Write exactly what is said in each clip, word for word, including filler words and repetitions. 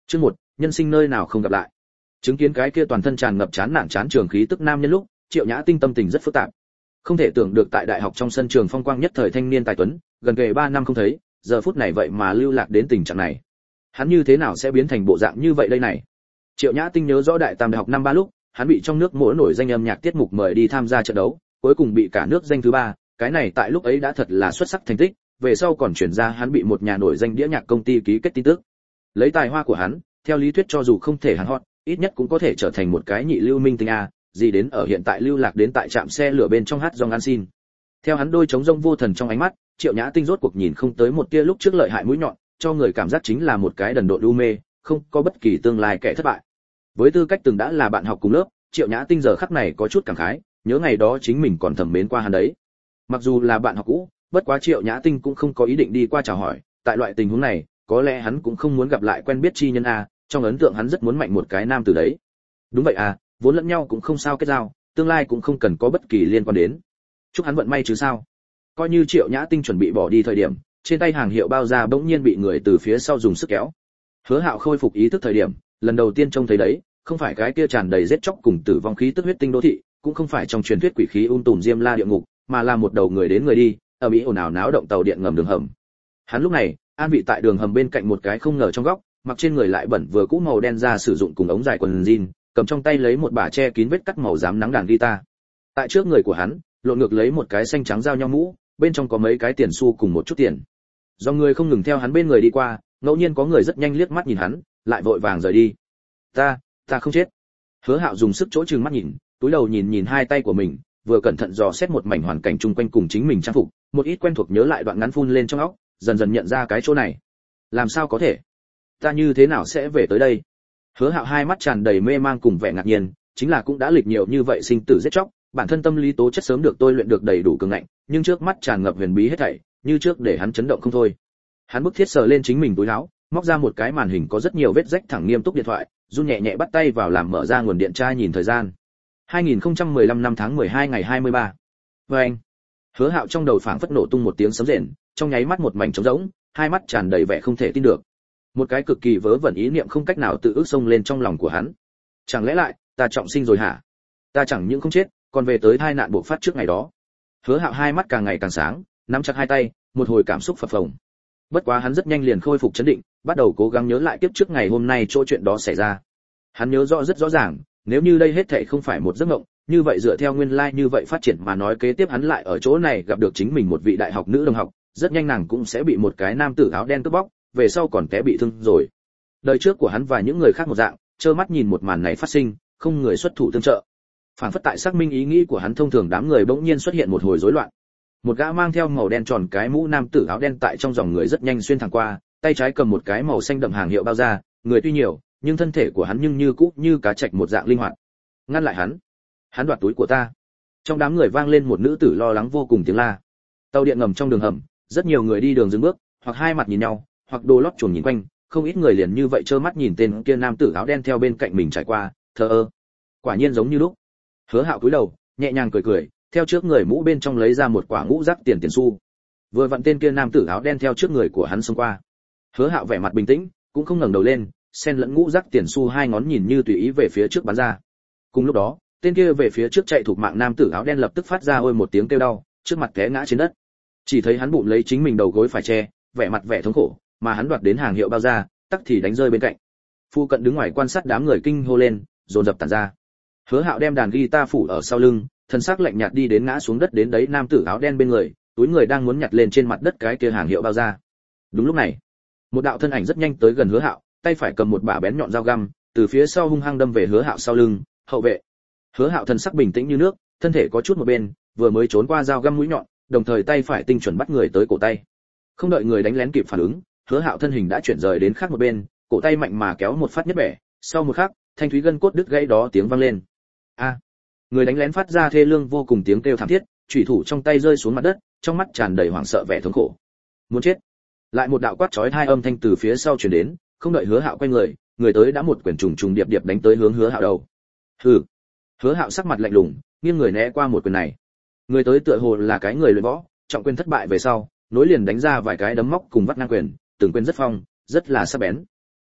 Chương một, nhân sinh nơi nào không gặp lại. Chứng kiến cái kia toàn thân tràn ngập chán nản chán trường khí tức nam nhân lúc, Triệu Nhã Tinh tâm tình rất phức tạp. Không thể tưởng được tại đại học trong sân trường phong quang nhất thời thanh niên tài tuấn, gần kề ba năm không thấy, giờ phút này vậy mà lưu lạc đến tình trạng này. Hắn như thế nào sẽ biến thành bộ dạng như vậy đây này? Triệu Nhã Tinh nhớ rõ đại tam đại học năm ba lúc, hắn bị trong nước mỗi nổi danh âm nhạc tiết mục mời đi tham gia trận đấu, cuối cùng bị cả nước danh thứ ba, cái này tại lúc ấy đã thật là xuất sắc thành tích, về sau còn chuyển ra hắn bị một nhà nổi danh đĩa nhạc công ty ký kết tin tức. Lấy tài hoa của hắn, theo lý thuyết cho dù không thể hắn hot, ít nhất cũng có thể trở thành một cái nhị lưu minh tinh a, gì đến ở hiện tại lưu lạc đến tại trạm xe lửa bên trong hát dòng ăn xin. Theo hắn đôi trống rông vô thần trong ánh mắt, Triệu Nhã Tinh rốt cuộc nhìn không tới một tia lúc trước lợi hại mũi nhọn, cho người cảm giác chính là một cái đần độn u mê, không có bất kỳ tương lai kẻ thất bại. Với tư cách từng đã là bạn học cùng lớp, Triệu Nhã Tinh giờ khắc này có chút cảm khái, nhớ ngày đó chính mình còn thầm mến qua hắn đấy. Mặc dù là bạn học cũ, bất quá Triệu Nhã Tinh cũng không có ý định đi qua chào hỏi, tại loại tình huống này, có lẽ hắn cũng không muốn gặp lại quen biết chi nhân a, trong ấn tượng hắn rất muốn mạnh một cái nam từ đấy. Đúng vậy à, vốn lẫn nhau cũng không sao kết giao, tương lai cũng không cần có bất kỳ liên quan đến. Chúc hắn vận may chứ sao. Coi như Triệu Nhã Tinh chuẩn bị bỏ đi thời điểm, trên tay hàng hiệu bao da bỗng nhiên bị người từ phía sau dùng sức kéo. Hứa Hạo khôi phục ý thức thời điểm, lần đầu tiên trông thấy đấy, không phải cái kia tràn đầy giết chóc cùng tử vong khí tức huyết tinh đô thị, cũng không phải trong truyền thuyết quỷ khí um tùm diêm la địa ngục, mà là một đầu người đến người đi, ở mỹ ồn ào náo động tàu điện ngầm đường hầm. Hắn lúc này, an vị tại đường hầm bên cạnh một cái không ngờ trong góc, mặc trên người lại bẩn vừa cũ màu đen ra sử dụng cùng ống dài quần jean, cầm trong tay lấy một bả che kín vết cắt màu xám nắng đàn guitar. Tại trước người của hắn, lộn ngược lấy một cái xanh trắng giao nhau mũ, bên trong có mấy cái tiền xu cùng một chút tiền. Do người không ngừng theo hắn bên người đi qua, ngẫu nhiên có người rất nhanh liếc mắt nhìn hắn, lại vội vàng rời đi. Ta, ta không chết. Hứa Hạo dùng sức chỗ trừng mắt nhìn, túi đầu nhìn nhìn hai tay của mình, vừa cẩn thận dò xét một mảnh hoàn cảnh chung quanh cùng chính mình trang phục, một ít quen thuộc nhớ lại đoạn ngắn phun lên trong óc, dần dần nhận ra cái chỗ này. Làm sao có thể? Ta như thế nào sẽ về tới đây? Hứa Hạo hai mắt tràn đầy mê mang cùng vẻ ngạc nhiên, chính là cũng đã lịch nhiều như vậy sinh tử giết chóc, bản thân tâm lý tố chất sớm được tôi luyện được đầy đủ cường ngạnh, nhưng trước mắt tràn ngập huyền bí hết thảy, như trước để hắn chấn động không thôi. Hắn bức thiết sờ lên chính mình túi áo, móc ra một cái màn hình có rất nhiều vết rách thẳng nghiêm túc điện thoại, run nhẹ nhẹ bắt tay vào làm mở ra nguồn điện tra nhìn thời gian. hai nghìn không trăm mười lăm năm tháng mười hai ngày hai mươi ba. Và anh. Hứa Hạo trong đầu phảng phất nổ tung một tiếng sấm rền, trong nháy mắt một mảnh trống rỗng, hai mắt tràn đầy vẻ không thể tin được. Một cái cực kỳ vớ vẩn ý niệm không cách nào tự ước xông lên trong lòng của hắn. Chẳng lẽ lại, ta trọng sinh rồi hả? Ta chẳng những không chết, còn về tới tai nạn buộc phát trước ngày đó. Hứa Hạo hai mắt càng ngày càng sáng, nắm chặt hai tay, một hồi cảm xúc phập phồng. Bất quá hắn rất nhanh liền khôi phục trấn định, bắt đầu cố gắng nhớ lại kiếp trước ngày hôm nay chỗ chuyện đó xảy ra. Hắn nhớ rõ rất rõ ràng, nếu như đây hết thảy không phải một giấc mộng, như vậy dựa theo nguyên lai like như vậy phát triển mà nói kế tiếp hắn lại ở chỗ này gặp được chính mình một vị đại học nữ đồng học, rất nhanh nàng cũng sẽ bị một cái nam tử áo đen cướp bóc, về sau còn té bị thương rồi. Đời trước của hắn và những người khác một dạng, trơ mắt nhìn một màn này phát sinh, không người xuất thủ tương trợ. Phản phất tại xác minh ý nghĩ của hắn, thông thường đám người bỗng nhiên xuất hiện một hồi rối loạn. Một gã mang theo màu đen tròn cái mũ nam tử áo đen tại trong dòng người rất nhanh xuyên thẳng qua, tay trái cầm một cái màu xanh đậm hàng hiệu bao da, người tuy nhiều, nhưng thân thể của hắn nhưng như cũ như cá trạch một dạng linh hoạt. Ngăn lại hắn! Hắn đoạt túi của ta! Trong đám người vang lên một nữ tử lo lắng vô cùng tiếng la. Tàu điện ngầm trong đường hầm, rất nhiều người đi đường dừng bước, hoặc hai mặt nhìn nhau, hoặc đồ lót chuồn nhìn quanh, không ít người liền như vậy trơ mắt nhìn tên kia nam tử áo đen theo bên cạnh mình trải qua, thờ ơ. Quả nhiên giống như lúc. Hứa Hạo cúi đầu, nhẹ nhàng cười cười, theo trước người mũ bên trong lấy ra một quả ngũ rác tiền tiền xu. Vừa vặn tên kia nam tử áo đen theo trước người của hắn xông qua. Hứa Hạo vẻ mặt bình tĩnh, cũng không ngẩng đầu lên, xen lẫn ngũ rác tiền xu hai ngón nhìn như tùy ý về phía trước bắn ra. Cùng lúc đó, tên kia về phía trước chạy thuộc mạng nam tử áo đen lập tức phát ra ôi một tiếng kêu đau, trước mặt té ngã trên đất. Chỉ thấy hắn bụng lấy chính mình đầu gối phải che, vẻ mặt vẻ thống khổ, mà hắn đoạt đến hàng hiệu bao da, tắc thì đánh rơi bên cạnh. Phu cận đứng ngoài quan sát đám người kinh hô lên, dồn dập tản ra. Hứa Hạo đem đàn guitar phủ ở sau lưng, thân xác lạnh nhạt đi đến ngã xuống đất đến đấy nam tử áo đen bên người, túi người đang muốn nhặt lên trên mặt đất cái kia hàng hiệu bao da. Đúng lúc này, một đạo thân ảnh rất nhanh tới gần Hứa Hạo, tay phải cầm một bả bén nhọn dao găm, từ phía sau hung hăng đâm về Hứa Hạo sau lưng, hậu vệ. Hứa Hạo thân sắc bình tĩnh như nước, thân thể có chút một bên, vừa mới trốn qua dao găm mũi nhọn, đồng thời tay phải tinh chuẩn bắt người tới cổ tay. Không đợi người đánh lén kịp phản ứng, Hứa Hạo thân hình đã chuyển rời đến khác một bên, cổ tay mạnh mà kéo một phát nhất bẻ, sau một khắc, thanh thúy gân cốt đứt gãy đó tiếng vang lên. A! Người đánh lén phát ra thê lương vô cùng tiếng kêu thảm thiết, chủy thủ trong tay rơi xuống mặt đất, trong mắt tràn đầy hoảng sợ vẻ thống khổ. Muốn chết! Lại một đạo quát chói tai âm thanh từ phía sau truyền đến, không đợi Hứa Hạo quay người, người tới đã một quyền trùng trùng điệp điệp đánh tới hướng Hứa Hạo đầu. Hừ! Hứa Hạo sắc mặt lạnh lùng, nghiêng người né qua một quyền này. Người tới tựa hồ là cái người luyện võ, trọng quyền thất bại về sau, nối liền đánh ra vài cái đấm móc cùng vắt ngang quyền, từng quyền rất phong, rất là sắc bén.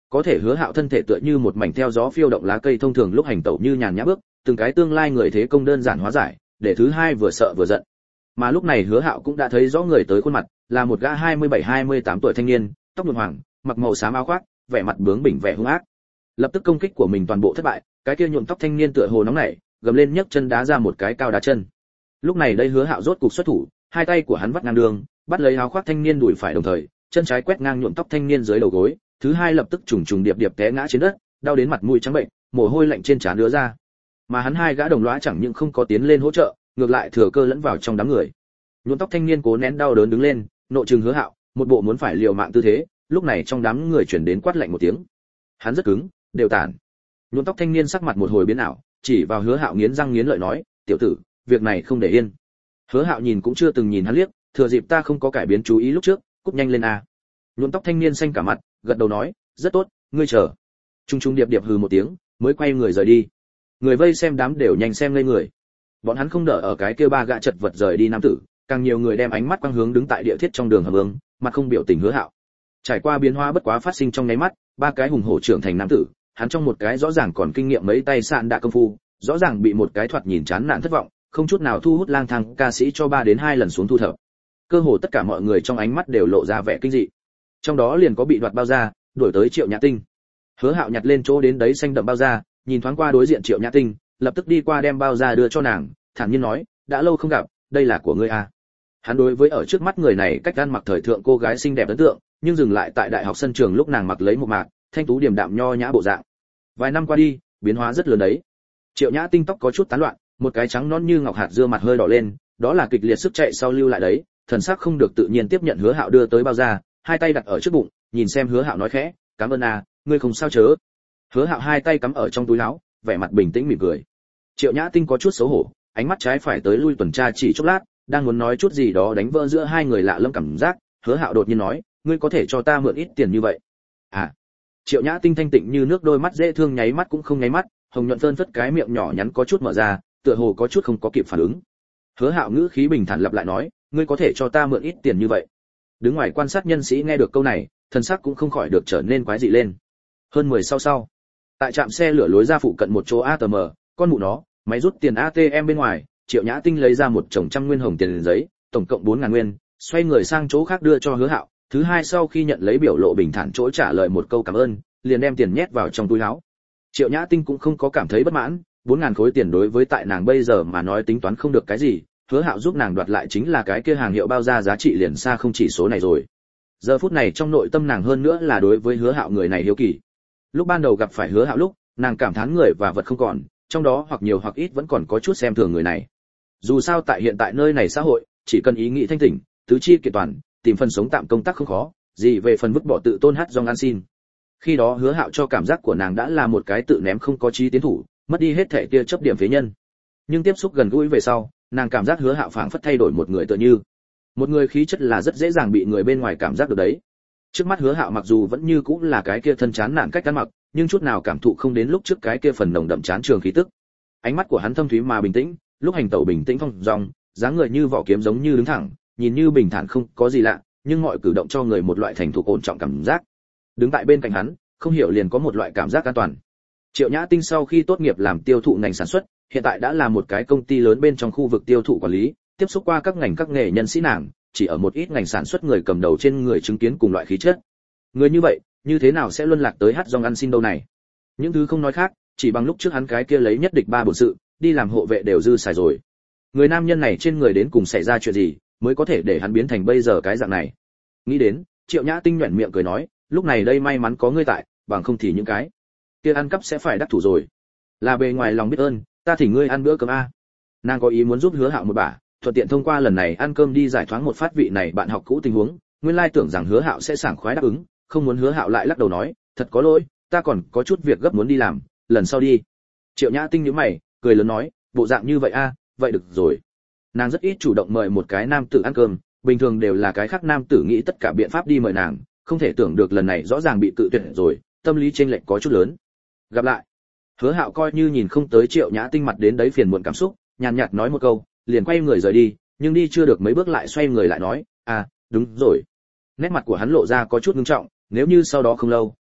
Có thể Hứa Hạo thân thể tựa như một mảnh theo gió phiêu động lá cây thông thường lúc hành tẩu như nhàn nhã bước, từng cái tương lai người thế công đơn giản hóa giải, để thứ hai vừa sợ vừa giận. Mà lúc này Hứa Hạo cũng đã thấy rõ người tới khuôn mặt, là một gã hai mươi bảy hai mươi tám tuổi thanh niên, tóc nhuộm hoàng, mặc màu xám áo khoác, vẻ mặt bướng bỉnh vẻ hung ác. Lập tức công kích của mình toàn bộ thất bại, cái kia nhuộm tóc thanh niên tựa hồ nóng nảy, gầm lên nhấc chân đá ra một cái cao đá chân. Lúc này đây Hứa Hạo rốt cục xuất thủ, hai tay của hắn vắt ngang đường, bắt lấy áo khoác thanh niên đùi phải đồng thời, chân trái quét ngang nhuộm tóc thanh niên dưới đầu gối, thứ hai lập tức trùng trùng điệp điệp té ngã trên đất, đau đến mặt mũi trắng bệnh, mồ hôi lạnh trên trán ứa ra. Mà hắn hai gã đồng lõa chẳng những không có tiến lên hỗ trợ, ngược lại thừa cơ lẫn vào trong đám người. Nhuộm tóc thanh niên cố nén đau đớn đứng lên, nộ trừng Hứa Hạo, một bộ muốn phải liều mạng tư thế, lúc này trong đám người truyền đến quát lạnh một tiếng. Hắn rất cứng, đều tản. Nhuộm tóc thanh niên sắc mặt một hồi biến ảo, chỉ vào Hứa Hạo nghiến răng nghiến lợi nói, "Tiểu tử, việc này không để yên." Hứa Hạo nhìn cũng chưa từng nhìn hắn liếc, thừa dịp ta không có cải biến chú ý lúc trước, cút nhanh lên a. Nhuộm tóc thanh niên xanh cả mặt, gật đầu nói, "Rất tốt, ngươi chờ." Trung trung điệp điệp hừ một tiếng, mới quay người rời đi. Người vây xem đám đều nhanh xem ngây người. Bọn hắn không đỡ ở cái kia ba gã chật vật rời đi nam tử, càng nhiều người đem ánh mắt quang hướng đứng tại địa thiết trong đường hầm ương, mặt không biểu tình Hứa Hạo. Trải qua biến hóa bất quá phát sinh trong nháy mắt, ba cái hùng hổ trưởng thành nam tử, hắn trong một cái rõ ràng còn kinh nghiệm mấy tay sạn đạ công phu, rõ ràng bị một cái thoạt nhìn chán nản thất vọng, không chút nào thu hút lang thang ca sĩ cho ba đến hai lần xuống thu thập. Cơ hồ tất cả mọi người trong ánh mắt đều lộ ra vẻ kinh dị. Trong đó liền có bị đoạt bao da, đuổi tới Triệu Nhã Tinh. Hứa Hạo nhặt lên chỗ đến đấy xanh đậm bao da, nhìn thoáng qua đối diện Triệu Nhã Tinh, lập tức đi qua đem bao da đưa cho nàng, thản nhiên nói, đã lâu không gặp, đây là của ngươi à? Hắn đối với ở trước mắt người này cách ăn mặc thời thượng cô gái xinh đẹp ấn tượng, nhưng dừng lại tại đại học sân trường lúc nàng mặc lấy một mạc, thanh tú điềm đạm nho nhã bộ dạng. Vài năm qua đi, biến hóa rất lớn đấy. Triệu Nhã Tinh tóc có chút tán loạn, một cái trắng nõn như ngọc hạt dưa mặt hơi đỏ lên, đó là kịch liệt sức chạy sau lưu lại đấy, thần sắc không được tự nhiên tiếp nhận Hứa Hạo đưa tới bao da, hai tay đặt ở trước bụng, nhìn xem Hứa Hạo nói khẽ, "Cảm ơn à, ngươi không sao chớ?" Hứa Hạo hai tay cắm ở trong túi áo, vẻ mặt bình tĩnh mỉm cười. Triệu Nhã Tinh có chút xấu hổ, ánh mắt trái phải tới lui tuần tra chỉ chốc lát, đang muốn nói chút gì đó đánh vỡ giữa hai người lạ lẫm cảm giác, Hứa Hạo đột nhiên nói, "Ngươi có thể cho ta mượn ít tiền như vậy?" "À." Triệu Nhã Tinh thanh tịnh như nước đôi mắt dễ thương nháy mắt cũng không nháy mắt, hồng nhuận phơn phất cái miệng nhỏ nhắn có chút mở ra, tựa hồ có chút không có kịp phản ứng. Hứa Hạo ngữ khí bình thản lặp lại nói, "Ngươi có thể cho ta mượn ít tiền như vậy?" Đứng ngoài quan sát nhân sĩ nghe được câu này, thần sắc cũng không khỏi được trở nên quái dị lên. Hơn mười sau sau, tại trạm xe lửa lối ra phụ cận một chỗ a tê em, con mụ nó, máy rút tiền a tê em bên ngoài, Triệu Nhã Tinh lấy ra một chồng trăm nguyên hồng tiền giấy, tổng cộng bốn ngàn nguyên, xoay người sang chỗ khác đưa cho Hứa Hạo, thứ hai sau khi nhận lấy biểu lộ bình thản chỗ trả lời một câu cảm ơn, liền đem tiền nhét vào trong túi áo. Triệu Nhã Tinh cũng không có cảm thấy bất mãn, bốn ngàn khối tiền đối với tại nàng bây giờ mà nói tính toán không được cái gì, Hứa Hạo giúp nàng đoạt lại chính là cái kia hàng hiệu bao da giá trị liền xa không chỉ số này rồi. Giờ phút này trong nội tâm nàng hơn nữa là đối với Hứa Hạo người này hiếu kỳ. Lúc ban đầu gặp phải Hứa Hạo lúc, nàng cảm thán người và vật không còn, trong đó hoặc nhiều hoặc ít vẫn còn có chút xem thường người này. Dù sao tại hiện tại nơi này xã hội, chỉ cần ý nghĩ thanh tỉnh, tứ chi kiện toàn, tìm phần sống tạm công tác không khó, gì về phần vứt bỏ tự tôn hát dòng ăn xin. Khi đó Hứa Hạo cho cảm giác của nàng đã là một cái tự ném không có chí tiến thủ, mất đi hết thể tia chấp điểm phế nhân. Nhưng tiếp xúc gần gũi về sau, nàng cảm giác Hứa Hạo phảng phất thay đổi một người tựa như một người khí chất là rất dễ dàng bị người bên ngoài cảm giác được đấy. Trước mắt Hứa Hạo mặc dù vẫn như cũng là cái kia thân chán nản cách ăn mặc, nhưng chút nào cảm thụ không đến lúc trước cái kia phần nồng đậm chán trường khí tức. Ánh mắt của hắn thâm thúy mà bình tĩnh, lúc hành tẩu bình tĩnh phong dong, dáng người như vỏ kiếm giống như đứng thẳng, nhìn như bình thản không có gì lạ, nhưng mọi cử động cho người một loại thành thục ổn trọng cảm giác. Đứng tại bên cạnh hắn, không hiểu liền có một loại cảm giác an toàn. Triệu Nhã Tinh sau khi tốt nghiệp làm tiêu thụ ngành sản xuất, hiện tại đã là một cái công ty lớn bên trong khu vực tiêu thụ quản lý, tiếp xúc qua các ngành các nghề nhân sĩ nàng, chỉ ở một ít ngành sản xuất người cầm đầu trên người chứng kiến cùng loại khí chất. Người như vậy, như thế nào sẽ luân lạc tới hát dòng ăn xin đâu này? Những thứ không nói khác, chỉ bằng lúc trước hắn cái kia lấy nhất địch ba bổn sự, đi làm hộ vệ đều dư xài rồi. Người nam nhân này trên người đến cùng xảy ra chuyện gì, mới có thể để hắn biến thành bây giờ cái dạng này? Nghĩ đến, Triệu Nhã Tinh nhuyễn miệng cười nói, lúc này đây may mắn có ngươi tại, bằng không thì những cái kia ăn cắp sẽ phải đắc thủ rồi. Là bề ngoài lòng biết ơn, ta thỉnh ngươi ăn bữa cơm a. Nàng có ý muốn giúp Hứa Hạo một bả, thuận tiện thông qua lần này ăn cơm đi giải thoáng một phát vị này bạn học cũ tình huống, nguyên lai tưởng rằng Hứa Hạo sẽ sảng khoái đáp ứng, không muốn Hứa Hạo lại lắc đầu nói, thật có lỗi, ta còn có chút việc gấp muốn đi làm, lần sau đi. Triệu Nhã Tinh nhíu mày, cười lớn nói, bộ dạng như vậy a, vậy được rồi. Nàng rất ít chủ động mời một cái nam tử ăn cơm, bình thường đều là cái khác nam tử nghĩ tất cả biện pháp đi mời nàng, không thể tưởng được lần này rõ ràng bị cự tuyệt rồi, tâm lý chênh lệch có chút lớn. Gặp lại. Hứa Hạo coi như nhìn không tới Triệu Nhã Tinh mặt đến đấy phiền muộn cảm xúc, nhàn nhạt nói một câu, liền quay người rời đi, nhưng đi chưa được mấy bước lại xoay người lại nói, à, đúng rồi. Nét mặt của hắn lộ ra có chút nghiêm trọng, nếu như sau đó không lâu,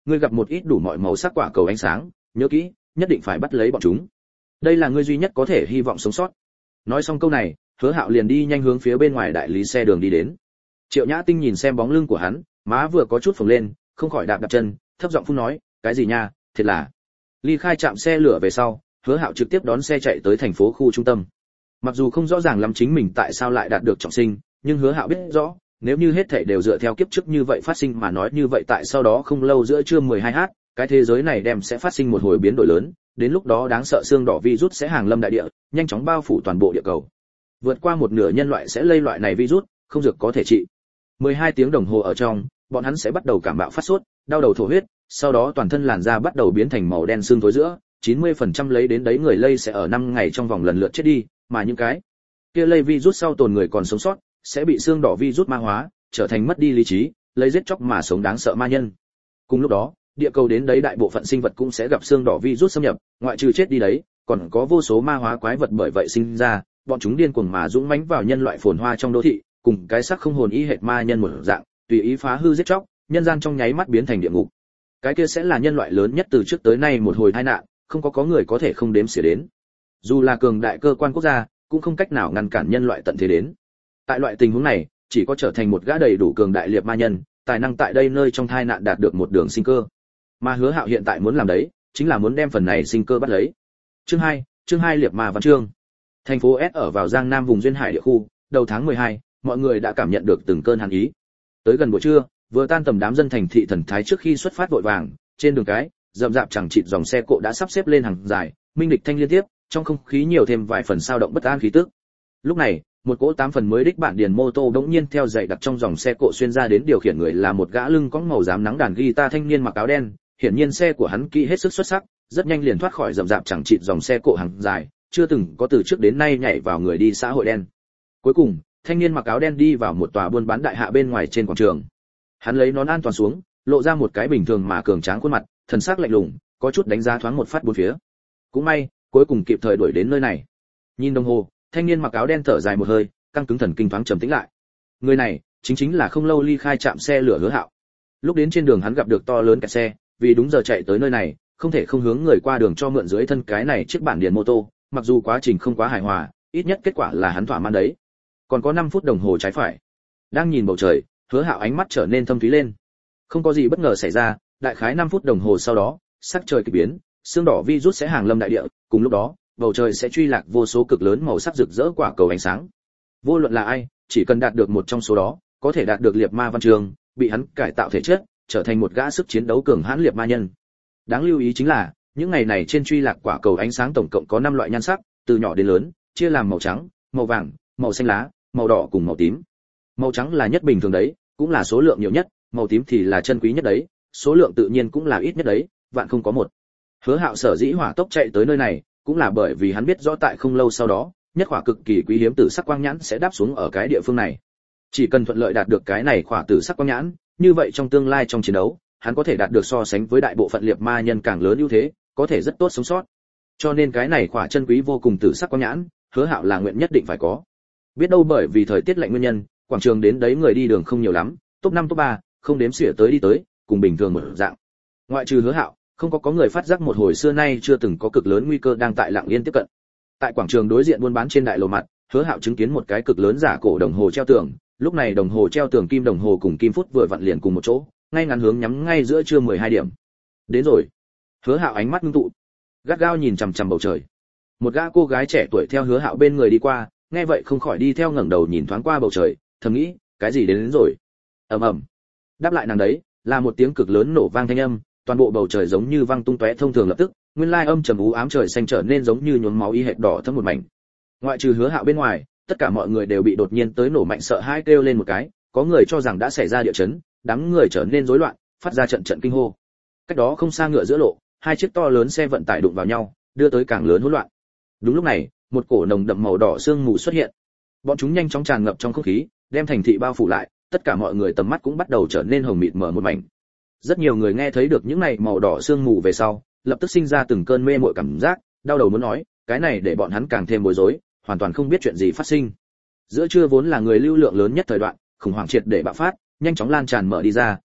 ngươi gặp một ít đủ mọi màu sắc quả cầu ánh sáng, nhớ kỹ, nhất định phải bắt lấy bọn chúng. Đây là ngươi duy nhất có thể hy vọng sống sót. Nói xong câu này, Hứa Hạo liền đi nhanh hướng phía bên ngoài đại lý xe đường đi đến. Triệu Nhã Tinh nhìn xem bóng lưng của hắn, má vừa có chút phồng lên, không khỏi đạp đạp chân, thấp giọng phun nói, cái gì nha, thiệt là. Ly khai trạm xe lửa về sau, Hứa Hạo trực tiếp đón xe chạy tới thành phố khu trung tâm. Mặc dù không rõ ràng lắm chính mình tại sao lại đạt được trọng sinh, nhưng Hứa Hạo biết rõ, nếu như hết thảy đều dựa theo kiếp trước như vậy phát sinh mà nói như vậy tại sau đó không lâu giữa trưa mười hai h, cái thế giới này đem sẽ phát sinh một hồi biến đổi lớn, đến lúc đó đáng sợ xương đỏ virus sẽ hàng lâm đại địa, nhanh chóng bao phủ toàn bộ địa cầu. Vượt qua một nửa nhân loại sẽ lây loại này virus, không dược có thể trị. mười hai tiếng đồng hồ ở trong, bọn hắn sẽ bắt đầu cảm bạo phát sốt, đau đầu thổ huyết, sau đó toàn thân làn da bắt đầu biến thành màu đen xương tối giữa, chín mươi phần trăm lấy đến đấy người lây sẽ ở năm ngày trong vòng lần lượt chết đi, mà những cái kia lây virus sau tồn người còn sống sót, sẽ bị xương đỏ virus ma hóa, trở thành mất đi lý trí, lấy giết chóc mà sống đáng sợ ma nhân. Cùng lúc đó, địa cầu đến đấy đại bộ phận sinh vật cũng sẽ gặp xương đỏ virus xâm nhập, ngoại trừ chết đi đấy, còn có vô số ma hóa quái vật bởi vậy sinh ra, bọn chúng điên cuồng mà dũng mãnh vào nhân loại phồn hoa trong đô thị, cùng cái xác không hồn ý hệt ma nhân một dạng, tùy ý phá hư giết chóc, nhân gian trong nháy mắt biến thành địa ngục. Cái kia sẽ là nhân loại lớn nhất từ trước tới nay một hồi tai nạn, không có có người có thể không đếm xỉa đến. Dù là cường đại cơ quan quốc gia, cũng không cách nào ngăn cản nhân loại tận thế đến. Tại loại tình huống này, chỉ có trở thành một gã đầy đủ cường đại liệt ma nhân, tài năng tại đây nơi trong tai nạn đạt được một đường sinh cơ. Mà Hứa Hạo hiện tại muốn làm đấy, chính là muốn đem phần này sinh cơ bắt lấy. Chương hai, chương hai liệt ma văn chương. Thành phố S ở vào Giang Nam vùng duyên hải địa khu, đầu tháng mười hai, mọi người đã cảm nhận được từng cơn hàn ý. Tới gần buổi trưa, vừa tan tầm đám dân thành thị thần thái trước khi xuất phát vội vàng, trên đường cái, rậm rạp chẳng chịt dòng xe cộ đã sắp xếp lên hàng dài, minh địch thanh liên tiếp, trong không khí nhiều thêm vài phần sao động bất an khí tức. Lúc này, một cỗ tám phần mới đích bản điền mô tô bỗng nhiên theo dậy đặt trong dòng xe cộ xuyên ra đến điều khiển người là một gã lưng cõng màu xám nắng đàn guitar thanh niên mặc áo đen, hiển nhiên xe của hắn kỹ hết sức xuất sắc, rất nhanh liền thoát khỏi rậm rạp chẳng chịt dòng xe cộ hàng dài, chưa từng có từ trước đến nay nhảy vào người đi xã hội đen. Cuối cùng, thanh niên mặc áo đen đi vào một tòa buôn bán đại hạ bên ngoài trên quảng trường. Hắn lấy nón an toàn xuống, lộ ra một cái bình thường mà cường tráng khuôn mặt, thần sắc lạnh lùng, có chút đánh giá thoáng một phát bốn phía. Cũng may, cuối cùng kịp thời đuổi đến nơi này. Nhìn đồng hồ, thanh niên mặc áo đen thở dài một hơi, căng cứng thần kinh thoáng trầm tĩnh lại. Người này, chính chính là không lâu ly khai trạm xe lửa Hứa Hạo. Lúc đến trên đường hắn gặp được to lớn kẹt xe, vì đúng giờ chạy tới nơi này, không thể không hướng người qua đường cho mượn dưới thân cái này chiếc bản điền mô tô, mặc dù quá trình không quá hài hòa, ít nhất kết quả là hắn thỏa mãn đấy. Còn có năm phút đồng hồ trái phải. Đang nhìn bầu trời, Hứa Hạo ánh mắt trở nên thâm thúy lên. Không có gì bất ngờ xảy ra, đại khái năm phút đồng hồ sau đó, sắc trời kỳ biến, xương đỏ virus sẽ hàng lâm đại địa, cùng lúc đó, bầu trời sẽ truy lạc vô số cực lớn màu sắc rực rỡ quả cầu ánh sáng. Vô luận là ai, chỉ cần đạt được một trong số đó, có thể đạt được liệt ma văn chương, bị hắn cải tạo thể chất, trở thành một gã sức chiến đấu cường hãn liệt ma nhân. Đáng lưu ý chính là, những ngày này trên truy lạc quả cầu ánh sáng tổng cộng có năm loại nhan sắc, từ nhỏ đến lớn, chia làm màu trắng, màu vàng, màu xanh lá, màu đỏ cùng màu tím. Màu trắng là nhất bình thường đấy, cũng là số lượng nhiều nhất, màu tím thì là chân quý nhất đấy, số lượng tự nhiên cũng là ít nhất đấy, vạn không có một. Hứa Hạo sở dĩ hỏa tốc chạy tới nơi này, cũng là bởi vì hắn biết rõ tại không lâu sau đó, nhất khỏa cực kỳ quý hiếm tử sắc quang nhãn sẽ đáp xuống ở cái địa phương này. Chỉ cần thuận lợi đạt được cái này khỏa tử sắc quang nhãn, như vậy trong tương lai trong chiến đấu, hắn có thể đạt được so sánh với đại bộ phận liệt ma nhân càng lớn ưu thế, có thể rất tốt sống sót. Cho nên cái này khỏa chân quý vô cùng tử sắc quang nhãn, Hứa Hạo là nguyện nhất định phải có. Biết đâu bởi vì thời tiết lạnh nguyên nhân, quảng trường đến đấy người đi đường không nhiều lắm, top năm top ba, không đếm xỉa tới đi tới, cùng bình thường một dạng. Ngoại trừ Hứa Hạo, không có có người phát giác một hồi xưa nay chưa từng có cực lớn nguy cơ đang tại lặng yên tiếp cận. Tại quảng trường đối diện buôn bán trên đại lầu mặt, Hứa Hạo chứng kiến một cái cực lớn giả cổ đồng hồ treo tường, lúc này đồng hồ treo tường kim đồng hồ cùng kim phút vừa vặn liền cùng một chỗ, ngay ngắn hướng nhắm ngay giữa trưa mười hai điểm. Đến rồi. Hứa Hạo ánh mắt ngưng tụ, gắt gao nhìn chằm chằm bầu trời. Một gã cô gái trẻ tuổi theo Hứa Hạo bên người đi qua, nghe vậy không khỏi đi theo ngẩng đầu nhìn thoáng qua bầu trời, thầm nghĩ, cái gì đến, đến rồi. Ầm ầm. Đáp lại nàng đấy, là một tiếng cực lớn nổ vang thanh âm, toàn bộ bầu trời giống như vang tung tóe thông thường lập tức, nguyên lai âm trầm u ám trời xanh trở nên giống như nhuốm máu y hệt đỏ thẫm một mảnh. Ngoại trừ Hứa Hạo bên ngoài, tất cả mọi người đều bị đột nhiên tới nổ mạnh sợ hãi kêu lên một cái, có người cho rằng đã xảy ra địa chấn, đám người trở nên rối loạn, phát ra trận trận kinh hô. Cách đó không xa ngựa giữa lộ, hai chiếc to lớn xe vận tải đụng vào nhau, đưa tới càng lớn hỗn loạn. Đúng lúc này, một cổ nồng đậm màu đỏ sương mù xuất hiện. Bọn chúng nhanh chóng tràn ngập trong không khí, đem thành thị bao phủ lại, tất cả mọi người tầm mắt cũng bắt đầu trở nên hồng mịt mờ một mảnh. Rất nhiều người nghe thấy được những này màu đỏ sương mù về sau, lập tức sinh ra từng cơn mê muội cảm giác, đau đầu muốn nói, cái này để bọn hắn càng thêm bối rối, hoàn toàn không biết chuyện gì phát sinh. Giữa trưa vốn là người lưu lượng lớn nhất thời đoạn, khủng hoảng triệt để bạo phát, nhanh chóng lan tràn mở đi ra,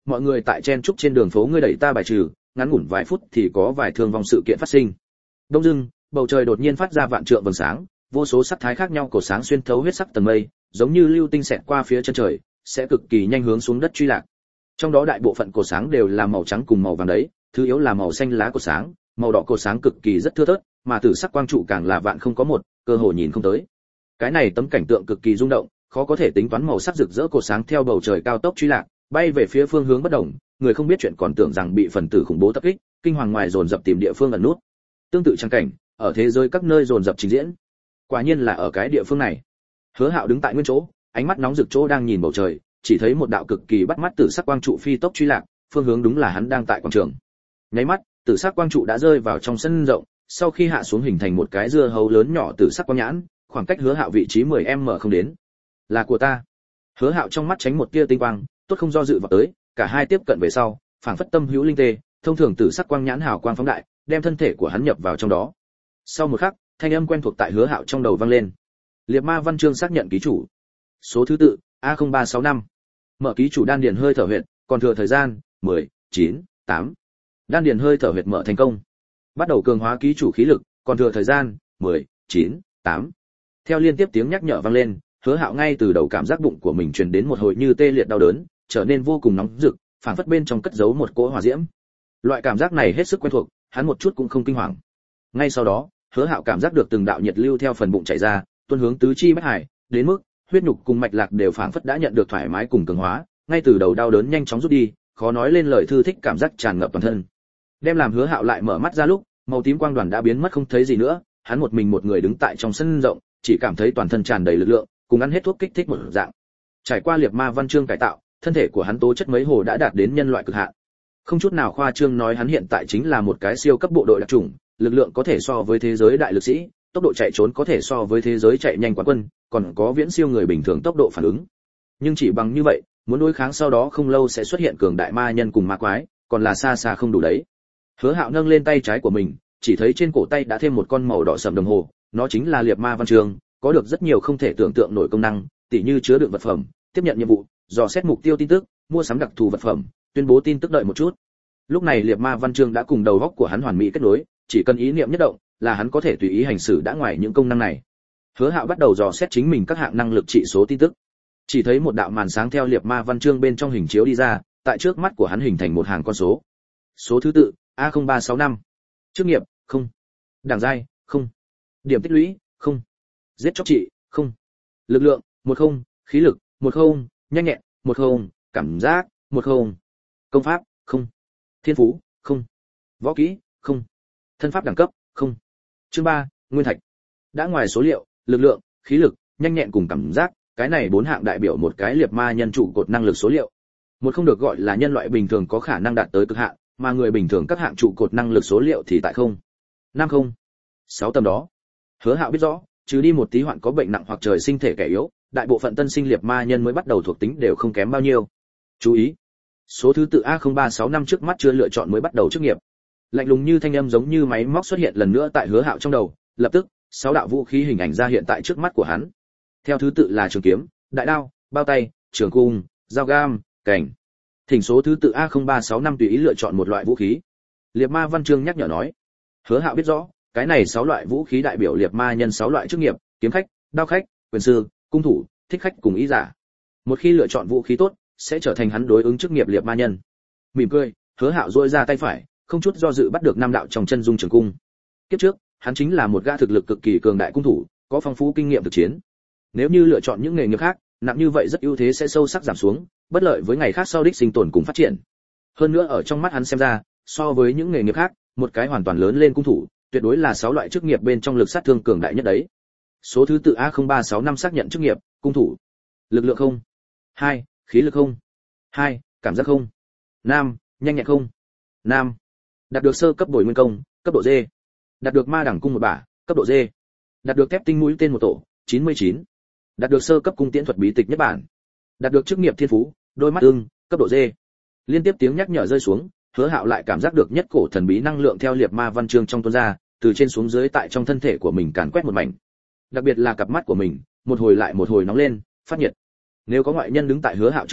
mọi người tại chen trúc trên đường phố ngươi đẩy ta bài trừ, ngắn ngủn vài phút thì có vài thương vong sự kiện phát sinh. Đông dưng, bầu trời đột nhiên phát ra vạn trượng vầng sáng, vô số sắc thái khác nhau của sáng xuyên thấu huyết sắc tầng mây, giống như lưu tinh xẹt qua phía chân trời, sẽ cực kỳ nhanh hướng xuống đất truy lạc. Trong đó đại bộ phận cột sáng đều là màu trắng cùng màu vàng đấy, thứ yếu là màu xanh lá cột sáng, màu đỏ cột sáng cực kỳ rất thưa thớt, mà tử sắc quang trụ càng là vạn không có một, cơ hồ nhìn không tới. Cái này tấm cảnh tượng cực kỳ rung động, khó có thể tính toán màu sắc rực rỡ cột sáng theo bầu trời cao tốc truy lạc, bay về phía phương hướng bất đồng, người không biết chuyện còn tưởng rằng bị phần tử khủng bố tập kích, kinh hoàng ngoài dồn dập tìm địa phương ẩn nút. Tương tự trang cảnh, ở thế giới các nơi dồn dập trình diễn. Quả nhiên là ở cái địa phương này. Hứa Hạo đứng tại nguyên chỗ, ánh mắt nóng rực chỗ đang nhìn bầu trời, chỉ thấy một đạo cực kỳ bắt mắt tử sắc quang trụ phi tốc truy lạc, phương hướng đúng là hắn đang tại quảng trường. Nháy mắt, tử sắc quang trụ đã rơi vào trong sân rộng, sau khi hạ xuống hình thành một cái dưa hấu lớn nhỏ tử sắc quang nhãn, khoảng cách Hứa Hạo vị trí mười mét không đến. Là của ta. Hứa Hạo trong mắt tránh một tia tinh quang, tốt không do dự vào tới, cả hai tiếp cận về sau, phảng phất tâm hữu linh tê, thông thường tử sắc quang nhãn hào quang phóng đại, đem thân thể của hắn nhập vào trong đó. Sau một khắc, thanh âm quen thuộc tại Hứa Hạo trong đầu vang lên. Liệt Ma Văn Chương xác nhận ký chủ. Số thứ tự A không ba sáu năm. Mở ký chủ đan điền hơi thở huyệt, còn thừa thời gian mười, chín, tám. Đan điền hơi thở huyệt mở thành công. Bắt đầu cường hóa ký chủ khí lực, còn thừa thời gian mười, chín, tám. Theo liên tiếp tiếng nhắc nhở vang lên, Hứa Hạo ngay từ đầu cảm giác bụng của mình truyền đến một hồi như tê liệt đau đớn, trở nên vô cùng nóng rực, phảng phất bên trong cất giấu một cỗ hỏa diễm. Loại cảm giác này hết sức quen thuộc, hắn một chút cũng không kinh hoàng. Ngay sau đó, Hứa Hạo cảm giác được từng đạo nhiệt lưu theo phần bụng chảy ra, tuôn hướng tứ chi bách hải, đến mức huyết nhục cùng mạch lạc đều phảng phất đã nhận được thoải mái cùng cường hóa, ngay từ đầu đau đớn nhanh chóng rút đi, khó nói lên lời thư thích cảm giác tràn ngập toàn thân. Đem làm Hứa Hạo lại mở mắt ra lúc, màu tím quang đoàn đã biến mất không thấy gì nữa, hắn một mình một người đứng tại trong sân rộng, chỉ cảm thấy toàn thân tràn đầy lực lượng, cùng ăn hết thuốc kích thích một dạng. Trải qua Liệt Ma Văn Chương cải tạo, thân thể của hắn tố chất mấy hồ đã đạt đến nhân loại cực hạn. Không chút nào khoa trương nói hắn hiện tại chính là một cái siêu cấp bộ đội đặc chủng, lực lượng có thể so với thế giới đại lực sĩ, tốc độ chạy trốn có thể so với thế giới chạy nhanh quán quân, còn có viễn siêu người bình thường tốc độ phản ứng. Nhưng chỉ bằng như vậy, muốn đối kháng sau đó không lâu sẽ xuất hiện cường đại ma nhân cùng ma quái, còn là xa xa không đủ đấy. Hứa Hạo nâng lên tay trái của mình, chỉ thấy trên cổ tay đã thêm một con màu đỏ sẫm đồng hồ, nó chính là Liệt Ma Văn Chương, có được rất nhiều không thể tưởng tượng nổi công năng, tỉ như chứa đựng vật phẩm, tiếp nhận nhiệm vụ, dò xét mục tiêu tin tức, mua sắm đặc thù vật phẩm, tuyên bố tin tức đợi một chút. Lúc này Liệt Ma Văn Chương đã cùng đầu óc của hắn hoàn mỹ kết nối, chỉ cần ý niệm nhất động, là hắn có thể tùy ý hành xử đã ngoài những công năng này. Hứa Hạo bắt đầu dò xét chính mình các hạng năng lực trị số tin tức. Chỉ thấy một đạo màn sáng theo Liệt Ma Văn Chương bên trong hình chiếu đi ra, tại trước mắt của hắn hình thành một hàng con số. Số thứ tự A không ba sáu năm. Chức nghiệp không. Đẳng giai không. Điểm tích lũy không. Giết chóc trị không. Lực lượng một không, khí lực một không, nhanh nhẹn một không, cảm giác một không. Công pháp không. Thiên phú không. Võ kỹ không. Thân pháp đẳng cấp không. Chương ba, nguyên thạch. Đã ngoài số liệu, lực lượng, khí lực, nhanh nhẹn cùng cảm giác, cái này bốn hạng đại biểu một cái liệt ma nhân trụ cột năng lực số liệu. Một không được gọi là nhân loại bình thường có khả năng đạt tới cực hạn, mà người bình thường các hạng trụ cột năng lực số liệu thì tại không. Năm không. Sáu tầm đó. Hứa Hạo biết rõ, trừ đi một tí hoạn có bệnh nặng hoặc trời sinh thể kẻ yếu, đại bộ phận tân sinh liệt ma nhân mới bắt đầu thuộc tính đều không kém bao nhiêu. Chú ý, số thứ tự A không ba sáu năm trước mắt chưa lựa chọn mới bắt đầu chức nghiệp. Lạnh lùng như thanh âm giống như máy móc xuất hiện lần nữa tại Hứa Hạo trong đầu, lập tức, sáu đạo vũ khí hình ảnh ra hiện tại trước mắt của hắn. Theo thứ tự là trường kiếm, đại đao, bao tay, trường cung, dao gam, kềnh. Thỉnh số thứ tự A không ba sáu năm tùy ý lựa chọn một loại vũ khí. Liệt Ma Văn Chương nhắc nhở nói. Hứa Hạo biết rõ, cái này sáu loại vũ khí đại biểu liệt ma nhân sáu loại chức nghiệp, kiếm khách, đao khách, quyền sư, cung thủ, thích khách cùng ý giả. Một khi lựa chọn vũ khí tốt, sẽ trở thành hắn đối ứng chức nghiệp liệt ma nhân. Mỉm cười, Hứa Hạo duỗi ra tay phải, không chút do dự bắt được năm đạo trong chân dung trường cung. Kiếp trước, hắn chính là một gã thực lực cực kỳ cường đại cung thủ, có phong phú kinh nghiệm thực chiến. Nếu như lựa chọn những nghề nghiệp khác, nặng như vậy rất ưu thế sẽ sâu sắc giảm xuống, bất lợi với ngày khác sau đích sinh tồn cùng phát triển. Hơn nữa ở trong mắt hắn xem ra, so với những nghề nghiệp khác, một cái hoàn toàn lớn lên cung thủ, tuyệt đối là sáu loại chức nghiệp bên trong lực sát thương cường đại nhất đấy. Số thứ tự A không ba sáu năm xác nhận chức nghiệp, cung thủ. Lực lượng không. hai, khí lực không. hai, cảm giác không. Nam, nhanh nhẹn không. Nam. Đạt được sơ cấp bồi nguyên công, cấp độ D. Đạt được ma đẳng cung một bả, cấp độ D. Đạt được thép tinh mũi tên một tổ, chín mươi chín. Đạt được sơ cấp cung tiễn thuật bí tịch nhất bản. Đạt được chức nghiệp thiên phú, đôi mắt ưng, cấp độ D. Liên tiếp tiếng nhắc nhở rơi xuống, Hứa Hạo lại cảm giác được nhất cổ thần bí năng lượng theo Liệt Ma Văn Chương trong tuôn ra, từ trên xuống dưới tại trong thân thể của mình càn quét một mảnh. Đặc biệt là cặp mắt của mình, một hồi lại một hồi nóng lên, phát nhiệt. Nếu có ngoại nhân đứng tại Hứa Hạo trước người,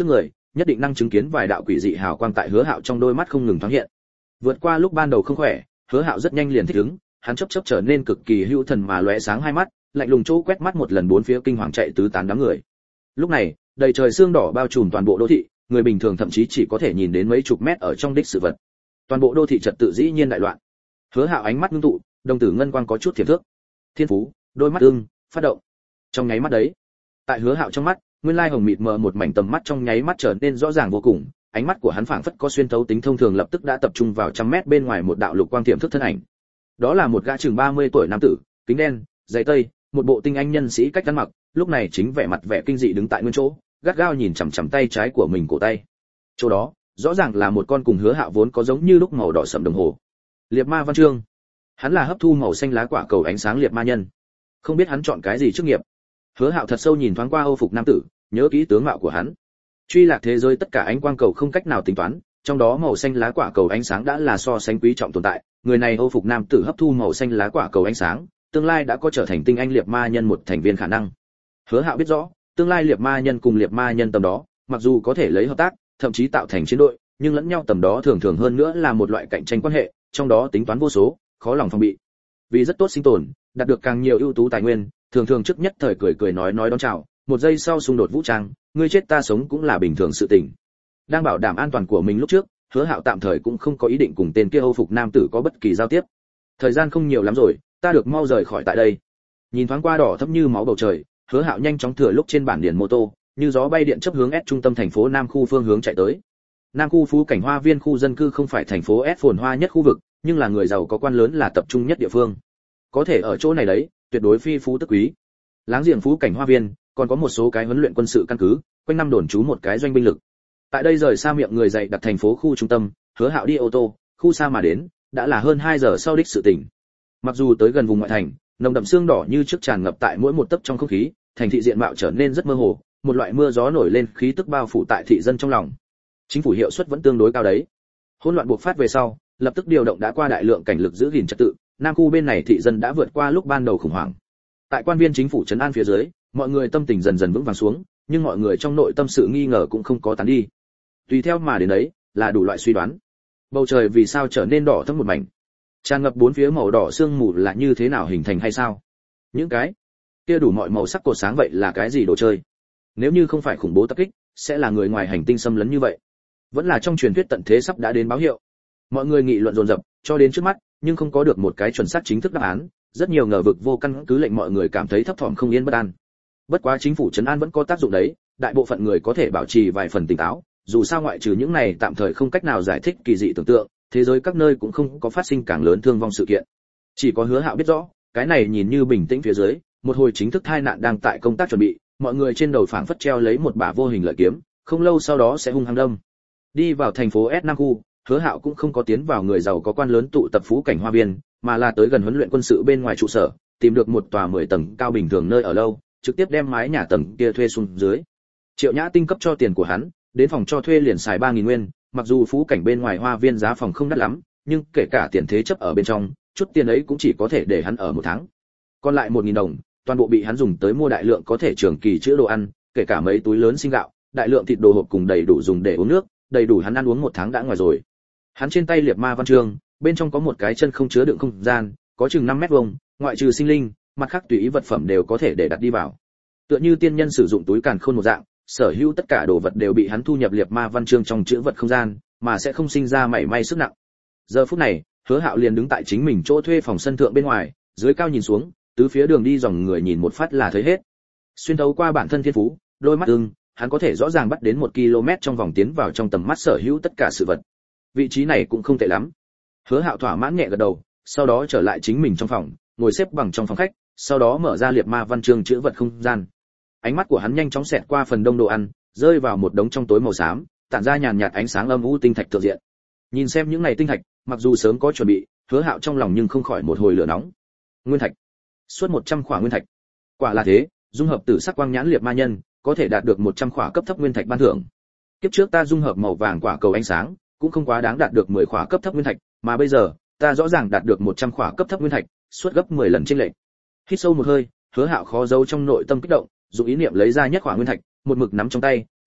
nhất định năng chứng kiến vài đạo quỷ dị hào quang tại Hứa Hạo trong đôi mắt không ngừng thoáng hiện. Vượt qua lúc ban đầu không khỏe, Hứa Hạo rất nhanh liền thích ứng, hắn chớp chớp trở nên cực kỳ hữu thần mà lóe sáng hai mắt, lạnh lùng chỗ quét mắt một lần bốn phía kinh hoàng chạy tứ tán đám người. Lúc này, đầy trời sương đỏ bao trùm toàn bộ đô thị, người bình thường thậm chí chỉ có thể nhìn đến mấy chục mét ở trong đích sự vật. Toàn bộ đô thị trật tự dĩ nhiên đại loạn. Hứa Hạo ánh mắt ngưng tụ, đồng tử ngân quang có chút thiểm thước. Thiên phú, đôi mắt ưng, phát động. Trong nháy mắt đấy, tại Hứa Hạo trong mắt, nguyên lai hồng mịt mờ một mảnh tầm mắt trong nháy mắt trở nên rõ ràng vô cùng, ánh mắt của hắn phảng phất có xuyên thấu tính thông thường lập tức đã tập trung vào trăm mét bên ngoài một đạo lục quang tiềm thức thân ảnh. Đó là một gã chừng ba mươi tuổi nam tử, kính đen, giày tây, một bộ tinh anh nhân sĩ cách ăn mặc, lúc này chính vẻ mặt vẻ kinh dị đứng tại nguyên chỗ, gắt gao nhìn chằm chằm tay trái của mình cổ tay. Chỗ đó, rõ ràng là một con cùng Hứa Hạo vốn có giống như lúc màu đỏ sẫm đồng hồ. Liệt Ma Văn Chương. Hắn là hấp thu màu xanh lá quả cầu ánh sáng liệt ma nhân. Không biết hắn chọn cái gì chức nghiệp. Hứa Hạo thật sâu nhìn thoáng qua Âu phục nam tử, nhớ kỹ tướng mạo của hắn. Truy lạc thế giới tất cả ánh quang cầu không cách nào tính toán, trong đó màu xanh lá quả cầu ánh sáng đã là so sánh quý trọng tồn tại, người này Âu phục nam tử hấp thu màu xanh lá quả cầu ánh sáng, tương lai đã có trở thành tinh anh liệt ma nhân một thành viên khả năng. Hứa Hạo biết rõ, tương lai liệt ma nhân cùng liệt ma nhân tầm đó, mặc dù có thể lấy hợp tác, thậm chí tạo thành chiến đội, nhưng lẫn nhau tầm đó thường thường hơn nữa là một loại cạnh tranh quan hệ, trong đó tính toán vô số, khó lòng phòng bị. Vì rất tốt sinh tồn, đạt được càng nhiều ưu tú tài nguyên, thường thường trước nhất thời cười cười nói nói đón chào, một giây sau xung đột vũ trang, ngươi chết ta sống cũng là bình thường sự tình. Đang bảo đảm an toàn của mình lúc trước, Hứa Hạo tạm thời cũng không có ý định cùng tên kia Âu phục nam tử có bất kỳ giao tiếp. Thời gian không nhiều lắm rồi, ta được mau rời khỏi tại đây. Nhìn thoáng qua đỏ thẫm như máu bầu trời, Hứa Hạo nhanh chóng thừa lúc trên bản điển mô tô, như gió bay điện chấp hướng S trung tâm thành phố Nam khu phương hướng chạy tới. Nam khu Phú Cảnh Hoa Viên khu dân cư không phải thành phố S phồn hoa nhất khu vực, nhưng là người giàu có quan lớn là tập trung nhất địa phương. Có thể ở chỗ này đấy, tuyệt đối phi phú tức quý. Láng giềng Phú Cảnh Hoa Viên, còn có một số cái huấn luyện quân sự căn cứ, quanh năm đồn trú một cái doanh binh lực. Tại đây rời xa miệng người dày đặt thành phố khu trung tâm, Hứa Hạo đi ô tô, khu xa mà đến, đã là hơn hai giờ sau đích sự tỉnh. Mặc dù tới gần vùng ngoại thành, nồng đậm sương đỏ như trước tràn ngập tại mỗi một tấc trong không khí, thành thị diện mạo trở nên rất mơ hồ, một loại mưa gió nổi lên khí tức bao phủ tại thị dân trong lòng. Chính phủ hiệu suất vẫn tương đối cao đấy. Hỗn loạn buộc phát về sau, lập tức điều động đã qua đại lượng cảnh lực giữ gìn trật tự, Nam khu bên này thị dân đã vượt qua lúc ban đầu khủng hoảng. Tại quan viên chính phủ trấn an phía dưới, mọi người tâm tình dần dần vững vàng xuống, nhưng mọi người trong nội tâm sự nghi ngờ cũng không có tán đi. Tùy theo mà đến đấy, là đủ loại suy đoán. Bầu trời vì sao trở nên đỏ thẫm một mảnh? Tràn ngập bốn phía màu đỏ sương mù là như thế nào hình thành hay sao? Những cái kia đủ mọi màu sắc cột sáng vậy là cái gì đồ chơi? Nếu như không phải khủng bố tập kích, sẽ là người ngoài hành tinh xâm lấn như vậy. Vẫn là trong truyền thuyết tận thế sắp đã đến báo hiệu. Mọi người nghị luận dồn dập, cho đến trước mắt, nhưng không có được một cái chuẩn xác chính thức đáp án, rất nhiều ngờ vực vô căn cứ lệnh mọi người cảm thấy thấp thỏm không yên bất an. Bất quá chính phủ trấn an vẫn có tác dụng đấy, đại bộ phận người có thể bảo trì vài phần tỉnh táo, dù sao ngoại trừ những này tạm thời không cách nào giải thích kỳ dị tưởng tượng, thế giới các nơi cũng không có phát sinh càng lớn thương vong sự kiện. Chỉ có Hứa Hạo biết rõ, cái này nhìn như bình tĩnh phía dưới, một hồi chính thức tai nạn đang tại công tác chuẩn bị, mọi người trên đầu phảng phất treo lấy một bả vô hình lợi kiếm, không lâu sau đó sẽ hung hăng đâm. Đi vào thành phố S Nam khu, Hứa Hạo cũng không có tiến vào người giàu có quan lớn tụ tập Phú Cảnh Hoa Viên, mà là tới gần huấn luyện quân sự bên ngoài trụ sở, tìm được một tòa mười tầng cao bình thường nơi ở lâu, trực tiếp đem mái nhà tầng kia thuê xuống dưới. Triệu Nhã Tinh cấp cho tiền của hắn, đến phòng cho thuê liền xài ba nghìn nguyên, mặc dù Phú Cảnh bên ngoài Hoa Viên giá phòng không đắt lắm, nhưng kể cả tiền thế chấp ở bên trong, chút tiền ấy cũng chỉ có thể để hắn ở một tháng. Còn lại một nghìn đồng, toàn bộ bị hắn dùng tới mua đại lượng có thể trường kỳ chữa đồ ăn, kể cả mấy túi lớn sinh gạo, đại lượng thịt đồ hộp cùng đầy đủ dùng để uống nước, đầy đủ hắn ăn uống một tháng đã ngoài rồi. Hắn trên tay liệt ma văn chương, bên trong có một cái chân không chứa đựng không gian, có chừng năm mét vuông, ngoại trừ sinh linh, mặt khác tùy ý vật phẩm đều có thể để đặt đi vào. Tựa như tiên nhân sử dụng túi càn khôn một dạng, sở hữu tất cả đồ vật đều bị hắn thu nhập liệt ma văn chương trong chữ vật không gian, mà sẽ không sinh ra mảy may sức nặng. Giờ phút này, Hứa Hạo liền đứng tại chính mình chỗ thuê phòng sân thượng bên ngoài, dưới cao nhìn xuống, tứ phía đường đi dòng người nhìn một phát là thấy hết. Xuyên thấu qua bản thân thiên phú, đôi mắt ưng, hắn có thể rõ ràng bắt đến một ki lô mét trong vòng tiến vào trong tầm mắt sở hữu tất cả sự vật. Vị trí này cũng không tệ lắm. Hứa Hạo thỏa mãn nhẹ gật đầu, sau đó trở lại chính mình trong phòng, ngồi xếp bằng trong phòng khách, sau đó mở ra liệt ma văn chương chữ vật không gian. Ánh mắt của hắn nhanh chóng xẹt qua phần đông đồ ăn, rơi vào một đống trong tối màu xám, tản ra nhàn nhạt ánh sáng âm u tinh thạch thượng diện. Nhìn xem những này tinh thạch, mặc dù sớm có chuẩn bị, Hứa Hạo trong lòng nhưng không khỏi một hồi lửa nóng. Nguyên thạch, suốt một trăm khỏa nguyên thạch. Quả là thế, dung hợp tử sắc quang nhãn liệt ma nhân, có thể đạt được một trăm khỏa cấp thấp nguyên thạch ban thưởng. Kiếp trước ta dung hợp màu vàng quả cầu ánh sáng, cũng không quá đáng đạt được mười khỏa cấp thấp nguyên thạch, mà bây giờ, ta rõ ràng đạt được một trăm khỏa cấp thấp nguyên thạch, suốt gấp mười lần chênh lệch. Hít sâu một hơi, Hứa Hạo khó giấu trong nội tâm kích động, dùng ý niệm lấy ra nhất khỏa nguyên thạch, một mực nắm trong tay,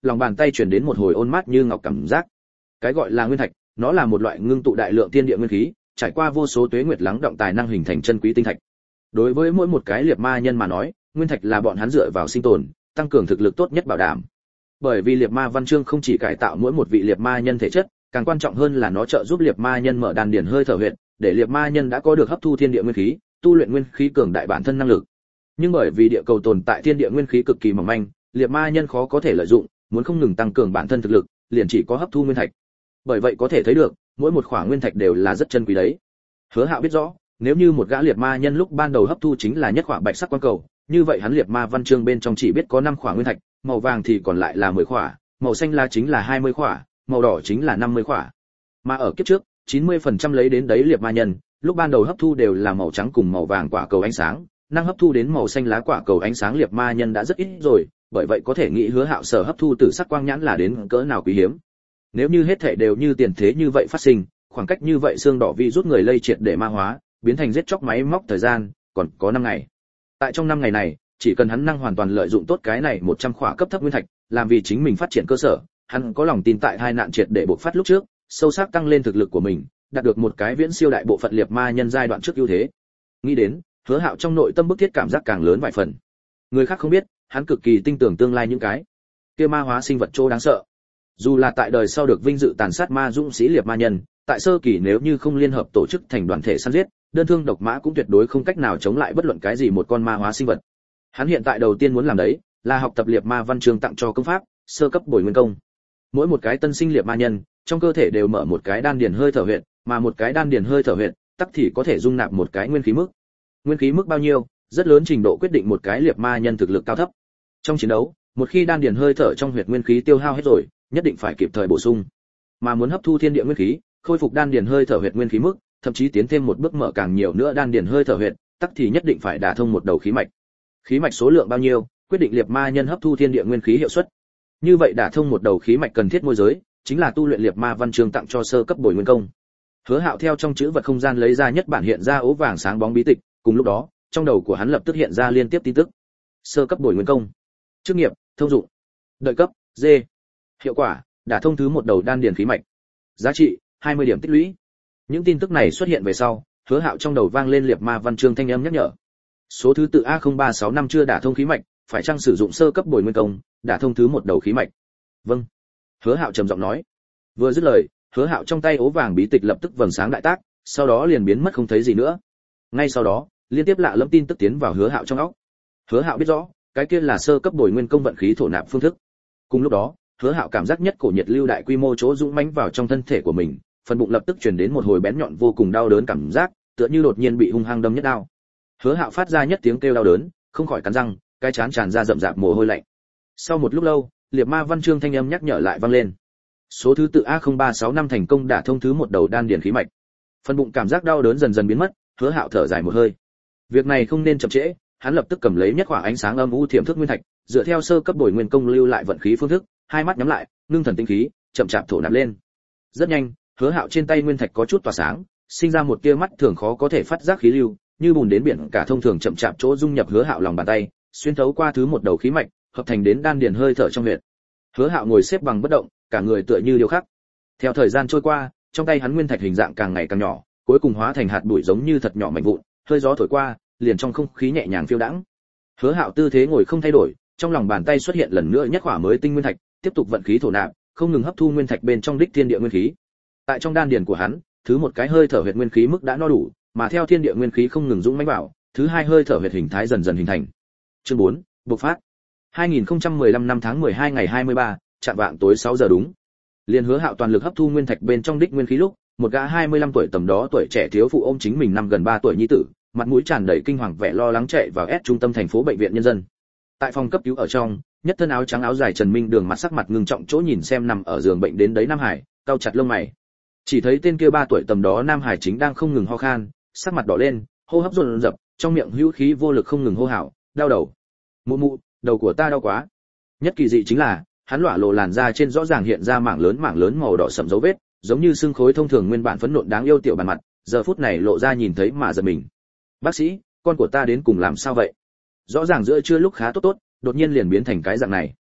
lòng bàn tay truyền đến một hồi ôn mát như ngọc cảm giác. Cái gọi là nguyên thạch, nó là một loại ngưng tụ đại lượng thiên địa nguyên khí, trải qua vô số tuế nguyệt lắng động tài năng hình thành chân quý tinh thạch. Đối với mỗi một cái liệt ma nhân mà nói, nguyên thạch là bọn hắn dựa vào sinh tồn, tăng cường thực lực tốt nhất bảo đảm. Bởi vì liệt ma văn chương không chỉ cải tạo mỗi một vị liệt ma nhân thể chất, càng quan trọng hơn là nó trợ giúp liệt ma nhân mở đan điền hơi thở huyệt, để liệt ma nhân đã có được hấp thu thiên địa nguyên khí, tu luyện nguyên khí cường đại bản thân năng lực. Nhưng bởi vì địa cầu tồn tại thiên địa nguyên khí cực kỳ mỏng manh, liệt ma nhân khó có thể lợi dụng, muốn không ngừng tăng cường bản thân thực lực, liền chỉ có hấp thu nguyên thạch. Bởi vậy có thể thấy được, mỗi một khỏa nguyên thạch đều là rất chân quý đấy. Hứa Hạo biết rõ, nếu như một gã liệt ma nhân lúc ban đầu hấp thu chính là nhất khỏa bạch sắc quang cầu, như vậy hắn liệt ma văn chương bên trong chỉ biết có năm khỏa nguyên thạch, màu vàng thì còn lại là mười khỏa, màu xanh lá chính là hai mươi khỏa, màu đỏ chính là năm mươi khỏa. Mà ở kiếp trước, chín mươi phần trăm lấy đến đấy liệt ma nhân, lúc ban đầu hấp thu đều là màu trắng cùng màu vàng quả cầu ánh sáng, năng hấp thu đến màu xanh lá quả cầu ánh sáng liệt ma nhân đã rất ít rồi, bởi vậy có thể nghĩ Hứa Hạo sở hấp thu tử sắc quang nhãn là đến cỡ nào quý hiếm. Nếu như hết thảy đều như tiền thế như vậy phát sinh, khoảng cách như vậy xương đỏ vi rút người lây triệt để ma hóa, biến thành giết chóc máy móc thời gian, còn có năm ngày. Tại trong năm ngày này, chỉ cần hắn năng hoàn toàn lợi dụng tốt cái này một trăm khỏa cấp thấp nguyên thạch, làm vì chính mình phát triển cơ sở, hắn có lòng tin tại hai nạn triệt để bộc phát lúc trước, sâu sắc tăng lên thực lực của mình, đạt được một cái viễn siêu đại bộ phận liệt ma nhân giai đoạn trước ưu thế. Nghĩ đến, Hứa Hạo trong nội tâm bức thiết cảm giác càng lớn vài phần. Người khác không biết, hắn cực kỳ tin tưởng tương lai những cái kia ma hóa sinh vật trô đáng sợ. Dù là tại đời sau được vinh dự tàn sát ma dũng sĩ liệt ma nhân, tại sơ kỳ nếu như không liên hợp tổ chức thành đoàn thể săn giết, đơn thương độc mã cũng tuyệt đối không cách nào chống lại bất luận cái gì một con ma hóa sinh vật. Hắn hiện tại đầu tiên muốn làm đấy, là học tập liệt ma văn chương tặng cho công pháp, sơ cấp bồi nguyên công. Mỗi một cái tân sinh liệt ma nhân, trong cơ thể đều mở một cái đan điền hơi thở huyệt, mà một cái đan điền hơi thở huyệt, tắc thì có thể dung nạp một cái nguyên khí mức. Nguyên khí mức bao nhiêu, rất lớn trình độ quyết định một cái liệt ma nhân thực lực cao thấp. Trong chiến đấu, một khi đan điền hơi thở trong huyệt nguyên khí tiêu hao hết rồi, nhất định phải kịp thời bổ sung. Mà muốn hấp thu thiên địa nguyên khí, khôi phục đan điền hơi thở huyệt nguyên khí mức, thậm chí tiến thêm một bước mở càng nhiều nữa đan điền hơi thở huyệt, tắc thì nhất định phải đả thông một đầu khí mạch. Khí mạch số lượng bao nhiêu, quyết định liệt ma nhân hấp thu thiên địa nguyên khí hiệu suất. Như vậy đả thông một đầu khí mạch cần thiết môi giới, chính là tu luyện liệt ma văn chương tặng cho sơ cấp bồi nguyên công. Hứa Hạo theo trong chữ vật không gian lấy ra nhất bản hiện ra ố vàng sáng bóng bí tịch, cùng lúc đó, trong đầu của hắn lập tức hiện ra liên tiếp tin tức. Sơ cấp bồi nguyên công. Chức nghiệp, thông dụng. Đợi cấp, D. Hiệu quả, đả thông thứ một đầu đan điền khí mạch. Giá trị, hai mươi điểm tích lũy. Những tin tức này xuất hiện về sau, Hứa Hạo trong đầu vang lên liệt ma văn chương thanh âm nhắc nhở. Số thứ tự A không ba sáu năm chưa đả thông khí mạch, phải chăng sử dụng sơ cấp bồi nguyên công, đả thông thứ một đầu khí mạch. Vâng. Hứa Hạo trầm giọng nói. Vừa dứt lời, Hứa Hạo trong tay ố vàng bí tịch lập tức vầng sáng đại tác, sau đó liền biến mất không thấy gì nữa. Ngay sau đó, liên tiếp lạ lẫm tin tức tiến vào Hứa Hạo trong óc. Hứa Hạo biết rõ, cái kia là sơ cấp bồi nguyên công vận khí thổ nạp phương thức. Cùng lúc đó, Hứa Hạo cảm giác nhất cổ nhiệt lưu đại quy mô chỗ dũng mãnh vào trong thân thể của mình, phần bụng lập tức truyền đến một hồi bén nhọn vô cùng đau đớn cảm giác, tựa như đột nhiên bị hung hăng đâm nhất đao. Hứa Hạo phát ra nhất tiếng kêu đau đớn, không khỏi cắn răng, cái trán tràn ra rậm rạp mồ hôi lạnh. Sau một lúc lâu, liệt ma văn chương thanh âm nhắc nhở lại vang lên. Số thứ tự A không ba sáu năm thành công đả thông thứ một đầu đan điền khí mạch. Phần bụng cảm giác đau đớn dần dần biến mất, Hứa Hạo thở dài một hơi. Việc này không nên chậm trễ, hắn lập tức cầm lấy nhất quả ánh sáng âm u thiểm thức nguyên thạch, dựa theo sơ cấp bồi nguyên công lưu lại vận khí phương thức, hai mắt nhắm lại, ngưng thần tinh khí, chậm chạp thổ nạp lên. Rất nhanh, Hứa Hạo trên tay nguyên thạch có chút tỏa sáng, sinh ra một tia mắt thường khó có thể phát giác khí lưu, như bùn đến biển cả thông thường chậm chạp chỗ dung nhập Hứa Hạo lòng bàn tay, xuyên thấu qua thứ một đầu khí mạch, hợp thành đến đan điền hơi thở trong huyệt. Hứa Hạo ngồi xếp bằng bất động, cả người tựa như điêu khắc. Theo thời gian trôi qua, trong tay hắn nguyên thạch hình dạng càng ngày càng nhỏ, cuối cùng hóa thành hạt bụi giống như thật nhỏ mảnh vụn, hơi gió thổi qua, liền trong không khí nhẹ nhàng phiêu đãng. Hứa Hạo tư thế ngồi không thay đổi, trong lòng bàn tay xuất hiện lần nữa nhất quả mới tinh nguyên thạch, tiếp tục vận khí thổ nạp, không ngừng hấp thu nguyên thạch bên trong đích thiên địa nguyên khí. Tại trong đan điền của hắn, thứ một cái hơi thở huyệt nguyên khí mức đã no đủ, mà theo thiên địa nguyên khí không ngừng dũng mãnh vào, thứ hai hơi thở huyệt hình thái dần dần hình thành. Chương bốn, bộc phát. hai nghìn không trăm mười lăm năm tháng mười hai ngày hai mươi ba, chạm vạng tối sáu giờ đúng. Liên Hứa Hạo toàn lực hấp thu nguyên thạch bên trong đích nguyên khí lúc, một gã hai mươi lăm tuổi tầm đó tuổi trẻ thiếu phụ ôm chính mình năm gần ba tuổi nhi tử, mặt mũi tràn đầy kinh hoàng vẻ lo lắng chạy vào S trung tâm thành phố bệnh viện nhân dân. Tại phòng cấp cứu ở trong, nhất thân áo trắng áo dài Trần Minh Đường mặt sắc mặt ngưng trọng chỗ nhìn xem nằm ở giường bệnh đến đấy Nam Hải, cau chặt lông mày. Chỉ thấy tên kia ba tuổi tầm đó Nam Hải chính đang không ngừng ho khan, sắc mặt đỏ lên, hô hấp dồn dập, trong miệng hữu khí vô lực không ngừng hô hào, đau đầu. Mụ mụ, đầu của ta đau quá. Nhất kỳ dị chính là, hắn lỏa lộ làn da trên rõ ràng hiện ra mảng lớn mảng lớn màu đỏ sẫm dấu vết, giống như xương khối thông thường nguyên bản phấn nộn đáng yêu tiểu bàn mặt, giờ phút này lộ ra nhìn thấy mà giật mình. Bác sĩ, con của ta đến cùng làm sao vậy? Rõ ràng giữa trưa lúc khá tốt tốt, đột nhiên liền biến thành cái dạng này.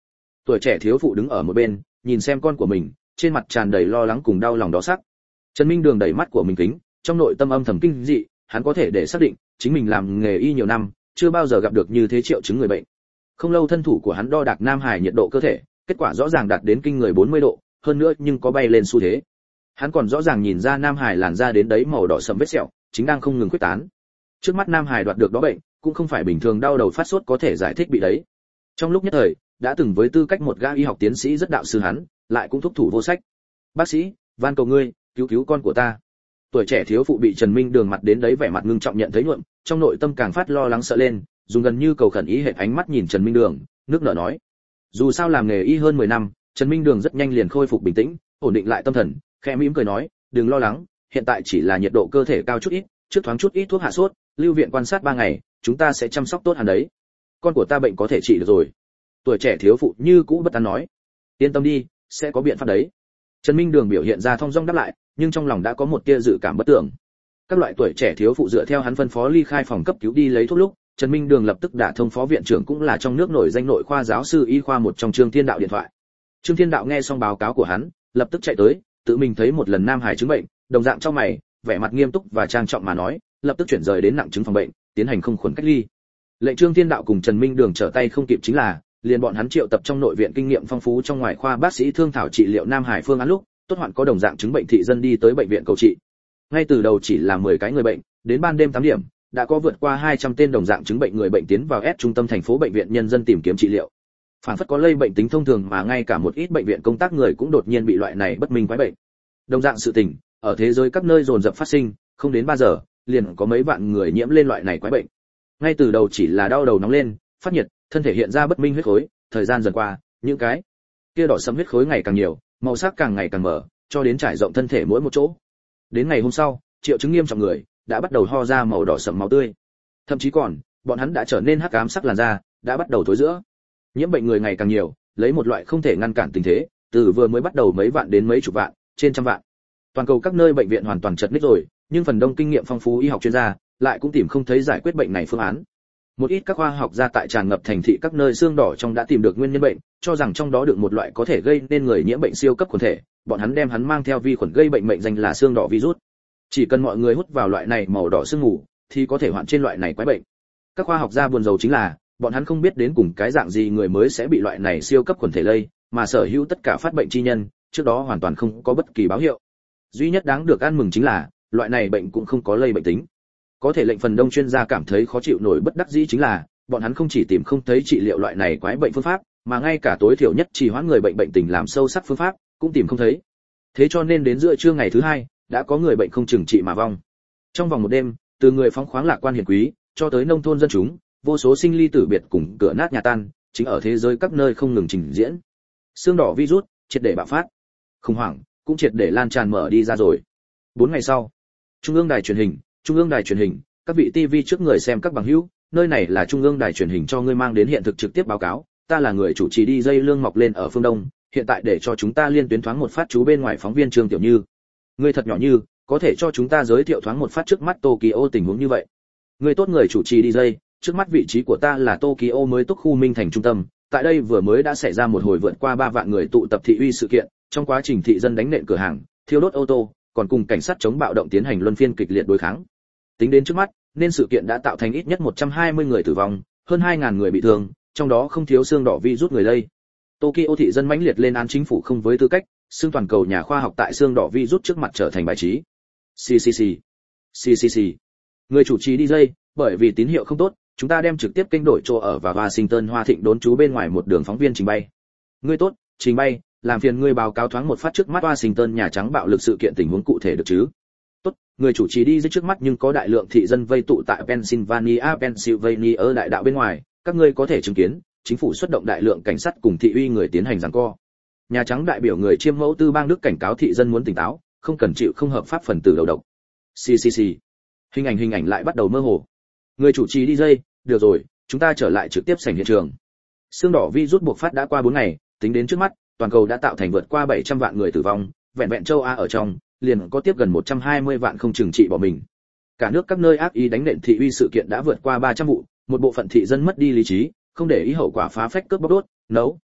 Tuổi trẻ thiếu phụ đứng ở một bên, nhìn xem con của mình, trên mặt tràn đầy lo lắng cùng đau lòng đó sắc. Trần Minh Đường đẩy mắt của mình kính, trong nội tâm âm thầm kinh dị, hắn có thể để xác định, chính mình làm nghề y nhiều năm, chưa bao giờ gặp được như thế triệu chứng người bệnh. Không lâu thân thủ của hắn đo đạc Nam Hải nhiệt độ cơ thể, kết quả rõ ràng đạt đến kinh người bốn mươi độ, hơn nữa nhưng có bay lên xu thế. Hắn còn rõ ràng nhìn ra Nam Hải làn da đến đấy màu đỏ sẫm vết sẹo, chính đang không ngừng khuếch tán. Trước mắt Nam Hải đoạt được đó bệnh, cũng không phải bình thường đau đầu phát sốt có thể giải thích bị đấy. Trong lúc nhất thời, đã từng với tư cách một gã y học tiến sĩ rất đạo sư hắn, lại cũng thúc thủ vô sách. Bác sĩ, van cầu ngươi, cứu cứu con của ta. Tuổi trẻ thiếu phụ bị Trần Minh Đường mặt đến đấy vẻ mặt ngưng trọng nhận thấy nhuộm, trong nội tâm càng phát lo lắng sợ lên, dùng gần như cầu khẩn ý hệt ánh mắt nhìn Trần Minh Đường, nước nở nói. Dù sao làm nghề y hơn mười năm, Trần Minh Đường rất nhanh liền khôi phục bình tĩnh, ổn định lại tâm thần, khẽ mỉm cười nói, đừng lo lắng, hiện tại chỉ là nhiệt độ cơ thể cao chút ít, trước thoáng chút ít thuốc hạ sốt, lưu viện quan sát ba ngày, chúng ta sẽ chăm sóc tốt hắn đấy. Con của ta bệnh có thể trị được rồi. Tuổi trẻ thiếu phụ như cũ bất an nói. Yên tâm đi, sẽ có biện pháp đấy. Trần Minh Đường biểu hiện ra thong dong đáp lại, nhưng trong lòng đã có một tia dự cảm bất tưởng. Các loại tuổi trẻ thiếu phụ dựa theo hắn phân phó ly khai phòng cấp cứu đi lấy thuốc lúc, Trần Minh Đường lập tức đả thông phó viện trưởng cũng là trong nước nổi danh nội khoa giáo sư y khoa một trong Trương Thiên Đạo điện thoại. Trương Thiên Đạo nghe xong báo cáo của hắn, lập tức chạy tới, tự mình thấy một lần Nam Hải chứng bệnh, đồng dạng trong mày, vẻ mặt nghiêm túc và trang trọng mà nói, lập tức chuyển rời đến nặng chứng phòng bệnh, tiến hành không khuẩn cách ly. Lệnh Trương Thiên Đạo cùng Trần Minh Đường trở tay không kịp chính là, liền bọn hắn triệu tập trong nội viện kinh nghiệm phong phú trong ngoài khoa bác sĩ thương thảo trị liệu Nam Hải phương án lúc, tốt hoạn có đồng dạng chứng bệnh thị dân đi tới bệnh viện cầu trị. Ngay từ đầu chỉ là mười cái người bệnh, đến ban đêm tám điểm, đã có vượt qua hai trăm tên đồng dạng chứng bệnh người bệnh tiến vào S trung tâm thành phố bệnh viện nhân dân tìm kiếm trị liệu. Phản phất có lây bệnh tính thông thường mà ngay cả một ít bệnh viện công tác người cũng đột nhiên bị loại này bất minh quái bệnh. Đồng dạng sự tình, ở thế giới các nơi dồn dập phát sinh, không đến ba giờ, liền có mấy vạn người nhiễm lên loại này quái bệnh. Ngay từ đầu chỉ là đau đầu nóng lên, phát nhiệt, thân thể hiện ra bất minh huyết khối, thời gian dần qua, những cái kia đỏ sẫm huyết khối ngày càng nhiều, màu sắc càng ngày càng mở, cho đến trải rộng thân thể mỗi một chỗ. Đến ngày hôm sau, triệu chứng nghiêm trọng người đã bắt đầu ho ra màu đỏ sẫm máu tươi. Thậm chí còn, bọn hắn đã trở nên hắc ám sắc làn da, đã bắt đầu thối rữa. Nhiễm bệnh người ngày càng nhiều, lấy một loại không thể ngăn cản tình thế, từ vừa mới bắt đầu mấy vạn đến mấy chục vạn, trên trăm vạn. Toàn cầu các nơi bệnh viện hoàn toàn chật ních rồi, nhưng phần đông kinh nghiệm phong phú y học chuyên gia lại cũng tìm không thấy giải quyết bệnh này phương án. Một ít các khoa học gia tại tràn ngập thành thị các nơi xương đỏ trong đã tìm được nguyên nhân bệnh, cho rằng trong đó được một loại có thể gây nên người nhiễm bệnh siêu cấp quần thể, bọn hắn đem hắn mang theo vi khuẩn gây bệnh mệnh danh là xương đỏ virus. Chỉ cần mọi người hút vào loại này màu đỏ sương mù, thì có thể hoạn trên loại này quái bệnh. Các khoa học gia buồn rầu chính là, bọn hắn không biết đến cùng cái dạng gì người mới sẽ bị loại này siêu cấp quần thể lây, mà sở hữu tất cả phát bệnh chi nhân, trước đó hoàn toàn không có bất kỳ báo hiệu. Duy nhất đáng được ăn mừng chính là, loại này bệnh cũng không có lây bệnh tính. Có thể lệnh phần đông chuyên gia cảm thấy khó chịu nổi bất đắc dĩ chính là, bọn hắn không chỉ tìm không thấy trị liệu loại này quái bệnh phương pháp, mà ngay cả tối thiểu nhất trì hoãn người bệnh bệnh tình làm sâu sắc phương pháp cũng tìm không thấy. Thế cho nên đến giữa trưa ngày thứ hai, đã có người bệnh không chừng trị mà vong. Trong vòng một đêm, từ người phóng khoáng lạc quan hiền quý, cho tới nông thôn dân chúng, vô số sinh ly tử biệt cùng cửa nát nhà tan, chính ở thế giới các nơi không ngừng trình diễn. Xương đỏ virus triệt để bạo phát, khủng hoảng cũng triệt để lan tràn mở đi ra rồi. Bốn ngày sau, Trung ương đài truyền hình, Trung ương đài truyền hình, các vị ti vi trước người xem các bằng hữu, nơi này là Trung ương đài truyền hình cho ngươi mang đến hiện thực trực tiếp báo cáo, ta là người chủ trì đi dây lương mọc lên ở phương Đông, hiện tại để cho chúng ta liên tuyến thoáng một phát chú bên ngoài phóng viên Trương Tiểu Như. Ngươi thật nhỏ như, có thể cho chúng ta giới thiệu thoáng một phát trước mắt Tokyo tình huống như vậy. Ngươi tốt người chủ trì đi dây, trước mắt vị trí của ta là Tokyo mới túc khu Minh thành trung tâm, tại đây vừa mới đã xảy ra một hồi vượt qua ba vạn người tụ tập thị uy sự kiện, trong quá trình thị dân đánh nện cửa hàng, thiêu đốt ô tô, còn cùng cảnh sát chống bạo động tiến hành luân phiên kịch liệt đối kháng. Tính đến trước mắt, nên sự kiện đã tạo thành ít nhất một trăm hai mươi người tử vong, hơn hai nghìn người bị thương, trong đó không thiếu xương đỏ virus người lây. Tokyo thị dân mãnh liệt lên án chính phủ không với tư cách, xương toàn cầu nhà khoa học tại xương đỏ virus trước mặt trở thành bài trí. xê xê xê. xê xê xê. Người chủ trì đi dây, bởi vì tín hiệu không tốt, chúng ta đem trực tiếp kênh đổi chỗ ở và Washington Hoa Thịnh đốn trú bên ngoài một đường phóng viên trình bay. Ngươi tốt, trình bay, làm phiền ngươi báo cáo thoáng một phát trước mắt Washington Nhà Trắng bạo lực sự kiện tình huống cụ thể được chứ? Tốt, người chủ trì đi dưới trước mắt nhưng có đại lượng thị dân vây tụ tại Pennsylvania, Pennsylvania ở đại đạo bên ngoài, các ngươi có thể chứng kiến, chính phủ xuất động đại lượng cảnh sát cùng thị uy người tiến hành giằng co. Nhà Trắng đại biểu người chiêm mẫu tư bang Đức cảnh cáo thị dân muốn tỉnh táo, không cần chịu không hợp pháp phần tử đầu độc. xê xê xê. Hình ảnh hình ảnh lại bắt đầu mơ hồ. Người chủ trì đi dây, được rồi, chúng ta trở lại trực tiếp sảnh hiện trường. Xương đỏ virus buộc phát đã qua bốn ngày, tính đến trước mắt, toàn cầu đã tạo thành vượt qua bảy trăm vạn người tử vong, vẹn vẹn châu Á ở trong, liền có tiếp gần một trăm hai mươi vạn không chừng trị bỏ mình. Cả nước các nơi ác ý đánh nện thị uy sự kiện đã vượt qua ba trăm vụ, một bộ phận thị dân mất đi lý trí, không để ý hậu quả phá phách cướp bóc đốt, nấu,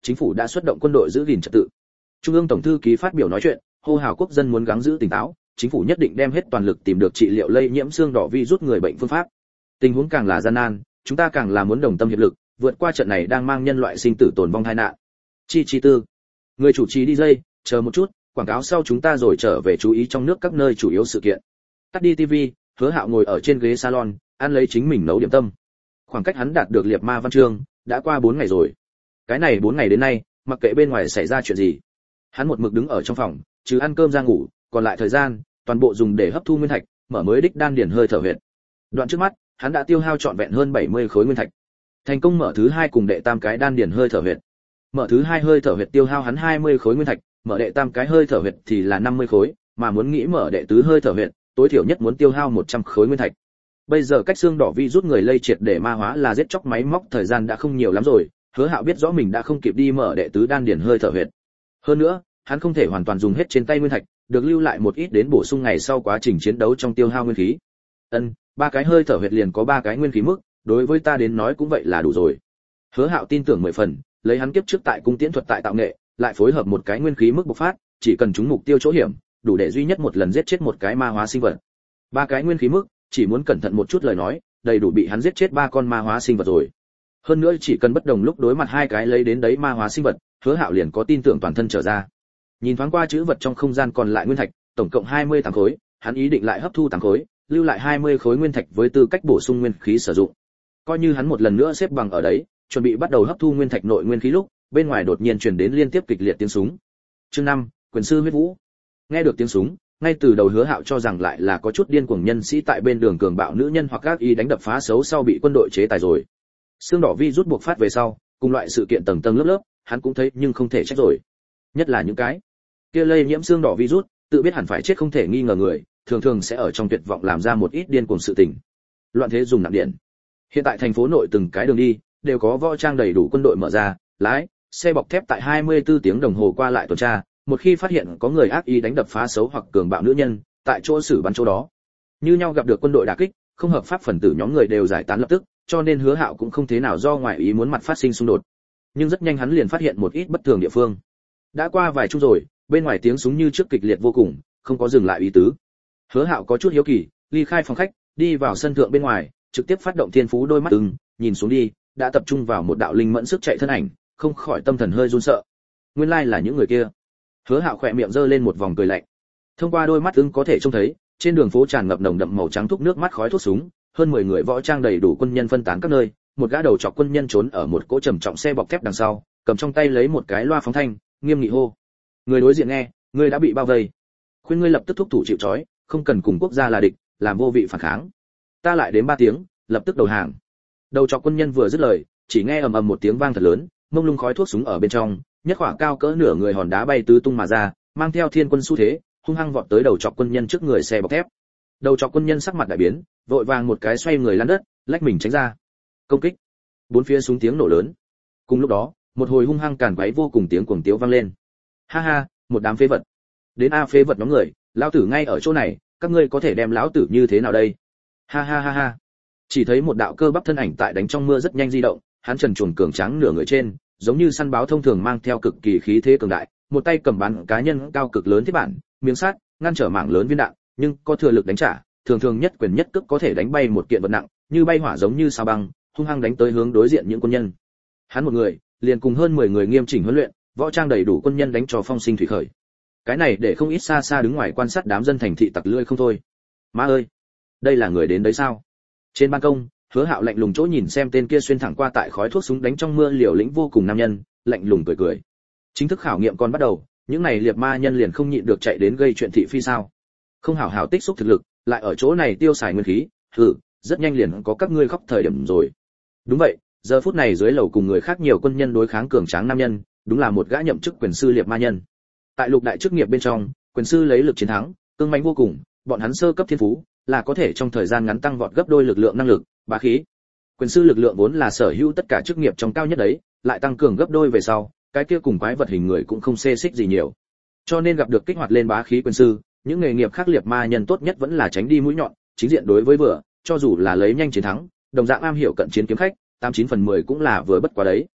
chính phủ đã xuất động quân đội giữ gìn trật tự. Trung ương tổng thư ký phát biểu nói chuyện, hô hào quốc dân muốn gắng giữ tỉnh táo, chính phủ nhất định đem hết toàn lực tìm được trị liệu lây nhiễm xương đỏ virus người bệnh phương pháp. Tình huống càng là gian nan, chúng ta càng là muốn đồng tâm hiệp lực, vượt qua trận này đang mang nhân loại sinh tử tồn vong tai nạn. Chi chi tư. Người chủ trì đi dây, chờ một chút, quảng cáo sau chúng ta rồi trở về chú ý trong nước các nơi chủ yếu sự kiện. Tắt đi tivi, Hứa Hạo ngồi ở trên ghế salon, ăn lấy chính mình nấu điểm tâm. Khoảng cách hắn đạt được liệt ma văn chương, đã qua bốn ngày rồi. Cái này bốn ngày đến nay, mặc kệ bên ngoài xảy ra chuyện gì, hắn một mực đứng ở trong phòng, trừ ăn cơm ra ngủ, còn lại thời gian, toàn bộ dùng để hấp thu nguyên thạch, mở mới đích đan điển hơi thở huyệt. Đoạn trước mắt, hắn đã tiêu hao trọn vẹn hơn bảy mươi khối nguyên thạch. Thành công mở thứ hai cùng đệ tam cái đan điển hơi thở huyệt. Mở thứ hai hơi thở huyệt tiêu hao hắn hai mươi khối nguyên thạch, mở đệ tam cái hơi thở huyệt thì là năm mươi khối, mà muốn nghĩ mở đệ tứ hơi thở huyệt, tối thiểu nhất muốn tiêu hao một trăm khối nguyên thạch. Bây giờ cách xương đỏ vi rút người lây triệt để ma hóa là giết chóc máy móc thời gian đã không nhiều lắm rồi, Hứa Hạo biết rõ mình đã không kịp đi mở đệ tứ đan điển hơi thở huyệt. Hơn nữa, hắn không thể hoàn toàn dùng hết trên tay nguyên thạch, được lưu lại một ít đến bổ sung ngày sau quá trình chiến đấu trong tiêu hao nguyên khí. Ân, ba cái hơi thở huyệt liền có ba cái nguyên khí mức, đối với ta đến nói cũng vậy là đủ rồi. Hứa Hạo tin tưởng mười phần, lấy hắn kiếp trước tại cung tiễn thuật tại tạo nghệ, lại phối hợp một cái nguyên khí mức bộc phát, chỉ cần trúng mục tiêu chỗ hiểm, đủ để duy nhất một lần giết chết một cái ma hóa sinh vật. Ba cái nguyên khí mức, chỉ muốn cẩn thận một chút lời nói, đầy đủ bị hắn giết chết ba con ma hóa sinh vật rồi. Hơn nữa chỉ cần bất đồng lúc đối mặt hai cái lấy đến đấy ma hóa sinh vật, Hứa Hạo liền có tin tưởng toàn thân trở ra. Nhìn thoáng qua chữ vật trong không gian còn lại nguyên thạch, tổng cộng hai mươi tám khối, hắn ý định lại hấp thu tám khối, lưu lại hai mươi khối nguyên thạch với tư cách bổ sung nguyên khí sử dụng. Coi như hắn một lần nữa xếp bằng ở đấy, chuẩn bị bắt đầu hấp thu nguyên thạch nội nguyên khí lúc, bên ngoài đột nhiên truyền đến liên tiếp kịch liệt tiếng súng. Chương năm, quyền sư huyết vũ. Nghe được tiếng súng, ngay từ đầu Hứa Hạo cho rằng lại là có chút điên cuồng nhân sĩ tại bên đường cường bạo nữ nhân hoặc các y đánh đập phá xấu sau bị quân đội chế tài rồi. Xương đỏ vi rút buộc phát về sau, cùng loại sự kiện tầng tầng lớp lớp, hắn cũng thấy nhưng không thể trách rồi. Nhất là những cái kia lây nhiễm xương đỏ virus, tự biết hẳn phải chết không thể nghi ngờ người, thường thường sẽ ở trong tuyệt vọng làm ra một ít điên cuồng sự tình. Loạn thế dùng nặng điện. Hiện tại thành phố nội từng cái đường đi đều có võ trang đầy đủ quân đội mở ra, lái xe bọc thép tại hai mươi tư tiếng đồng hồ qua lại tuần tra, một khi phát hiện có người ác ý đánh đập phá xấu hoặc cường bạo nữ nhân, tại chỗ xử bắn chỗ đó. Như nhau gặp được quân đội đả kích, không hợp pháp phần tử nhóm người đều giải tán lập tức, cho nên Hứa Hạo cũng không thế nào do ngoại ý muốn mặt phát sinh xung đột. Nhưng rất nhanh hắn liền phát hiện một ít bất thường địa phương. Đã qua vài chung rồi, bên ngoài tiếng súng như trước kịch liệt vô cùng, không có dừng lại ý tứ. Hứa Hạo có chút hiếu kỳ, ly khai phòng khách, đi vào sân thượng bên ngoài, trực tiếp phát động thiên phú đôi mắt từng, nhìn xuống đi, đã tập trung vào một đạo linh mẫn sức chạy thân ảnh, không khỏi tâm thần hơi run sợ. Nguyên lai là những người kia. Hứa Hạo khẽ miệng giơ lên một vòng cười lạnh. Thông qua đôi mắt ưng có thể trông thấy, trên đường phố tràn ngập nồng đậm màu trắng thúc nước mắt khói thuốc súng, hơn mười người võ trang đầy đủ quân nhân phân tán các nơi, một gã đầu trọc quân nhân trốn ở một cỗ trầm trọng xe bọc thép đằng sau, cầm trong tay lấy một cái loa phóng thanh, nghiêm nghị hô. Người đối diện nghe, ngươi đã bị bao vây. Khuyên ngươi lập tức thúc thủ chịu trói, không cần cùng quốc gia là địch, làm vô vị phản kháng. Ta lại đến ba tiếng, lập tức đầu hàng. Đầu trọc quân nhân vừa dứt lời, chỉ nghe ầm ầm một tiếng vang thật lớn, mông lung khói thuốc súng ở bên trong, nhất quả cao cỡ nửa người hòn đá bay tứ tung mà ra, mang theo thiên quân xu thế, hung hăng vọt tới đầu trọc quân nhân trước người xe bọc thép. Đầu trọc quân nhân sắc mặt đại biến, vội vàng một cái xoay người lăn đất, lách mình tránh ra. Công kích. Bốn phía súng tiếng nổ lớn. Cùng lúc đó, một hồi hung hăng càn quấy vô cùng tiếng cuồng tiếu vang lên. Ha ha, một đám phế vật. Đến a phế vật nhóm người, lão tử ngay ở chỗ này, các ngươi có thể đem lão tử như thế nào đây? Ha ha ha ha. Chỉ thấy một đạo cơ bắp thân ảnh tại đánh trong mưa rất nhanh di động, hắn trần truồng cường tráng nửa người trên, giống như săn báo thông thường mang theo cực kỳ khí thế cường đại, một tay cầm bắn cá nhân cao cực lớn thiết bản, miếng sắt, ngăn trở mạng lớn viên đạn, nhưng có thừa lực đánh trả, thường thường nhất quyền nhất cước có thể đánh bay một kiện vật nặng, như bay hỏa giống như sao băng, hung hăng đánh tới hướng đối diện những quân nhân. Hắn một người, liền cùng hơn mười người nghiêm chỉnh huấn luyện, võ trang đầy đủ quân nhân đánh cho phong sinh thủy khởi. Cái này để không ít xa xa đứng ngoài quan sát đám dân thành thị tặc lưỡi không thôi. Má ơi, đây là người đến đấy sao? Trên ban công, Hứa Hạo lạnh lùng chỗ nhìn xem tên kia xuyên thẳng qua tại khói thuốc súng đánh trong mưa liều lĩnh vô cùng nam nhân, lạnh lùng cười cười. Chính thức khảo nghiệm còn bắt đầu, những này liệt ma nhân liền không nhịn được chạy đến gây chuyện thị phi sao? Không hảo hảo tích xúc thực lực, lại ở chỗ này tiêu xài nguyên khí, hừ, rất nhanh liền có các ngươi khóc thời điểm rồi. Đúng vậy, giờ phút này dưới lầu cùng người khác nhiều quân nhân đối kháng cường tráng nam nhân, đúng là một gã nhậm chức quyền sư liệt ma nhân. Tại lục đại chức nghiệp bên trong, quyền sư lấy lực chiến thắng, cương mãnh vô cùng, bọn hắn sơ cấp thiên phú là có thể trong thời gian ngắn tăng vọt gấp đôi lực lượng năng lực, bá khí. Quyền sư lực lượng vốn là sở hữu tất cả chức nghiệp trong cao nhất đấy, lại tăng cường gấp đôi về sau, cái kia cùng quái vật hình người cũng không xê xích gì nhiều. Cho nên gặp được kích hoạt lên bá khí quyền sư, những nghề nghiệp khác liệt ma nhân tốt nhất vẫn là tránh đi mũi nhọn, chính diện đối với vừa, cho dù là lấy nhanh chiến thắng, đồng dạng am hiểu cận chiến kiếm khách, tám chín phần mười cũng là vừa bất quá đấy.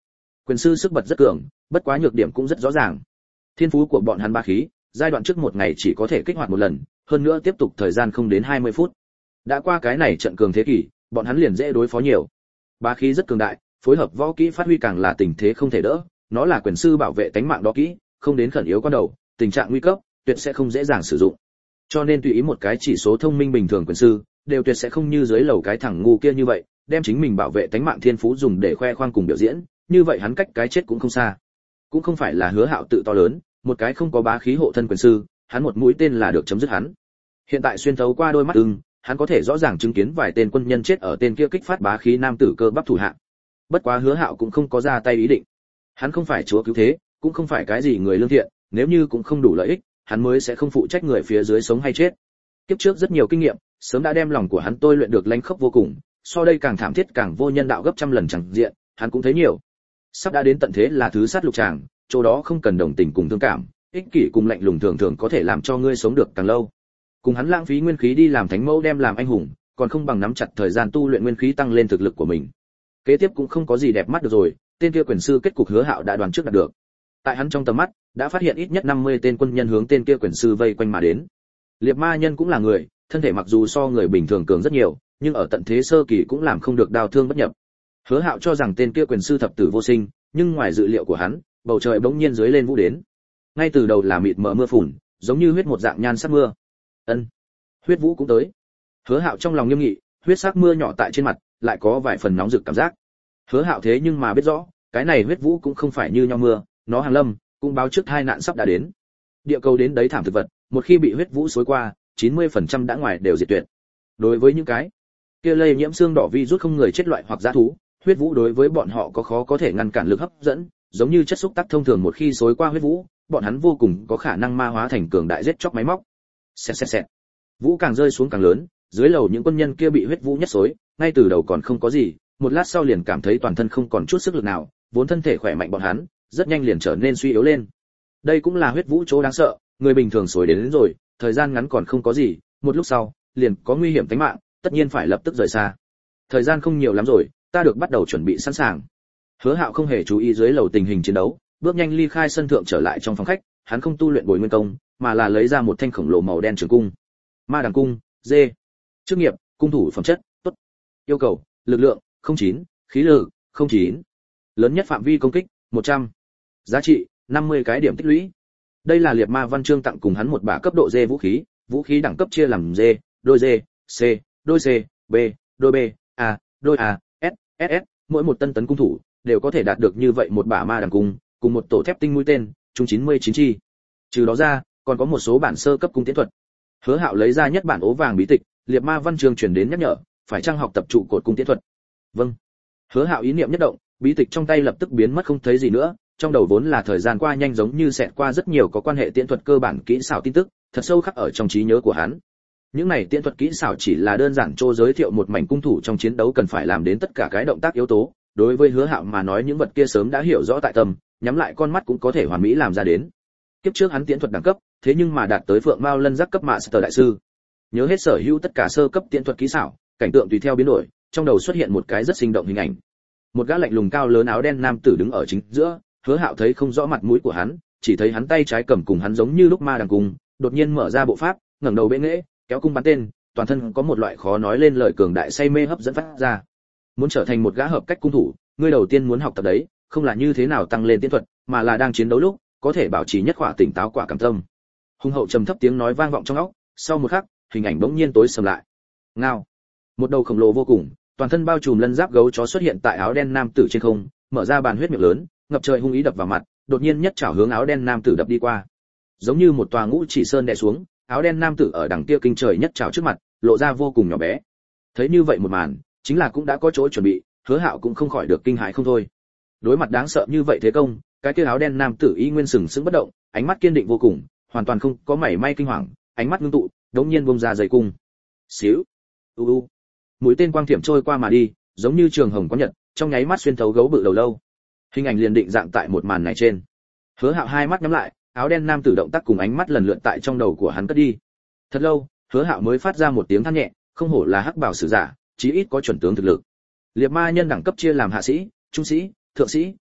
Quyền sư sức bật rất cường, bất quá nhược điểm cũng rất rõ ràng. Thiên phú của bọn hắn bá khí, giai đoạn trước một ngày chỉ có thể kích hoạt một lần, hơn nữa tiếp tục thời gian không đến hai mươi phút. Đã qua cái này trận cường thế kỷ, bọn hắn liền dễ đối phó nhiều. Bá khí rất cường đại, phối hợp võ kỹ phát huy càng là tình thế không thể đỡ, nó là quyền sư bảo vệ tánh mạng đó kỹ, không đến khẩn yếu con đầu, tình trạng nguy cấp, tuyệt sẽ không dễ dàng sử dụng. Cho nên tùy ý một cái chỉ số thông minh bình thường quyền sư, đều tuyệt sẽ không như dưới lầu cái thằng ngu kia như vậy, đem chính mình bảo vệ tánh mạng thiên phú dùng để khoe khoang cùng biểu diễn, như vậy hắn cách cái chết cũng không xa. Cũng không phải là Hứa Hạo tự to lớn, một cái không có bá khí hộ thân quyền sư, hắn một mũi tên là được chấm dứt hắn. Hiện tại xuyên thấu qua đôi mắt ưng, hắn có thể rõ ràng chứng kiến vài tên quân nhân chết ở tên kia kích phát bá khí nam tử cơ bắp thủ hạ. Bất quá Hứa Hạo cũng không có ra tay ý định. Hắn không phải chúa cứu thế, cũng không phải cái gì người lương thiện, nếu như cũng không đủ lợi ích, hắn mới sẽ không phụ trách người phía dưới sống hay chết. Kiếp trước rất nhiều kinh nghiệm, sớm đã đem lòng của hắn tôi luyện được lanh khốc vô cùng, so đây càng thảm thiết càng vô nhân đạo gấp trăm lần chẳng diện, hắn cũng thấy nhiều. Sắp đã đến tận thế là thứ sát lục tràng, chỗ đó không cần đồng tình cùng thương cảm, ích kỷ cùng lạnh lùng thường thường có thể làm cho ngươi sống được càng lâu. Cùng hắn lãng phí nguyên khí đi làm thánh mẫu đem làm anh hùng, còn không bằng nắm chặt thời gian tu luyện nguyên khí tăng lên thực lực của mình. Kế tiếp cũng không có gì đẹp mắt được rồi, tên kia quyền sư kết cục Hứa Hạo đã đoán trước đạt được. Tại hắn trong tầm mắt, đã phát hiện ít nhất năm mươi tên quân nhân hướng tên kia quyền sư vây quanh mà đến. Liệt ma nhân cũng là người, thân thể mặc dù so người bình thường cường rất nhiều, nhưng ở tận thế sơ kỳ cũng làm không được đau thương bất nhập. Hứa Hạo cho rằng tên kia quyền sư thập tử vô sinh, nhưng ngoài dự liệu của hắn, bầu trời bỗng nhiên dưới lên vũ đến. Ngay từ đầu là mịt mờ mưa phùn, giống như huyết một dạng nhan sắc mưa. Ân, huyết vũ cũng tới. Hứa Hạo trong lòng nghiêm nghị, huyết sắc mưa nhỏ tại trên mặt, lại có vài phần nóng rực cảm giác. Hứa Hạo thế nhưng mà biết rõ, cái này huyết vũ cũng không phải như nhau mưa, nó hàng lâm, cũng báo trước tai nạn sắp đã đến. Địa cầu đến đấy thảm thực vật, một khi bị huyết vũ xối qua, chín mươi phần trăm đã ngoài đều diệt tuyệt. Đối với những cái kia lây nhiễm xương đỏ virus không người chết loại hoặc dã thú, huyết vũ đối với bọn họ có khó có thể ngăn cản lực hấp dẫn, giống như chất xúc tác thông thường một khi xối qua huyết vũ, bọn hắn vô cùng có khả năng ma hóa thành cường đại giết chóc máy móc. Xẹt xẹt xẹt. Vũ càng rơi xuống càng lớn, dưới lầu những quân nhân kia bị huyết vũ nhất xối, ngay từ đầu còn không có gì, một lát sau liền cảm thấy toàn thân không còn chút sức lực nào, vốn thân thể khỏe mạnh bọn hắn, rất nhanh liền trở nên suy yếu lên. Đây cũng là huyết vũ chỗ đáng sợ, người bình thường xối đến, đến rồi, thời gian ngắn còn không có gì, một lúc sau, liền có nguy hiểm tính mạng, tất nhiên phải lập tức rời xa. Thời gian không nhiều lắm rồi, ta được bắt đầu chuẩn bị sẵn sàng. Hứa Hạo không hề chú ý dưới lầu tình hình chiến đấu, bước nhanh ly khai sân thượng trở lại trong phòng khách, hắn không tu luyện bồi nguyên công, mà là lấy ra một thanh khổng lồ màu đen trường cung. Ma đằng cung, dê. Chức nghiệp, cung thủ phẩm chất, tốt. Yêu cầu, lực lượng, không chín, khí lực, không chín. Lớn nhất phạm vi công kích, một trăm. Giá trị, năm mươi cái điểm tích lũy. Đây là Liệt Ma Văn Chương tặng cùng hắn một bả cấp độ dê vũ khí, vũ khí đẳng cấp chia làm dê, đôi dê, C, đôi C, B, đôi B, A, đôi A, S, ét ét, mỗi một tân tấn cung thủ đều có thể đạt được như vậy một bả ma đằng cung, cùng một tổ thép tinh mũi tên, chung chín mươi chín chi. Trừ đó ra, còn có một số bản sơ cấp cung tiễn thuật. Hứa Hạo lấy ra nhất bản ố vàng bí tịch, Liệt Ma Văn Chương truyền đến nhắc nhở, phải trang học tập trụ cột cung tiễn thuật. Vâng. Hứa Hạo ý niệm nhất động, bí tịch trong tay lập tức biến mất không thấy gì nữa, trong đầu vốn là thời gian qua nhanh giống như xẹt qua rất nhiều có quan hệ tiễn thuật cơ bản kỹ xảo tin tức, thật sâu khắc ở trong trí nhớ của hắn. Những này tiễn thuật kỹ xảo chỉ là đơn giản trô giới thiệu một mảnh cung thủ trong chiến đấu cần phải làm đến tất cả cái động tác yếu tố, đối với Hứa Hạo mà nói những vật kia sớm đã hiểu rõ tại tâm, nhắm lại con mắt cũng có thể hoàn mỹ làm ra đến. Kiếp trước hắn tiễn thuật đẳng cấp, thế nhưng mà đạt tới Phượng Mao Lân giác cấp Master đại sư. Nhớ hết sở hữu tất cả sơ cấp tiễn thuật kỹ xảo, cảnh tượng tùy theo biến đổi, trong đầu xuất hiện một cái rất sinh động hình ảnh. Một gã lạnh lùng cao lớn áo đen nam tử đứng ở chính giữa, Hứa Hạo thấy không rõ mặt mũi của hắn, chỉ thấy hắn tay trái cầm cùng hắn giống như lúc ma đằng cung, đột nhiên mở ra bộ pháp, ngẩng đầu bệ nghệ, kéo cung bắn tên, toàn thân có một loại khó nói lên lời cường đại say mê hấp dẫn phát ra. Muốn trở thành một gã hợp cách cung thủ, ngươi đầu tiên muốn học tập đấy, không là như thế nào tăng lên tiễn thuật, mà là đang chiến đấu lúc, có thể bảo trì nhất khỏa tỉnh táo quả cảm tâm. Hung hậu trầm thấp tiếng nói vang vọng trong óc, sau một khắc, hình ảnh bỗng nhiên tối sầm lại. Ngao. Một đầu khổng lồ vô cùng, toàn thân bao trùm lân giáp gấu chó xuất hiện tại áo đen nam tử trên không, mở ra bàn huyết miệng lớn, ngập trời hung ý đập vào mặt, đột nhiên nhất chảo hướng áo đen nam tử đập đi qua. Giống như một tòa ngũ chỉ sơn đè xuống, áo đen nam tử ở đằng kia kinh trời nhất chảo trước mặt, lộ ra vô cùng nhỏ bé. Thấy như vậy một màn, chính là cũng đã có chỗ chuẩn bị, Hứa Hạo cũng không khỏi được kinh hãi không thôi. Đối mặt đáng sợ như vậy thế công, cái kia áo đen nam tử y nguyên sừng sững bất động, ánh mắt kiên định vô cùng, hoàn toàn không có mảy may kinh hoàng, ánh mắt ngưng tụ, đống nhiên bung ra dây cung. Xíu. U u. Mũi tên quang thiểm trôi qua mà đi, giống như trường hồng có nhật, trong nháy mắt xuyên thấu gấu bự đầu lâu. Hình ảnh liền định dạng tại một màn này trên. Hứa Hạo hai mắt nhắm lại, áo đen nam tử động tác cùng ánh mắt lần lượt tại trong đầu của hắn cất đi. Thật lâu, Hứa Hạo mới phát ra một tiếng than nhẹ, không hổ là hắc bảo sử giả, chí ít có chuẩn tướng thực lực. Liệt ma nhân đẳng cấp chia làm hạ sĩ, trung sĩ, thượng sĩ,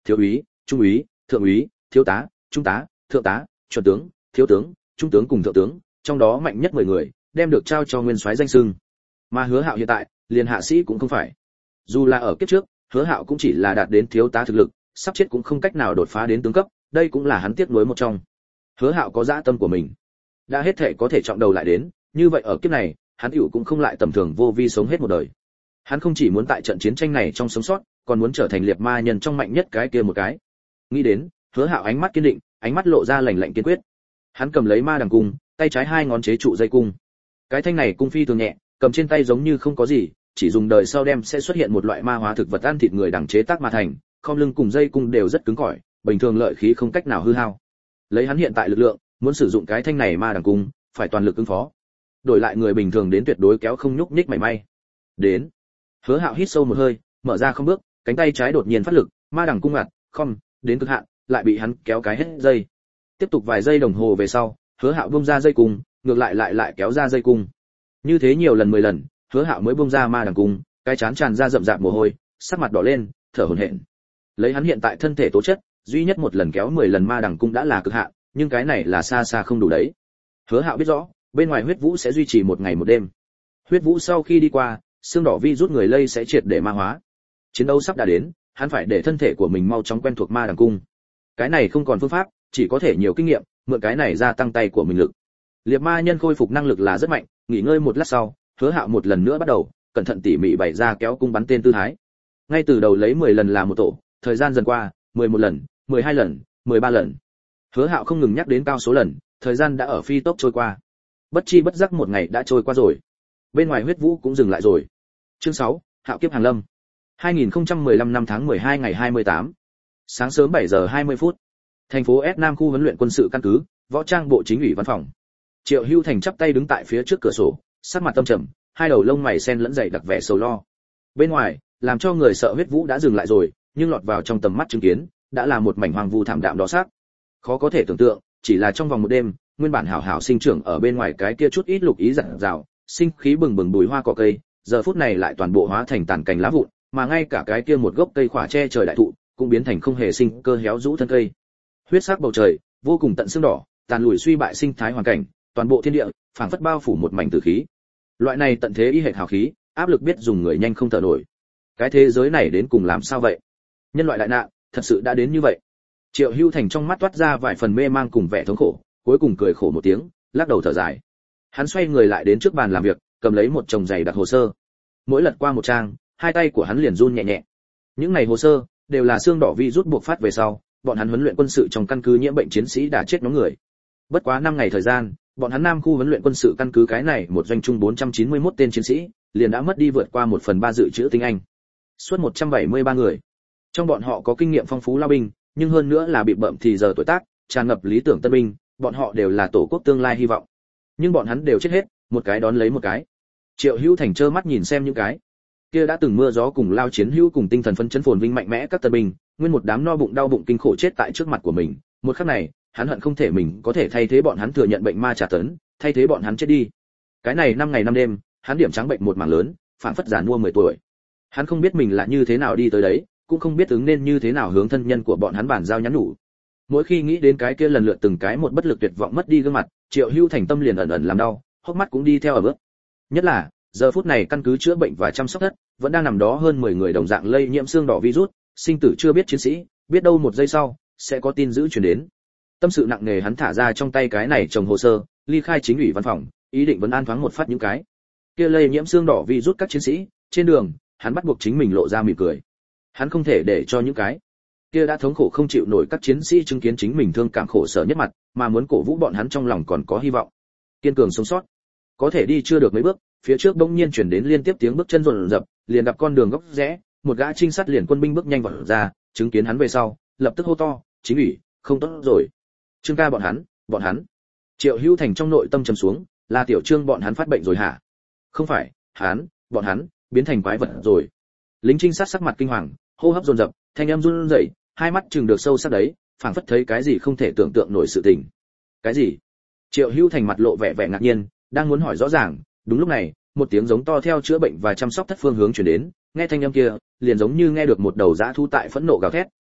thiếu úy, trung úy, thượng úy, thiếu tá, trung tá, thượng tá, chuẩn tướng, thiếu tướng, trung tướng cùng thượng tướng, trong đó mạnh nhất mười người, đem được trao cho nguyên soái danh xưng. Mà Hứa Hạo hiện tại, liền hạ sĩ cũng không phải. Dù là ở kiếp trước, Hứa Hạo cũng chỉ là đạt đến thiếu tá thực lực, sắp chết cũng không cách nào đột phá đến tướng cấp, đây cũng là hắn tiếc nuối một trong. Hứa Hạo có dã tâm của mình, đã hết thể có thể trọng đầu lại đến, như vậy ở kiếp này, hắn hữu cũng không lại tầm thường vô vi sống hết một đời. Hắn không chỉ muốn tại trận chiến tranh này trong sống sót, còn muốn trở thành liệt ma nhân trong mạnh nhất cái kia một cái. Nghĩ đến, Hứa Hạo ánh mắt kiên định, ánh mắt lộ ra lạnh lạnh kiên quyết. Hắn cầm lấy ma đằng cung, tay trái hai ngón chế trụ dây cung. Cái thanh này cung phi thường nhẹ, cầm trên tay giống như không có gì, chỉ dùng đời sau đem sẽ xuất hiện một loại ma hóa thực vật ăn thịt người đằng chế tác mà thành, khom lưng cùng dây cung đều rất cứng cỏi, bình thường lợi khí không cách nào hư hao. Lấy hắn hiện tại lực lượng, muốn sử dụng cái thanh này ma đằng cung, phải toàn lực ứng phó. Đổi lại người bình thường đến tuyệt đối kéo không nhúc nhích mảy may. Đến. Hứa Hạo hít sâu một hơi, mở ra không bước, cánh tay trái đột nhiên phát lực, ma đằng cung ngặt, khom, đến cực hạn, lại bị hắn kéo cái hết dây. Tiếp tục vài giây đồng hồ về sau, Hứa Hạo buông ra dây cung, ngược lại lại lại kéo ra dây cung. Như thế nhiều lần mười lần, Hứa Hạo mới buông ra ma đằng cung, cái chán tràn ra rậm rạp mồ hôi, sắc mặt đỏ lên, thở hổn hển. Lấy hắn hiện tại thân thể tố chất, duy nhất một lần kéo mười lần ma đằng cung đã là cực hạn, nhưng cái này là xa xa không đủ đấy. Hứa Hạo biết rõ, bên ngoài huyết vũ sẽ duy trì một ngày một đêm. Huyết vũ sau khi đi qua, xương đỏ vi rút người lây sẽ triệt để ma hóa. Chiến đấu sắp đã đến, hắn phải để thân thể của mình mau chóng quen thuộc ma đằng cung. Cái này không còn phương pháp, chỉ có thể nhiều kinh nghiệm, mượn cái này gia tăng tay của mình lực. Liệt ma nhân khôi phục năng lực là rất mạnh, nghỉ ngơi một lát sau, Hứa Hạo một lần nữa bắt đầu, cẩn thận tỉ mỉ bày ra kéo cung bắn tên tư thái. Ngay từ đầu lấy mười lần là một tổ, thời gian dần qua, mười một lần, mười hai lần, mười ba lần. Hứa Hạo không ngừng nhắc đến cao số lần, thời gian đã ở phi tốc trôi qua. Bất chi bất giác một ngày đã trôi qua rồi. Bên ngoài huyết vũ cũng dừng lại rồi. Chương sáu, Hạo kiếp hàng lâm. hai nghìn không trăm mười lăm năm tháng mười hai ngày hai mươi tám. Sáng sớm bảy giờ hai mươi phút. Thành phố S Nam khu huấn luyện quân sự căn cứ, võ trang bộ chính ủy văn phòng. Triệu Hưu Thành chắp tay đứng tại phía trước cửa sổ, sắc mặt tâm trầm, hai đầu lông mày xen lẫn dày đặc vẻ sầu lo. Bên ngoài, làm cho người sợ huyết vũ đã dừng lại rồi, nhưng lọt vào trong tầm mắt chứng kiến, đã là một mảnh hoang vu thảm đạm đỏ xác. Khó có thể tưởng tượng, chỉ là trong vòng một đêm, nguyên bản hảo hảo sinh trưởng ở bên ngoài cái kia chút ít lục ý rạng rào, sinh khí bừng bừng bùi hoa cỏ cây, giờ phút này lại toàn bộ hóa thành tàn cành lá vụn, mà ngay cả cái kia một gốc cây khỏa che trời đại thụ, cũng biến thành không hề sinh cơ héo rũ thân cây. Huyết sắc bầu trời, vô cùng tận xương đỏ, tàn lùi suy bại sinh thái hoàn cảnh, toàn bộ thiên địa, phảng phất bao phủ một mảnh tử khí. Loại này tận thế y hệ hào khí, áp lực biết dùng người nhanh không thở nổi. Cái thế giới này đến cùng làm sao vậy? Nhân loại đại nạn, thật sự đã đến như vậy. Triệu Hưu Thành trong mắt toát ra vài phần mê mang cùng vẻ thống khổ, cuối cùng cười khổ một tiếng, lắc đầu thở dài. Hắn xoay người lại đến trước bàn làm việc, cầm lấy một chồng dày đặc hồ sơ. Mỗi lật qua một trang, hai tay của hắn liền run nhẹ nhẹ. Những này hồ sơ đều là xương đỏ vi rút buộc phát về sau, bọn hắn huấn luyện quân sự trong căn cứ nhiễm bệnh chiến sĩ đã chết nhóm người. Bất quá năm ngày thời gian, bọn hắn Nam khu huấn luyện quân sự căn cứ cái này một doanh trung bốn trăm chín mươi mốt tên chiến sĩ, liền đã mất đi vượt qua một phần ba dự trữ tinh anh. Suốt một trăm bảy mươi ba người. Trong bọn họ có kinh nghiệm phong phú lao binh, nhưng hơn nữa là bị bậm thì giờ tuổi tác, tràn ngập lý tưởng tân binh, bọn họ đều là tổ quốc tương lai hy vọng. Nhưng bọn hắn đều chết hết, một cái đón lấy một cái. Triệu Hữu Thành trơ mắt nhìn xem những cái kia đã từng mưa gió cùng lao chiến hữu cùng tinh thần phấn chấn phồn vinh mạnh mẽ các tân binh, nguyên một đám no bụng đau bụng kinh khổ chết tại trước mặt của mình. Một khắc này, hắn hận không thể mình có thể thay thế bọn hắn thừa nhận bệnh ma trả tấn, thay thế bọn hắn chết đi. Cái này năm ngày năm đêm, hắn điểm trắng bệnh một mảng lớn, phản phất già nua mười tuổi. Hắn không biết mình là như thế nào đi tới đấy, cũng không biết ứng nên như thế nào hướng thân nhân của bọn hắn bàn giao nhắn nhủ. Mỗi khi nghĩ đến cái kia lần lượt từng cái một bất lực tuyệt vọng mất đi gương mặt, Triệu Hữu Thành tâm liền ẩn ẩn làm đau, hốc mắt cũng đi theo ở bước. Nhất là, giờ phút này căn cứ chữa bệnh và chăm sóc thất, vẫn đang nằm đó hơn mười người đồng dạng lây nhiễm xương đỏ virus, sinh tử chưa biết chiến sĩ, biết đâu một giây sau sẽ có tin dữ truyền đến. Tâm sự nặng nề hắn thả ra trong tay cái này chồng hồ sơ, ly khai chính ủy văn phòng, ý định vẫn an thoáng một phát những cái kia lây nhiễm xương đỏ virus các chiến sĩ. Trên đường, hắn bắt buộc chính mình lộ ra mỉm cười. Hắn không thể để cho những cái kia đã thống khổ không chịu nổi các chiến sĩ chứng kiến chính mình thương cảm khổ sở nhất mặt, mà muốn cổ vũ bọn hắn trong lòng còn có hy vọng, kiên cường sống sót. Có thể đi chưa được mấy bước, phía trước bỗng nhiên truyền đến liên tiếp tiếng bước chân rồn rập, liền gặp con đường góc rẽ, một gã trinh sát liền quân binh bước nhanh vào ra, chứng kiến hắn về sau, lập tức hô to, "Chính ủy, không tốt rồi. Trương ca bọn hắn, bọn hắn." Triệu Hữu Thành trong nội tâm trầm xuống, là Tiểu Trương bọn hắn phát bệnh rồi hả? Không phải, hắn, bọn hắn biến thành quái vật rồi. Lính trinh sát sắc mặt kinh hoàng, hô hấp dồn dập, thanh âm run rẩy, hai mắt trừng được sâu sắc đấy, phảng phất thấy cái gì không thể tưởng tượng nổi sự tình. Cái gì? Triệu Hữu Thành mặt lộ vẻ vẻ ngạc nhiên, đang muốn hỏi rõ ràng, đúng lúc này, một tiếng giống to theo chữa bệnh và chăm sóc thất phương hướng truyền đến, nghe thanh âm kia, liền giống như nghe được một đầu dã thú tại phẫn nộ gào thét,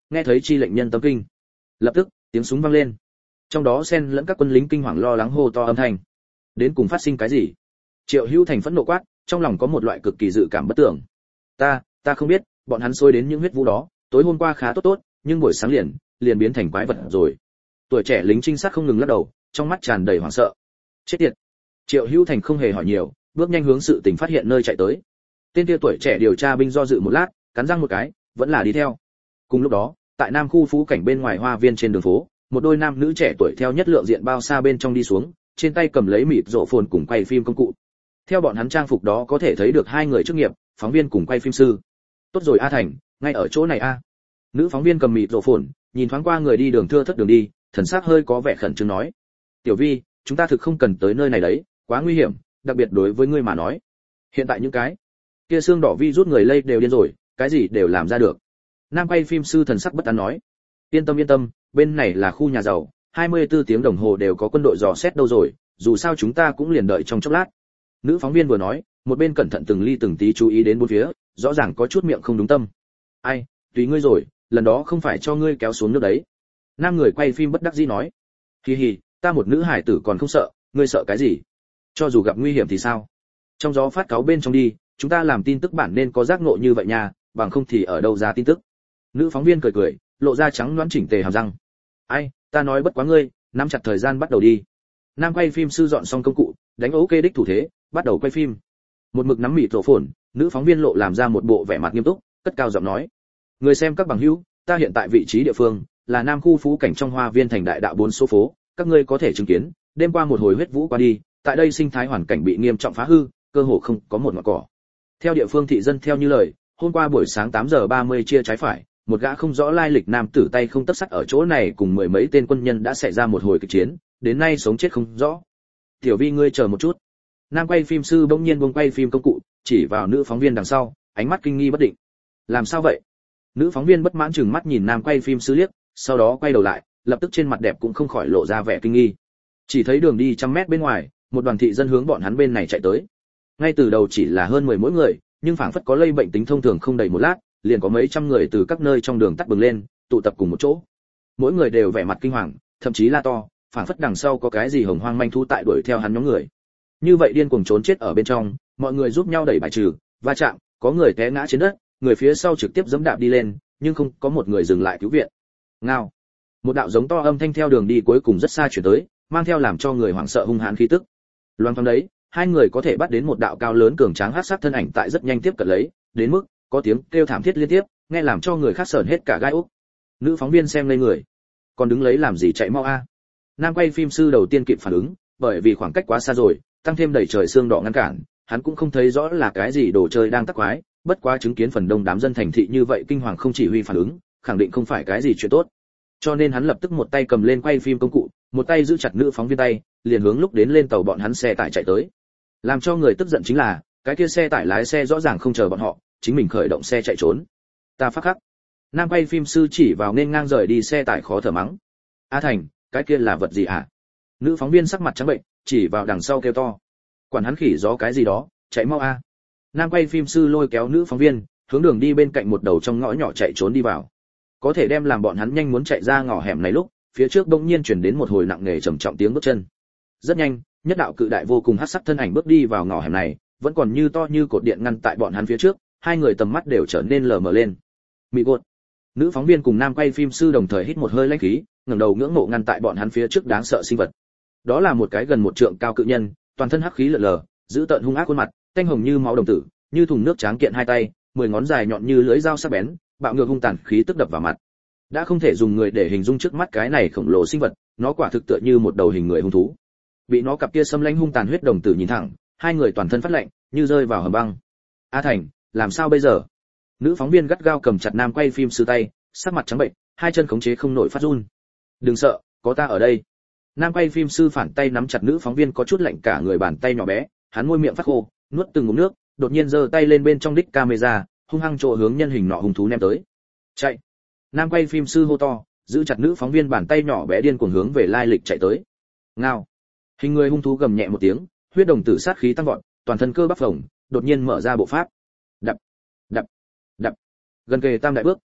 nghe thấy chi lệnh nhân tâm kinh. Lập tức, tiếng súng vang lên. Trong đó xen lẫn các quân lính kinh hoàng lo lắng hô to âm thanh. Đến cùng phát sinh cái gì? Triệu Hữu Thành phẫn nộ quát, trong lòng có một loại cực kỳ dự cảm bất tưởng. Ta, ta không biết, bọn hắn xôi đến những huyết vũ đó, tối hôm qua khá tốt tốt, nhưng buổi sáng liền, liền biến thành quái vật rồi. Tuổi trẻ lính trinh sát không ngừng lắc đầu, trong mắt tràn đầy hoảng sợ. Chết tiệt. Triệu Hữu Thành không hề hỏi nhiều, bước nhanh hướng sự tình phát hiện nơi chạy tới. Tên kia tuổi trẻ điều tra binh do dự một lát, cắn răng một cái, vẫn là đi theo. Cùng lúc đó, tại Nam khu Phú Cảnh bên ngoài hoa viên trên đường phố, một đôi nam nữ trẻ tuổi theo nhất lượng diện bao xa bên trong đi xuống, trên tay cầm lấy mịt rộ phồn cùng quay phim công cụ. Theo bọn hắn trang phục đó có thể thấy được hai người chức nghiệp, phóng viên cùng quay phim sư. Tốt rồi A Thành, ngay ở chỗ này a. Nữ phóng viên cầm mịt rộ phồn, nhìn thoáng qua người đi đường thưa thớt đường đi, thần sắc hơi có vẻ khẩn trương nói: "Tiểu Vi, chúng ta thực không cần tới nơi này đấy, quá nguy hiểm, đặc biệt đối với ngươi mà nói. Hiện tại những cái kia xương đỏ vi rút người lây đều điên rồi, cái gì đều làm ra được." Nam quay phim sư thần sắc bất an nói: "Yên tâm yên tâm, bên này là khu nhà giàu, hai mươi bốn tiếng đồng hồ đều có quân đội dò xét đâu rồi, dù sao chúng ta cũng liền đợi trong chốc lát." Nữ phóng viên vừa nói, một bên cẩn thận từng ly từng tí chú ý đến bốn phía, rõ ràng có chút miệng không đúng tâm. "Ai, tùy ngươi rồi, lần đó không phải cho ngươi kéo xuống nước đấy." Nam người quay phim bất đắc dĩ nói: "Hi hi, ta một nữ hải tử còn không sợ, ngươi sợ cái gì? Cho dù gặp nguy hiểm thì sao? Trong gió phát cáo bên trong đi, chúng ta làm tin tức bản nên có giác ngộ như vậy nha, bằng không thì ở đâu ra tin tức." Nữ phóng viên cười cười, lộ ra trắng nõn chỉnh tề hàm răng. "Ai, ta nói bất quá ngươi, nắm chặt thời gian bắt đầu đi." Nam quay phim sư dọn xong công cụ, đánh ok đích thủ thế, bắt đầu quay phim. Một mực nắm mịt rộ phồn, nữ phóng viên lộ làm ra một bộ vẻ mặt nghiêm túc, cất cao giọng nói: "Người xem các bằng hữu, ta hiện tại vị trí địa phương là Nam khu Phú Cảnh trong hoa viên thành đại đạo bốn số phố, các ngươi có thể chứng kiến, đêm qua một hồi huyết vũ qua đi, tại đây sinh thái hoàn cảnh bị nghiêm trọng phá hư, cơ hồ không có một ngọn cỏ. Theo địa phương thị dân theo như lời, hôm qua buổi sáng tám giờ ba mươi chia trái phải, một gã không rõ lai lịch nam tử tay không tấc sắt ở chỗ này cùng mười mấy tên quân nhân đã xảy ra một hồi kịch chiến, đến nay sống chết không rõ. Tiểu Vi ngươi chờ một chút." Nam quay phim sư bỗng nhiên buông quay phim công cụ, chỉ vào nữ phóng viên đằng sau, ánh mắt kinh nghi bất định. "Làm sao vậy?" Nữ phóng viên bất mãn chừng mắt nhìn nam quay phim sư liếc, sau đó quay đầu lại, lập tức trên mặt đẹp cũng không khỏi lộ ra vẻ kinh nghi. Chỉ thấy đường đi trăm mét bên ngoài, một đoàn thị dân hướng bọn hắn bên này chạy tới. Ngay từ đầu chỉ là hơn mười mỗi người, nhưng phảng phất có lây bệnh tính thông thường không đầy một lát, liền có mấy trăm người từ các nơi trong đường tắt bừng lên, tụ tập cùng một chỗ. Mỗi người đều vẻ mặt kinh hoàng, thậm chí la to, phảng phất đằng sau có cái gì hồng hoang manh thú tại đuổi theo hắn nhóm người. Như vậy điên cuồng trốn chết ở bên trong, mọi người giúp nhau đẩy bài trừ, va chạm, có người té ngã trên đất, người phía sau trực tiếp giẫm đạp đi lên, nhưng không có một người dừng lại cứu viện. Ngao. Một đạo giống to âm thanh theo đường đi cuối cùng rất xa chuyển tới, mang theo làm cho người hoảng sợ hung hãn khí tức. Loan thoáng đấy, hai người có thể bắt đến một đạo cao lớn cường tráng hắc sắc thân ảnh tại rất nhanh tiếp cận lấy, đến mức có tiếng kêu thảm thiết liên tiếp, nghe làm cho người khác sởn hết cả gai ốc. Nữ phóng viên xem lên người, còn đứng lấy làm gì, chạy mau a. Nam quay phim sư đầu tiên kịp phản ứng, bởi vì khoảng cách quá xa rồi, tăng thêm đầy trời sương đỏ ngăn cản, hắn cũng không thấy rõ là cái gì đồ chơi đang tắc quái, bất quá chứng kiến phần đông đám dân thành thị như vậy kinh hoàng không chỉ huy phản ứng, khẳng định không phải cái gì chuyện tốt. Cho nên hắn lập tức một tay cầm lên quay phim công cụ, một tay giữ chặt nữ phóng viên tay, liền hướng lúc đến lên tàu bọn hắn xe tải chạy tới. Làm cho người tức giận chính là, cái kia xe tải lái xe rõ ràng không chờ bọn họ, chính mình khởi động xe chạy trốn. Ta phát khắc. Nam quay phim sư chỉ vào nên ngang rời đi xe tải khó thở mắng. A Thành, cái kia là vật gì hả? Nữ phóng viên sắc mặt trắng bệnh, chỉ vào đằng sau kêu to. Quản hắn khỉ gió cái gì đó, chạy mau a. Nam quay phim sư lôi kéo nữ phóng viên, hướng đường đi bên cạnh một đầu trong ngõ nhỏ chạy trốn đi vào. Có thể đem làm bọn hắn nhanh muốn chạy ra ngõ hẻm này lúc, phía trước bỗng nhiên truyền đến một hồi nặng nề trầm trọng tiếng bước chân. Rất nhanh, nhất đạo cự đại vô cùng hắc sắc thân ảnh bước đi vào ngõ hẻm này, vẫn còn như to như cột điện ngăn tại bọn hắn phía trước, hai người tầm mắt đều trở nên lờ mờ lên. Mị gột. Nữ phóng viên cùng nam quay phim sư đồng thời hít một hơi lãnh khí, ngẩng đầu ngưỡng mộ ngăn tại bọn hắn phía trước đáng sợ sinh vật. Đó là một cái gần một trượng cao cự nhân, toàn thân hắc khí lờ lờ, giữ tợn hung ác khuôn mặt, thanh hồng như máu đồng tử, như thùng nước tráng kiện hai tay, mười ngón dài nhọn như lưỡi dao sắc bén, bạo ngược hung tàn khí tức đập vào mặt. Đã không thể dùng người để hình dung trước mắt cái này khổng lồ sinh vật, nó quả thực tựa như một đầu hình người hung thú. Bị nó cặp kia xâm lãnh hung tàn huyết đồng tử nhìn thẳng, hai người toàn thân phát lạnh, như rơi vào hầm băng. A Thành, làm sao bây giờ? Nữ phóng viên gắt gao cầm chặt nam quay phim sư tay, sắc mặt trắng bệch, hai chân khống chế không nổi phát run. Đừng sợ, có ta ở đây. Nam quay phim sư phản tay nắm chặt nữ phóng viên có chút lạnh cả người, bàn tay nhỏ bé, hắn môi miệng phát khô, nuốt từng ngụm nước, đột nhiên giơ tay lên bên trong đích camera, hung hăng trộ hướng nhân hình nọ hung thú ném tới. Chạy! Nam quay phim sư hô to, giữ chặt nữ phóng viên, bàn tay nhỏ bé điên cuồng hướng về lai lịch chạy tới. Ngao! Hình người hung thú gầm nhẹ một tiếng, huyết đồng tử sát khí tăng vọt, toàn thân cơ bắp phồng, đột nhiên mở ra bộ pháp. Đập! Đập! Đập! Gần kề tam đại bước,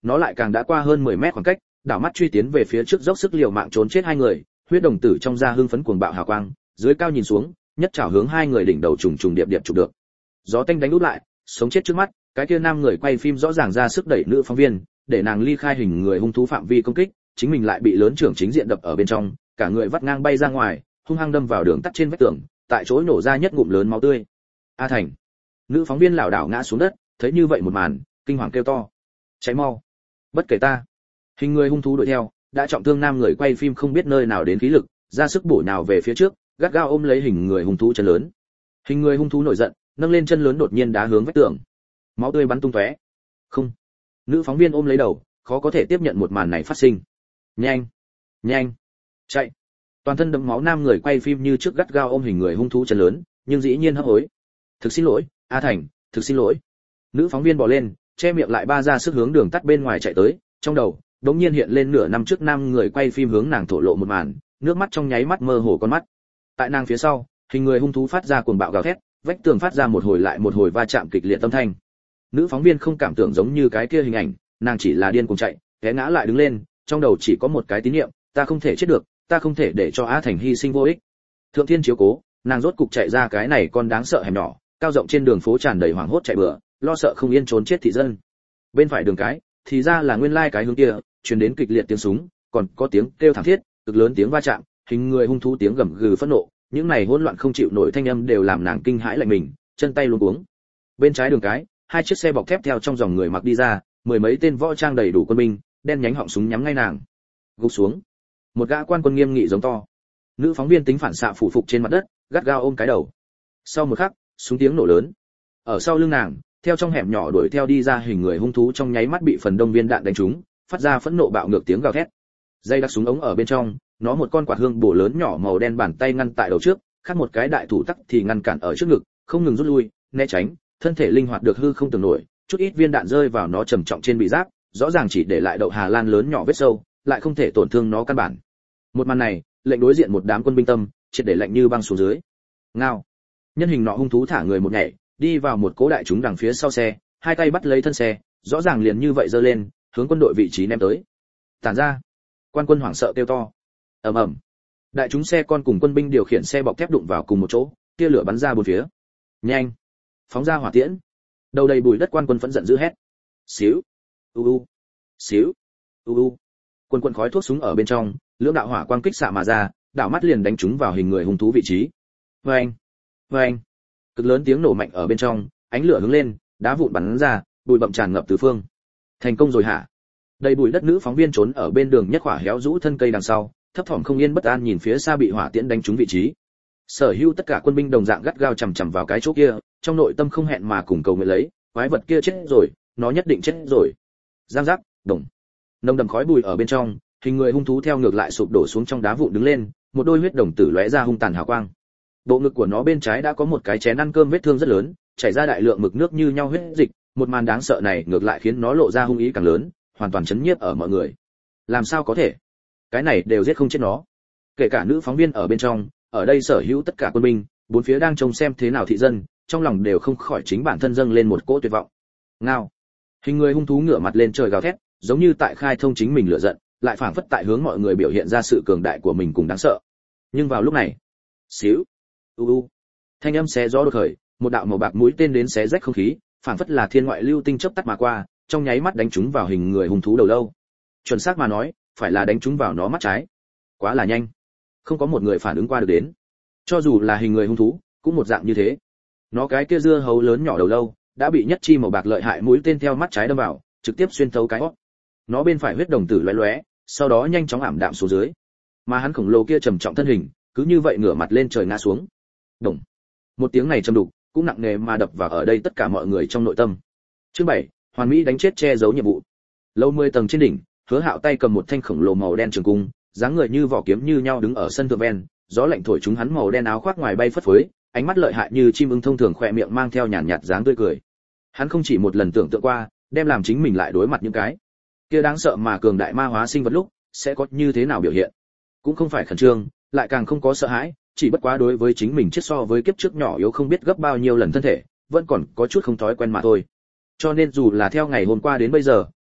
nó lại càng đã qua hơn mười mét khoảng cách, đảo mắt truy tiến về phía trước dốc sức liều mạng trốn chết hai người, huyết đồng tử trong da hưng phấn cuồng bạo hào quang, dưới cao nhìn xuống, nhất chảo hướng hai người đỉnh đầu trùng trùng điệp điệp chụp được. Gió tanh đánh úp lại, sống chết trước mắt, cái kia nam người quay phim rõ ràng ra sức đẩy nữ phóng viên, để nàng ly khai hình người hung thú phạm vi công kích, chính mình lại bị lớn trưởng chính diện đập ở bên trong, cả người vắt ngang bay ra ngoài, hung hăng đâm vào đường tắt trên vách tường, tại chỗ nổ ra nhất ngụm lớn máu tươi. A Thành. Nữ phóng viên lảo đảo ngã xuống đất, thấy như vậy một màn, kinh hoàng kêu to: "Cháy mau! Bất kể ta!" Hình người hung thú đuổi theo, đã trọng thương nam người quay phim không biết nơi nào đến khí lực, ra sức bổ nhào về phía trước, gắt gao ôm lấy hình người hung thú chân lớn. Hình người hung thú nổi giận, nâng lên chân lớn đột nhiên đá hướng vách tường. Máu tươi bắn tung tóe. Không. Nữ phóng viên ôm lấy đầu, khó có thể tiếp nhận một màn này phát sinh. Nhanh, nhanh, chạy. Toàn thân đẫm máu nam người quay phim như trước gắt gao ôm hình người hung thú chân lớn, nhưng dĩ nhiên hấp hối. Thực xin lỗi, A Thành, thực xin lỗi. Nữ phóng viên bò lên, che miệng lại ba ra sức hướng đường tắt bên ngoài chạy tới, trong đầu đống nhiên hiện lên nửa năm trước nam người quay phim hướng nàng thổ lộ một màn, nước mắt trong nháy mắt mơ hồ con mắt. Tại nàng phía sau, hình người hung thú phát ra cuồng bạo gào thét, vách tường phát ra một hồi lại một hồi va chạm kịch liệt âm thanh. Nữ phóng viên không cảm tưởng giống như cái kia hình ảnh, nàng chỉ là điên cuồng chạy, té ngã lại đứng lên, trong đầu chỉ có một cái tín niệm, ta không thể chết được, ta không thể để cho A Thành hy sinh vô ích. Thượng thiên chiếu cố, nàng rốt cục chạy ra cái này con đáng sợ hẻm nhỏ, cao rộng trên đường phố tràn đầy hoảng hốt chạy bừa, lo sợ không yên trốn chết thị dân. Bên phải đường cái, thì ra là nguyên lai cái hướng kia, truyền đến kịch liệt tiếng súng, còn có tiếng kêu thảm thiết, cực lớn tiếng va chạm, hình người hung thú tiếng gầm gừ phẫn nộ, những này hỗn loạn không chịu nổi thanh âm đều làm nàng kinh hãi lạnh mình, chân tay luống cuống. Bên trái đường cái, hai chiếc xe bọc thép theo trong dòng người mặc đi ra, mười mấy tên võ trang đầy đủ quân binh, đen nhánh họng súng nhắm ngay nàng. Gục xuống. Một gã quan quân nghiêm nghị giống to. Nữ phóng viên tính phản xạ phủ phục trên mặt đất, gắt gao ôm cái đầu. Sau một khắc, súng tiếng nổ lớn. Ở sau lưng nàng, theo trong hẻm nhỏ đuổi theo đi ra hình người hung thú trong nháy mắt bị phần đông viên đạn đánh trúng, phát ra phẫn nộ bạo ngược tiếng gào thét. Dây đặc súng ống ở bên trong, nó một con quạt hương bổ lớn nhỏ màu đen bàn tay ngăn tại đầu trước, khác một cái đại thủ tắc thì ngăn cản ở trước ngực, không ngừng rút lui, né tránh, thân thể linh hoạt được hư không tưởng nổi, chút ít viên đạn rơi vào nó trầm trọng trên bị giáp, rõ ràng chỉ để lại đậu Hà Lan lớn nhỏ vết sâu, lại không thể tổn thương nó căn bản. Một màn này, lệnh đối diện một đám quân binh tâm, triệt để lạnh như băng xuống dưới. Ngao. Nhân hình nọ hung thú thả người một nhảy, đi vào một cố đại chúng đằng phía sau xe, hai tay bắt lấy thân xe, rõ ràng liền như vậy giơ lên, hướng quân đội vị trí ném tới. Tản ra. Quan quân hoảng sợ kêu to. Ầm ầm. Đại chúng xe con cùng quân binh điều khiển xe bọc thép đụng vào cùng một chỗ, tia lửa bắn ra bốn phía. Nhanh, phóng ra hỏa tiễn. Đầu đầy bụi đất quan quân phẫn giận dữ hét. Xíu. U u. Xíu. U u. Quân quân khói thuốc súng ở bên trong, lưỡng đạo hỏa quang kích xạ mà ra, đảo mắt liền đánh trúng vào hình người hung thú vị trí. Oeng. Oeng. Cực lớn tiếng nổ mạnh ở bên trong, ánh lửa hướng lên, đá vụn bắn ra, bụi bặm tràn ngập tứ phương. Thành công rồi hả? Đầy bụi đất nữ phóng viên trốn ở bên đường nhất khỏa héo rũ thân cây đằng sau, thấp thỏm không yên bất an nhìn phía xa bị hỏa tiễn đánh trúng vị trí. Sở hữu tất cả quân binh đồng dạng gắt gao chằm chằm vào cái chỗ kia, trong nội tâm không hẹn mà cùng cầu nguyện lấy, quái vật kia chết rồi, nó nhất định chết rồi. Giang giác, đồng. Nồng đậm khói bụi ở bên trong, hình người hung thú theo ngược lại sụp đổ xuống trong đá vụn đứng lên, một đôi huyết đồng tử lóe ra hung tàn hào quang. Bộ ngực của nó bên trái đã có một cái chén ăn cơm vết thương rất lớn, chảy ra đại lượng mực nước như nhau huyết dịch, một màn đáng sợ này ngược lại khiến nó lộ ra hung ý càng lớn, hoàn toàn chấn nhiếp ở mọi người. Làm sao có thể? Cái này đều giết không chết nó. Kể cả nữ phóng viên ở bên trong, ở đây sở hữu tất cả quân binh, bốn phía đang trông xem thế nào thị dân, trong lòng đều không khỏi chính bản thân dâng lên một cỗ tuyệt vọng. Ngao. Hình người hung thú ngửa mặt lên trời gào thét, giống như tại khai thông chính mình lửa giận, lại phảng phất tại hướng mọi người biểu hiện ra sự cường đại của mình cùng đáng sợ. Nhưng vào lúc này, xíu, u u, thanh âm xé gió đột khởi, một đạo màu bạc mũi tên đến xé rách không khí, phảng phất là thiên ngoại lưu tinh chớp tắt mà qua, trong nháy mắt đánh trúng vào hình người hung thú đầu lâu. Chuẩn xác mà nói, phải là đánh trúng vào nó mắt trái. Quá là nhanh, không có một người phản ứng qua được đến. Cho dù là hình người hung thú, cũng một dạng như thế. Nó cái kia dưa hấu lớn nhỏ đầu lâu, đã bị nhất chi màu bạc lợi hại mũi tên theo mắt trái đâm vào, trực tiếp xuyên thấu cái hốc. Nó bên phải huyết đồng tử lóe lóe, sau đó nhanh chóng ảm đạm xuống dưới. Mà hắn khổng lồ kia trầm trọng thân hình, cứ như vậy ngửa mặt lên trời ngã xuống. Đồng. Một tiếng này trầm đục, cũng nặng nề mà đập vào ở đây tất cả mọi người trong nội tâm. Chương bảy, hoàn mỹ đánh chết che giấu nhiệm vụ. Lâu mười tầng trên đỉnh, Hứa Hạo tay cầm một thanh khổng lồ màu đen trường cung, dáng người như vỏ kiếm như nhau đứng ở sân thượng ven, gió lạnh thổi chúng hắn màu đen áo khoác ngoài bay phất phới, ánh mắt lợi hại như chim ưng thông thường khỏe miệng mang theo nhàn nhạt dáng tươi cười. Hắn không chỉ một lần tưởng tượng qua, đem làm chính mình lại đối mặt những cái kia đáng sợ mà cường đại ma hóa sinh vật lúc sẽ có như thế nào biểu hiện. Cũng không phải khẩn trương, lại càng không có sợ hãi, chỉ bất quá đối với chính mình chết so với kiếp trước nhỏ yếu không biết gấp bao nhiêu lần thân thể, vẫn còn có chút không thói quen mà thôi. Cho nên dù là theo ngày hôm qua đến bây giờ,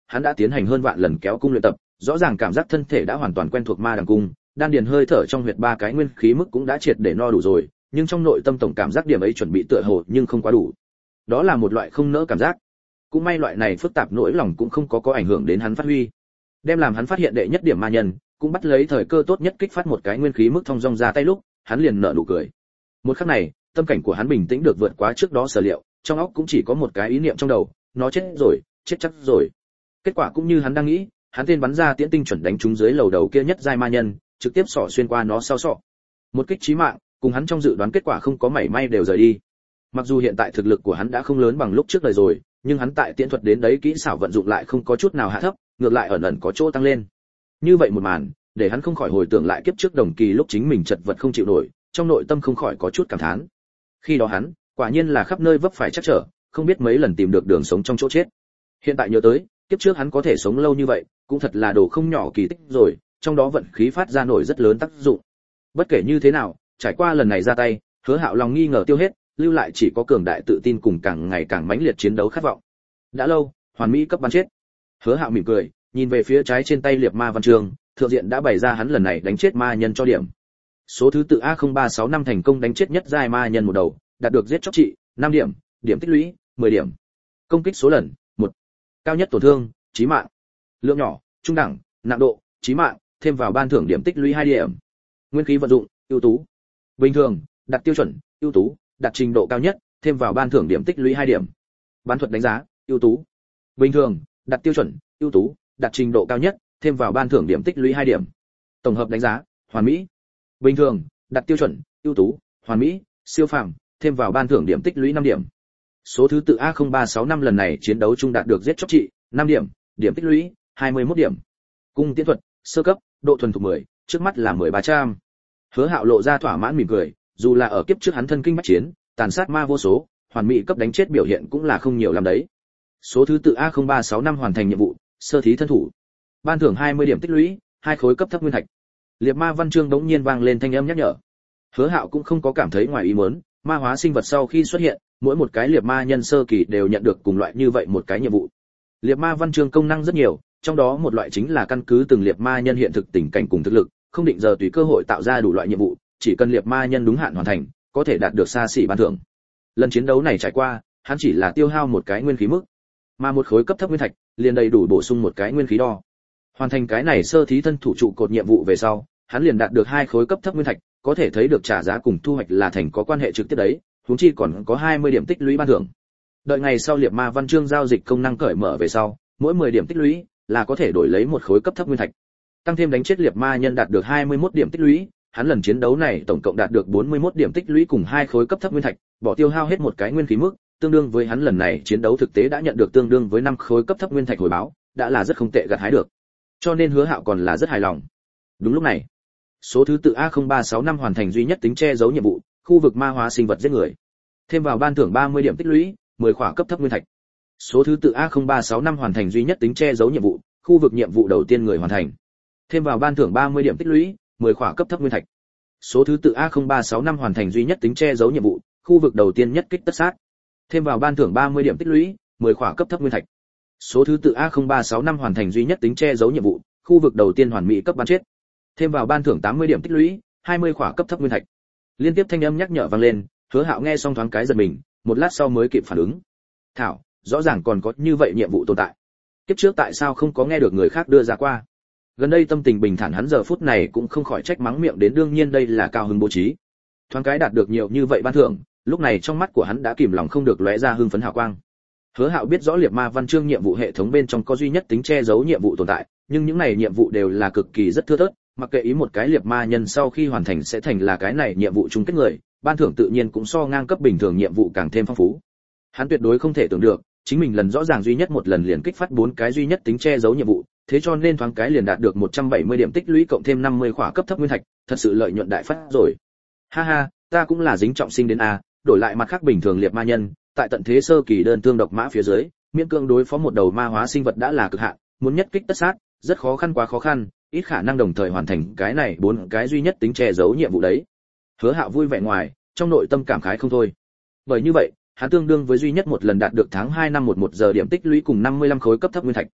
hắn đã tiến hành hơn vạn lần kéo cung luyện tập, rõ ràng cảm giác thân thể đã hoàn toàn quen thuộc ma đằng cung, đan điền hơi thở trong huyệt ba cái nguyên khí mức cũng đã triệt để no đủ rồi, nhưng trong nội tâm tổng cảm giác điểm ấy chuẩn bị tựa hồ nhưng không quá đủ. Đó là một loại không nỡ cảm giác. Cũng may loại này phức tạp nỗi lòng cũng không có có ảnh hưởng đến hắn phát huy. Đem làm hắn phát hiện đệ nhất điểm ma nhân, cũng bắt lấy thời cơ tốt nhất kích phát một cái nguyên khí mức thông dong ra tay lúc, hắn liền nở nụ cười. Một khắc này, tâm cảnh của hắn bình tĩnh được vượt quá trước đó sở liệu, trong óc cũng chỉ có một cái ý niệm trong đầu, nó chết rồi, chết chắc rồi. Kết quả cũng như hắn đang nghĩ, hắn tên bắn ra tiễn tinh chuẩn đánh trúng dưới lầu đầu kia nhất giai ma nhân, trực tiếp xỏ xuyên qua nó sau sọ. Một kích chí mạng, cùng hắn trong dự đoán kết quả không có mảy may đều rời đi. Mặc dù hiện tại thực lực của hắn đã không lớn bằng lúc trước đời rồi, nhưng hắn tại tiễn thuật đến đấy kỹ xảo vận dụng lại không có chút nào hạ thấp, ngược lại ẩn ẩn có chỗ tăng lên. Như vậy một màn, để hắn không khỏi hồi tưởng lại kiếp trước đồng kỳ lúc chính mình chật vật không chịu nổi, trong nội tâm không khỏi có chút cảm thán. Khi đó hắn, quả nhiên là khắp nơi vấp phải chắc trở, không biết mấy lần tìm được đường sống trong chỗ chết. Hiện tại nhớ tới, kiếp trước hắn có thể sống lâu như vậy, cũng thật là đồ không nhỏ kỳ tích rồi, trong đó vận khí phát ra nổi rất lớn tác dụng. Bất kể như thế nào, trải qua lần này ra tay, Hứa Hạo lòng nghi ngờ tiêu hết, lưu lại chỉ có cường đại tự tin cùng càng ngày càng mãnh liệt chiến đấu khát vọng. Đã lâu, hoàn mỹ cấp bắn chết. Hứa Hạo mỉm cười, nhìn về phía trái trên tay liệp ma văn chương, thượng diện đã bày ra hắn lần này đánh chết ma nhân cho điểm. Số thứ tự A không ba sáu năm thành công đánh chết nhất giai ma nhân một đầu, đạt được giết chóc trị năm điểm, điểm tích lũy mười điểm. Công kích số lần một. Cao nhất tổn thương chí mạng. Lượng nhỏ, trung đẳng, nặng độ chí mạng, thêm vào ban thưởng điểm tích lũy hai điểm. Nguyên khí vận dụng ưu tú. Bình thường, đạt tiêu chuẩn, ưu tú, đạt trình độ cao nhất, thêm vào ban thưởng điểm tích lũy hai điểm. Bán thuật đánh giá ưu tú. Bình thường, đạt tiêu chuẩn, ưu tú, đạt trình độ cao nhất, thêm vào ban thưởng điểm tích lũy hai điểm. Tổng hợp đánh giá hoàn mỹ. Bình thường, đạt tiêu chuẩn, ưu tú, hoàn mỹ, siêu phàm, thêm vào ban thưởng điểm tích lũy năm điểm. Số thứ tự A không ba sáu năm lần này chiến đấu chung đạt được giết chóc trị năm điểm, điểm tích lũy hai mươi mốt điểm. Cung tiễn thuật sơ cấp, độ thuần thục mười, trước mắt là mười ba trăm. Hứa Hạo lộ ra thỏa mãn mỉm cười, dù là ở kiếp trước hắn thân kinh bách chiến, tàn sát ma vô số, hoàn mỹ cấp đánh chết biểu hiện cũng là không nhiều làm đấy. Số thứ tự A không ba sáu năm hoàn thành nhiệm vụ, sơ thí thân thủ. Ban thưởng hai mươi điểm tích lũy, hai khối cấp thấp nguyên thạch. Liệp ma văn chương đống nhiên vang lên thanh âm nhắc nhở. Hứa Hạo cũng không có cảm thấy ngoài ý muốn, ma hóa sinh vật sau khi xuất hiện, mỗi một cái liệp ma nhân sơ kỳ đều nhận được cùng loại như vậy một cái nhiệm vụ. Liệp ma văn chương công năng rất nhiều, trong đó một loại chính là căn cứ từng liệp ma nhân hiện thực tình cảnh cùng thực lực, không định giờ tùy cơ hội tạo ra đủ loại nhiệm vụ, chỉ cần liệp ma nhân đúng hạn hoàn thành, có thể đạt được xa xỉ ban thưởng. Lần chiến đấu này trải qua, hắn chỉ là tiêu hao một cái nguyên khí mức, mà một khối cấp thấp nguyên thạch liền đầy đủ bổ sung một cái nguyên khí đo. Hoàn thành cái này sơ thí thân thủ trụ cột nhiệm vụ về sau, hắn liền đạt được hai khối cấp thấp nguyên thạch, có thể thấy được trả giá cùng thu hoạch là thành có quan hệ trực tiếp đấy, huống chi còn có hai mươi điểm tích lũy ban thưởng. Đợi ngày sau liệp ma văn chương giao dịch công năng cởi mở về sau, mỗi mười điểm tích lũy là có thể đổi lấy một khối cấp thấp nguyên thạch. Tăng thêm đánh chết liệp ma nhân đạt được hai mươi mốt điểm tích lũy, hắn lần chiến đấu này tổng cộng đạt được bốn mươi mốt điểm tích lũy cùng hai khối cấp thấp nguyên thạch, bỏ tiêu hao hết một cái nguyên khí mức, tương đương với hắn lần này chiến đấu thực tế đã nhận được tương đương với năm khối cấp thấp nguyên thạch hồi báo, đã là rất không tệ gặt hái được. Cho nên Hứa Hạo còn là rất hài lòng. Đúng lúc này, số thứ tự A không ba sáu năm hoàn thành duy nhất tính che giấu nhiệm vụ, khu vực ma hóa sinh vật giết người. Thêm vào ban thưởng ba mươi điểm tích lũy, mười khỏa cấp thấp nguyên thạch. Số thứ tự A không ba sáu năm hoàn thành duy nhất tính che giấu nhiệm vụ, khu vực nhiệm vụ đầu tiên người hoàn thành. Thêm vào ban thưởng ba mươi điểm tích lũy, mười khỏa cấp thấp nguyên thạch. Số thứ tự A không ba sáu năm hoàn thành duy nhất tính che giấu nhiệm vụ, khu vực đầu tiên nhất kích tất sát. Thêm vào ban thưởng ba mươi điểm tích lũy, mười khỏa cấp thấp nguyên thạch. Số thứ tự A không ba sáu năm hoàn thành duy nhất tính che giấu nhiệm vụ, khu vực đầu tiên hoàn mỹ cấp bắn chết. Thêm vào ban thưởng tám mươi điểm tích lũy, hai mươi khỏa cấp thấp nguyên thạch. Liên tiếp thanh âm nhắc nhở vang lên, Hứa Hạo nghe xong thoáng cái giật mình, một lát sau mới kịp phản ứng. Thảo, rõ ràng còn có như vậy nhiệm vụ tồn tại. Kiếp trước tại sao không có nghe được người khác đưa ra qua? Gần đây tâm tình bình thản hắn giờ phút này cũng không khỏi trách mắng miệng đến, đương nhiên đây là cao hứng bố trí. Thoáng cái đạt được nhiều như vậy ban thưởng, lúc này trong mắt của hắn đã kìm lòng không được lóe ra hưng phấn hào quang. Hứa Hạo biết rõ liệp ma văn chương nhiệm vụ hệ thống bên trong có duy nhất tính che giấu nhiệm vụ tồn tại, nhưng những này nhiệm vụ đều là cực kỳ rất thưa thớt, mặc kệ ý một cái liệp ma nhân sau khi hoàn thành sẽ thành là cái này nhiệm vụ chung kết người, ban thưởng tự nhiên cũng so ngang cấp bình thường nhiệm vụ càng thêm phong phú. Hắn tuyệt đối không thể tưởng được, chính mình lần rõ ràng duy nhất một lần liền kích phát bốn cái duy nhất tính che giấu nhiệm vụ, thế cho nên thoáng cái liền đạt được một trăm bảy mươi điểm tích lũy cộng thêm năm mươi khỏa cấp thấp nguyên thạch, thật sự lợi nhuận đại phát rồi. Ha ha, ta cũng là dính trọng sinh đến a, đổi lại mặt khác bình thường liệp ma nhân, tại tận thế sơ kỳ đơn thương độc mã phía dưới, miễn cưỡng đối phó một đầu ma hóa sinh vật đã là cực hạn, muốn nhất kích tất sát, rất khó khăn quá khó khăn, ít khả năng đồng thời hoàn thành cái này bốn cái duy nhất tính che giấu nhiệm vụ đấy. Hứa Hạo vui vẻ ngoài, trong nội tâm cảm khái không thôi. Bởi như vậy, hắn tương đương với duy nhất một lần đạt được tháng hai năm một một giờ điểm tích lũy cùng năm mươi lăm khối cấp thấp nguyên thạch.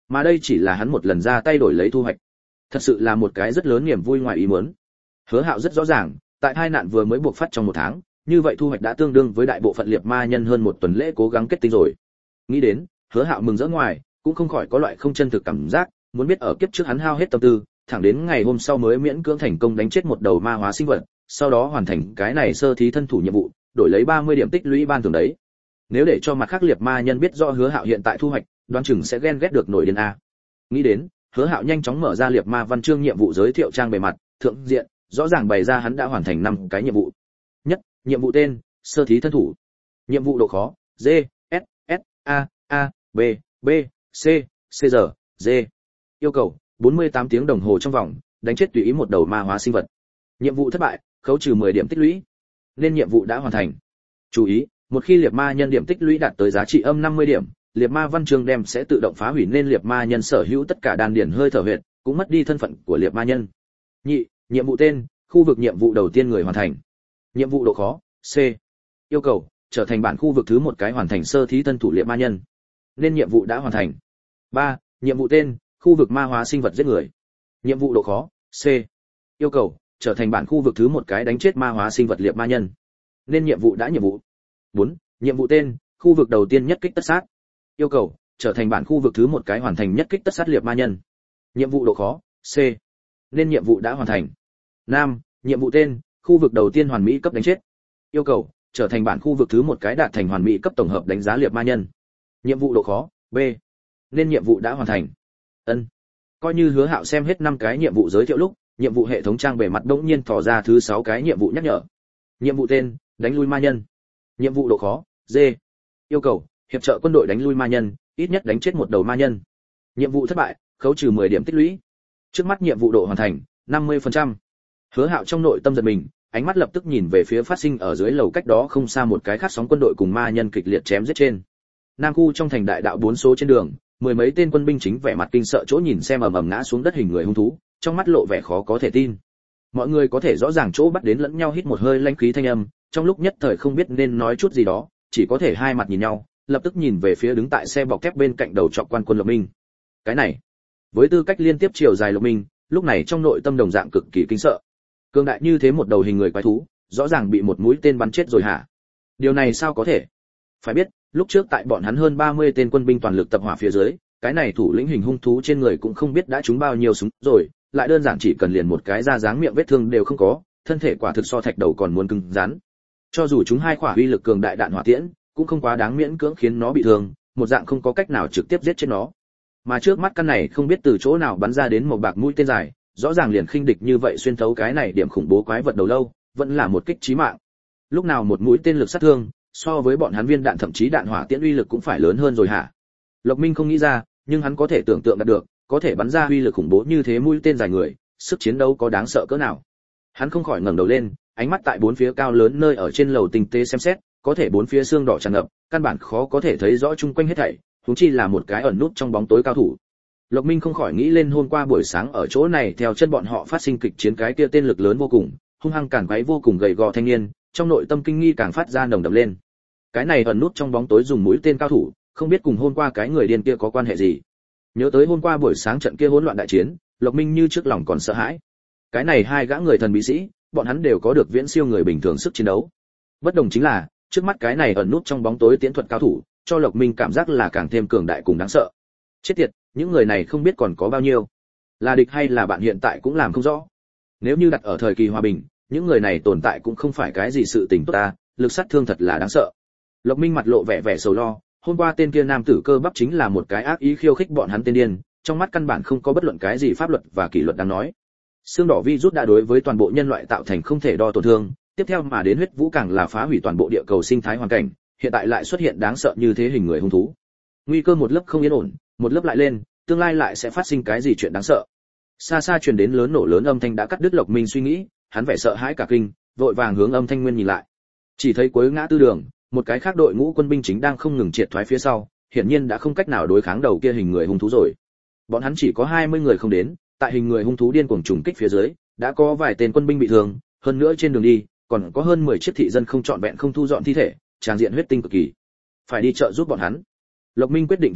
Mà đây chỉ là hắn một lần ra tay đổi lấy thu hoạch. Thật sự là một cái rất lớn niềm vui ngoài ý muốn. Hứa Hạo rất rõ ràng, tại tai nạn vừa mới buộc phát trong một tháng, như vậy thu hoạch đã tương đương với đại bộ phận liệt ma nhân hơn một tuần lễ cố gắng kết tinh rồi. Nghĩ đến, Hứa Hạo mừng rỡ ngoài, cũng không khỏi có loại không chân thực cảm giác, muốn biết ở kiếp trước hắn hao hết tâm tư, thẳng đến ngày hôm sau mới miễn cưỡng thành công đánh chết một đầu ma hóa sinh vật, sau đó hoàn thành cái này sơ thí thân thủ nhiệm vụ, đổi lấy ba mươi điểm tích lũy ban thưởng đấy. Nếu để cho mặt khác liệt ma nhân biết rõ Hứa Hạo hiện tại thu hoạch, đoán chừng sẽ ghen ghét được nổi điên a. Nghĩ đến, Hứa Hạo nhanh chóng mở ra liệt ma văn chương nhiệm vụ giới thiệu trang bề mặt, thượng diện, rõ ràng bày ra hắn đã hoàn thành năm cái nhiệm vụ. Nhất, nhiệm vụ tên, sơ thí thân thủ. Nhiệm vụ độ khó, D, S, S, A, A, B, B, C, C giờ, D. Yêu cầu, bốn mươi tám tiếng đồng hồ trong vòng, đánh chết tùy ý một đầu ma hóa sinh vật. Nhiệm vụ thất bại, khấu trừ mười điểm tích lũy. Nên nhiệm vụ đã hoàn thành. Chú ý, một khi liệt ma nhân điểm tích lũy đạt tới giá trị âm năm mươi điểm, liệt ma văn chương đem sẽ tự động phá hủy nên liệt ma nhân sở hữu tất cả đan điển hơi thở huyệt, cũng mất đi thân phận của liệt ma nhân. Nhị, nhiệm vụ tên, khu vực nhiệm vụ đầu tiên người hoàn thành. Nhiệm vụ độ khó, C. Yêu cầu, trở thành bản khu vực thứ một cái hoàn thành sơ thí thân thủ liệt ma nhân. Nên nhiệm vụ đã hoàn thành. Ba, nhiệm vụ tên, khu vực ma hóa sinh vật giết người. Nhiệm vụ độ khó, C. Yêu cầu, trở thành bản khu vực thứ một cái đánh chết ma hóa sinh vật liệt ma nhân. Nên nhiệm vụ đã nhiệm vụ. Bốn, nhiệm vụ tên, khu vực đầu tiên nhất kích tất sát. Yêu cầu, trở thành bản khu vực thứ một cái hoàn thành nhất kích tất sát liệt ma nhân. Nhiệm vụ độ khó, C. Nên nhiệm vụ đã hoàn thành. Năm, nhiệm vụ tên, khu vực đầu tiên hoàn mỹ cấp đánh chết. Yêu cầu, trở thành bản khu vực thứ một cái đạt thành hoàn mỹ cấp tổng hợp đánh giá liệt ma nhân. Nhiệm vụ độ khó, B. Nên nhiệm vụ đã hoàn thành. Ân. Coi như Hứa Hạo xem hết năm cái nhiệm vụ giới thiệu lúc, nhiệm vụ hệ thống trang bề mặt đột nhiên thò ra thứ sáu cái nhiệm vụ nhắc nhở. Nhiệm vụ tên, đánh lui ma nhân. Nhiệm vụ độ khó, D. Yêu cầu, hiệp trợ quân đội đánh lui ma nhân, ít nhất đánh chết một đầu ma nhân. Nhiệm vụ thất bại, khấu trừ mười điểm tích lũy. Trước mắt nhiệm vụ độ hoàn thành, năm mươi phần trăm. Hứa Hạo trong nội tâm giật mình, ánh mắt lập tức nhìn về phía phát sinh ở dưới lầu cách đó không xa một cái khác sóng quân đội cùng ma nhân kịch liệt chém giết trên. Nam khu trong thành đại đạo bốn số trên đường, mười mấy tên quân binh chính vẻ mặt kinh sợ chỗ nhìn xem ầm ầm ngã xuống đất hình người hung thú, trong mắt lộ vẻ khó có thể tin. Mọi người có thể rõ ràng chỗ bắt đến lẫn nhau hít một hơi lãnh khí thanh âm, trong lúc nhất thời không biết nên nói chút gì đó, chỉ có thể hai mặt nhìn nhau, lập tức nhìn về phía đứng tại xe bọc thép bên cạnh đầu trọc quan quân Lộc Minh. Cái này, với tư cách liên tiếp chiều dài Lộc Minh, lúc này trong nội tâm đồng dạng cực kỳ kinh sợ. Cường đại như thế một đầu hình người quái thú, rõ ràng bị một mũi tên bắn chết rồi hả? Điều này sao có thể? Phải biết, lúc trước tại bọn hắn hơn ba mươi tên quân binh toàn lực tập hỏa phía dưới, cái này thủ lĩnh hình hung thú trên người cũng không biết đã trúng bao nhiêu súng rồi, lại đơn giản chỉ cần liền một cái da dáng miệng vết thương đều không có, thân thể quả thực so thạch đầu còn muốn cứng rắn. Cho dù chúng hai quả uy lực cường đại đạn hỏa tiễn, cũng không quá đáng miễn cưỡng khiến nó bị thương, một dạng không có cách nào trực tiếp giết chết nó. Mà trước mắt căn này không biết từ chỗ nào bắn ra đến một bạc mũi tên dài, rõ ràng liền khinh địch như vậy xuyên thấu cái này điểm khủng bố quái vật đầu lâu, vẫn là một kích chí mạng. Lúc nào một mũi tên lực sát thương, so với bọn hắn viên đạn thậm chí đạn hỏa tiễn uy lực cũng phải lớn hơn rồi hả? Lộc Minh không nghĩ ra, nhưng hắn có thể tưởng tượng được, có thể bắn ra uy lực khủng bố như thế mũi tên dài người, sức chiến đấu có đáng sợ cỡ nào. Hắn không khỏi ngẩng đầu lên, ánh mắt tại bốn phía cao lớn nơi ở trên lầu tinh tế xem xét, có thể bốn phía xương đỏ tràn ngập, căn bản khó có thể thấy rõ chung quanh hết thảy, huống chi là một cái ẩn nút trong bóng tối cao thủ. Lộc Minh không khỏi nghĩ lên hôm qua buổi sáng ở chỗ này theo chân bọn họ phát sinh kịch chiến cái kia tên lực lớn vô cùng, hung hăng cản quấy vô cùng gầy gò thanh niên, trong nội tâm kinh nghi càng phát ra nồng đậm lên. Cái này ẩn nút trong bóng tối dùng mũi tên cao thủ, không biết cùng hôm qua cái người điên kia có quan hệ gì. Nhớ tới hôm qua buổi sáng trận kia hỗn loạn đại chiến, Lộc Minh như trước lòng còn sợ hãi. Cái này hai gã người thần bí sĩ, bọn hắn đều có được viễn siêu người bình thường sức chiến đấu. Bất đồng chính là, trước mắt cái này ẩn nút trong bóng tối tiến thuật cao thủ, cho Lộc Minh cảm giác là càng thêm cường đại cùng đáng sợ. Chết tiệt, những người này không biết còn có bao nhiêu. Là địch hay là bạn hiện tại cũng làm không rõ. Nếu như đặt ở thời kỳ hòa bình, những người này tồn tại cũng không phải cái gì sự tình tốt ta, lực sát thương thật là đáng sợ. Lộc Minh mặt lộ vẻ vẻ sầu lo, hôm qua tên kia nam tử cơ bắp chính là một cái ác ý khiêu khích bọn hắn tên điên, trong mắt căn bản không có bất luận cái gì pháp luật và kỷ luật đáng nói. Xương đỏ virus đã đối với toàn bộ nhân loại tạo thành không thể đo tổn thương, tiếp theo mà đến huyết vũ càng là phá hủy toàn bộ địa cầu sinh thái hoàn cảnh, hiện tại lại xuất hiện đáng sợ như thế hình người hung thú. Nguy cơ một lớp không yên ổn, một lớp lại lên, tương lai lại sẽ phát sinh cái gì chuyện đáng sợ. Xa xa truyền đến lớn nổ lớn âm thanh đã cắt đứt Lộc Minh suy nghĩ, hắn vẻ sợ hãi cả kinh, vội vàng hướng âm thanh nguyên nhìn lại. Chỉ thấy cuối ngã tư đường, một cái khác đội ngũ quân binh chính đang không ngừng triệt thoái phía sau, hiển nhiên đã không cách nào đối kháng đầu kia hình người hung thú rồi. Bọn hắn chỉ có hai mươi người không đến, tại hình người hung thú điên cuồng trùng kích phía dưới, đã có vài tên quân binh bị thương, hơn nữa trên đường đi, còn có hơn mười chiếc thị dân không trọn vẹn không thu dọn thi thể, tràn diện huyết tinh cực kỳ. Phải đi chợ giúp bọn hắn. Lộc Minh quyết định thật nhanh,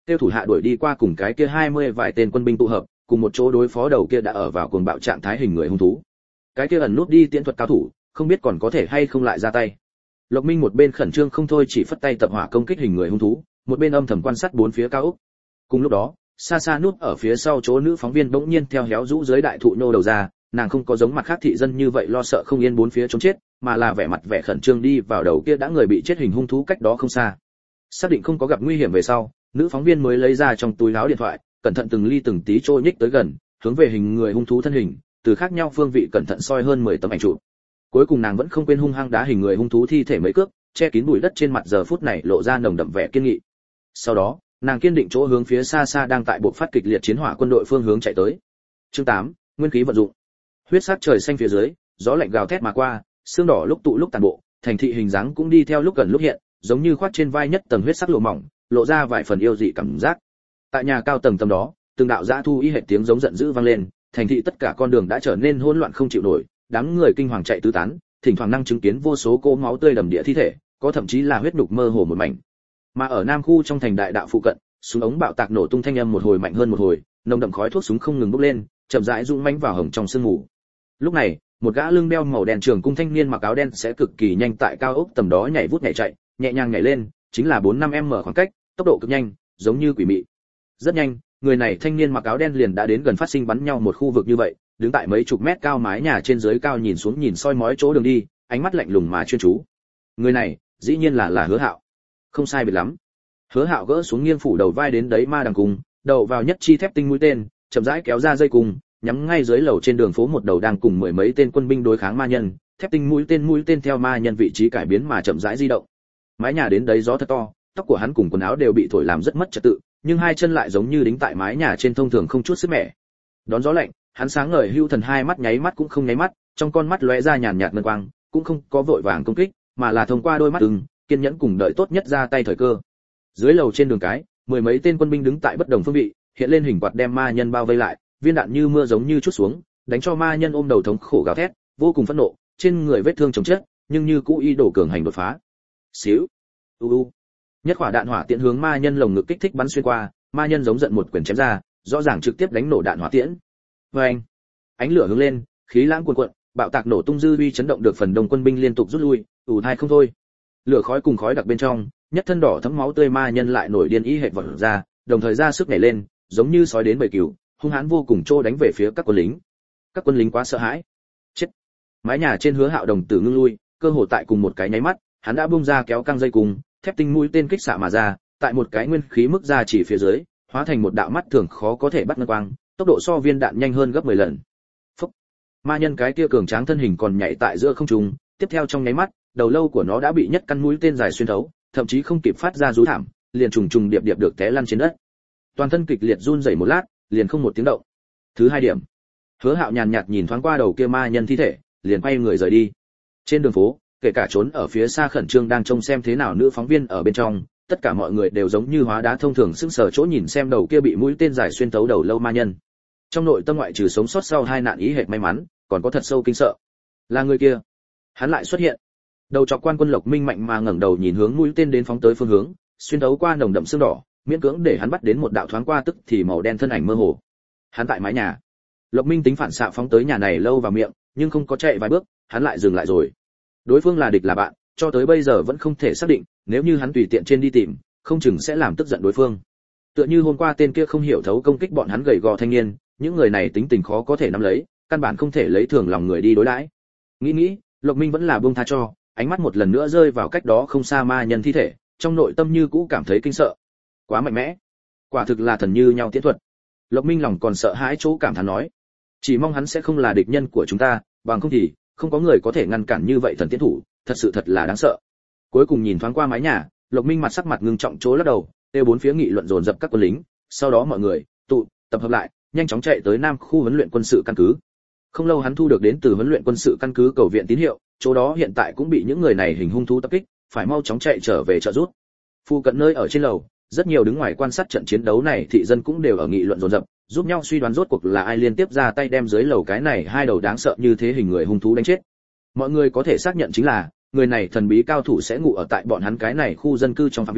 tiêu thủ hạ đuổi đi qua cùng cái kia hai mươi vài tên quân binh tụ hợp, cùng một chỗ đối phó đầu kia đã ở vào cuồng bạo trạng thái hình người hung thú. Cái kia ẩn nút đi tiễn thuật cao thủ, không biết còn có thể hay không lại ra tay. Lộc Minh một bên khẩn trương không thôi chỉ phất tay tập hỏa công kích hình người hung thú, một bên âm thầm quan sát bốn phía cao ốc. Cùng lúc đó, xa xa núp ở phía sau chỗ nữ phóng viên bỗng nhiên theo héo rũ dưới đại thụ nô đầu ra, nàng không có giống mặt khác thị dân như vậy lo sợ không yên bốn phía chống chết, mà là vẻ mặt vẻ khẩn trương đi vào đầu kia đã người bị chết hình hung thú cách đó không xa. Xác định không có gặp nguy hiểm về sau, nữ phóng viên mới lấy ra trong túi áo điện thoại, cẩn thận từng ly từng tí trôi nhích tới gần, hướng về hình người hung thú thân hình, từ khác nhau phương vị cẩn thận soi hơn mười tấm ảnh chụp. Cuối cùng nàng vẫn không quên hung hăng đá hình người hung thú thi thể mấy cước, che kín bụi đất trên mặt giờ phút này lộ ra nồng đậm vẻ kiên nghị. Sau đó, nàng kiên định chỗ hướng phía xa xa đang tại bộ phát kịch liệt chiến hỏa quân đội phương hướng chạy tới. Chương tám, nguyên khí vận dụng. Huyết sắc trời xanh phía dưới, gió lạnh gào thét mà qua, sương đỏ lúc tụ lúc tàn bộ, thành thị hình dáng cũng đi theo lúc gần lúc hiện, giống như khoác trên vai nhất tầng huyết sắc lụa mỏng, lộ ra vài phần yêu dị cảm giác. Tại nhà cao tầng tầm đó, từng đạo dã thu y hệt tiếng giống giận dữ vang lên, thành thị tất cả con đường đã trở nên hỗn loạn không chịu nổi, đám người kinh hoàng chạy tứ tán, thỉnh thoảng năng chứng kiến vô số cỗ máu tươi đầm địa thi thể, có thậm chí là huyết nhục mơ hồ một mảnh. Mà ở nam khu trong thành đại đạo phụ cận, súng ống bạo tạc nổ tung thanh âm một hồi mạnh hơn một hồi, nồng đậm khói thuốc súng không ngừng bốc lên, chậm rãi dũng mãnh vào hồng trong sương mù. Lúc này, một gã lưng đeo màu đen trường cung thanh niên mặc áo đen sẽ cực kỳ nhanh tại cao ốc tầm đó nhảy vút nhảy chạy, nhẹ nhàng nhảy lên, chính là bốn năm m khoảng cách, tốc độ cực nhanh, giống như quỷ mị. Rất nhanh, người này thanh niên mặc áo đen liền đã đến gần phát sinh bắn nhau một khu vực như vậy, đứng tại mấy chục mét cao mái nhà trên dưới cao nhìn xuống nhìn soi mói chỗ đường đi, ánh mắt lạnh lùng mà chuyên chú. Người này, dĩ nhiên là là Hứa Hạo. Không sai biệt lắm. Hứa Hạo gỡ xuống nghiêng phủ đầu vai đến đấy ma đằng cung, đầu vào nhất chi thép tinh mũi tên, chậm rãi kéo ra dây cung, nhắm ngay dưới lầu trên đường phố một đầu đang cùng mười mấy tên quân binh đối kháng ma nhân, thép tinh mũi tên mũi tên theo ma nhân vị trí cải biến mà chậm rãi di động. Mái nhà đến đấy gió thật to, tóc của hắn cùng quần áo đều bị thổi làm rất mất trật tự, nhưng hai chân lại giống như đính tại mái nhà trên thông thường không chút sức mẻ. Đón gió lạnh, hắn sáng ngời hưu thần hai mắt nháy mắt cũng không nháy mắt, trong con mắt lóe ra nhàn nhạt ngân quang, cũng không có vội vàng công kích, mà là thông qua đôi mắt ưng, kiên nhẫn cùng đợi tốt nhất ra tay thời cơ. Dưới lầu trên đường cái, mười mấy tên quân binh đứng tại bất đồng phương vị, hiện lên hình quạt đem ma nhân bao vây lại, viên đạn như mưa giống như chút xuống, đánh cho ma nhân ôm đầu thống khổ gào thét, vô cùng phẫn nộ, trên người vết thương chồng chất, nhưng như cũ y đổ cường hành đột phá. Xíu, u u, nhất quả đạn hỏa tiễn hướng ma nhân lồng ngực kích thích bắn xuyên qua, ma nhân giống giận một quyền chém ra, rõ ràng trực tiếp đánh nổ đạn hỏa tiễn. Vâng, ánh lửa hướng lên, khí lãng cuồn cuộn, bạo tạc nổ tung dư uy chấn động được phần đông quân binh liên tục rút lui, ủ thai không thôi. Lửa khói cùng khói đặc bên trong, nhất thân đỏ thấm máu tươi ma nhân lại nổi điên ý hệt vọt ra, đồng thời ra sức nhảy lên, giống như sói đến bầy cừu, hung hãn vô cùng trô đánh về phía các quân lính. Các quân lính quá sợ hãi. Chết. Mái nhà trên Hứa Hạo đồng tử ngưng lui, cơ hồ tại cùng một cái nháy mắt, hắn đã bung ra kéo căng dây cùng, thép tinh mũi tên kích xạ mà ra, tại một cái nguyên khí mức ra chỉ phía dưới, hóa thành một đạo mắt thường khó có thể bắt ngân quang, tốc độ so viên đạn nhanh hơn gấp mười lần. Phúc. Ma nhân cái kia cường tráng thân hình còn nhảy tại giữa không trung, tiếp theo trong nháy mắt, đầu lâu của nó đã bị nhất căn mũi tên dài xuyên thấu, thậm chí không kịp phát ra rú thảm, liền trùng trùng điệp điệp được té lăn trên đất. Toàn thân kịch liệt run rẩy một lát, liền không một tiếng động. Thứ hai điểm. Hứa Hạo nhàn nhạt nhìn thoáng qua đầu kia ma nhân thi thể, liền quay người rời đi. Trên đường phố, kể cả trốn ở phía xa khẩn trương đang trông xem thế nào nữ phóng viên ở bên trong, tất cả mọi người đều giống như hóa đá thông thường sững sờ chỗ nhìn xem đầu kia bị mũi tên dài xuyên thấu đầu lâu ma nhân. Trong nội tâm ngoại trừ sống sót sau hai nạn ý hệt may mắn, còn có thật sâu kinh sợ. Là người kia, hắn lại xuất hiện. Đầu chọc quan quân Lộc Minh mạnh mà ngẩng đầu nhìn hướng mũi tên đến phóng tới phương hướng, xuyên thấu qua nồng đậm sương đỏ, miễn cưỡng để hắn bắt đến một đạo thoáng qua tức thì màu đen thân ảnh mơ hồ. Hắn tại mái nhà. Lộc Minh tính phản xạ phóng tới nhà này lâu vào miệng, nhưng không có chạy vài bước, hắn lại dừng lại rồi. Đối phương là địch là bạn, cho tới bây giờ vẫn không thể xác định, nếu như hắn tùy tiện trên đi tìm, không chừng sẽ làm tức giận đối phương. Tựa như hôm qua tên kia không hiểu thấu công kích bọn hắn gầy gò thanh niên, những người này tính tình khó có thể nắm lấy, căn bản không thể lấy thường lòng người đi đối đãi. Nghĩ nghĩ, Lộc Minh vẫn là buông tha cho, ánh mắt một lần nữa rơi vào cách đó không xa ma nhân thi thể, trong nội tâm như cũ cảm thấy kinh sợ. Quá mạnh mẽ, quả thực là thần như nhau tiễn thuật. Lộc Minh lòng còn sợ hãi chỗ cảm thán nói, chỉ mong hắn sẽ không là địch nhân của chúng ta, bằng không thì không có người có thể ngăn cản như vậy thần tiễn thủ, thật sự thật là đáng sợ. Cuối cùng nhìn thoáng qua mái nhà, Lộc Minh mặt sắc mặt ngưng trọng chỗ lắc đầu, tiêu bốn phía nghị luận dồn dập các quân lính, sau đó mọi người tụ tập hợp lại, nhanh chóng chạy tới nam khu huấn luyện quân sự căn cứ. Không lâu hắn thu được đến từ huấn luyện quân sự căn cứ cầu viện tín hiệu, chỗ đó hiện tại cũng bị những người này hình hung thú tập kích, phải mau chóng chạy trở về trợ giúp. Phu cận nơi ở trên lầu, rất nhiều đứng ngoài quan sát trận chiến đấu này thị dân cũng đều ở nghị luận dồn dập, giúp nhau suy đoán rốt cuộc là ai liên tiếp ra tay đem dưới lầu cái này hai đầu đáng sợ như thế hình người hung thú đánh chết. Mọi người có thể xác nhận chính là người này thần bí cao thủ sẽ ngủ ở tại bọn hắn cái này khu dân cư trong phạm vi,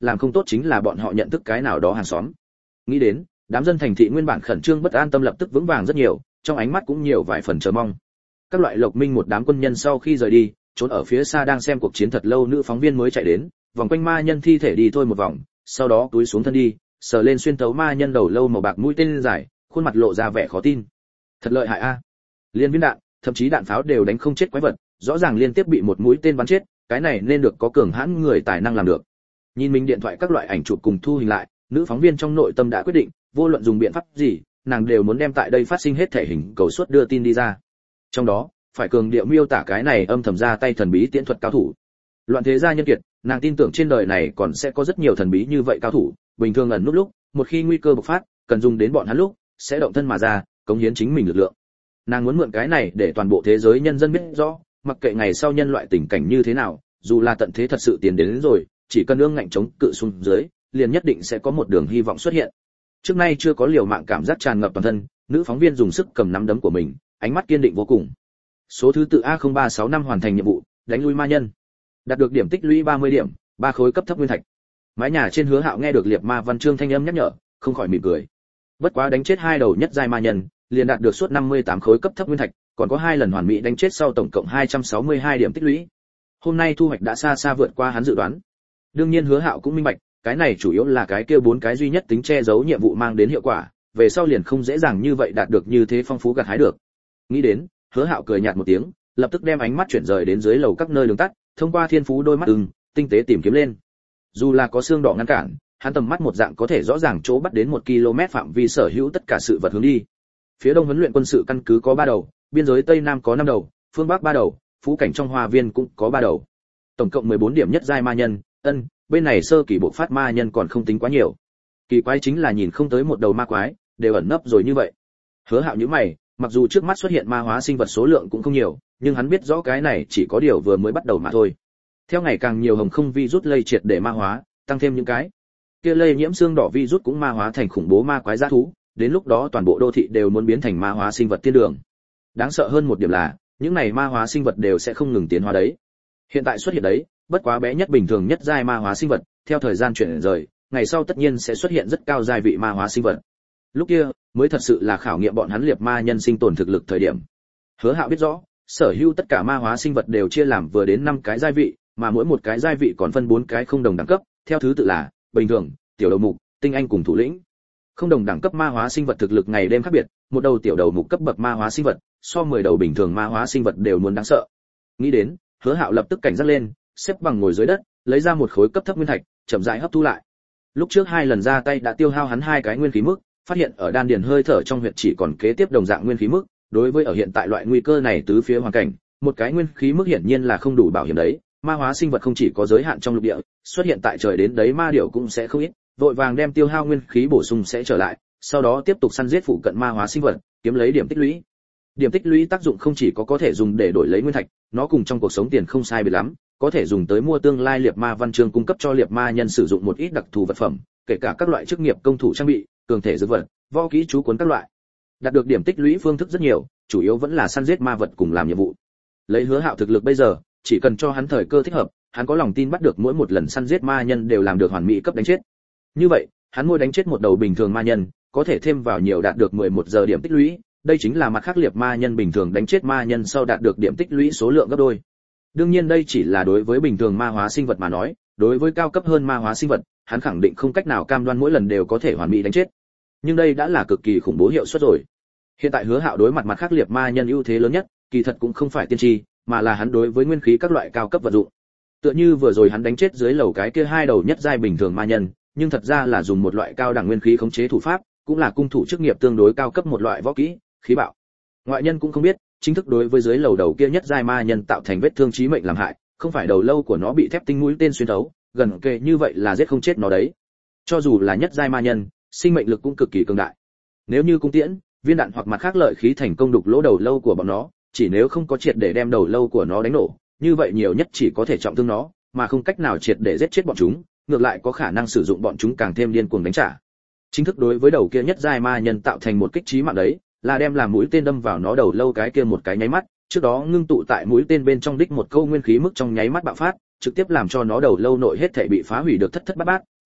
làm không tốt chính là bọn họ nhận thức cái nào đó hàng xóm. Nghĩ đến, đám dân thành thị nguyên bản khẩn trương bất an tâm lập tức vững vàng rất nhiều, trong ánh mắt cũng nhiều vài phần chờ mong. Các loại Lộc Minh một đám quân nhân sau khi rời đi, trốn ở phía xa đang xem cuộc chiến thật lâu nữ phóng viên mới chạy đến, vòng quanh ma nhân thi thể đi thôi một vòng, sau đó túi xuống thân đi, sờ lên xuyên thấu ma nhân đầu lâu màu bạc mũi tên dài, khuôn mặt lộ ra vẻ khó tin. Thật lợi hại a. Liên viên đạn, thậm chí đạn pháo đều đánh không chết quái vật, rõ ràng liên tiếp bị một mũi tên bắn chết, cái này nên được có cường hãn người tài năng làm được. Nhìn mình điện thoại các loại ảnh chụp cùng thu hình lại, nữ phóng viên trong nội tâm đã quyết định, vô luận dùng biện pháp gì, nàng đều muốn đem tại đây phát sinh hết thể hình cầu suất đưa tin đi ra. Trong đó, phải cường điệu miêu tả cái này âm thầm ra tay thần bí tiễn thuật cao thủ. Loạn thế gia nhân kiệt, nàng tin tưởng trên đời này còn sẽ có rất nhiều thần bí như vậy cao thủ, bình thường ẩn nút lúc, một khi nguy cơ bộc phát, cần dùng đến bọn hắn lúc, sẽ động thân mà ra, cống hiến chính mình lực lượng. Nàng muốn mượn cái này để toàn bộ thế giới nhân dân biết rõ, mặc kệ ngày sau nhân loại tình cảnh như thế nào, dù là tận thế thật sự tiến đến, đến rồi, chỉ cần ương ngạnh chống cự xuống dưới, liền nhất định sẽ có một đường hy vọng xuất hiện. Trước nay chưa có liều mạng cảm giác tràn ngập toàn thân, nữ phóng viên dùng sức cầm nắm đấm của mình, ánh mắt kiên định vô cùng. Số thứ tự A không ba sáu năm hoàn thành nhiệm vụ, đánh lui ma nhân. Đạt được điểm tích lũy ba mươi điểm, ba khối cấp thấp nguyên thạch. Mái nhà trên Hứa Hạo nghe được Liệt Ma Văn Chương thanh âm nhắc nhở, không khỏi mỉm cười. Bất quá đánh chết hai đầu nhất giai ma nhân, liền đạt được suốt năm mươi tám khối cấp thấp nguyên thạch, còn có hai lần hoàn mỹ đánh chết sau tổng cộng hai trăm sáu mươi hai điểm tích lũy. Hôm nay thu hoạch đã xa xa vượt qua hắn dự đoán. Đương nhiên Hứa Hạo cũng minh bạch, cái này chủ yếu là cái kia bốn cái duy nhất tính che giấu nhiệm vụ mang đến hiệu quả, về sau liền không dễ dàng như vậy đạt được như thế phong phú gặt hái được. Nghĩ đến, Hứa Hạo cười nhạt một tiếng, lập tức đem ánh mắt chuyển rời đến dưới lầu các nơi đường tắt, thông qua thiên phú đôi mắt ưng, tinh tế tìm kiếm lên. Dù là có xương đỏ ngăn cản, hắn tầm mắt một dạng có thể rõ ràng chỗ bắt đến một ki lô mét phạm vi sở hữu tất cả sự vật hướng đi. Phía đông huấn luyện quân sự căn cứ có ba đầu, biên giới tây nam có năm đầu, phương bắc ba đầu, phú cảnh trong hoa viên cũng có ba đầu. Tổng cộng mười bốn điểm nhất giai ma nhân, ân, bên này sơ kỳ bộ phát ma nhân còn không tính quá nhiều. Kỳ quái chính là nhìn không tới một đầu ma quái, đều ẩn nấp rồi như vậy. Hứa Hạo nhíu mày, mặc dù trước mắt xuất hiện ma hóa sinh vật số lượng cũng không nhiều, nhưng hắn biết rõ cái này chỉ có điều vừa mới bắt đầu mà thôi. Theo ngày càng nhiều hồng không virus lây triệt để ma hóa, tăng thêm những cái kia lây nhiễm xương đỏ virus cũng ma hóa thành khủng bố ma quái dã thú, đến lúc đó toàn bộ đô thị đều muốn biến thành ma hóa sinh vật thiên đường. Đáng sợ hơn một điểm là, những này ma hóa sinh vật đều sẽ không ngừng tiến hóa đấy. Hiện tại xuất hiện đấy, bất quá bé nhất bình thường nhất giai ma hóa sinh vật, theo thời gian chuyển rời, ngày sau tất nhiên sẽ xuất hiện rất cao giai vị ma hóa sinh vật. Lúc kia, mới thật sự là khảo nghiệm bọn hắn liệt ma nhân sinh tồn thực lực thời điểm. Hứa Hạo biết rõ, sở hữu tất cả ma hóa sinh vật đều chia làm vừa đến năm cái giai vị, mà mỗi một cái giai vị còn phân bốn cái không đồng đẳng cấp, theo thứ tự là bình thường, tiểu đầu mục, tinh anh cùng thủ lĩnh. Không đồng đẳng cấp ma hóa sinh vật thực lực ngày đêm khác biệt, một đầu tiểu đầu mục cấp bậc ma hóa sinh vật, so mười đầu bình thường ma hóa sinh vật đều muốn đáng sợ. Nghĩ đến, Hứa Hạo lập tức cảnh giác lên, xếp bằng ngồi dưới đất, lấy ra một khối cấp thấp nguyên thạch, chậm rãi hấp thu lại. Lúc trước hai lần ra tay đã tiêu hao hắn hai cái nguyên khí mức, phát hiện ở đan điền hơi thở trong huyệt chỉ còn kế tiếp đồng dạng nguyên khí mức, đối với ở hiện tại loại nguy cơ này tứ phía hoàn cảnh, một cái nguyên khí mức hiển nhiên là không đủ bảo hiểm đấy. Ma hóa sinh vật không chỉ có giới hạn trong lục địa, xuất hiện tại trời đến đấy ma điểu cũng sẽ không ít, vội vàng đem tiêu hao nguyên khí bổ sung sẽ trở lại, sau đó tiếp tục săn giết phụ cận ma hóa sinh vật, kiếm lấy điểm tích lũy. Điểm tích lũy tác dụng không chỉ có có thể dùng để đổi lấy nguyên thạch, nó cùng trong cuộc sống tiền không sai biệt lắm, có thể dùng tới mua tương lai liệt ma văn chương cung cấp cho liệt ma nhân sử dụng một ít đặc thù vật phẩm, kể cả các loại chức nghiệp công thủ trang bị, cường thể dược vật, võ kỹ chú cuốn các loại. Đạt được điểm tích lũy phương thức rất nhiều, chủ yếu vẫn là săn giết ma vật cùng làm nhiệm vụ. Lấy Hứa Hạo thực lực bây giờ, chỉ cần cho hắn thời cơ thích hợp, hắn có lòng tin bắt được mỗi một lần săn giết ma nhân đều làm được hoàn mỹ cấp đánh chết. Như vậy, hắn mỗi đánh chết một đầu bình thường ma nhân, có thể thêm vào nhiều đạt được mười một giờ điểm tích lũy, đây chính là mặt khác liệt ma nhân bình thường đánh chết ma nhân sau đạt được điểm tích lũy số lượng gấp đôi. Đương nhiên đây chỉ là đối với bình thường ma hóa sinh vật mà nói, đối với cao cấp hơn ma hóa sinh vật, hắn khẳng định không cách nào cam đoan mỗi lần đều có thể hoàn mỹ đánh chết. Nhưng đây đã là cực kỳ khủng bố hiệu suất rồi. Hiện tại Hứa Hạo đối mặt mặt khác liệt ma nhân ưu thế lớn nhất, kỳ thật cũng không phải tiên tri, mà là hắn đối với nguyên khí các loại cao cấp vật dụng. Tựa như vừa rồi hắn đánh chết dưới lầu cái kia hai đầu nhất giai bình thường ma nhân, nhưng thật ra là dùng một loại cao đẳng nguyên khí khống chế thủ pháp, cũng là cung thủ chức nghiệp tương đối cao cấp một loại võ kỹ, khí bạo. Ngoại nhân cũng không biết, chính thức đối với dưới lầu đầu kia nhất giai ma nhân tạo thành vết thương chí mệnh làm hại, không phải đầu lâu của nó bị thép tinh mũi tên xuyên thấu, gần kề như vậy là giết không chết nó đấy. Cho dù là nhất giai ma nhân, sinh mệnh lực cũng cực kỳ cường đại. Nếu như cung tiễn, viên đạn hoặc mặt khác lợi khí thành công đục lỗ đầu lâu của bọn nó, chỉ nếu không có triệt để đem đầu lâu của nó đánh nổ, như vậy nhiều nhất chỉ có thể trọng thương nó, mà không cách nào triệt để giết chết bọn chúng, ngược lại có khả năng sử dụng bọn chúng càng thêm điên cuồng đánh trả. Chính thức đối với đầu kia nhất giai ma nhân tạo thành một kích chí mạng đấy, là đem làm mũi tên đâm vào nó đầu lâu cái kia một cái nháy mắt, trước đó ngưng tụ tại mũi tên bên trong đích một câu nguyên khí mức trong nháy mắt bạo phát, trực tiếp làm cho nó đầu lâu nội hết thảy bị phá hủy được thất thất bát bát,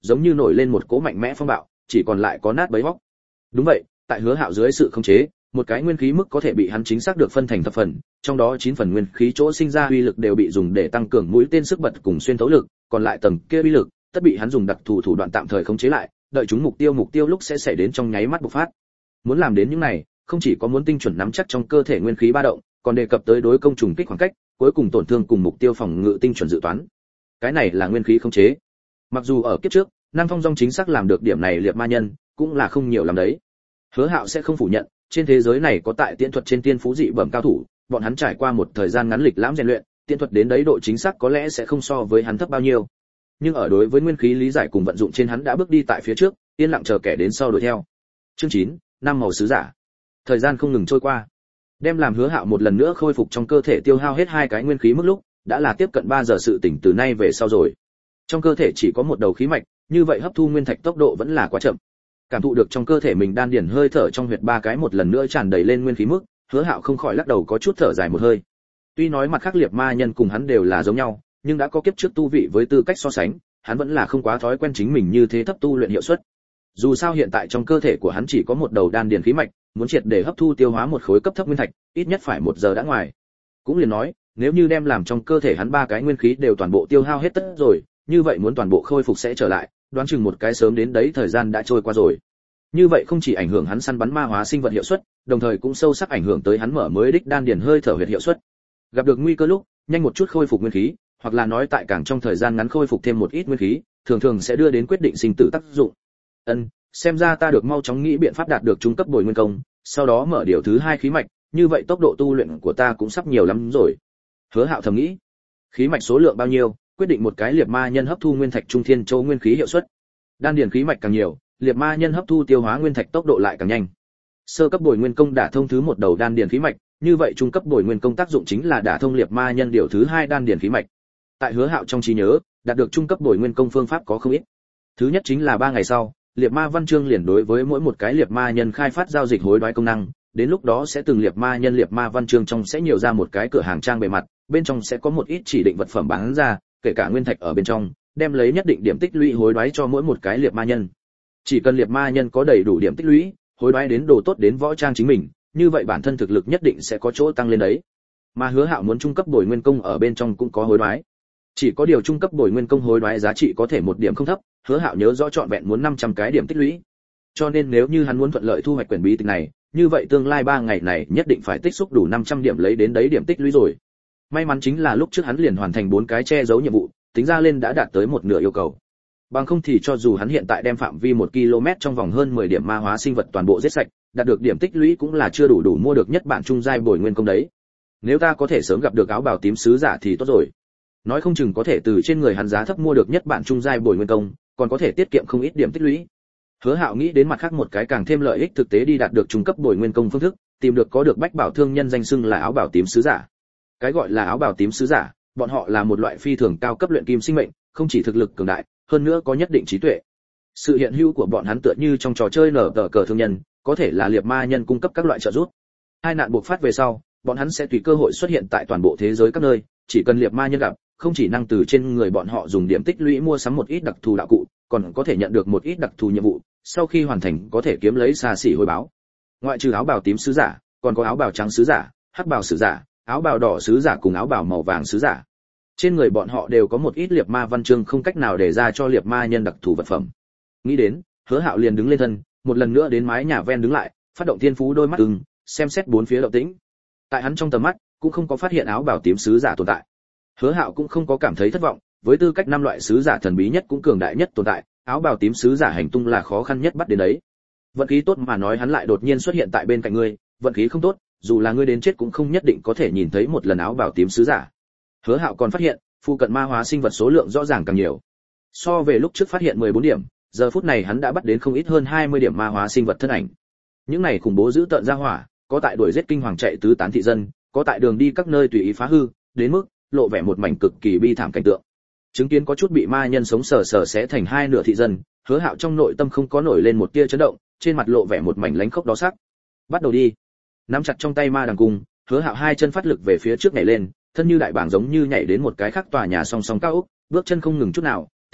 giống như nổi lên một cỗ mạnh mẽ phong bạo, chỉ còn lại có nát bấy bóc. Đúng vậy, tại Hứa Hạo dưới sự khống chế, một cái nguyên khí mức có thể bị hắn chính xác được phân thành thập phần, trong đó chín phần nguyên khí chỗ sinh ra uy lực đều bị dùng để tăng cường mũi tên sức bật cùng xuyên thấu lực, còn lại tầng kia uy lực, tất bị hắn dùng đặc thù thủ đoạn tạm thời khống chế lại, đợi chúng mục tiêu mục tiêu lúc sẽ xảy đến trong nháy mắt bộc phát. Muốn làm đến những này, không chỉ có muốn tinh chuẩn nắm chắc trong cơ thể nguyên khí ba động, còn đề cập tới đối công trùng kích khoảng cách, cuối cùng tổn thương cùng mục tiêu phòng ngự tinh chuẩn dự toán. Cái này là nguyên khí khống chế. Mặc dù ở kiếp trước, Nam Phong Dung chính xác làm được điểm này liệt ma nhân, cũng là không nhiều lắm đấy. Hứa Hạo sẽ không phủ nhận, trên thế giới này có tại tiễn thuật trên tiên phú dị bẩm cao thủ, bọn hắn trải qua một thời gian ngắn lịch lãm rèn luyện, tiễn thuật đến đấy độ chính xác có lẽ sẽ không so với hắn thấp bao nhiêu. Nhưng ở đối với nguyên khí lý giải cùng vận dụng trên hắn đã bước đi tại phía trước, yên lặng chờ kẻ đến sau đuổi theo. Chương chín, năm màu sứ giả. Thời gian không ngừng trôi qua, đem làm Hứa Hạo một lần nữa khôi phục trong cơ thể tiêu hao hết hai cái nguyên khí mức lúc, đã là tiếp cận ba giờ sự tỉnh từ nay về sau rồi. Trong cơ thể chỉ có một đầu khí mạch, như vậy hấp thu nguyên thạch tốc độ vẫn là quá chậm. Cảm thụ được trong cơ thể mình đan điển hơi thở trong huyệt ba cái một lần nữa tràn đầy lên nguyên khí mức, Hứa Hạo không khỏi lắc đầu có chút thở dài một hơi. Tuy nói mặt khác liệt ma nhân cùng hắn đều là giống nhau, nhưng đã có kiếp trước tu vị với tư cách so sánh, hắn vẫn là không quá thói quen chính mình như thế thấp tu luyện hiệu suất. Dù sao hiện tại trong cơ thể của hắn chỉ có một đầu đan điển khí mạch, muốn triệt để hấp thu tiêu hóa một khối cấp thấp nguyên thạch, ít nhất phải một giờ đã ngoài. Cũng liền nói, nếu như đem làm trong cơ thể hắn ba cái nguyên khí đều toàn bộ tiêu hao hết tất rồi, như vậy muốn toàn bộ khôi phục sẽ trở lại, đoán chừng một cái sớm đến đấy thời gian đã trôi qua rồi. Như vậy không chỉ ảnh hưởng hắn săn bắn ma hóa sinh vật hiệu suất, đồng thời cũng sâu sắc ảnh hưởng tới hắn mở mới đích đan điển hơi thở huyệt hiệu suất. Gặp được nguy cơ lúc, nhanh một chút khôi phục nguyên khí, hoặc là nói tại càng trong thời gian ngắn khôi phục thêm một ít nguyên khí, thường thường sẽ đưa đến quyết định sinh tử tác dụng. Ân, xem ra ta được mau chóng nghĩ biện pháp đạt được trung cấp bồi nguyên công, sau đó mở điều thứ hai khí mạch, như vậy tốc độ tu luyện của ta cũng sắp nhiều lắm rồi. Hứa Hạo thầm nghĩ, khí mạch số lượng bao nhiêu, quyết định một cái liệt ma nhân hấp thu nguyên thạch trung thiên châu nguyên khí hiệu suất. Đan điển khí mạch càng nhiều, liệt ma nhân hấp thu tiêu hóa nguyên thạch tốc độ lại càng nhanh. Sơ cấp bồi nguyên công đả thông thứ một đầu đan điển khí mạch, như vậy trung cấp bồi nguyên công tác dụng chính là đả thông liệt ma nhân điều thứ hai đan điển khí mạch. Tại Hứa Hạo trong trí nhớ, đạt được trung cấp bồi nguyên công phương pháp có không ít. Thứ nhất chính là ba ngày sau, liệt ma văn chương liền đối với mỗi một cái liệt ma nhân khai phát giao dịch hối đoái công năng, đến lúc đó sẽ từng liệt ma nhân liệt ma văn chương trong sẽ nhiều ra một cái cửa hàng trang bề mặt, bên trong sẽ có một ít chỉ định vật phẩm bán ra, kể cả nguyên thạch ở bên trong, đem lấy nhất định điểm tích lũy hối đoái cho mỗi một cái liệt ma nhân. Chỉ cần liệt ma nhân có đầy đủ điểm tích lũy, hối đoái đến đồ tốt đến võ trang chính mình, như vậy bản thân thực lực nhất định sẽ có chỗ tăng lên đấy. Mà Hứa Hạo muốn trung cấp bồi nguyên công ở bên trong cũng có hối đoái. Chỉ có điều trung cấp bồi nguyên công hối đoái giá trị có thể một điểm không thấp, Hứa Hạo nhớ rõ chọn vẹn muốn năm trăm cái điểm tích lũy. Cho nên nếu như hắn muốn thuận lợi thu hoạch quyển bí tịch này, như vậy tương lai ba ngày này nhất định phải tích xúc đủ năm trăm điểm lấy đến đấy điểm tích lũy rồi. May mắn chính là lúc trước hắn liền hoàn thành bốn cái che giấu nhiệm vụ, tính ra lên đã đạt tới một nửa yêu cầu. Bằng không thì cho dù hắn hiện tại đem phạm vi một ki lô mét trong vòng hơn mười điểm ma hóa sinh vật toàn bộ giết sạch, đạt được điểm tích lũy cũng là chưa đủ đủ mua được nhất bản trung giai bồi nguyên công đấy. Nếu ta có thể sớm gặp được áo bào tím sứ giả thì tốt rồi. Nói không chừng có thể từ trên người hắn giá thấp mua được nhất bản trung giai bồi nguyên công, còn có thể tiết kiệm không ít điểm tích lũy. Hứa Hạo nghĩ đến mặt khác một cái càng thêm lợi ích thực tế đi đạt được trung cấp bồi nguyên công phương thức, tìm được có được bách bảo thương nhân danh xưng là áo bào tím sứ giả. Cái gọi là áo bào tím sứ giả, bọn họ là một loại phi thường cao cấp luyện kim sinh mệnh, không chỉ thực lực cường đại, hơn nữa có nhất định trí tuệ. Sự hiện hữu của bọn hắn tựa như trong trò chơi nở tờ cờ thương nhân, có thể là liệt ma nhân cung cấp các loại trợ giúp. Hai nạn buộc phát về sau, bọn hắn sẽ tùy cơ hội xuất hiện tại toàn bộ thế giới các nơi, chỉ cần liệt ma nhân gặp, không chỉ năng từ trên người bọn họ dùng điểm tích lũy mua sắm một ít đặc thù đạo cụ, còn có thể nhận được một ít đặc thù nhiệm vụ, sau khi hoàn thành có thể kiếm lấy xa xỉ hồi báo. Ngoại trừ áo bào tím sứ giả, còn có áo bào trắng sứ giả, hắc bào sứ giả, áo bào đỏ sứ giả cùng áo bào màu vàng sứ giả. Trên người bọn họ đều có một ít liệt ma văn chương không cách nào để ra cho liệt ma nhân đặc thù vật phẩm. Nghĩ đến, Hứa Hạo liền đứng lên thân, một lần nữa đến mái nhà ven đứng lại, phát động thiên phú đôi mắt ưng, xem xét bốn phía động tĩnh. Tại hắn trong tầm mắt, cũng không có phát hiện áo bào tím sứ giả tồn tại. Hứa Hạo cũng không có cảm thấy thất vọng, với tư cách năm loại sứ giả thần bí nhất cũng cường đại nhất tồn tại, áo bào tím sứ giả hành tung là khó khăn nhất bắt đến đấy. Vận khí tốt mà nói hắn lại đột nhiên xuất hiện tại bên cạnh ngươi, vận khí không tốt, dù là ngươi đến chết cũng không nhất định có thể nhìn thấy một lần áo bào tím sứ giả. Hứa Hạo còn phát hiện, phụ cận ma hóa sinh vật số lượng rõ ràng càng nhiều. So về lúc trước phát hiện mười bốn điểm, giờ phút này hắn đã bắt đến không ít hơn hai mươi điểm ma hóa sinh vật thân ảnh. Những này khủng bố giữ tợn ra hỏa, có tại đuổi giết kinh hoàng chạy tứ tán thị dân, có tại đường đi các nơi tùy ý phá hư, đến mức lộ vẻ một mảnh cực kỳ bi thảm cảnh tượng. Chứng kiến có chút bị ma nhân sống sờ sờ xé thành hai nửa thị dân, Hứa Hạo trong nội tâm không có nổi lên một tia chấn động, trên mặt lộ vẻ một mảnh lánh khốc đó sắc. Bắt đầu đi. Nắm chặt trong tay ma đằng cung, Hứa Hạo hai chân phát lực về phía trước nhảy lên, thân như đại bảng giống như nhảy đến một cái khác tòa nhà song song cao ốc, bước chân không ngừng chút nào,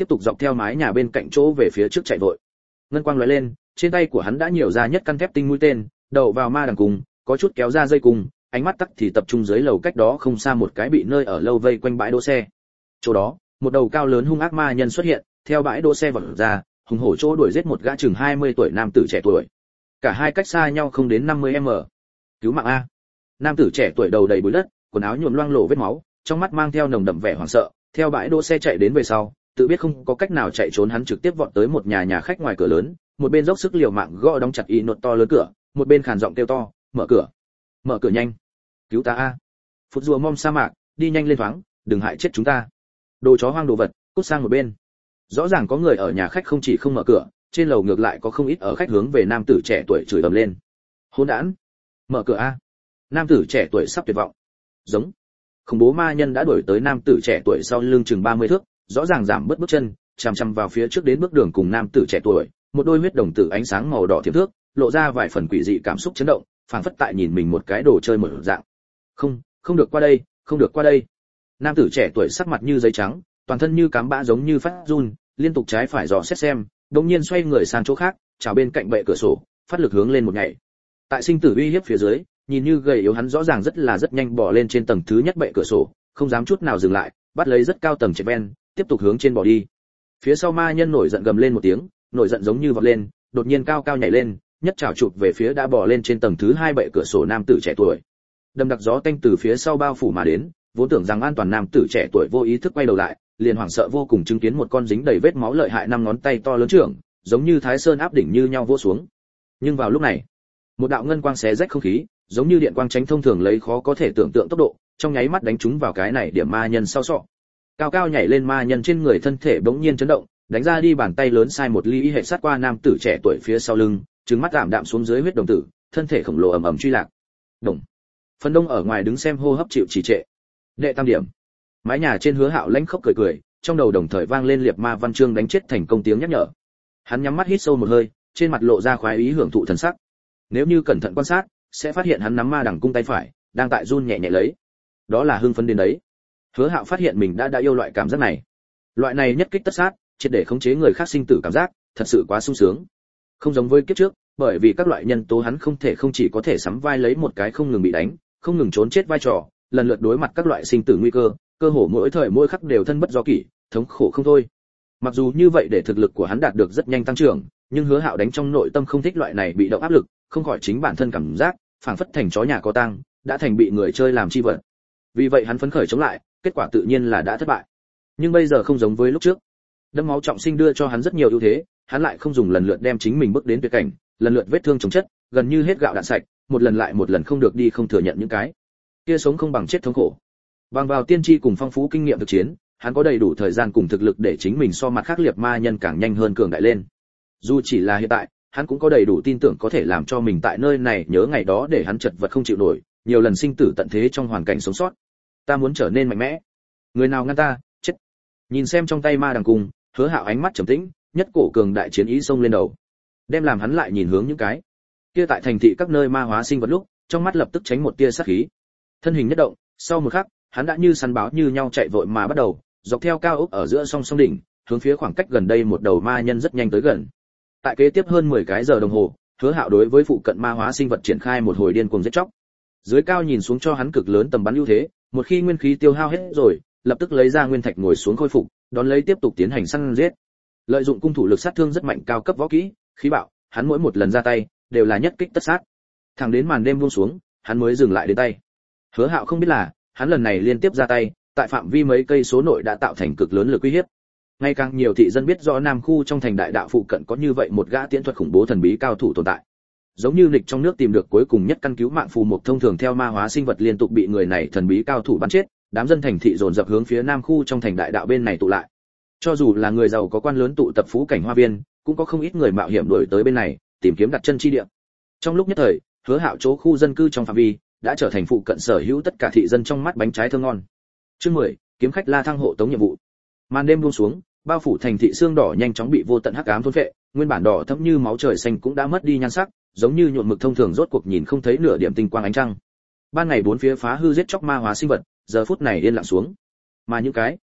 tiếp tục dọc theo mái nhà bên cạnh chỗ về phía trước chạy vội. Ngân quang lóe lên, trên tay của hắn đã nhiều ra nhất căn thép tinh mũi tên, đầu vào ma đằng cùng, có chút kéo ra dây cùng, ánh mắt tắc thì tập trung dưới lầu cách đó không xa một cái bị nơi ở lâu vây quanh bãi đỗ xe. Chỗ đó, một đầu cao lớn hung ác ma nhân xuất hiện, theo bãi đỗ xe vọt ra, hùng hổ chỗ đuổi giết một gã chừng hai mươi tuổi nam tử trẻ tuổi. Cả hai cách xa nhau không đến năm mươi mét. Cứu mạng a. Nam tử trẻ tuổi đầu đầy bụi đất, quần áo nhuộm loang lổ vết máu, trong mắt mang theo nồng đậm vẻ hoảng sợ, theo bãi đỗ xe chạy đến về sau, tự biết không có cách nào chạy trốn, hắn trực tiếp vọt tới một nhà nhà khách ngoài cửa lớn, một bên dốc sức liều mạng gõ đóng chặt y nốt to lớn cửa, một bên khàn giọng kêu to, mở cửa, mở cửa nhanh, cứu ta a. Phút rùa mom sa mạc, đi nhanh lên thoáng, đừng hại chết chúng ta. Đồ chó hoang đồ vật, cút sang một bên. Rõ ràng có người ở nhà khách không chỉ không mở cửa, trên lầu ngược lại có không ít ở khách hướng về nam tử trẻ tuổi chửi ầm lên. Hỗn đản, mở cửa a. Nam tử trẻ tuổi sắp tuyệt vọng. Giống. Khủng bố ma nhân đã đuổi tới nam tử trẻ tuổi sau lưng chừng ba mươi thước, rõ ràng giảm bớt bước chân, chằm chằm vào phía trước đến bước đường cùng nam tử trẻ tuổi, một đôi huyết đồng tử ánh sáng màu đỏ thiểm thước, lộ ra vài phần quỷ dị cảm xúc chấn động, phảng phất tại nhìn mình một cái đồ chơi mở dạng. Không, không được qua đây, không được qua đây. Nam tử trẻ tuổi sắc mặt như giấy trắng, toàn thân như cám bã giống như phát run, liên tục trái phải dò xét xem, đột nhiên xoay người sang chỗ khác, chào bên cạnh bệ cửa sổ, phát lực hướng lên một nhảy. Tại sinh tử uy hiếp phía dưới, nhìn như gầy yếu hắn rõ ràng rất là rất nhanh bò lên trên tầng thứ nhất bệ cửa sổ, không dám chút nào dừng lại, bắt lấy rất cao tầng chẹp ven, tiếp tục hướng trên bò đi. Phía sau ma nhân nổi giận gầm lên một tiếng, nổi giận giống như vọt lên, đột nhiên cao cao nhảy lên, nhất trảo chụp về phía đã bò lên trên tầng thứ hai bệ cửa sổ nam tử trẻ tuổi. Đâm đặc gió tanh từ phía sau bao phủ mà đến, vốn tưởng rằng an toàn nam tử trẻ tuổi vô ý thức quay đầu lại, liền hoảng sợ vô cùng chứng kiến một con dính đầy vết máu lợi hại năm ngón tay to lớn trưởng, giống như Thái Sơn áp đỉnh như nhau vỗ xuống. Nhưng vào lúc này, một đạo ngân quang xé rách không khí, giống như điện quang tránh thông thường lấy khó có thể tưởng tượng tốc độ, trong nháy mắt đánh trúng vào cái này điểm ma nhân sau sọ. Cao cao nhảy lên ma nhân trên người thân thể bỗng nhiên chấn động, đánh ra đi bàn tay lớn sai một ly y hệ sát qua nam tử trẻ tuổi phía sau lưng, trừng mắt đạm đạm xuống dưới huyết đồng tử, thân thể khổng lồ ầm ầm truy lạc. Đồng. Phần đông ở ngoài đứng xem hô hấp chịu trì trệ. Đệ tam điểm. Mái nhà trên Hứa Hạo lãnh khốc cười cười, trong đầu đồng thời vang lên liệt ma văn chương đánh chết thành công tiếng nhắc nhở. Hắn nhắm mắt hít sâu một hơi, trên mặt lộ ra khoái ý hưởng thụ thần sắc. Nếu như cẩn thận quan sát, sẽ phát hiện hắn nắm ma đằng cung tay phải, đang tại run nhẹ nhẹ lấy. Đó là hưng phấn đến đấy. Hứa Hạo phát hiện mình đã đã yêu loại cảm giác này. Loại này nhất kích tất sát, triệt để khống chế người khác sinh tử cảm giác, thật sự quá sung sướng. Không giống với kiếp trước, bởi vì các loại nhân tố hắn không thể không chỉ có thể sắm vai lấy một cái không ngừng bị đánh, không ngừng trốn chết vai trò, lần lượt đối mặt các loại sinh tử nguy cơ, cơ hồ mỗi thời mỗi khắc đều thân bất do kỷ, thống khổ không thôi. Mặc dù như vậy để thực lực của hắn đạt được rất nhanh tăng trưởng, nhưng Hứa Hạo đánh trong nội tâm không thích loại này bị động áp lực, không khỏi chính bản thân cảm giác, phảng phất thành chó nhà có tang, đã thành bị người chơi làm chi vật. Vì vậy hắn phấn khởi chống lại, kết quả tự nhiên là đã thất bại. Nhưng bây giờ không giống với lúc trước. Đâm máu trọng sinh đưa cho hắn rất nhiều ưu thế, hắn lại không dùng lần lượt đem chính mình bước đến tuyệt cảnh, lần lượt vết thương chồng chất, gần như hết gạo đạn sạch, một lần lại một lần không được đi không thừa nhận những cái kia sống không bằng chết thống khổ. Bằng vào tiên tri cùng phong phú kinh nghiệm thực chiến, hắn có đầy đủ thời gian cùng thực lực để chính mình so mặt khác liệt ma nhân càng nhanh hơn cường đại lên. Dù chỉ là hiện tại, hắn cũng có đầy đủ tin tưởng có thể làm cho mình tại nơi này nhớ ngày đó để hắn chật vật không chịu nổi, nhiều lần sinh tử tận thế trong hoàn cảnh sống sót. Ta muốn trở nên mạnh mẽ. Người nào ngăn ta, chết. Nhìn xem trong tay ma đằng cung, Hứa Hạo ánh mắt trầm tĩnh, nhất cổ cường đại chiến ý xông lên đầu. Đem làm hắn lại nhìn hướng những cái kia tại thành thị các nơi ma hóa sinh vật lúc, trong mắt lập tức tránh một tia sát khí. Thân hình nhất động, sau một khắc, hắn đã như săn báo như nhau chạy vội mà bắt đầu, dọc theo cao ốc ở giữa song song đỉnh, hướng phía khoảng cách gần đây một đầu ma nhân rất nhanh tới gần. Tại kế tiếp hơn mười cái giờ đồng hồ, Hứa Hạo đối với phụ cận ma hóa sinh vật triển khai một hồi điên cuồng giết chóc. Dưới cao nhìn xuống cho hắn cực lớn tầm bắn ưu thế, một khi nguyên khí tiêu hao hết rồi, lập tức lấy ra nguyên thạch ngồi xuống khôi phục, đón lấy tiếp tục tiến hành săn giết. Lợi dụng cung thủ lực sát thương rất mạnh cao cấp võ kỹ, khí bạo, hắn mỗi một lần ra tay đều là nhất kích tất sát. Thẳng đến màn đêm buông xuống, hắn mới dừng lại đến tay. Hứa Hạo không biết là, hắn lần này liên tiếp ra tay, tại phạm vi mấy cây số nội đã tạo thành cực lớn lực uy hiếp. Ngày càng nhiều thị dân biết rõ Nam khu trong thành đại đạo phụ cận có như vậy một gã tiễn thuật khủng bố thần bí cao thủ tồn tại. Giống như nghịch trong nước tìm được cuối cùng nhất căn cứu mạng phù mục thông thường theo ma hóa sinh vật liên tục bị người này thần bí cao thủ bắn chết, đám dân thành thị dồn dập hướng phía Nam khu trong thành đại đạo bên này tụ lại. Cho dù là người giàu có quan lớn tụ tập phú cảnh hoa viên, cũng có không ít người mạo hiểm đuổi tới bên này, tìm kiếm đặt chân chi địa. Trong lúc nhất thời, Hứa Hạo chỗ khu dân cư trong phạm vi đã trở thành phụ cận sở hữu tất cả thị dân trong mắt bánh trái thơm ngon. Chương mười, kiếm khách La Thăng hộ tống nhiệm vụ. Màn đêm buông xuống, bao phủ thành thị xương đỏ nhanh chóng bị vô tận hắc ám thôn phệ, nguyên bản đỏ thẫm như máu trời xanh cũng đã mất đi nhan sắc, giống như nhuộm mực thông thường rốt cuộc nhìn không thấy nửa điểm tinh quang ánh trăng. Ban ngày bốn phía phá hư giết chóc ma hóa sinh vật, giờ phút này yên lặng xuống. Mà những cái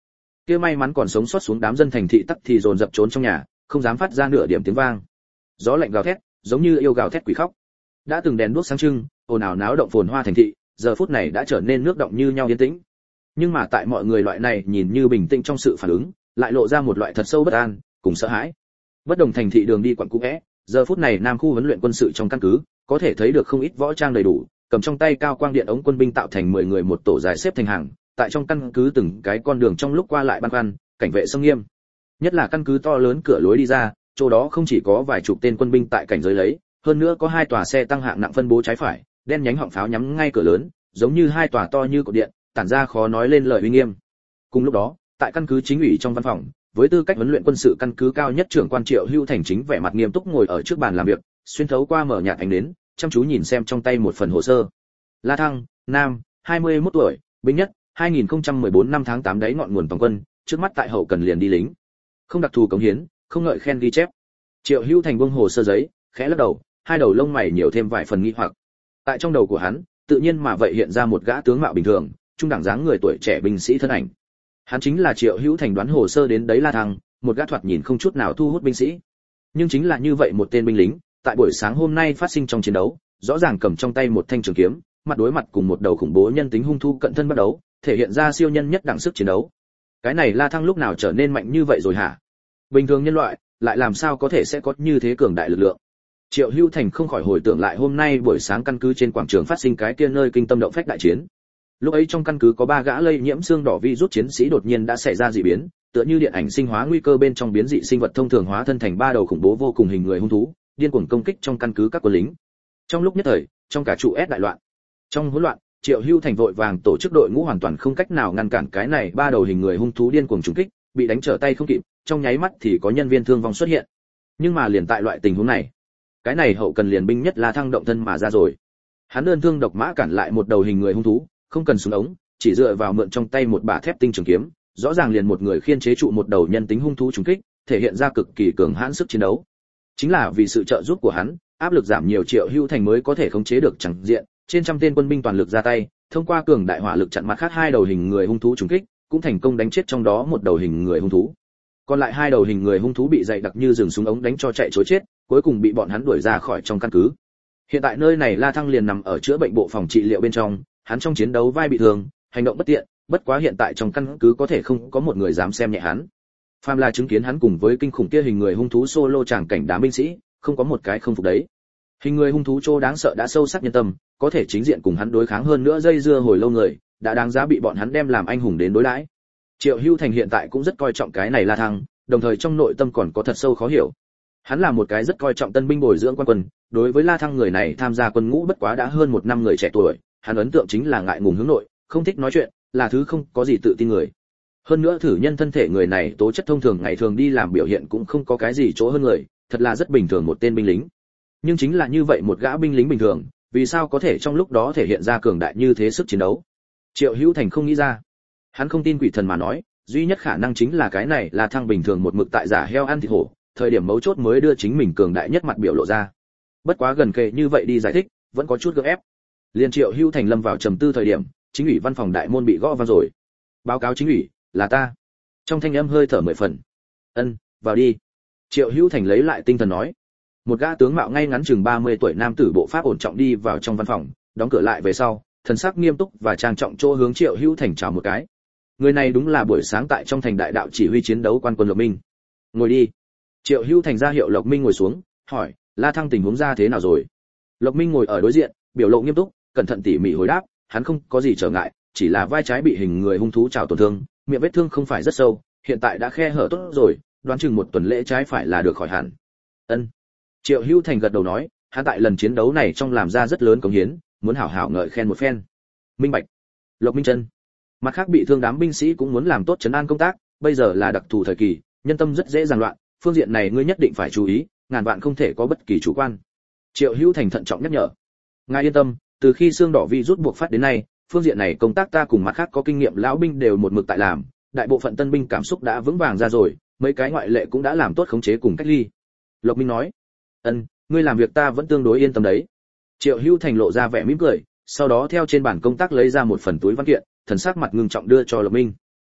Kia may mắn còn sống sót xuống đám dân thành thị tắc thì dồn dập trốn trong nhà, không dám phát ra nửa điểm tiếng vang. Gió lạnh gào thét, giống như yêu gào thét quỷ khóc. Đã từng đèn đuốc sáng trưng, ồn ào náo động phồn hoa thành thị, giờ phút này đã trở nên nước động như nhau yên tĩnh. Nhưng mà tại mọi người loại này nhìn như bình tĩnh trong sự phản ứng, lại lộ ra một loại thật sâu bất an, cùng sợ hãi. Bất đồng thành thị đường đi quận cũ é, giờ phút này Nam khu huấn luyện quân sự trong căn cứ, có thể thấy được không ít võ trang đầy đủ, cầm trong tay cao quang điện ống quân binh tạo thành mười người một tổ dài xếp thành hàng, tại trong căn cứ từng cái con đường trong lúc qua lại băn khoăn, cảnh vệ sông nghiêm. Nhất là căn cứ to lớn cửa lối đi ra, chỗ đó không chỉ có vài chục tên quân binh tại cảnh giới lấy, hơn nữa có hai tòa xe tăng hạng nặng phân bố trái phải, đen nhánh họng pháo nhắm ngay cửa lớn, giống như hai tòa to như cột điện, tản ra khó nói lên lời uy nghiêm. Cùng lúc đó, tại căn cứ chính ủy trong văn phòng, với tư cách huấn luyện quân sự căn cứ cao nhất trưởng quan Triệu Hưu Thành chính vẻ mặt nghiêm túc ngồi ở trước bàn làm việc, xuyên thấu qua mở nhạt ánh đến, chăm chú nhìn xem trong tay một phần hồ sơ. La Thăng, nam, hai mươi mốt tuổi, binh nhất, hai nghìn không trăm mười bốn năm tháng tám đáy ngọn nguồn toàn quân, trước mắt tại hậu cần liền đi lính. Không đặc thù cống hiến, không ngợi khen ghi chép. Triệu Hưu Thành buông hồ sơ giấy, khẽ lắc đầu, hai đầu lông mày nhiều thêm vài phần nghi hoặc. Tại trong đầu của hắn, tự nhiên mà vậy hiện ra một gã tướng mạo bình thường, trung đẳng dáng người tuổi trẻ binh sĩ thân ảnh. Hắn chính là Triệu Hữu Thành đoán hồ sơ đến đấy La Thăng, một gã thoạt nhìn không chút nào thu hút binh sĩ. Nhưng chính là như vậy một tên binh lính, tại buổi sáng hôm nay phát sinh trong chiến đấu, rõ ràng cầm trong tay một thanh trường kiếm, mặt đối mặt cùng một đầu khủng bố nhân tính hung thú cận thân bắt đấu, thể hiện ra siêu nhân nhất đẳng sức chiến đấu. Cái này La Thăng lúc nào trở nên mạnh như vậy rồi hả? Bình thường nhân loại, lại làm sao có thể sẽ có như thế cường đại lực lượng? Triệu Hữu Thành không khỏi hồi tưởng lại hôm nay buổi sáng căn cứ trên quảng trường phát sinh cái kia nơi kinh tâm động phách đại chiến. Lúc ấy trong căn cứ có ba gã lây nhiễm xương đỏ virus chiến sĩ đột nhiên đã xảy ra dị biến, tựa như điện ảnh sinh hóa nguy cơ bên trong biến dị sinh vật thông thường hóa thân thành ba đầu khủng bố vô cùng hình người hung thú, điên cuồng công kích trong căn cứ các quân lính. Trong lúc nhất thời, trong cả trụ S đại loạn. Trong hỗn loạn, Triệu Hưu Thành vội vàng tổ chức đội ngũ hoàn toàn không cách nào ngăn cản cái này ba đầu hình người hung thú điên cuồng trùng kích, bị đánh trở tay không kịp, trong nháy mắt thì có nhân viên thương vong xuất hiện. Nhưng mà liền tại loại tình huống này, cái này hậu cần liền binh nhất La Thăng động thân mà ra rồi. Hắn đơn thương độc mã cản lại một đầu hình người hung thú, không cần súng ống, chỉ dựa vào mượn trong tay một bả thép tinh trường kiếm, rõ ràng liền một người khiên chế trụ một đầu nhân tính hung thú trùng kích, thể hiện ra cực kỳ cường hãn sức chiến đấu. Chính là vì sự trợ giúp của hắn, áp lực giảm nhiều, Triệu Hưu Thành mới có thể khống chế được chẳng diện, trên trăm tên quân binh toàn lực ra tay, thông qua cường đại hỏa lực chặn mặt khác hai đầu hình người hung thú trùng kích, cũng thành công đánh chết trong đó một đầu hình người hung thú. Còn lại hai đầu hình người hung thú bị dày đặc như rừng súng ống đánh cho chạy trối chết, cuối cùng bị bọn hắn đuổi ra khỏi trong căn cứ. Hiện tại nơi này La Thăng liền nằm ở chữa bệnh bộ phòng trị liệu bên trong, hắn trong chiến đấu vai bị thương, hành động bất tiện, bất quá hiện tại trong căn cứ có thể không có một người dám xem nhẹ hắn. Phàm là chứng kiến hắn cùng với kinh khủng kia hình người hung thú solo tràng cảnh đám binh sĩ, không có một cái không phục đấy. Hình người hung thú trô đáng sợ đã sâu sắc nhân tâm, có thể chính diện cùng hắn đối kháng hơn nữa dây dưa hồi lâu người, đã đáng giá bị bọn hắn đem làm anh hùng đến đối đãi. Triệu Hưu Thành hiện tại cũng rất coi trọng cái này La Thăng, đồng thời trong nội tâm còn có thật sâu khó hiểu. Hắn là một cái rất coi trọng tân binh bồi dưỡng quan quân, đối với La Thăng người này tham gia quân ngũ bất quá đã hơn một năm người trẻ tuổi, hắn ấn tượng chính là ngại ngùng hướng nội, không thích nói chuyện, là thứ không có gì tự tin người. Hơn nữa thử nhân thân thể người này tố chất thông thường ngày thường đi làm biểu hiện cũng không có cái gì chỗ hơn người, thật là rất bình thường một tên binh lính. Nhưng chính là như vậy một gã binh lính bình thường, vì sao có thể trong lúc đó thể hiện ra cường đại như thế sức chiến đấu? Triệu Hữu Thành không nghĩ ra. Hắn không tin quỷ thần mà nói, duy nhất khả năng chính là cái này là Thăng bình thường một mực tại giả heo ăn thịt hổ, thời điểm mấu chốt mới đưa chính mình cường đại nhất mặt biểu lộ ra. Bất quá gần kề như vậy đi giải thích, vẫn có chút gượng ép. Liên Triệu Hữu Thành lâm vào trầm tư thời điểm, chính ủy văn phòng đại môn bị gõ vang rồi. Báo cáo chính ủy, là ta. Trong thanh âm hơi thở mười phần. Ân, vào đi. Triệu Hữu Thành lấy lại tinh thần nói. Một gã tướng mạo ngay ngắn chừng ba mươi tuổi nam tử bộ pháp ổn trọng đi vào trong văn phòng, đóng cửa lại về sau, thần sắc nghiêm túc và trang trọng chỗ hướng Triệu Hữu Thành chào một cái. Người này đúng là buổi sáng tại trong thành đại đạo chỉ huy chiến đấu quan quân Lộc Minh. Ngồi đi. Triệu Hữu Thành ra hiệu Lộc Minh ngồi xuống, hỏi, La Thăng tình huống ra thế nào rồi? Lộc Minh ngồi ở đối diện, biểu lộ nghiêm túc, cẩn thận tỉ mỉ hồi đáp, hắn không có gì trở ngại, chỉ là vai trái bị hình người hung thú trào tổn thương, miệng vết thương không phải rất sâu, hiện tại đã khe hở tốt rồi, đoán chừng một tuần lễ trái phải là được khỏi hẳn. Ân. Triệu Hữu Thành gật đầu nói, hắn tại lần chiến đấu này trong làm ra rất lớn cống hiến, muốn hảo hảo ngợi khen một phen. Minh bạch. Lộc Minh chân. Mặt khác bị thương đám binh sĩ cũng muốn làm tốt trấn an công tác, bây giờ là đặc thù thời kỳ, nhân tâm rất dễ giằng loạn, phương diện này ngươi nhất định phải chú ý, ngàn vạn không thể có bất kỳ chủ quan. Triệu Hữu Thành thận trọng nhắc nhở. Ngài yên tâm, từ khi xương đỏ vi rút buộc phát đến nay, phương diện này công tác ta cùng mặt khác có kinh nghiệm lão binh đều một mực tại làm, đại bộ phận tân binh cảm xúc đã vững vàng ra rồi, mấy cái ngoại lệ cũng đã làm tốt khống chế cùng cách ly. Lộc Minh nói. Ân, ngươi làm việc ta vẫn tương đối yên tâm đấy. Triệu Hữu Thành lộ ra vẻ mỉm cười, sau đó theo trên bản công tác lấy ra một phần túi văn kiện, thần sắc mặt ngưng trọng đưa cho Lộc Minh.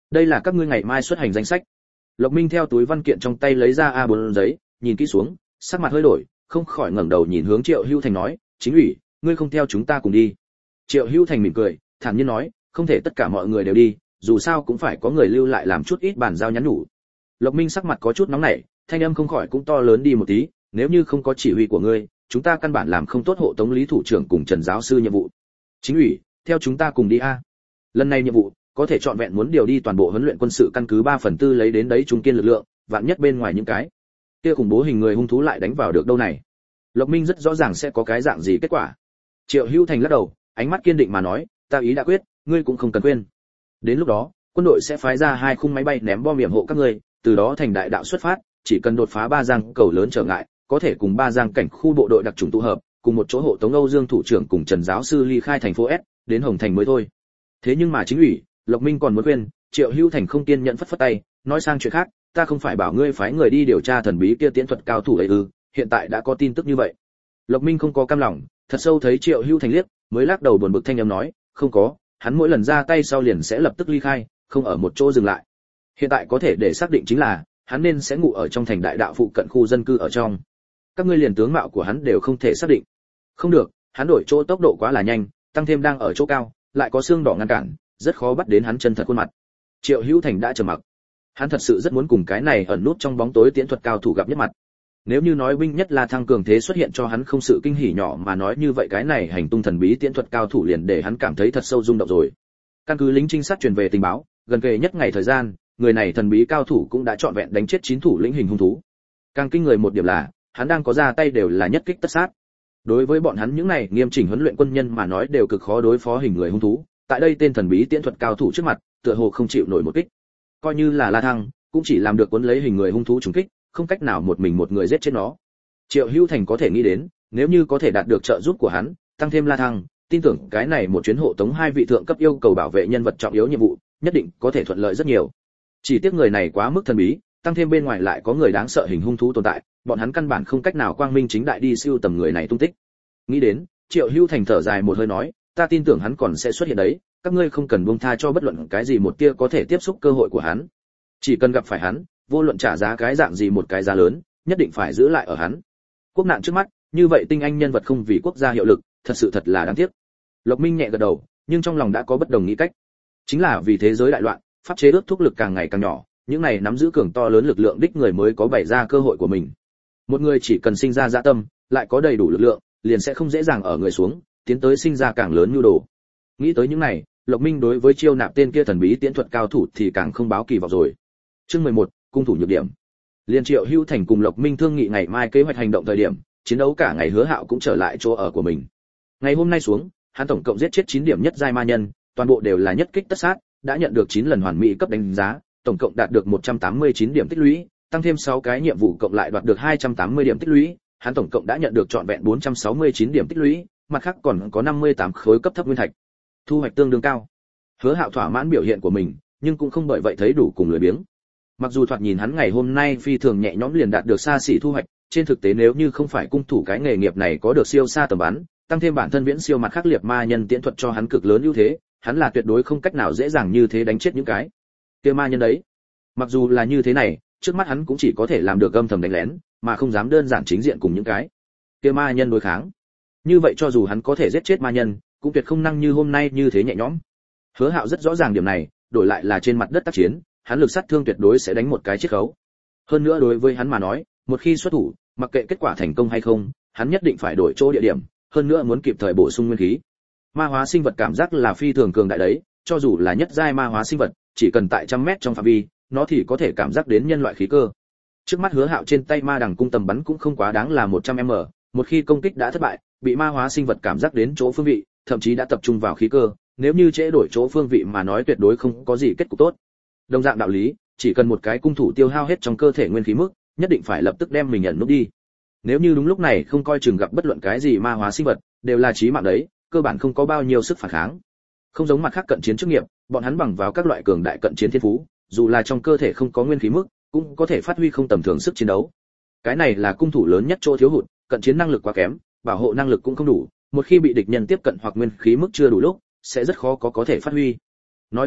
Đây là các ngươi ngày mai xuất hành danh sách. Lộc Minh theo túi văn kiện trong tay lấy ra a bốn giấy, nhìn kỹ xuống, sắc mặt hơi đổi, không khỏi ngẩng đầu nhìn hướng Triệu Hưu Thành nói, "Chính ủy, ngươi không theo chúng ta cùng đi?" Triệu Hưu Thành mỉm cười, thản nhiên nói, "Không thể tất cả mọi người đều đi, dù sao cũng phải có người lưu lại làm chút ít bàn giao nhắn nhủ." Lộc Minh sắc mặt có chút nóng nảy, thanh âm không khỏi cũng to lớn đi một tí, "Nếu như không có chỉ huy của ngươi, chúng ta căn bản làm không tốt hộ tống Lý thủ trưởng cùng Trần giáo sư nhiệm vụ. Chính ủy, theo chúng ta cùng đi a." Lần này nhiệm vụ có thể chọn vẹn muốn điều đi toàn bộ huấn luyện quân sự căn cứ ba phần tư lấy đến đấy trung kiên lực lượng, vạn nhất bên ngoài những cái kia khủng bố hình người hung thú lại đánh vào được đâu này. Lộc Minh rất rõ ràng sẽ có cái dạng gì kết quả. Triệu Hữu Thành lắc đầu, ánh mắt kiên định mà nói, "Ta ý đã quyết, ngươi cũng không cần quên. Đến lúc đó, quân đội sẽ phái ra hai khung máy bay ném bom yểm hộ các ngươi, từ đó thành đại đạo xuất phát, chỉ cần đột phá ba giang cầu lớn trở ngại, có thể cùng ba giang cảnh khu bộ đội đặc trùng tụ hợp, cùng một chỗ hộ tống Âu Dương thủ trưởng cùng Trần giáo sư ly khai thành phố S, đến Hồng Thành mới thôi." Thế nhưng mà chính ủy, Lộc Minh còn muốn khuyên, Triệu Hữu Thành không kiên nhẫn phất phất tay, nói sang chuyện khác, "Ta không phải bảo ngươi phái người đi điều tra thần bí kia tiễn thuật cao thủ ấy ư, hiện tại đã có tin tức như vậy." Lộc Minh không có cam lòng, thật sâu thấy Triệu Hữu Thành liếc, mới lắc đầu buồn bực thanh âm nói, "Không có, hắn mỗi lần ra tay sau liền sẽ lập tức ly khai, không ở một chỗ dừng lại. Hiện tại có thể để xác định chính là, hắn nên sẽ ngủ ở trong thành đại đạo phụ cận khu dân cư ở trong. Các ngươi liền tướng mạo của hắn đều không thể xác định." "Không được, hắn đổi chỗ tốc độ quá là nhanh, tăng thêm đang ở chỗ cao, lại có xương đỏ ngăn cản, rất khó bắt đến hắn chân thật khuôn mặt." Triệu Hữu Thành đã trầm mặc. Hắn thật sự rất muốn cùng cái này ẩn nút trong bóng tối tiễn thuật cao thủ gặp nhất mặt. Nếu như nói binh nhất là thăng cường thế xuất hiện cho hắn không sự kinh hỉ nhỏ mà nói như vậy cái này hành tung thần bí tiễn thuật cao thủ liền để hắn cảm thấy thật sâu rung động rồi. Căn cứ lính trinh sát truyền về tình báo, gần kề nhất ngày thời gian, người này thần bí cao thủ cũng đã trọn vẹn đánh chết chín thủ lĩnh hình hung thú. Càng kinh người một điểm là, hắn đang có ra tay đều là nhất kích tất sát. Đối với bọn hắn những này nghiêm chỉnh huấn luyện quân nhân mà nói đều cực khó đối phó hình người hung thú, tại đây tên thần bí tiễn thuật cao thủ trước mặt, tựa hồ không chịu nổi một kích. Coi như là La Thăng, cũng chỉ làm được cuốn lấy hình người hung thú trùng kích, không cách nào một mình một người giết chết nó. Triệu Hữu Thành có thể nghĩ đến, nếu như có thể đạt được trợ giúp của hắn, tăng thêm La Thăng, tin tưởng cái này một chuyến hộ tống hai vị thượng cấp yêu cầu bảo vệ nhân vật trọng yếu nhiệm vụ, nhất định có thể thuận lợi rất nhiều. Chỉ tiếc người này quá mức thần bí, tăng thêm bên ngoài lại có người đáng sợ hình hung thú tồn tại, bọn hắn căn bản không cách nào quang minh chính đại đi siêu tầm người này tung tích. Nghĩ đến, Triệu Hữu Thành thở dài một hơi nói, "Ta tin tưởng hắn còn sẽ xuất hiện đấy, các ngươi không cần buông tha cho bất luận cái gì một tia có thể tiếp xúc cơ hội của hắn. Chỉ cần gặp phải hắn, vô luận trả giá cái dạng gì một cái giá lớn, nhất định phải giữ lại ở hắn. Quốc nạn trước mắt, như vậy tinh anh nhân vật không vì quốc gia hiệu lực, thật sự thật là đáng tiếc." Lộc Minh nhẹ gật đầu, nhưng trong lòng đã có bất đồng nghĩ cách. Chính là vì thế giới đại loạn, pháp chế ước thúc lực càng ngày càng nhỏ, những này nắm giữ cường to lớn lực lượng đích người mới có bày ra cơ hội của mình. Một người chỉ cần sinh ra dạ tâm, lại có đầy đủ lực lượng, liền sẽ không dễ dàng ở người xuống, tiến tới sinh ra càng lớn nhu đồ. Nghĩ tới những này, Lộc Minh đối với chiêu nạp tên kia thần bí tiễn thuật cao thủ thì càng không báo kỳ vọng rồi. Chương mười một, cung thủ nhược điểm. Liên Triệu Hữu Thành cùng Lộc Minh thương nghị ngày mai kế hoạch hành động thời điểm, chiến đấu cả ngày Hứa Hạo cũng trở lại chỗ ở của mình. Ngày hôm nay xuống, hắn tổng cộng giết chết chín điểm nhất giai ma nhân, toàn bộ đều là nhất kích tất sát, đã nhận được chín lần hoàn mỹ cấp đánh giá, tổng cộng đạt được một trăm tám mươi chín điểm tích lũy, tăng thêm sáu cái nhiệm vụ cộng lại đoạt được hai trăm tám mươi điểm tích lũy, hắn tổng cộng đã nhận được trọn vẹn bốn trăm sáu mươi chín điểm tích lũy, mặt khác còn có năm mươi tám khối cấp thấp nguyên thạch. Thu hoạch tương đương cao. Hứa Hạo thỏa mãn biểu hiện của mình, nhưng cũng không bởi vậy thấy đủ cùng lười biếng. Mặc dù thoạt nhìn hắn ngày hôm nay phi thường nhẹ nhõm liền đạt được xa xỉ thu hoạch, trên thực tế nếu như không phải cung thủ cái nghề nghiệp này có được siêu xa tầm bắn, tăng thêm bản thân viễn siêu mặt khắc liệt ma nhân tiễn thuật cho hắn cực lớn ưu thế, hắn là tuyệt đối không cách nào dễ dàng như thế đánh chết những cái kia ma nhân đấy. Mặc dù là như thế này, trước mắt hắn cũng chỉ có thể làm được âm thầm đánh lén, mà không dám đơn giản chính diện cùng những cái kia ma nhân đối kháng. Như vậy cho dù hắn có thể giết chết ma nhân, cũng tuyệt không năng như hôm nay như thế nhẹ nhõm. Hứa Hạo rất rõ ràng điểm này, đổi lại là trên mặt đất tác chiến, hắn lực sát thương tuyệt đối sẽ đánh một cái chiết khấu. Hơn nữa đối với hắn mà nói, một khi xuất thủ, mặc kệ kết quả thành công hay không, hắn nhất định phải đổi chỗ địa điểm, hơn nữa muốn kịp thời bổ sung nguyên khí. Ma hóa sinh vật cảm giác là phi thường cường đại đấy, cho dù là nhất giai ma hóa sinh vật, chỉ cần tại trăm mét trong phạm vi, nó thì có thể cảm giác đến nhân loại khí cơ. Trước mắt Hứa Hạo trên tay ma đằng cung tầm bắn cũng không quá đáng là một trăm mét, một khi công kích đã thất bại, bị ma hóa sinh vật cảm giác đến chỗ phương vị, thậm chí đã tập trung vào khí cơ, nếu như trễ đổi chỗ phương vị mà nói tuyệt đối không có gì kết cục tốt. Đồng dạng đạo lý, chỉ cần một cái cung thủ tiêu hao hết trong cơ thể nguyên khí mức, nhất định phải lập tức đem mình nhận nút đi. Nếu như đúng lúc này không coi chừng gặp bất luận cái gì ma hóa sinh vật, đều là chí mạng đấy, cơ bản không có bao nhiêu sức phản kháng. Không giống mặt khác cận chiến chức nghiệp, bọn hắn bằng vào các loại cường đại cận chiến thiên phú, dù là trong cơ thể không có nguyên khí mức, cũng có thể phát huy không tầm thường sức chiến đấu. Cái này là cung thủ lớn nhất chỗ thiếu hụt, cận chiến năng lực quá kém, bảo hộ năng lực cũng không đủ, một khi bị địch nhân tiếp cận hoặc nguyên khí mức chưa đủ lúc, sẽ rất khó có có thể phát huy. Nói tóm lại,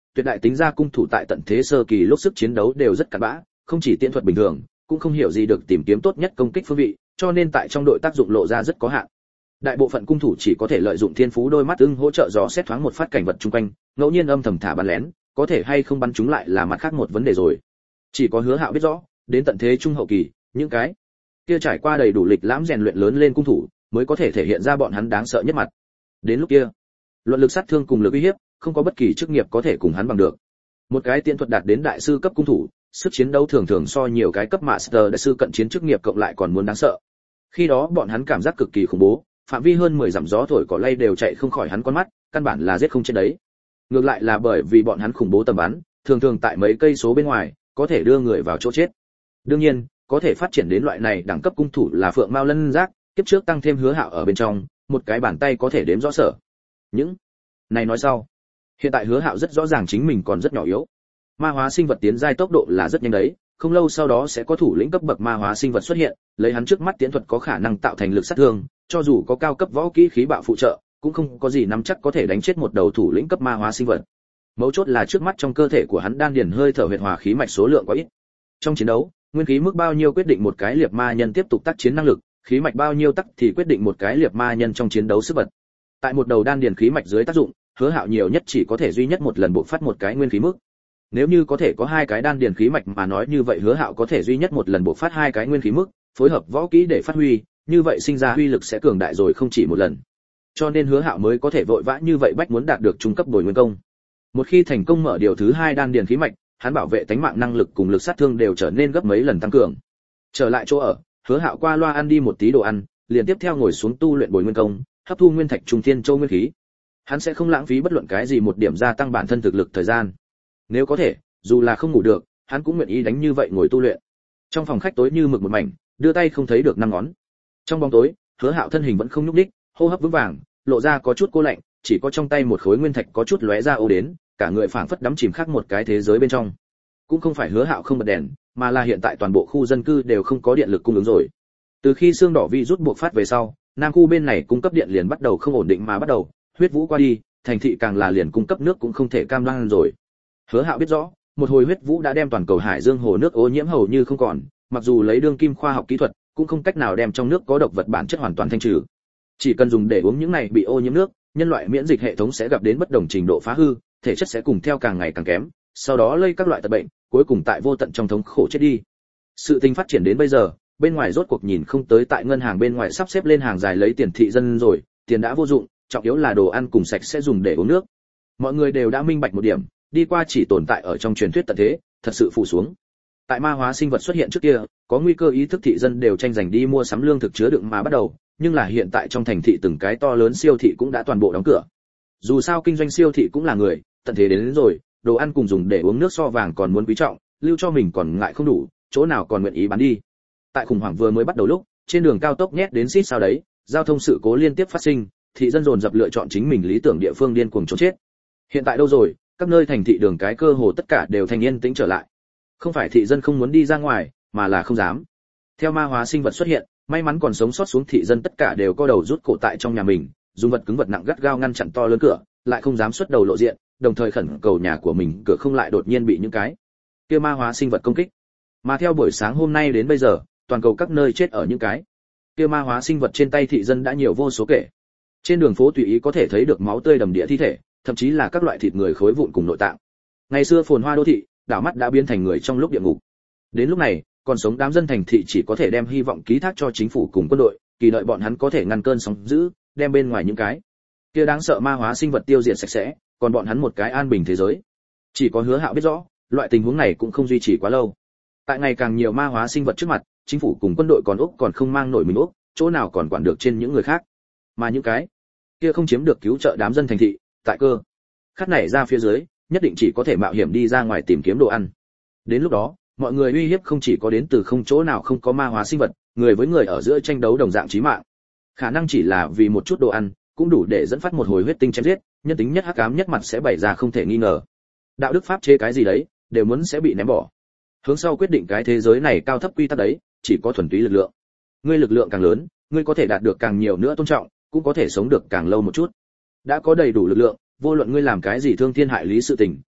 tuyệt đại tính ra cung thủ tại tận thế sơ kỳ lúc sức chiến đấu đều rất cặn bã, không chỉ tiện thuật bình thường, cũng không hiểu gì được tìm kiếm tốt nhất công kích phương vị, cho nên tại trong đội tác dụng lộ ra rất có hạn. Đại bộ phận cung thủ chỉ có thể lợi dụng thiên phú đôi mắt ưng hỗ trợ dò xét thoáng một phát cảnh vật xung quanh, ngẫu nhiên âm thầm thả bắn lén, có thể hay không bắn chúng lại là mặt khác một vấn đề rồi. Chỉ có Hứa Hạo biết rõ, đến tận thế trung hậu kỳ, những cái kia trải qua đầy đủ lịch lãm rèn luyện lớn lên cung thủ, mới có thể thể hiện ra bọn hắn đáng sợ nhất mặt. Đến lúc kia, luận lực sát thương cùng lực uy hiếp, không có bất kỳ chức nghiệp có thể cùng hắn bằng được. Một cái tiện thuật đạt đến đại sư cấp cung thủ, sức chiến đấu thường thường so nhiều cái cấp master đại sư cận chiến chức nghiệp cộng lại còn muốn đáng sợ. Khi đó bọn hắn cảm giác cực kỳ khủng bố, phạm vi hơn mười dặm gió thổi cỏ lay đều chạy không khỏi hắn con mắt, căn bản là giết không chết đấy. Ngược lại là bởi vì bọn hắn khủng bố tầm bắn, thường thường tại mấy cây số bên ngoài, có thể đưa người vào chỗ chết. Đương nhiên, có thể phát triển đến loại này đẳng cấp cung thủ là Phượng Mao Lân Giác, kiếp trước tăng thêm Hứa Hạo ở bên trong, một cái bàn tay có thể đếm rõ sở. Những này nói sau, hiện tại Hứa Hạo rất rõ ràng chính mình còn rất nhỏ yếu. Ma hóa sinh vật tiến giai tốc độ là rất nhanh đấy, không lâu sau đó sẽ có thủ lĩnh cấp bậc ma hóa sinh vật xuất hiện, lấy hắn trước mắt tiễn thuật có khả năng tạo thành lực sát thương, cho dù có cao cấp võ kỹ khí bạo phụ trợ, cũng không có gì nắm chắc có thể đánh chết một đầu thủ lĩnh cấp ma hóa sinh vật. Mấu chốt là trước mắt trong cơ thể của hắn đan điền hơi thở huyệt hòa khí mạch số lượng quá ít. Trong chiến đấu, nguyên khí mức bao nhiêu quyết định một cái liệp ma nhân tiếp tục tác chiến năng lực, khí mạch bao nhiêu tắc thì quyết định một cái liệp ma nhân trong chiến đấu sức bật. Tại một đầu đan điền khí mạch dưới tác dụng, Hứa Hạo nhiều nhất chỉ có thể duy nhất một lần bộc phát một cái nguyên khí mức. Nếu như có thể có hai cái đan điền khí mạch mà nói như vậy Hứa Hạo có thể duy nhất một lần bộc phát hai cái nguyên khí mức, phối hợp võ kỹ để phát huy, như vậy sinh ra uy lực sẽ cường đại rồi không chỉ một lần. Cho nên Hứa Hạo mới có thể vội vã như vậy bách muốn đạt được trung cấp bồi nguyên công. Một khi thành công mở điều thứ hai đan điền khí mạch, hắn bảo vệ tính mạng năng lực cùng lực sát thương đều trở nên gấp mấy lần tăng cường. Trở lại chỗ ở, Hứa Hạo qua loa ăn đi một tí đồ ăn, liền tiếp theo ngồi xuống tu luyện bồi nguyên công, hấp thu nguyên thạch trung thiên châu nguyên khí. Hắn sẽ không lãng phí bất luận cái gì một điểm gia tăng bản thân thực lực thời gian. Nếu có thể, dù là không ngủ được, hắn cũng nguyện ý đánh như vậy ngồi tu luyện. Trong phòng khách tối như mực một mảnh, đưa tay không thấy được năm ngón. Trong bóng tối, Hứa Hạo thân hình vẫn không nhúc nhích, hô hấp vững vàng, lộ ra có chút cô lạnh, chỉ có trong tay một khối nguyên thạch có chút lóe ra ô đến, cả người phảng phất đắm chìm khác một cái thế giới bên trong. Cũng không phải Hứa Hạo không bật đèn, mà là hiện tại toàn bộ khu dân cư đều không có điện lực cung ứng rồi. Từ khi xương đỏ vi rút buộc phát về sau, nam khu bên này cung cấp điện liền bắt đầu không ổn định mà bắt đầu, huyết vũ qua đi, thành thị càng là liền cung cấp nước cũng không thể cam đoan rồi. Hứa Hạo biết rõ, một hồi huyết vũ đã đem toàn cầu Hải Dương hồ nước ô nhiễm hầu như không còn, mặc dù lấy đương kim khoa học kỹ thuật, cũng không cách nào đem trong nước có độc vật bản chất hoàn toàn thanh trừ. Chỉ cần dùng để uống những này bị ô nhiễm nước, nhân loại miễn dịch hệ thống sẽ gặp đến bất đồng trình độ phá hư, thể chất sẽ cùng theo càng ngày càng kém, sau đó lây các loại tật bệnh, cuối cùng tại vô tận trong thống khổ chết đi. Sự tình phát triển đến bây giờ, bên ngoài rốt cuộc nhìn không tới tại ngân hàng bên ngoài sắp xếp lên hàng dài lấy tiền thị dân rồi, tiền đã vô dụng, trọng yếu là đồ ăn cùng sạch sẽ dùng để uống nước. Mọi người đều đã minh bạch một điểm, đi qua chỉ tồn tại ở trong truyền thuyết tận thế, thật sự phủ xuống. Tại ma hóa sinh vật xuất hiện trước kia, có nguy cơ ý thức thị dân đều tranh giành đi mua sắm lương thực chứa đựng mà bắt đầu, nhưng là hiện tại trong thành thị từng cái to lớn siêu thị cũng đã toàn bộ đóng cửa. Dù sao kinh doanh siêu thị cũng là người, tận thế đến, đến rồi, đồ ăn cùng dùng để uống nước so vàng còn muốn quý trọng, lưu cho mình còn ngại không đủ, chỗ nào còn nguyện ý bán đi. Tại khủng hoảng vừa mới bắt đầu lúc, trên đường cao tốc nhét đến xít sao đấy, giao thông sự cố liên tiếp phát sinh, thị dân dồn dập lựa chọn chính mình lý tưởng địa phương điên cuồng trốn chết. Hiện tại đâu rồi, các nơi thành thị đường cái cơ hồ tất cả đều thành yên tĩnh trở lại. Không phải thị dân không muốn đi ra ngoài, mà là không dám. Theo ma hóa sinh vật xuất hiện, may mắn còn sống sót xuống thị dân tất cả đều co đầu rút cổ tại trong nhà mình, dùng vật cứng vật nặng gắt gao ngăn chặn to lớn cửa, lại không dám xuất đầu lộ diện, đồng thời khẩn cầu nhà của mình cửa không lại đột nhiên bị những cái kia ma hóa sinh vật công kích. Mà theo buổi sáng hôm nay đến bây giờ, toàn cầu các nơi chết ở những cái kia ma hóa sinh vật trên tay thị dân đã nhiều vô số kể. Trên đường phố tùy ý có thể thấy được máu tươi đầm địa thi thể, thậm chí là các loại thịt người khối vụn cùng nội tạng. Ngày xưa phồn hoa đô thị, đảo mắt đã biến thành người trong lúc địa ngục. Đến lúc này, còn sống đám dân thành thị chỉ có thể đem hy vọng ký thác cho chính phủ cùng quân đội, kỳ đợi bọn hắn có thể ngăn cơn sóng dữ, đem bên ngoài những cái kia đáng sợ ma hóa sinh vật tiêu diệt sạch sẽ, còn bọn hắn một cái an bình thế giới. Chỉ có Hứa Hạo biết rõ, loại tình huống này cũng không duy trì quá lâu. Tại ngày càng nhiều ma hóa sinh vật trước mặt, chính phủ cùng quân đội còn úc còn không mang nổi mình úc, chỗ nào còn quản được trên những người khác. Mà những cái kia không chiếm được cứu trợ đám dân thành thị, tại cơ khát nảy ra phía dưới, nhất định chỉ có thể mạo hiểm đi ra ngoài tìm kiếm đồ ăn. Đến lúc đó, mọi người uy hiếp không chỉ có đến từ không chỗ nào không có ma hóa sinh vật, người với người ở giữa tranh đấu đồng dạng chí mạng. Khả năng chỉ là vì một chút đồ ăn, cũng đủ để dẫn phát một hồi huyết tinh chém giết, nhân tính nhất hắc ám nhất mặt sẽ bày ra không thể nghi ngờ. Đạo đức pháp chế cái gì đấy, đều muốn sẽ bị ném bỏ. Hướng sau quyết định cái thế giới này cao thấp quy tắc đấy, chỉ có thuần túy lực lượng. Ngươi lực lượng càng lớn, ngươi có thể đạt được càng nhiều nữa tôn trọng, cũng có thể sống được càng lâu một chút. Đã có đầy đủ lực lượng, vô luận ngươi làm cái gì thương thiên hại lý sự tình,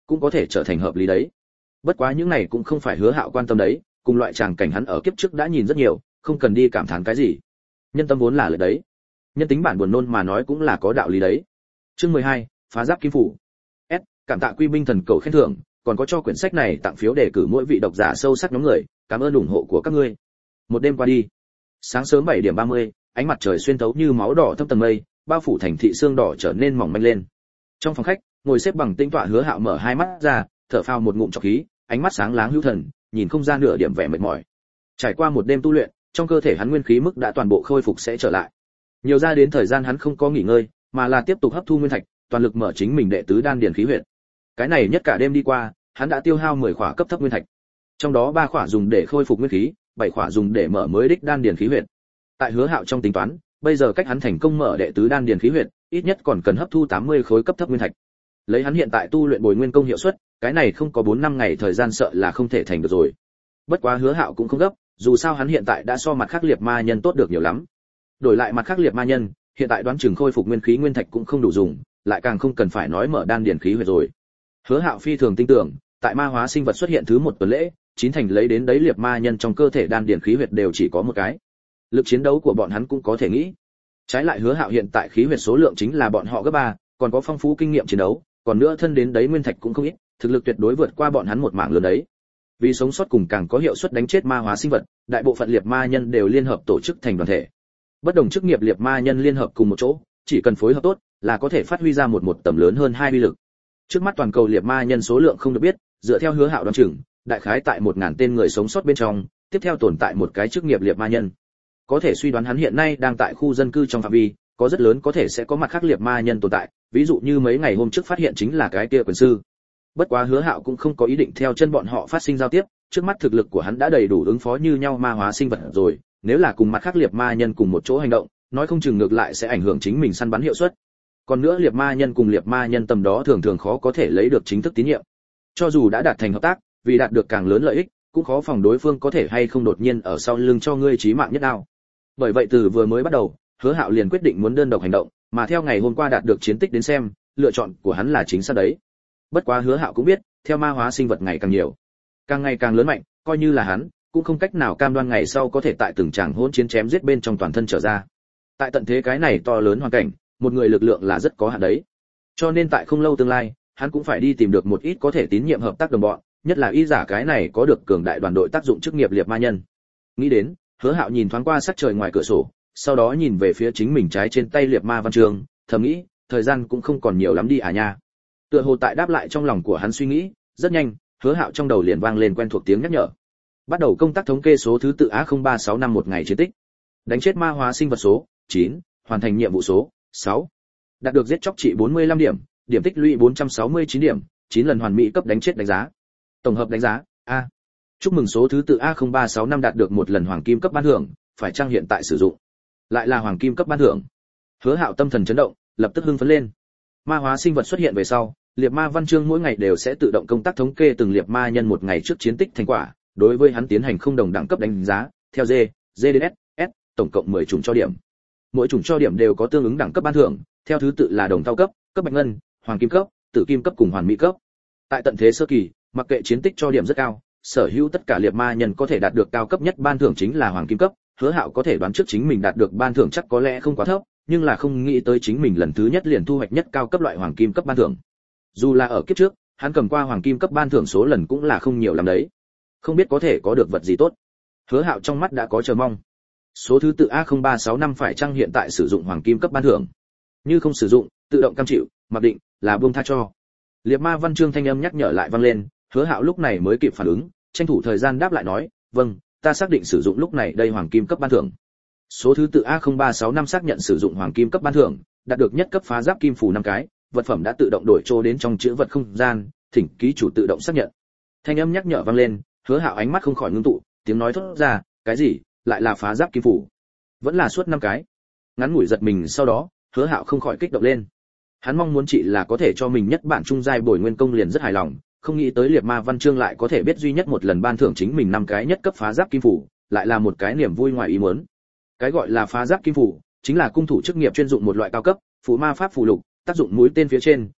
cũng có thể trở thành hợp lý đấy. Bất quá những này cũng không phải Hứa Hạo quan tâm đấy, cùng loại tràng cảnh hắn ở kiếp trước đã nhìn rất nhiều, không cần đi cảm thán cái gì. Nhân tâm vốn là lợi đấy. Nhân tính bản buồn nôn mà nói cũng là có đạo lý đấy. Chương mười hai, phá giáp kim phủ. S, cảm tạ Quy Binh thần cầu khen thưởng, còn có cho quyển sách này tặng phiếu đề cử mỗi vị độc giả sâu sắc nhóm người, cảm ơn ủng hộ của các ngươi. Một đêm qua đi. Sáng sớm bảy điểm ba mươi, ánh mặt trời xuyên thấu như máu đỏ thâm tầng mây, bao phủ thành thị xương đỏ trở nên mỏng manh lên. Trong phòng khách, ngồi xếp bằng tĩnh tọa Hứa Hạo mở hai mắt ra, thở phào một ngụm trọc khí, ánh mắt sáng láng hữu thần, nhìn không ra nửa điểm vẻ mệt mỏi. Trải qua một đêm tu luyện, trong cơ thể hắn nguyên khí mức đã toàn bộ khôi phục sẽ trở lại. Nhiều ra đến thời gian hắn không có nghỉ ngơi, mà là tiếp tục hấp thu nguyên thạch, toàn lực mở chính mình đệ tứ đan điển khí huyệt. Cái này nhất cả đêm đi qua, hắn đã tiêu hao mười khỏa cấp thấp nguyên thạch. Trong đó ba khỏa dùng để khôi phục nguyên khí, bảy khỏa dùng để mở mới đích đan điển khí huyệt. Tại Hứa Hạo trong tính toán, bây giờ cách hắn thành công mở đệ tứ đan điển khí huyệt, ít nhất còn cần hấp thu tám mươi khối cấp thấp nguyên thạch. Lấy hắn hiện tại tu luyện bồi nguyên công hiệu suất, cái này không có bốn năm ngày thời gian sợ là không thể thành được rồi. Bất quá Hứa Hạo cũng không gấp, dù sao hắn hiện tại đã so mặt khác liệt ma nhân tốt được nhiều lắm. Đổi lại mặt khác liệt ma nhân, hiện tại đoán chừng khôi phục nguyên khí nguyên thạch cũng không đủ dùng, lại càng không cần phải nói mở đan điển khí huyệt rồi. Hứa Hạo phi thường tin tưởng, tại ma hóa sinh vật xuất hiện thứ một tuần lễ, chín thành lấy đến đấy liệt ma nhân trong cơ thể đan điển khí huyệt đều chỉ có một cái. Lực chiến đấu của bọn hắn cũng có thể nghĩ. Trái lại Hứa Hạo hiện tại khí huyệt số lượng chính là bọn họ gấp ba, còn có phong phú kinh nghiệm chiến đấu, còn nữa thân đến đấy nguyên thạch cũng không ít, thực lực tuyệt đối vượt qua bọn hắn một mảng lớn đấy. Vì sống sót cùng càng có hiệu suất đánh chết ma hóa sinh vật, đại bộ phận liệt ma nhân đều liên hợp tổ chức thành đoàn thể. Bất đồng chức nghiệp liệt ma nhân liên hợp cùng một chỗ, chỉ cần phối hợp tốt, là có thể phát huy ra một một tầm lớn hơn hai uy lực. Trước mắt toàn cầu liệt ma nhân số lượng không được biết, dựa theo Hứa Hạo đoán chừng, đại khái tại một ngàn tên người sống sót bên trong, tiếp theo tồn tại một cái chức nghiệp liệt ma nhân. Có thể suy đoán hắn hiện nay đang tại khu dân cư trong phạm vi, có rất lớn có thể sẽ có mặt khác liệt ma nhân tồn tại, ví dụ như mấy ngày hôm trước phát hiện chính là cái kia quyền sư. Bất quá Hứa Hạo cũng không có ý định theo chân bọn họ phát sinh giao tiếp, trước mắt thực lực của hắn đã đầy đủ ứng phó như nhau ma hóa sinh vật rồi, nếu là cùng mặt khác liệt ma nhân cùng một chỗ hành động, nói không chừng ngược lại sẽ ảnh hưởng chính mình săn bắn hiệu suất. Còn nữa liệt ma nhân cùng liệt ma nhân tầm đó thường thường khó có thể lấy được chính thức tín nhiệm. Cho dù đã đạt thành hợp tác, vì đạt được càng lớn lợi ích, cũng khó phòng đối phương có thể hay không đột nhiên ở sau lưng cho ngươi chí mạng nhất đao. Bởi vậy từ vừa mới bắt đầu, Hứa Hạo liền quyết định muốn đơn độc hành động, mà theo ngày hôm qua đạt được chiến tích đến xem, lựa chọn của hắn là chính xác đấy. Bất quá Hứa Hạo cũng biết, theo ma hóa sinh vật ngày càng nhiều, càng ngày càng lớn mạnh, coi như là hắn, cũng không cách nào cam đoan ngày sau có thể tại từng tràng hỗn chiến chém giết bên trong toàn thân trở ra. Tại tận thế cái này to lớn hoàn cảnh, một người lực lượng là rất có hạn đấy. Cho nên tại không lâu tương lai, hắn cũng phải đi tìm được một ít có thể tín nhiệm hợp tác đồng bọn, nhất là y giả cái này có được cường đại đoàn đội tác dụng chức nghiệp liệt ma nhân. Nghĩ đến, Hứa Hạo nhìn thoáng qua sắc trời ngoài cửa sổ, sau đó nhìn về phía chính mình trái trên tay liệt ma văn chương, thầm nghĩ, thời gian cũng không còn nhiều lắm đi à nha. Tựa hồ tại đáp lại trong lòng của hắn suy nghĩ, rất nhanh, Hứa Hạo trong đầu liền vang lên quen thuộc tiếng nhắc nhở. Bắt đầu công tác thống kê số thứ tự A không ba sáu năm một ngày chiến tích. Đánh chết ma hóa sinh vật số chín, hoàn thành nhiệm vụ số sáu. Đạt được giết chóc trị bốn mươi lăm điểm, điểm tích lũy bốn trăm sáu mươi chín điểm, chín lần hoàn mỹ cấp đánh chết đánh giá. Tổng hợp đánh giá A. Chúc mừng số thứ tự A không ba sáu năm đạt được một lần hoàng kim cấp ban thưởng, phải chăng hiện tại sử dụng? Lại là hoàng kim cấp ban thưởng. Hứa Hạo tâm thần chấn động, lập tức hưng phấn lên. Ma hóa sinh vật xuất hiện về sau, liệt ma văn chương mỗi ngày đều sẽ tự động công tác thống kê từng liệt ma nhân một ngày trước chiến tích thành quả, đối với hắn tiến hành không đồng đẳng cấp đánh giá, theo D, D đến S, S, tổng cộng mười chủng cho điểm. Mỗi chủng cho điểm đều có tương ứng đẳng cấp ban thưởng, theo thứ tự là đồng thau cấp, cấp bạch ngân, hoàng kim cấp, tử kim cấp cùng hoàn mỹ cấp. Tại tận thế sơ kỳ, mặc kệ chiến tích cho điểm rất cao, sở hữu tất cả liệt ma nhân có thể đạt được cao cấp nhất ban thưởng chính là hoàng kim cấp. Hứa Hạo có thể đoán trước chính mình đạt được ban thưởng chắc có lẽ không quá thấp, nhưng là không nghĩ tới chính mình lần thứ nhất liền thu hoạch nhất cao cấp loại hoàng kim cấp ban thưởng. Dù là ở kiếp trước, hắn cầm qua hoàng kim cấp ban thưởng số lần cũng là không nhiều lắm đấy. Không biết có thể có được vật gì tốt. Hứa Hạo trong mắt đã có chờ mong. Số thứ tự A không ba sáu năm phải chăng hiện tại sử dụng hoàng kim cấp ban thưởng? Như không sử dụng, tự động cam chịu, mặc định là buông tha cho. Liệt ma văn chương thanh âm nhắc nhở lại vang lên, Hứa Hạo lúc này mới kịp phản ứng, tranh thủ thời gian đáp lại nói, "Vâng, ta xác định sử dụng lúc này đây hoàng kim cấp ban thưởng." Số thứ tự A không ba sáu năm xác nhận sử dụng hoàng kim cấp ban thưởng, đạt được nhất cấp phá giáp kim phù năm cái, vật phẩm đã tự động đổi chỗ đến trong chữ vật không gian, thỉnh ký chủ tự động xác nhận. Thanh âm nhắc nhở vang lên, Hứa Hạo ánh mắt không khỏi ngưng tụ, tiếng nói thốt ra, "Cái gì? Lại là phá giáp kim phù? Vẫn là suốt năm cái?" Ngắn ngủi giật mình sau đó, Hứa Hạo không khỏi kích động lên. Hắn mong muốn chỉ là có thể cho mình nhất bản trung giai bồi nguyên công liền rất hài lòng, không nghĩ tới liệt ma văn chương lại có thể biết duy nhất một lần ban thưởng chính mình năm cái nhất cấp phá giáp kim phù, lại là một cái niềm vui ngoài ý muốn. Cái gọi là phá giáp kim phù, chính là cung thủ chức nghiệp chuyên dụng một loại cao cấp phù ma pháp phù lục, tác dụng mũi tên phía trên,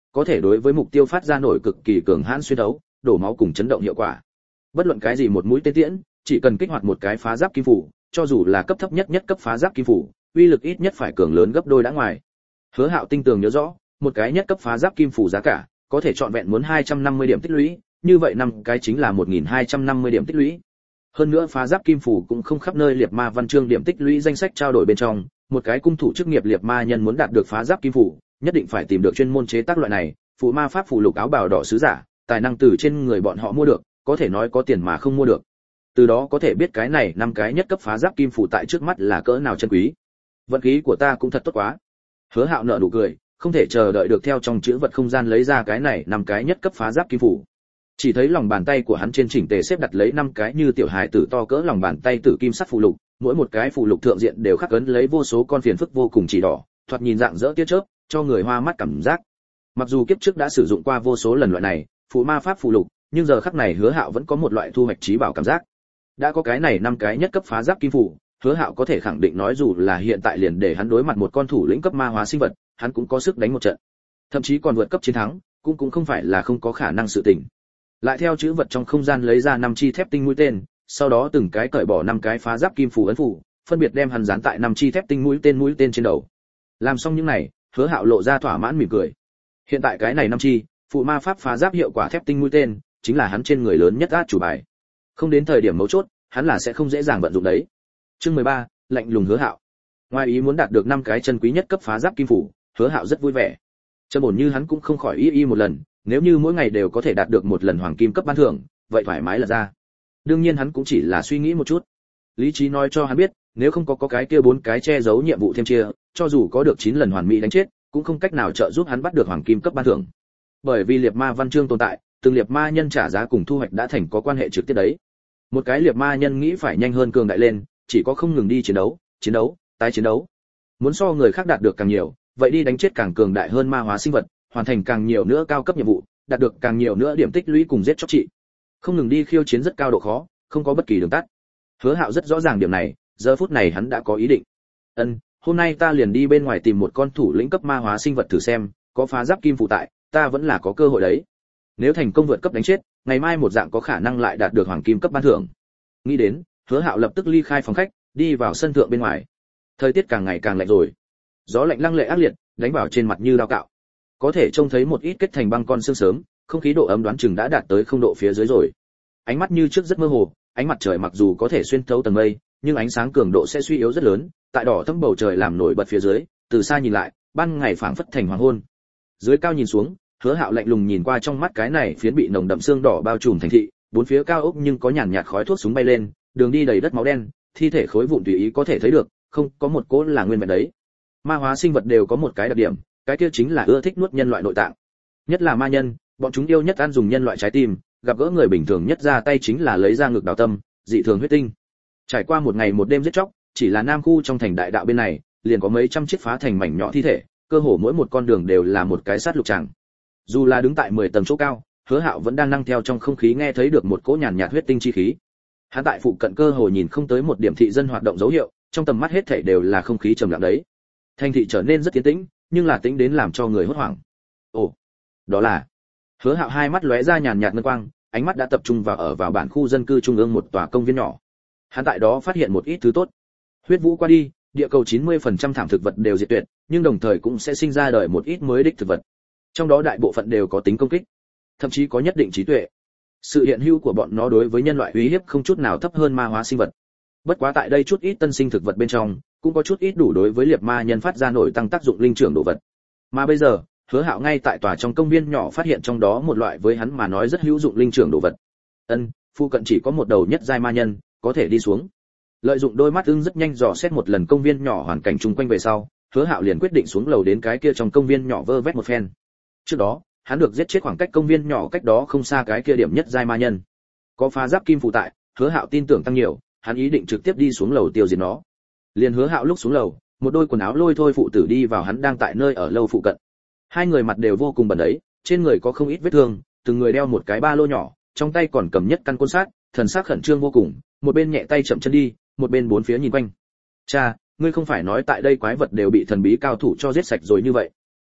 có thể đối với mục tiêu phát ra nổi cực kỳ cường hãn xuyên thấu, đổ máu cùng chấn động hiệu quả. Bất luận cái gì một mũi tên tiễn, chỉ cần kích hoạt một cái phá giáp kim phủ, cho dù là cấp thấp nhất nhất cấp phá giáp kim phủ, uy lực ít nhất phải cường lớn gấp đôi đã ngoài. Hứa Hạo tinh tường nhớ rõ, một cái nhất cấp phá giáp kim phủ giá cả, có thể chọn vẹn muốn hai trăm năm mươi điểm tích lũy, như vậy năm cái chính là một nghìn hai trăm năm mươi điểm tích lũy. Hơn nữa phá giáp kim phủ cũng không khắp nơi liệt ma văn chương điểm tích lũy danh sách trao đổi bên trong, một cái cung thủ chức nghiệp liệt ma nhân muốn đạt được phá giáp kim phủ, nhất định phải tìm được chuyên môn chế tác loại này, phụ ma pháp phù lục áo bào đỏ sứ giả, tài năng từ trên người bọn họ mua được, có thể nói có tiền mà không mua được. Từ đó có thể biết cái này năm cái nhất cấp phá giáp kim phủ tại trước mắt là cỡ nào chân quý. Vận khí của ta cũng thật tốt quá. Hứa Hạo nở nụ cười, không thể chờ đợi được theo trong chữ vật không gian lấy ra cái này năm cái nhất cấp phá giáp kim phủ. Chỉ thấy lòng bàn tay của hắn trên chỉnh tề xếp đặt lấy năm cái như tiểu hài tử to cỡ lòng bàn tay tử kim sắc phù lục, mỗi một cái phù lục thượng diện đều khắc ấn lấy vô số con phiền phức vô cùng chỉ đỏ, thoạt nhìn dạng dỡ tia chớp, cho người hoa mắt cảm giác. Mặc dù kiếp trước đã sử dụng qua vô số lần loại này phụ ma pháp phù lục, nhưng giờ khắc này Hứa Hạo vẫn có một loại thu hoạch trí bảo cảm giác. Đã có cái này năm cái nhất cấp phá giáp kim phủ, Hứa Hạo có thể khẳng định nói dù là hiện tại liền để hắn đối mặt một con thủ lĩnh cấp ma hóa sinh vật, hắn cũng có sức đánh một trận. Thậm chí còn vượt cấp chiến thắng, cũng cũng không phải là không có khả năng sự tình. Lại theo chữ vật trong không gian lấy ra năm chi thép tinh mũi tên, sau đó từng cái cởi bỏ năm cái phá giáp kim phủ ấn phủ, phân biệt đem hắn dán tại năm chi thép tinh mũi tên mũi tên trên đầu. Làm xong những này, Hứa Hạo lộ ra thỏa mãn mỉm cười. Hiện tại cái này năm chi phụ ma pháp phá giáp hiệu quả thép tinh mũi tên, chính là hắn trên người lớn nhất át chủ bài. Không đến thời điểm mấu chốt, hắn là sẽ không dễ dàng vận dụng đấy. Chương mười ba, lạnh lùng Hứa Hạo. Ngoài ý muốn đạt được năm cái chân quý nhất cấp phá giáp kim phủ, Hứa Hạo rất vui vẻ. Trầm ổn như hắn cũng không khỏi y y một lần, nếu như mỗi ngày đều có thể đạt được một lần hoàng kim cấp ban thưởng, vậy thoải mái là ra. Đương nhiên hắn cũng chỉ là suy nghĩ một chút. Lý trí nói cho hắn biết, nếu không có có cái kia bốn cái che giấu nhiệm vụ thêm chia, cho dù có được chín lần hoàn mỹ đánh chết, cũng không cách nào trợ giúp hắn bắt được hoàng kim cấp ban thưởng. Bởi vì liệt ma văn chương tồn tại, từng liệt ma nhân trả giá cùng thu hoạch đã thành có quan hệ trực tiếp đấy. Một cái liệt ma nhân nghĩ phải nhanh hơn cường đại lên, chỉ có không ngừng đi chiến đấu, chiến đấu, tái chiến đấu. Muốn so người khác đạt được càng nhiều, vậy đi đánh chết càng cường đại hơn ma hóa sinh vật, hoàn thành càng nhiều nữa cao cấp nhiệm vụ, đạt được càng nhiều nữa điểm tích lũy cùng giết chóc trị. Không ngừng đi khiêu chiến rất cao độ khó, không có bất kỳ đường tắt. Hứa Hạo rất rõ ràng điểm này, giờ phút này hắn đã có ý định. Ân, hôm nay ta liền đi bên ngoài tìm một con thủ lĩnh cấp ma hóa sinh vật thử xem, có phá giáp kim phụ tại, ta vẫn là có cơ hội đấy. Nếu thành công vượt cấp đánh chết, ngày mai một dạng có khả năng lại đạt được hoàng kim cấp ban thưởng. Nghĩ đến, Hứa Hạo lập tức ly khai phòng khách, đi vào sân thượng bên ngoài. Thời tiết càng ngày càng lạnh rồi. Gió lạnh lăng lệ ác liệt, đánh vào trên mặt như dao cạo. Có thể trông thấy một ít kết thành băng con sương sớm, không khí độ ấm đoán chừng đã đạt tới không độ phía dưới rồi. Ánh mắt như trước rất mơ hồ, ánh mặt trời mặc dù có thể xuyên thấu tầng mây, nhưng ánh sáng cường độ sẽ suy yếu rất lớn, tại đỏ thẫm bầu trời làm nổi bật phía dưới, từ xa nhìn lại, ban ngày phảng phất thành hoàng hôn. Dưới cao nhìn xuống, Hứa Hạo lạnh lùng nhìn qua trong mắt cái này phiến bị nồng đậm sương đỏ bao trùm thành thị, bốn phía cao ốc nhưng có nhàn nhạt khói thuốc súng bay lên, đường đi đầy đất máu đen, thi thể khối vụn tùy ý có thể thấy được, không có một cỗ là nguyên vẹn đấy. Ma hóa sinh vật đều có một cái đặc điểm, cái kia chính là ưa thích nuốt nhân loại nội tạng. Nhất là ma nhân, bọn chúng yêu nhất ăn dùng nhân loại trái tim, gặp gỡ người bình thường nhất ra tay chính là lấy ra ngực đào tâm, dị thường huyết tinh. Trải qua một ngày một đêm giết chóc, chỉ là Nam khu trong thành đại đạo bên này, liền có mấy trăm chiếc phá thành mảnh nhỏ thi thể, cơ hồ mỗi một con đường đều là một cái sát lục tràng. Dù là đứng tại mười tầng chỗ cao, Hứa Hạo vẫn đang năng theo trong không khí nghe thấy được một cỗ nhàn nhạt huyết tinh chi khí. Hắn tại phụ cận cơ hồ nhìn không tới một điểm thị dân hoạt động dấu hiệu, trong tầm mắt hết thảy đều là không khí trầm lặng đấy. Thành thị trở nên rất yên tĩnh, nhưng là tĩnh đến làm cho người hốt hoảng. Ồ, đó là. Hứa Hạo hai mắt lóe ra nhàn nhạt ngân quang, ánh mắt đã tập trung vào ở vào bản khu dân cư trung ương một tòa công viên nhỏ. Hắn tại đó phát hiện một ít thứ tốt. Huyết vũ qua đi, địa cầu chín mươi phần trăm thảm thực vật đều diệt tuyệt, nhưng đồng thời cũng sẽ sinh ra đời một ít mới đích thực vật. Trong đó đại bộ phận đều có tính công kích, thậm chí có nhất định trí tuệ. Sự hiện hữu của bọn nó đối với nhân loại uy hiếp không chút nào thấp hơn ma hóa sinh vật. Bất quá tại đây chút ít tân sinh thực vật bên trong, cũng có chút ít đủ đối với liệt ma nhân phát ra nổi tăng tác dụng linh trưởng đồ vật. Mà bây giờ, Hứa Hạo ngay tại tòa trong công viên nhỏ phát hiện trong đó một loại với hắn mà nói rất hữu dụng linh trưởng đồ vật. Ân, phụ cận chỉ có một đầu nhất giai ma nhân, có thể đi xuống. Lợi dụng đôi mắt ưng rất nhanh dò xét một lần công viên nhỏ hoàn cảnh chung quanh về sau, Hứa Hạo liền quyết định xuống lầu đến cái kia trong công viên nhỏ vơ vét một phen. Trước đó, hắn được giết chết khoảng cách công viên nhỏ cách đó không xa cái kia điểm nhất giai ma nhân. Có phá giáp kim phụ tại, Hứa Hạo tin tưởng tăng nhiều, hắn ý định trực tiếp đi xuống lầu tiêu diệt nó. Liền Hứa Hạo lúc xuống lầu, một đôi quần áo lôi thôi phụ tử đi vào hắn đang tại nơi ở lâu phụ cận. Hai người mặt đều vô cùng bẩn đấy, trên người có không ít vết thương, từng người đeo một cái ba lô nhỏ, trong tay còn cầm nhất căn côn sát, thần sắc khẩn trương vô cùng, một bên nhẹ tay chậm chân đi, một bên bốn phía nhìn quanh. "Cha, ngươi không phải nói tại đây quái vật đều bị thần bí cao thủ cho giết sạch rồi như vậy?"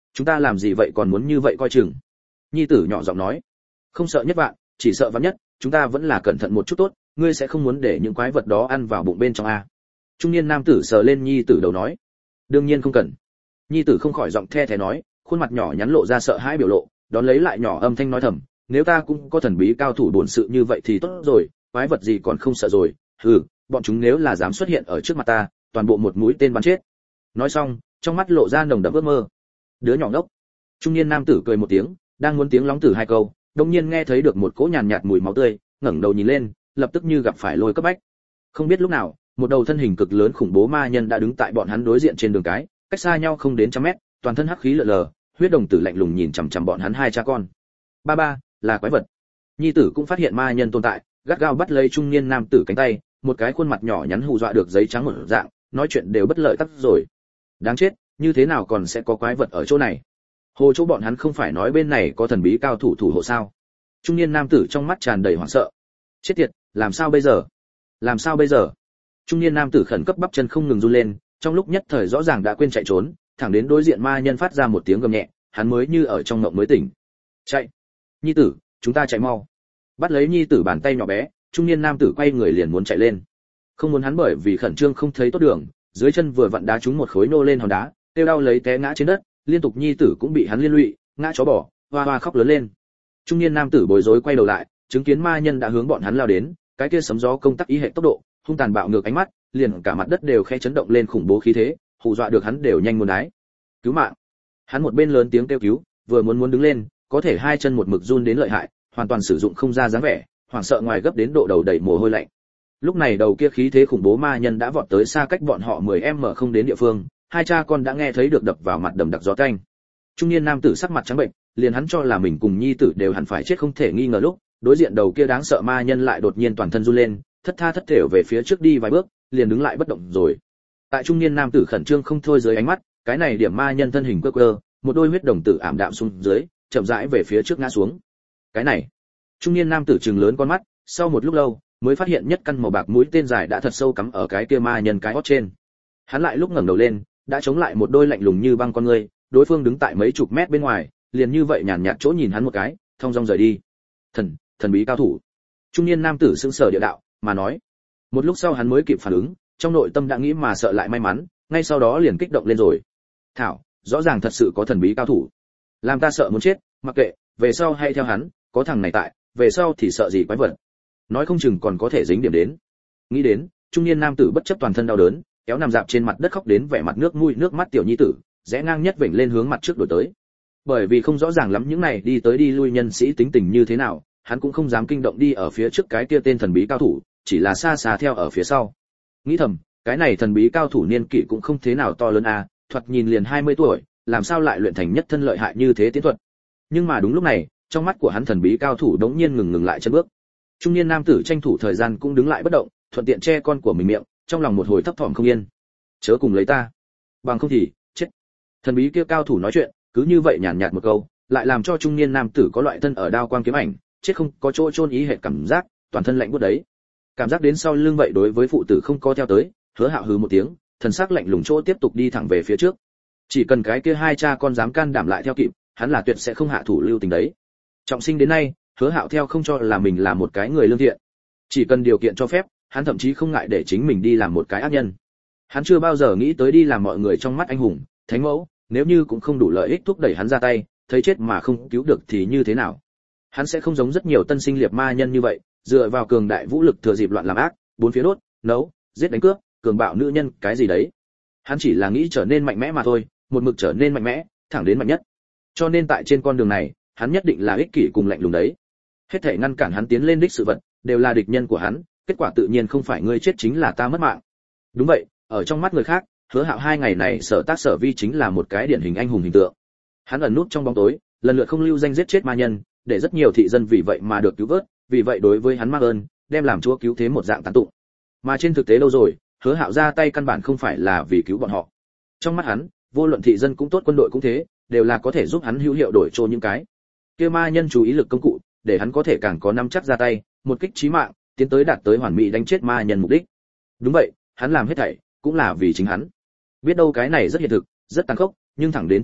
chúng ta làm gì vậy còn muốn như vậy coi chừng? Nhi tử nhỏ giọng nói. Không sợ nhất vạn, chỉ sợ vạn nhất, chúng ta vẫn là cẩn thận một chút tốt, ngươi sẽ không muốn để những quái vật đó ăn vào bụng bên trong a? Trung niên nam tử sờ lên nhi tử đầu nói. Đương nhiên không cần. Nhi tử không khỏi giọng the thé nói, khuôn mặt nhỏ nhắn lộ ra sợ hãi biểu lộ, đón lấy lại nhỏ âm thanh nói thầm, nếu ta cũng có thần bí cao thủ bổn sự như vậy thì tốt rồi, quái vật gì còn không sợ rồi, hừ, bọn chúng nếu là dám xuất hiện ở trước mặt ta, toàn bộ một mũi tên bắn chết. Nói xong, trong mắt lộ ra nồng đậm ước mơ. Đứa nhỏ ngốc. Trung niên nam tử cười một tiếng, đang muốn tiếng lóng tử hai câu, đột nhiên nghe thấy được một cỗ nhàn nhạt mùi máu tươi, ngẩng đầu nhìn lên, lập tức như gặp phải lôi cấp bách. Không biết lúc nào, một đầu thân hình cực lớn khủng bố ma nhân đã đứng tại bọn hắn đối diện trên đường cái, cách xa nhau không đến trăm mét, toàn thân hắc khí lờ lờ, huyết đồng tử lạnh lùng nhìn chằm chằm bọn hắn hai cha con. Ba ba, là quái vật. Nhi tử cũng phát hiện ma nhân tồn tại, gắt gao bắt lấy trung niên nam tử cánh tay, một cái khuôn mặt nhỏ nhắn hù dọa được giấy trắng một dạng, nói chuyện đều bất lợi tắc rồi. Đáng chết, như thế nào còn sẽ có quái vật ở chỗ này? Hồ chỗ bọn hắn không phải nói bên này có thần bí cao thủ thủ hộ sao? Trung niên nam tử trong mắt tràn đầy hoảng sợ. Chết tiệt, làm sao bây giờ? Làm sao bây giờ? Trung niên nam tử khẩn cấp bắp chân không ngừng run lên, trong lúc nhất thời rõ ràng đã quên chạy trốn, thẳng đến đối diện ma nhân phát ra một tiếng gầm nhẹ, hắn mới như ở trong mộng mới tỉnh. Chạy! Nhi tử, chúng ta chạy mau! Bắt lấy nhi tử bàn tay nhỏ bé, trung niên nam tử quay người liền muốn chạy lên. Không muốn hắn bởi vì khẩn trương không thấy tốt đường, dưới chân vừa vặn đá trúng một khối nô lên hòn đá, tiêu đau lấy té ngã trên đất, liên tục nhi tử cũng bị hắn liên lụy, ngã chó bỏ, hoa hoa khóc lớn lên. Trung niên nam tử bối rối quay đầu lại, chứng kiến ma nhân đã hướng bọn hắn lao đến, cái kia sấm gió công tắc ý hệ tốc độ, hung tàn bạo ngược ánh mắt, liền cả mặt đất đều khẽ chấn động lên khủng bố khí thế, hù dọa được hắn đều nhanh muốn đái. Cứu mạng! Hắn một bên lớn tiếng kêu cứu, vừa muốn muốn đứng lên, có thể hai chân một mực run đến lợi hại, hoàn toàn sử dụng không ra dáng vẻ, hoảng sợ ngoài gấp đến độ đầu đầy mồ hôi lạnh. Lúc này đầu kia khí thế khủng bố ma nhân đã vọt tới xa cách bọn họ mười mét không đến địa phương, hai cha con đã nghe thấy được đập vào mặt đầm đặc gió canh. Trung niên nam tử sắc mặt trắng bệnh, liền hắn cho là mình cùng nhi tử đều hẳn phải chết không thể nghi ngờ lúc, đối diện đầu kia đáng sợ ma nhân lại đột nhiên toàn thân run lên, thất tha thất thểu về phía trước đi vài bước, liền đứng lại bất động rồi. Tại trung niên nam tử khẩn trương không thôi dưới ánh mắt, cái này điểm ma nhân thân hình quơ quơ, một đôi huyết đồng tử ảm đạm xuống dưới, chậm rãi về phía trước ngã xuống. Cái này, trung niên nam tử trừng lớn con mắt, sau một lúc lâu, mới phát hiện nhất căn màu bạc mũi tên dài đã thật sâu cắm ở cái kia ma nhân cái hót trên. Hắn lại lúc ngẩng đầu lên, đã chống lại một đôi lạnh lùng như băng con ngươi, đối phương đứng tại mấy chục mét bên ngoài, liền như vậy nhàn nhạt chỗ nhìn hắn một cái, thong dong rời đi. Thần, thần bí cao thủ. Trung niên nam tử sững sờ địa đạo, mà nói. Một lúc sau hắn mới kịp phản ứng, trong nội tâm đã nghĩ mà sợ lại may mắn, ngay sau đó liền kích động lên rồi. Thảo, rõ ràng thật sự có thần bí cao thủ. Làm ta sợ muốn chết, mặc kệ, về sau hay theo hắn, có thằng này tại, về sau thì sợ gì quái vật. Nói không chừng còn có thể dính điểm đến. Nghĩ đến, trung niên nam tử bất chấp toàn thân đau đớn, kéo nằm dạp trên mặt đất khóc đến vẻ mặt nước mũi nước mắt tiểu nhi tử, rẽ ngang nhất vểnh lên hướng mặt trước đổi tới. Bởi vì không rõ ràng lắm những này đi tới đi lui nhân sĩ tính tình như thế nào, hắn cũng không dám kinh động đi ở phía trước cái kia tên thần bí cao thủ, chỉ là xa xa theo ở phía sau. Nghĩ thầm, cái này thần bí cao thủ niên kỷ cũng không thế nào to lớn à, thoạt nhìn liền hai mươi tuổi, làm sao lại luyện thành nhất thân lợi hại như thế tiến thuật. Nhưng mà đúng lúc này, trong mắt của hắn thần bí cao thủ đống nhiên ngừng ngừng lại chân bước. Trung niên nam tử tranh thủ thời gian cũng đứng lại bất động, thuận tiện che con của mình miệng, trong lòng một hồi thấp thỏm không yên. Chớ cùng lấy ta, bằng không thì chết. Thần bí kia cao thủ nói chuyện, cứ như vậy nhàn nhạt một câu, lại làm cho trung niên nam tử có loại thân ở đao quang kiếm ảnh, chết không có chỗ chôn ý hệ cảm giác, toàn thân lạnh buốt đấy. Cảm giác đến sau lưng vậy đối với phụ tử không có theo tới, Hứa Hạo hừ một tiếng, thần sắc lạnh lùng chỗ tiếp tục đi thẳng về phía trước. Chỉ cần cái kia hai cha con dám can đảm lại theo kịp, hắn là tuyệt sẽ không hạ thủ lưu tình đấy. Trọng sinh đến nay, Hứa Hạo theo không cho là mình là một cái người lương thiện. Chỉ cần điều kiện cho phép, hắn thậm chí không ngại để chính mình đi làm một cái ác nhân. Hắn chưa bao giờ nghĩ tới đi làm mọi người trong mắt anh hùng, thánh mẫu, nếu như cũng không đủ lợi ích thúc đẩy hắn ra tay, thấy chết mà không cứu được thì như thế nào? Hắn sẽ không giống rất nhiều tân sinh liệt ma nhân như vậy, dựa vào cường đại vũ lực thừa dịp loạn làm ác, bốn phía đốt, nấu, giết đánh cướp, cường bạo nữ nhân, cái gì đấy. Hắn chỉ là nghĩ trở nên mạnh mẽ mà thôi, một mực trở nên mạnh mẽ, thẳng đến mạnh nhất. Cho nên tại trên con đường này, hắn nhất định là ích kỷ cùng lạnh lùng đấy. Hết thảy ngăn cản hắn tiến lên đích sự vật, đều là địch nhân của hắn, kết quả tự nhiên không phải ngươi chết chính là ta mất mạng. Đúng vậy, ở trong mắt người khác, Hứa Hạo hai ngày này sở tác sở vi chính là một cái điển hình anh hùng hình tượng. Hắn ẩn nút trong bóng tối, lần lượt không lưu danh giết chết ma nhân, để rất nhiều thị dân vì vậy mà được cứu vớt, vì vậy đối với hắn mang ơn, đem làm chúa cứu thế một dạng tán tụng. Mà trên thực tế đâu rồi, Hứa Hạo ra tay căn bản không phải là vì cứu bọn họ. Trong mắt hắn, vô luận thị dân cũng tốt quân đội cũng thế, đều là có thể giúp hắn hữu hiệu đổi trô những cái kia ma nhân chú ý lực công cụ, để hắn có thể càng có nắm chắc ra tay, một kích chí mạng, tiến tới đạt tới hoàn mỹ đánh chết ma nhân mục đích. Đúng vậy, hắn làm hết thảy cũng là vì chính hắn. Biết đâu cái này rất hiện thực, rất tàn khốc, nhưng thẳng đến trước mắt,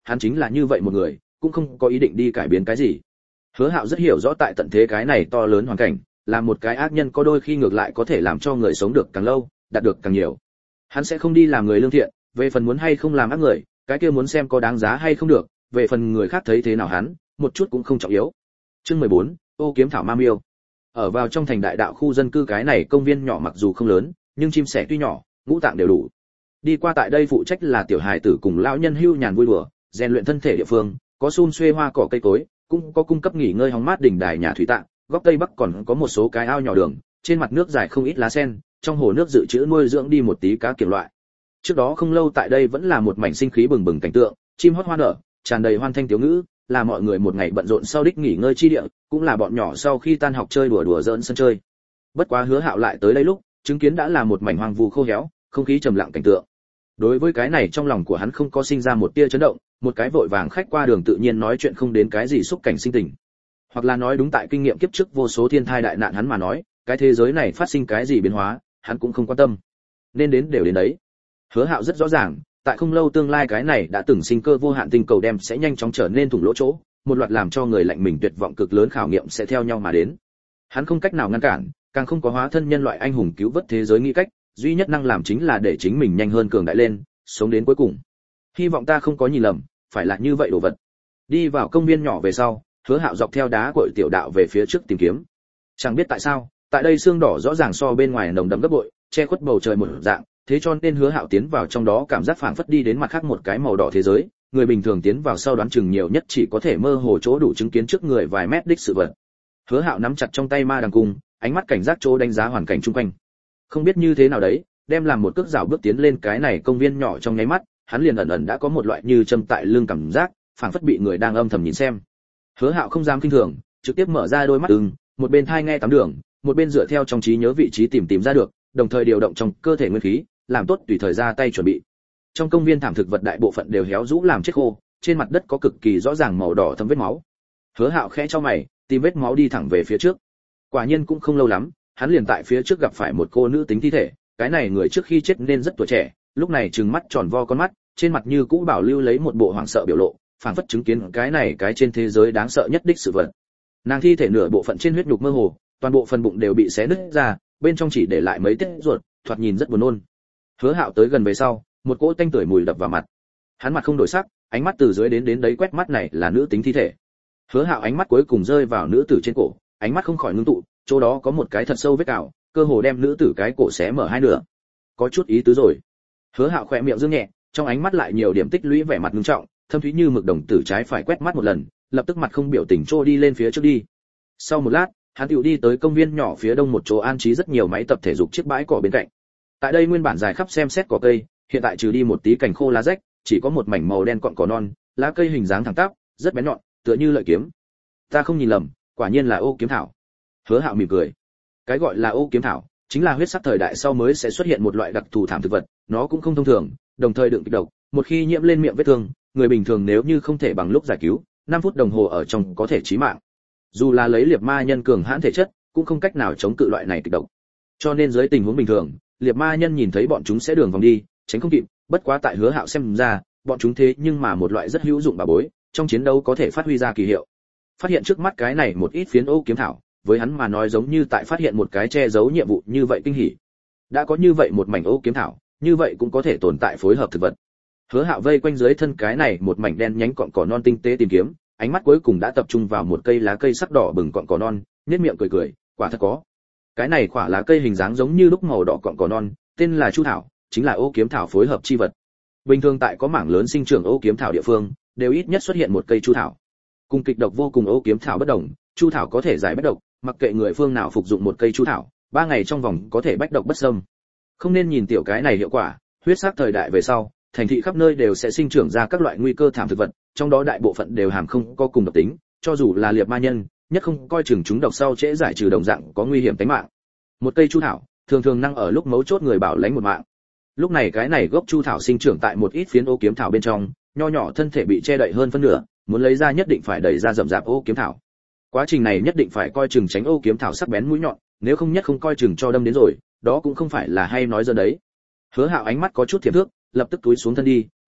hắn chính là như vậy một người, cũng không có ý định đi cải biến cái gì. Hứa Hạo rất hiểu rõ tại tận thế cái này to lớn hoàn cảnh, là một cái ác nhân có đôi khi ngược lại có thể làm cho người sống được càng lâu, đạt được càng nhiều. Hắn sẽ không đi làm người lương thiện, về phần muốn hay không làm ác người, cái kia muốn xem có đáng giá hay không được, về phần người khác thấy thế nào hắn, một chút cũng không trọng yếu. Chương mười bốn, Ô kiếm thảo ma miêu. Ở vào trong thành đại đạo khu dân cư cái này công viên nhỏ mặc dù không lớn, nhưng chim sẻ tuy nhỏ, ngũ tạng đều đủ. Đi qua tại đây phụ trách là tiểu hài tử cùng lão nhân hưu nhàn vui đùa, rèn luyện thân thể địa phương, có xun xuê hoa cỏ cây cối, cũng có cung cấp nghỉ ngơi hóng mát đỉnh đài nhà thủy tạng, góc tây bắc còn có một số cái ao nhỏ đường, trên mặt nước dài không ít lá sen, trong hồ nước dự trữ nuôi dưỡng đi một tí cá kiểu loại. Trước đó không lâu tại đây vẫn là một mảnh sinh khí bừng bừng cảnh tượng, chim hót hoa nở, tràn đầy hoan thanh tiếu ngữ, là mọi người một ngày bận rộn sau đích nghỉ ngơi chi địa, cũng là bọn nhỏ sau khi tan học chơi đùa đùa giỡn sân chơi. Bất quá Hứa Hạo lại tới đây lúc, chứng kiến đã là một mảnh hoang vu khô héo, không khí trầm lặng cảnh tượng. Đối với cái này trong lòng của hắn không có sinh ra một tia chấn động, một cái vội vàng khách qua đường tự nhiên nói chuyện không đến cái gì xúc cảnh sinh tình. Hoặc là nói đúng tại kinh nghiệm kiếp trước vô số thiên thai đại nạn hắn mà nói, cái thế giới này phát sinh cái gì biến hóa, hắn cũng không quan tâm. Nên đến đều đến đấy. Hứa Hạo rất rõ ràng, tại không lâu tương lai cái này đã từng sinh cơ vô hạn tinh cầu đem sẽ nhanh chóng trở nên thủng lỗ chỗ, một loạt làm cho người lạnh mình tuyệt vọng cực lớn khảo nghiệm sẽ theo nhau mà đến. Hắn không cách nào ngăn cản, càng không có hóa thân nhân loại anh hùng cứu vớt thế giới nghĩ cách, duy nhất năng làm chính là để chính mình nhanh hơn cường đại lên, sống đến cuối cùng. Hy vọng ta không có nhìn lầm, phải là như vậy đồ vật. Đi vào công viên nhỏ về sau, Hứa Hạo dọc theo đá cội tiểu đạo về phía trước tìm kiếm. Chẳng biết tại sao, tại đây xương đỏ rõ ràng so bên ngoài nồng đậm gấp bội, che khuất bầu trời một dạng, thế cho nên Hứa Hạo tiến vào trong đó cảm giác phảng phất đi đến mặt khác một cái màu đỏ thế giới, người bình thường tiến vào sau đoán chừng nhiều nhất chỉ có thể mơ hồ chỗ đủ chứng kiến trước người vài mét đích sự vật. Hứa Hạo nắm chặt trong tay ma đằng cung, ánh mắt cảnh giác chỗ đánh giá hoàn cảnh xung quanh. Không biết như thế nào đấy, đem làm một cước dạo bước tiến lên cái này công viên nhỏ trong nháy mắt, hắn liền ẩn ẩn đã có một loại như châm tại lưng cảm giác, phảng phất bị người đang âm thầm nhìn xem. Hứa Hạo không dám kinh thường, trực tiếp mở ra đôi mắt ưng, một bên thai nghe tám đường, một bên dựa theo trong trí nhớ vị trí tìm tìm ra được, đồng thời điều động trong cơ thể nguyên khí, làm tốt tùy thời ra tay chuẩn bị. Trong công viên thảm thực vật đại bộ phận đều héo rũ làm chết khô, trên mặt đất có cực kỳ rõ ràng màu đỏ thấm vết máu. Hứa Hạo khẽ cho mày, tìm vết máu đi thẳng về phía trước. Quả nhiên cũng không lâu lắm, hắn liền tại phía trước gặp phải một cô nữ tính thi thể, cái này người trước khi chết nên rất tuổi trẻ, lúc này trừng mắt tròn vo con mắt, trên mặt như cũ bảo lưu lấy một bộ hoảng sợ biểu lộ, phảng phất chứng kiến cái này cái trên thế giới đáng sợ nhất đích sự vật. Nàng thi thể nửa bộ phận trên huyết nhục mơ hồ, toàn bộ phần bụng đều bị xé nứt ra, bên trong chỉ để lại mấy tiết ruột, thoạt nhìn rất buồn nôn. Hứa Hạo tới gần về sau, một cỗ tanh tưởi mùi đập vào mặt. Hắn mặt không đổi sắc, ánh mắt từ dưới đến đến đấy quét mắt này là nữ tính thi thể. Hứa Hạo ánh mắt cuối cùng rơi vào nữ tử trên cổ, ánh mắt không khỏi ngưng tụ, chỗ đó có một cái thật sâu vết cào, cơ hồ đem nữ tử cái cổ xé mở hai nửa. Có chút ý tứ rồi. Hứa Hạo khẽ miệng dương nhẹ, trong ánh mắt lại nhiều điểm tích lũy vẻ mặt nghiêm trọng, thâm thúy như mực đồng tử trái phải quét mắt một lần, lập tức mặt không biểu tình trôi đi lên phía trước đi. Sau một lát, hắn tiểu đi tới công viên nhỏ phía đông một chỗ an trí rất nhiều máy tập thể dục chiếc bãi cỏ bên cạnh. Tại đây nguyên bản dài khắp xem xét cỏ cây, hiện tại trừ đi một tí cành khô lá rách, chỉ có một mảnh màu đen cọn cỏ non, lá cây hình dáng thẳng tắp, rất bén nhọn, tựa như lợi kiếm. Ta không nhìn lầm, quả nhiên là ô kiếm thảo. Hứa Hạo mỉm cười. Cái gọi là ô kiếm thảo, chính là huyết sắc thời đại sau mới sẽ xuất hiện một loại đặc thù thảm thực vật, nó cũng không thông thường, đồng thời đựng kịch độc, một khi nhiễm lên miệng vết thương, người bình thường nếu như không thể bằng lúc giải cứu, năm phút đồng hồ ở trong có thể chí mạng. Dù là lấy liệt ma nhân cường hãn thể chất, cũng không cách nào chống cự loại này kịch độc. Cho nên dưới tình huống bình thường, liệt ma nhân nhìn thấy bọn chúng sẽ đường vòng đi, tránh không kịp, bất quá tại Hứa Hạo xem ra, bọn chúng thế nhưng mà một loại rất hữu dụng bảo bối, trong chiến đấu có thể phát huy ra kỳ hiệu. Phát hiện trước mắt cái này một ít phiến ô kiếm thảo, với hắn mà nói giống như tại phát hiện một cái che giấu nhiệm vụ như vậy kinh hỉ. Đã có như vậy một mảnh ô kiếm thảo, như vậy cũng có thể tồn tại phối hợp thực vật. Hứa Hạo vây quanh dưới thân cái này một mảnh đen nhánh cọn cỏ non tinh tế tìm kiếm, ánh mắt cuối cùng đã tập trung vào một cây lá cây sắc đỏ bừng cọn cỏ non, nhếch miệng cười cười, quả thật có. Cái này quả lá cây hình dáng giống như lúc màu đỏ cọn cỏ non, tên là chu thảo, chính là ô kiếm thảo phối hợp chi vật. Bình thường tại có mảng lớn sinh trưởng ô kiếm thảo địa phương, đều ít nhất xuất hiện một cây chu thảo. Cùng kịch độc vô cùng ô kiếm thảo bất đồng, chu thảo có thể giải bách độc, mặc kệ người phương nào phục dụng một cây chu thảo, ba ngày trong vòng có thể bách độc bất xâm. Không nên nhìn tiểu cái này hiệu quả, huyết sắc thời đại về sau, thành thị khắp nơi đều sẽ sinh trưởng ra các loại nguy cơ thảm thực vật, trong đó đại bộ phận đều hàm không có cùng độc tính, cho dù là liệt ma nhân, nhất không coi chừng chúng độc sau trễ giải trừ đồng dạng có nguy hiểm tính mạng. Một cây chu thảo, thường thường năng ở lúc mấu chốt người bảo lãnh một mạng. Lúc này cái này gốc chu thảo sinh trưởng tại một ít phiến ô kiếm thảo bên trong, nho nhỏ thân thể bị che đậy hơn phân nửa, muốn lấy ra nhất định phải đẩy ra rậm rạp ô kiếm thảo. Quá trình này nhất định phải coi chừng tránh ô kiếm thảo sắc bén mũi nhọn, nếu không nhất không coi chừng cho đâm đến rồi, đó cũng không phải là hay nói giờ đấy. Hứa Hạo ánh mắt có chút thiệp thước, lập tức túi xuống thân đi,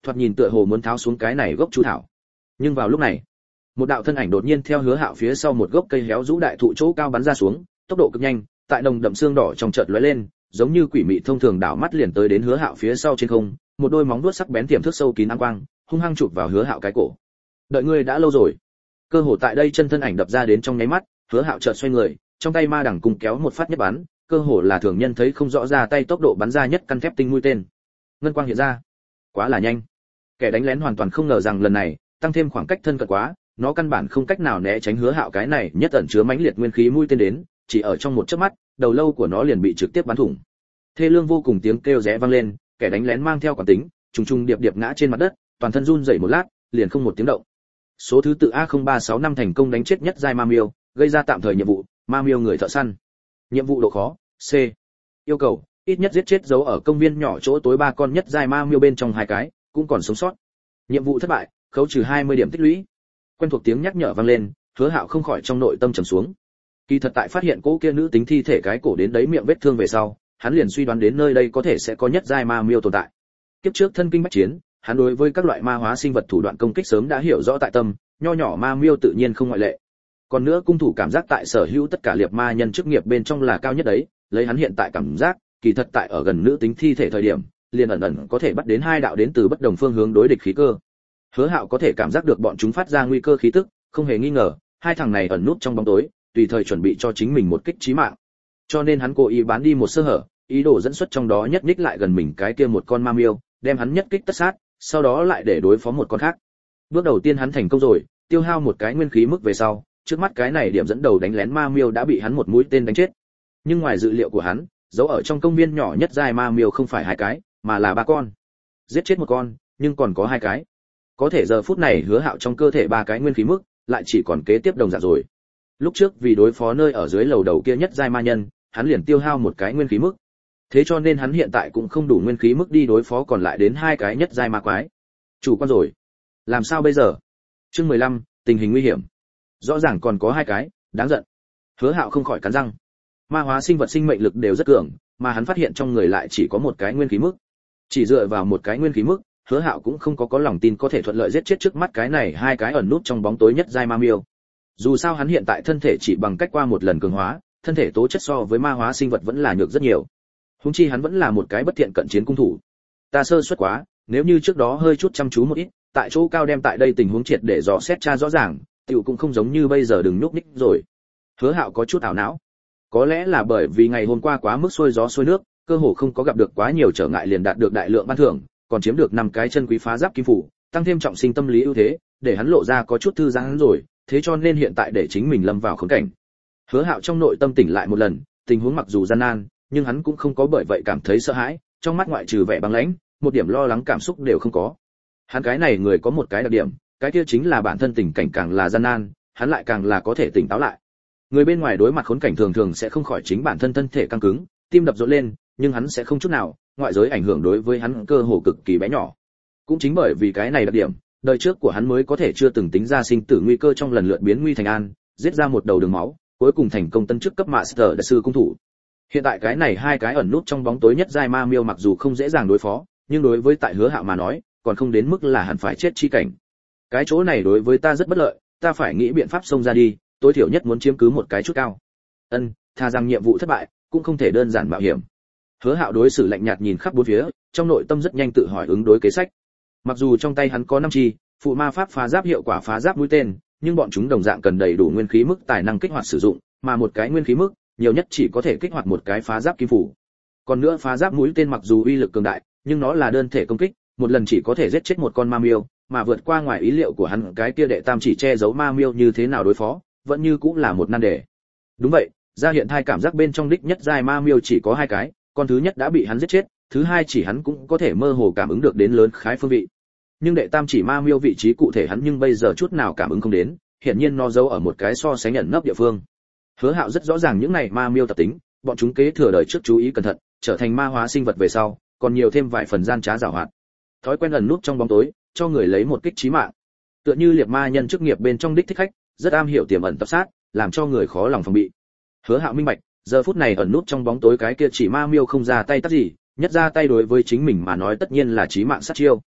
thoạt nhìn tựa hồ muốn tháo xuống cái này gốc chu thảo. Nhưng vào lúc này, một đạo thân ảnh đột nhiên theo Hứa Hạo phía sau một gốc cây héo rũ đại thụ chỗ cao bắn ra xuống, tốc độ cực nhanh, tại nồng đậm xương đỏ trong chợt lóe lên, giống như quỷ mị thông thường đảo mắt liền tới đến Hứa Hạo phía sau trên không, một đôi móng vuốt sắc bén tiềm thức sâu kín ám quang, hung hăng chụp vào Hứa Hạo cái cổ. Đợi ngươi đã lâu rồi. Cơ hồ tại đây chân thân ảnh đập ra đến trong nháy mắt, Hứa Hạo chợt xoay người, trong tay ma đằng cùng kéo một phát nhất bắn, cơ hồ là thường nhân thấy không rõ ra tay tốc độ bắn ra nhất căn thép tinh mũi tên. Ngân quang hiện ra, quá là nhanh. Kẻ đánh lén hoàn toàn không ngờ rằng lần này, tăng thêm khoảng cách thân cận quá, nó căn bản không cách nào né tránh Hứa Hạo cái này nhất ẩn chứa mãnh liệt nguyên khí mũi tên đến, chỉ ở trong một chớp mắt, đầu lâu của nó liền bị trực tiếp bắn thủng. Thê lương vô cùng tiếng kêu rẽ vang lên, kẻ đánh lén mang theo quả tính, trùng trùng điệp điệp ngã trên mặt đất, toàn thân run rẩy một lát, liền không một tiếng động. Số thứ tự A không ba sáu năm thành công đánh chết nhất giai ma miêu, gây ra tạm thời nhiệm vụ, ma miêu người thợ săn. Nhiệm vụ độ khó, C. Yêu cầu, ít nhất giết chết giấu ở công viên nhỏ chỗ tối ba con nhất giai ma miêu bên trong hai cái, cũng còn sống sót. Nhiệm vụ thất bại, khấu trừ hai mươi điểm tích lũy. Quen thuộc tiếng nhắc nhở vang lên, Hứa Hạo không khỏi trong nội tâm trầm xuống. Kỳ thật tại phát hiện cô kia nữ tính thi thể cái cổ đến đấy miệng vết thương về sau, hắn liền suy đoán đến nơi đây có thể sẽ có nhất giai ma miêu tồn tại. Kiếp trước thân kinh bách chiến, hắn đối với các loại ma hóa sinh vật thủ đoạn công kích sớm đã hiểu rõ tại tâm, nho nhỏ ma miêu tự nhiên không ngoại lệ. Còn nữa cung thủ cảm giác tại sở hữu tất cả liệp ma nhân chức nghiệp bên trong là cao nhất đấy, lấy hắn hiện tại cảm giác, kỳ thật tại ở gần nữ tính thi thể thời điểm, liền ẩn ẩn có thể bắt đến hai đạo đến từ bất đồng phương hướng đối địch khí cơ. Hứa Hạo có thể cảm giác được bọn chúng phát ra nguy cơ khí tức, không hề nghi ngờ, hai thằng này ẩn núp trong bóng tối, tùy thời chuẩn bị cho chính mình một kích chí mạng. Cho nên hắn cố ý bán đi một sơ hở, ý đồ dẫn xuất trong đó nhất nhích lại gần mình cái kia một con ma miêu, đem hắn nhất kích tất sát, sau đó lại để đối phó một con khác. Bước đầu tiên hắn thành công rồi, tiêu hao một cái nguyên khí mức về sau, trước mắt cái này điểm dẫn đầu đánh lén ma miêu đã bị hắn một mũi tên đánh chết. Nhưng ngoài dự liệu của hắn, giấu ở trong công viên nhỏ nhất giai ma miêu không phải hai cái, mà là ba con. Giết chết một con, nhưng còn có hai cái. Có thể giờ phút này Hứa Hạo trong cơ thể ba cái nguyên khí mức, lại chỉ còn kế tiếp đồng dạng rồi. Lúc trước vì đối phó nơi ở dưới lầu đầu kia nhất giai ma nhân, hắn liền tiêu hao một cái nguyên khí mức. Thế cho nên hắn hiện tại cũng không đủ nguyên khí mức đi đối phó còn lại đến hai cái nhất giai ma quái. Chủ quan rồi. Làm sao bây giờ? Chương mười lăm, tình hình nguy hiểm. Rõ ràng còn có hai cái, đáng giận. Hứa Hạo không khỏi cắn răng. Ma hóa sinh vật sinh mệnh lực đều rất cường, mà hắn phát hiện trong người lại chỉ có một cái nguyên khí mức. Chỉ dựa vào một cái nguyên khí mức, Hứa Hạo cũng không có có lòng tin có thể thuận lợi giết chết trước mắt cái này hai cái ẩn nút trong bóng tối nhất giai ma miêu. Dù sao hắn hiện tại thân thể chỉ bằng cách qua một lần cường hóa, thân thể tố chất so với ma hóa sinh vật vẫn là nhược rất nhiều. Huống chi hắn vẫn là một cái bất thiện cận chiến cung thủ. Ta sơ suất quá, nếu như trước đó hơi chút chăm chú một ít, tại chỗ cao đem tại đây tình huống triệt để dò xét tra rõ ràng, tiểu cũng không giống như bây giờ đừng nhúc nhích rồi. Hứa Hạo có chút ảo não. Có lẽ là bởi vì ngày hôm qua quá mức xuôi gió xuôi nước, cơ hồ không có gặp được quá nhiều trở ngại liền đạt được đại lượng ban thưởng, còn chiếm được năm cái chân quý phá giáp kim phủ, tăng thêm trọng sinh tâm lý ưu thế, để hắn lộ ra có chút thư giãn rồi, thế cho nên hiện tại để chính mình lâm vào khốn cảnh. Hứa Hạo trong nội tâm tỉnh lại một lần, tình huống mặc dù gian nan, nhưng hắn cũng không có bởi vậy cảm thấy sợ hãi, trong mắt ngoại trừ vẻ băng lãnh, một điểm lo lắng cảm xúc đều không có. Hắn cái này người có một cái đặc điểm, cái kia chính là bản thân tình cảnh càng là gian nan, hắn lại càng là có thể tỉnh táo lại. Người bên ngoài đối mặt khốn cảnh thường thường sẽ không khỏi chính bản thân thân thể căng cứng, tim đập rộn lên, nhưng hắn sẽ không chút nào, ngoại giới ảnh hưởng đối với hắn cơ hồ cực kỳ bé nhỏ. Cũng chính bởi vì cái này đặc điểm, đời trước của hắn mới có thể chưa từng tính ra sinh tử nguy cơ trong lần lượt biến nguy thành an, giết ra một đầu đường máu, cuối cùng thành công tân chức cấp master đại sư cung thủ. Hiện tại cái này hai cái ẩn nút trong bóng tối nhất giai ma miêu mặc dù không dễ dàng đối phó, nhưng đối với tại Hứa Hạo mà nói, còn không đến mức là hẳn phải chết chi cảnh. Cái chỗ này đối với ta rất bất lợi, ta phải nghĩ biện pháp xông ra đi, tối thiểu nhất muốn chiếm cứ một cái chút cao. Ân, tha rằng nhiệm vụ thất bại, cũng không thể đơn giản mạo hiểm. Hứa Hạo đối xử lạnh nhạt nhìn khắp bốn phía, trong nội tâm rất nhanh tự hỏi ứng đối kế sách. Mặc dù trong tay hắn có năm chi phụ ma pháp phá giáp hiệu quả phá giáp mũi tên, nhưng bọn chúng đồng dạng cần đầy đủ nguyên khí mức tài năng kích hoạt sử dụng, mà một cái nguyên khí mức, nhiều nhất chỉ có thể kích hoạt một cái phá giáp kim phủ. Còn nữa phá giáp mũi tên mặc dù uy lực cường đại, nhưng nó là đơn thể công kích, một lần chỉ có thể giết chết một con ma miêu, mà vượt qua ngoài ý liệu của hắn cái kia đệ tam chỉ che giấu ma miêu như thế nào đối phó, vẫn như cũng là một nan đề. Đúng vậy, ra hiện thai cảm giác bên trong đích nhất giai ma miêu chỉ có hai cái, con thứ nhất đã bị hắn giết chết, thứ hai chỉ hắn cũng có thể mơ hồ cảm ứng được đến lớn khái phương vị. Nhưng đệ tam chỉ ma miêu vị trí cụ thể hắn nhưng bây giờ chút nào cảm ứng không đến, hiển nhiên nó giấu ở một cái so sánh ẩn nấp địa phương. Hứa Hạo rất rõ ràng những này ma miêu tập tính, bọn chúng kế thừa đời trước chú ý cẩn thận, trở thành ma hóa sinh vật về sau, còn nhiều thêm vài phần gian trá giảo hoạt. Thói quen ẩn núp trong bóng tối, cho người lấy một kích chí mạng. Tựa như liệt ma nhân chức nghiệp bên trong đích thích khách, rất am hiểu tiềm ẩn tập sát, làm cho người khó lòng phòng bị. Hứa Hạo minh bạch, giờ phút này ẩn núp trong bóng tối cái kia chỉ ma miêu không ra tay tắt gì, nhất ra tay đối với chính mình mà nói tất nhiên là chí mạng sát chiêu.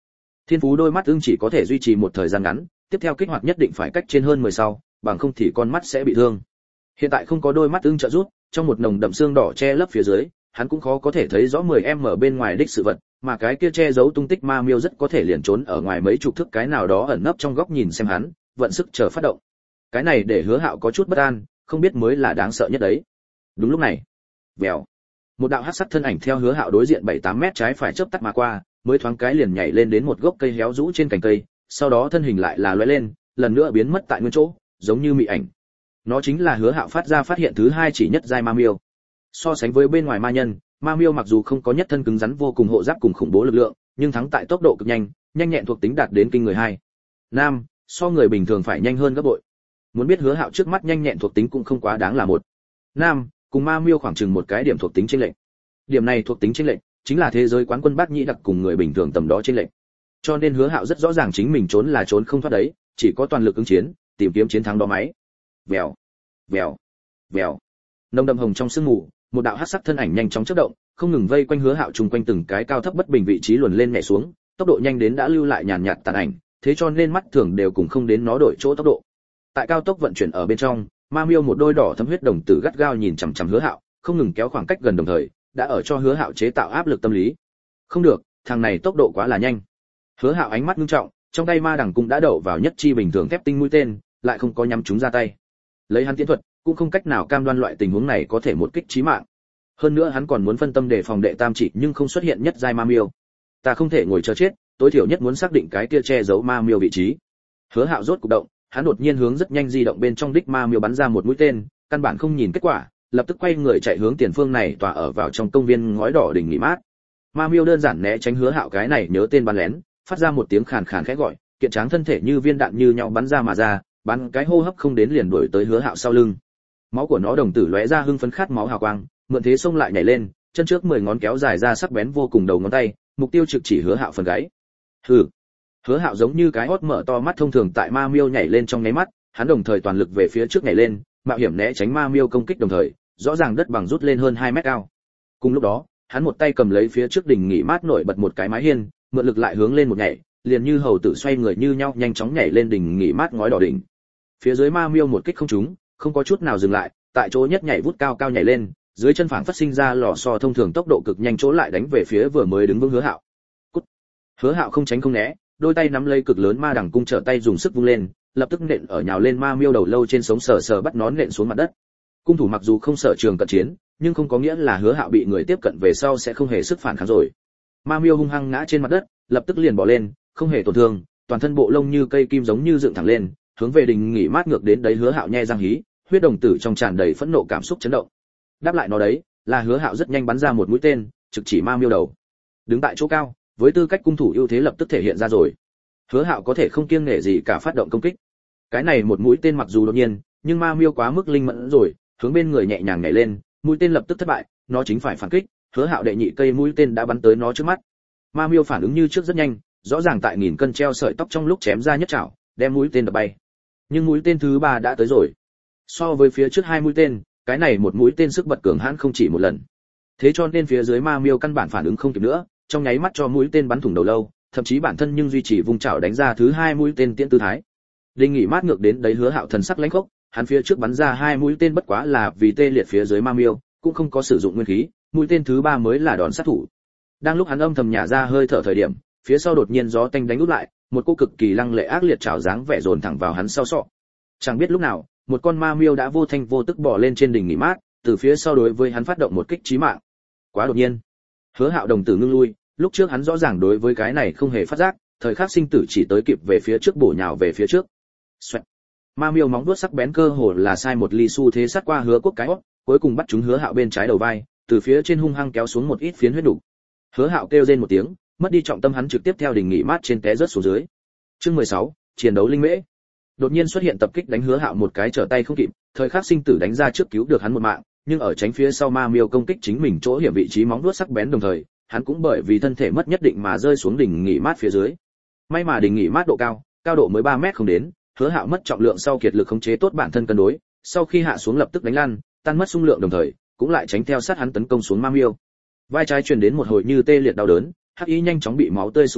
Thiên phú đôi mắt ưng chỉ có thể duy trì một thời gian ngắn, tiếp theo kích hoạt nhất định phải cách trên hơn mười sau, bằng không thì con mắt sẽ bị thương. Hiện tại không có đôi mắt ưng trợ giúp, trong một nồng đậm xương đỏ che lấp phía dưới, hắn cũng khó có thể thấy rõ mười em ở bên ngoài đích sự vật, mà cái kia che giấu tung tích ma miêu rất có thể liền trốn ở ngoài mấy chục thước cái nào đó ẩn nấp trong góc nhìn xem hắn, vận sức chờ phát động. Cái này để Hứa Hạo có chút bất an, không biết mới là đáng sợ nhất đấy. Đúng lúc này, vèo, một đạo hắc sắc thân ảnh theo Hứa Hạo đối diện bảy tám mét trái phải chớp tắt mà qua, mới thoáng cái liền nhảy lên đến một gốc cây héo rũ trên cành cây, sau đó thân hình lại là lóe lên, lần nữa biến mất tại nguyên chỗ, giống như mị ảnh. Nó chính là Hứa Hạo phát ra phát hiện thứ hai chỉ nhất giai ma miêu. So sánh với bên ngoài ma nhân, ma miêu mặc dù không có nhất thân cứng rắn vô cùng hộ giáp cùng khủng bố lực lượng, nhưng thắng tại tốc độ cực nhanh, nhanh nhẹn thuộc tính đạt đến kinh người hai. Nam, so người bình thường phải nhanh hơn gấp bội. Muốn biết Hứa Hạo trước mắt nhanh nhẹn thuộc tính cũng không quá đáng là một. Nam, cùng ma miêu khoảng chừng một cái điểm thuộc tính chênh lệch. Điểm này thuộc tính chênh lệch chính là thế giới quán quân bát nhĩ đặc cùng người bình thường tầm đó chênh lệch. Cho nên Hứa Hạo rất rõ ràng chính mình trốn là trốn không thoát đấy, chỉ có toàn lực ứng chiến, tìm kiếm chiến thắng đó máy. Vèo, vèo, vèo. Nồng đậm hồng trong sương mù, một đạo hắc sắc thân ảnh nhanh chóng chớp động, không ngừng vây quanh Hứa Hạo chung quanh từng cái cao thấp bất bình vị trí luồn lên nhảy xuống, tốc độ nhanh đến đã lưu lại nhàn nhạt tàn ảnh, thế cho nên mắt thường đều cùng không đến nó đổi chỗ tốc độ. Tại cao tốc vận chuyển ở bên trong, ma miêu một đôi đỏ thấm huyết đồng tử gắt gao nhìn chằm chằm Hứa Hạo, không ngừng kéo khoảng cách gần đồng thời, đã ở cho Hứa Hạo chế tạo áp lực tâm lý. Không được, thằng này tốc độ quá là nhanh. Hứa Hạo ánh mắt nghiêm trọng, trong tay ma đằng cũng đã đậu vào nhất chi bình thường thép tinh mũi tên, lại không có nhắm chúng ra tay. Lấy hắn tiến thuật, cũng không cách nào cam đoan loại tình huống này có thể một kích chí mạng. Hơn nữa hắn còn muốn phân tâm để phòng đệ tam chỉ nhưng không xuất hiện nhất giai ma miêu. Ta không thể ngồi chờ chết, tối thiểu nhất muốn xác định cái kia che giấu ma miêu vị trí. Hứa Hạo rốt cục động, hắn đột nhiên hướng rất nhanh di động bên trong đích ma miêu bắn ra một mũi tên, căn bản không nhìn kết quả, lập tức quay người chạy hướng tiền phương này tỏa ở vào trong công viên ngói đỏ đỉnh nghỉ mát. Ma miêu đơn giản né tránh Hứa Hạo cái này nhớ tên bắn lén, phát ra một tiếng khàn khàn khẽ gọi, kiện tráng thân thể như viên đạn như nhau bắn ra mà ra, bắn cái hô hấp không đến liền đuổi tới Hứa Hạo sau lưng. Máu của nó đồng tử lóe ra hưng phấn khát máu hào quang, mượn thế xông lại nhảy lên, chân trước mười ngón kéo dài ra sắc bén vô cùng đầu ngón tay, mục tiêu trực chỉ Hứa Hạo phần gáy. Hừ. Hứa Hạo giống như cái hót mở to mắt thông thường tại ma miêu nhảy lên trong nháy mắt, hắn đồng thời toàn lực về phía trước nhảy lên, mạo hiểm né tránh ma miêu công kích đồng thời, rõ ràng đất bằng rút lên hơn hai mét cao. Cùng lúc đó, hắn một tay cầm lấy phía trước đỉnh nghỉ mát nổi bật một cái mái hiên, mượn lực lại hướng lên một nhảy, liền như hầu tử xoay người như nhau nhanh chóng nhảy lên đỉnh nghỉ mát ngói đỏ đỉnh. Phía dưới ma miêu một kích không trúng, không có chút nào dừng lại, tại chỗ nhất nhảy vút cao cao nhảy lên, dưới chân phảng phát sinh ra lò xo thông thường tốc độ cực nhanh chỗ lại đánh về phía vừa mới đứng vững Hứa Hạo. Cút. Hứa Hạo không tránh không né, đôi tay nắm lấy cực lớn ma đằng cung trở tay dùng sức vung lên, lập tức nện ở nhào lên ma miêu đầu lâu trên sống sờ sờ bắt nó nện xuống mặt đất. Cung thủ mặc dù không sợ trường cận chiến, nhưng không có nghĩa là Hứa Hạo bị người tiếp cận về sau sẽ không hề sức phản kháng rồi. Ma miêu hung hăng ngã trên mặt đất, lập tức liền bò lên, không hề tổn thương, toàn thân bộ lông như cây kim giống như dựng thẳng lên, hướng về đình nghỉ mát ngược đến đấy. Hứa Hạo nhe răng hí, huyết đồng tử trong tràn đầy phẫn nộ cảm xúc chấn động. Đáp lại nó đấy, là Hứa Hạo rất nhanh bắn ra một mũi tên, trực chỉ ma miêu đầu. Đứng tại chỗ cao, với tư cách cung thủ ưu thế lập tức thể hiện ra rồi. Hứa Hạo có thể không kiêng nể gì cả phát động công kích. Cái này một mũi tên mặc dù đột nhiên, nhưng ma miêu quá mức linh mẫn rồi, hướng bên người nhẹ nhàng nhảy lên, mũi tên lập tức thất bại, nó chính phải phản kích, Hứa Hạo đệ nhị cây mũi tên đã bắn tới nó trước mắt. Ma miêu phản ứng như trước rất nhanh, rõ ràng tại nghìn cân treo sợi tóc trong lúc chém ra nhất chảo, đem mũi tên đập bay. Nhưng mũi tên thứ ba đã tới rồi. So với phía trước hai mũi tên, cái này một mũi tên sức bật cường hãn không chỉ một lần. Thế cho nên phía dưới ma miêu căn bản phản ứng không kịp nữa, trong nháy mắt cho mũi tên bắn thủng đầu lâu, thậm chí bản thân nhưng duy trì vùng chảo đánh ra thứ hai mũi tên tiễn tư thái. Đinh nghỉ mát ngược đến đấy Hứa Hạo thần sắc lãnh khốc, hắn phía trước bắn ra hai mũi tên bất quá là vì tê liệt phía dưới ma miêu, cũng không có sử dụng nguyên khí, mũi tên thứ ba mới là đòn sát thủ. Đang lúc hắn âm thầm nhả ra hơi thở thời điểm, phía sau đột nhiên gió tanh đánh úp lại, một cô cực kỳ lăng lệ ác liệt chảo dáng vẻ dồn thẳng vào hắn sau sọ. Chẳng biết lúc nào, một con ma miêu đã vô thanh vô tức bò lên trên đỉnh nghỉ mát, từ phía sau đối với hắn phát động một kích chí mạng. Quá đột nhiên. Hứa Hạo đồng tử ngưng lui, lúc trước hắn rõ ràng đối với cái này không hề phát giác, thời khắc sinh tử chỉ tới kịp về phía trước bổ nhào về phía trước. Xoẹt. Ma miêu móng vuốt sắc bén cơ hồ là sai một ly xu thế sát qua Hứa Quốc cái hốc, cuối cùng bắt trúng Hứa Hạo bên trái đầu vai, từ phía trên hung hăng kéo xuống một ít phiến huyết đủ. Hứa Hạo kêu rên một tiếng, mất đi trọng tâm hắn trực tiếp theo đỉnh nghỉ mát trên té rớt xuống dưới. Chương mười sáu, chiến đấu linh mễ. Đột nhiên xuất hiện tập kích đánh Hứa Hạo một cái trở tay không kịp, thời khắc sinh tử đánh ra trước cứu được hắn một mạng, nhưng ở tránh phía sau ma miêu công kích chính mình chỗ hiểm vị trí móng vuốt sắc bén đồng thời, hắn cũng bởi vì thân thể mất nhất định mà rơi xuống đỉnh nghỉ mát phía dưới. May mà đỉnh nghỉ mát độ cao, cao độ mới ba mét không đến, Hứa Hạo mất trọng lượng sau kiệt lực khống chế tốt bản thân cân đối, sau khi hạ xuống lập tức đánh lăn, tan mất xung lượng đồng thời, cũng lại tránh theo sát hắn tấn công xuống ma miêu. Vai trái truyền đến một hồi như tê liệt đau đớn, hắc ý nhanh chóng bị máu tươi xuống nước,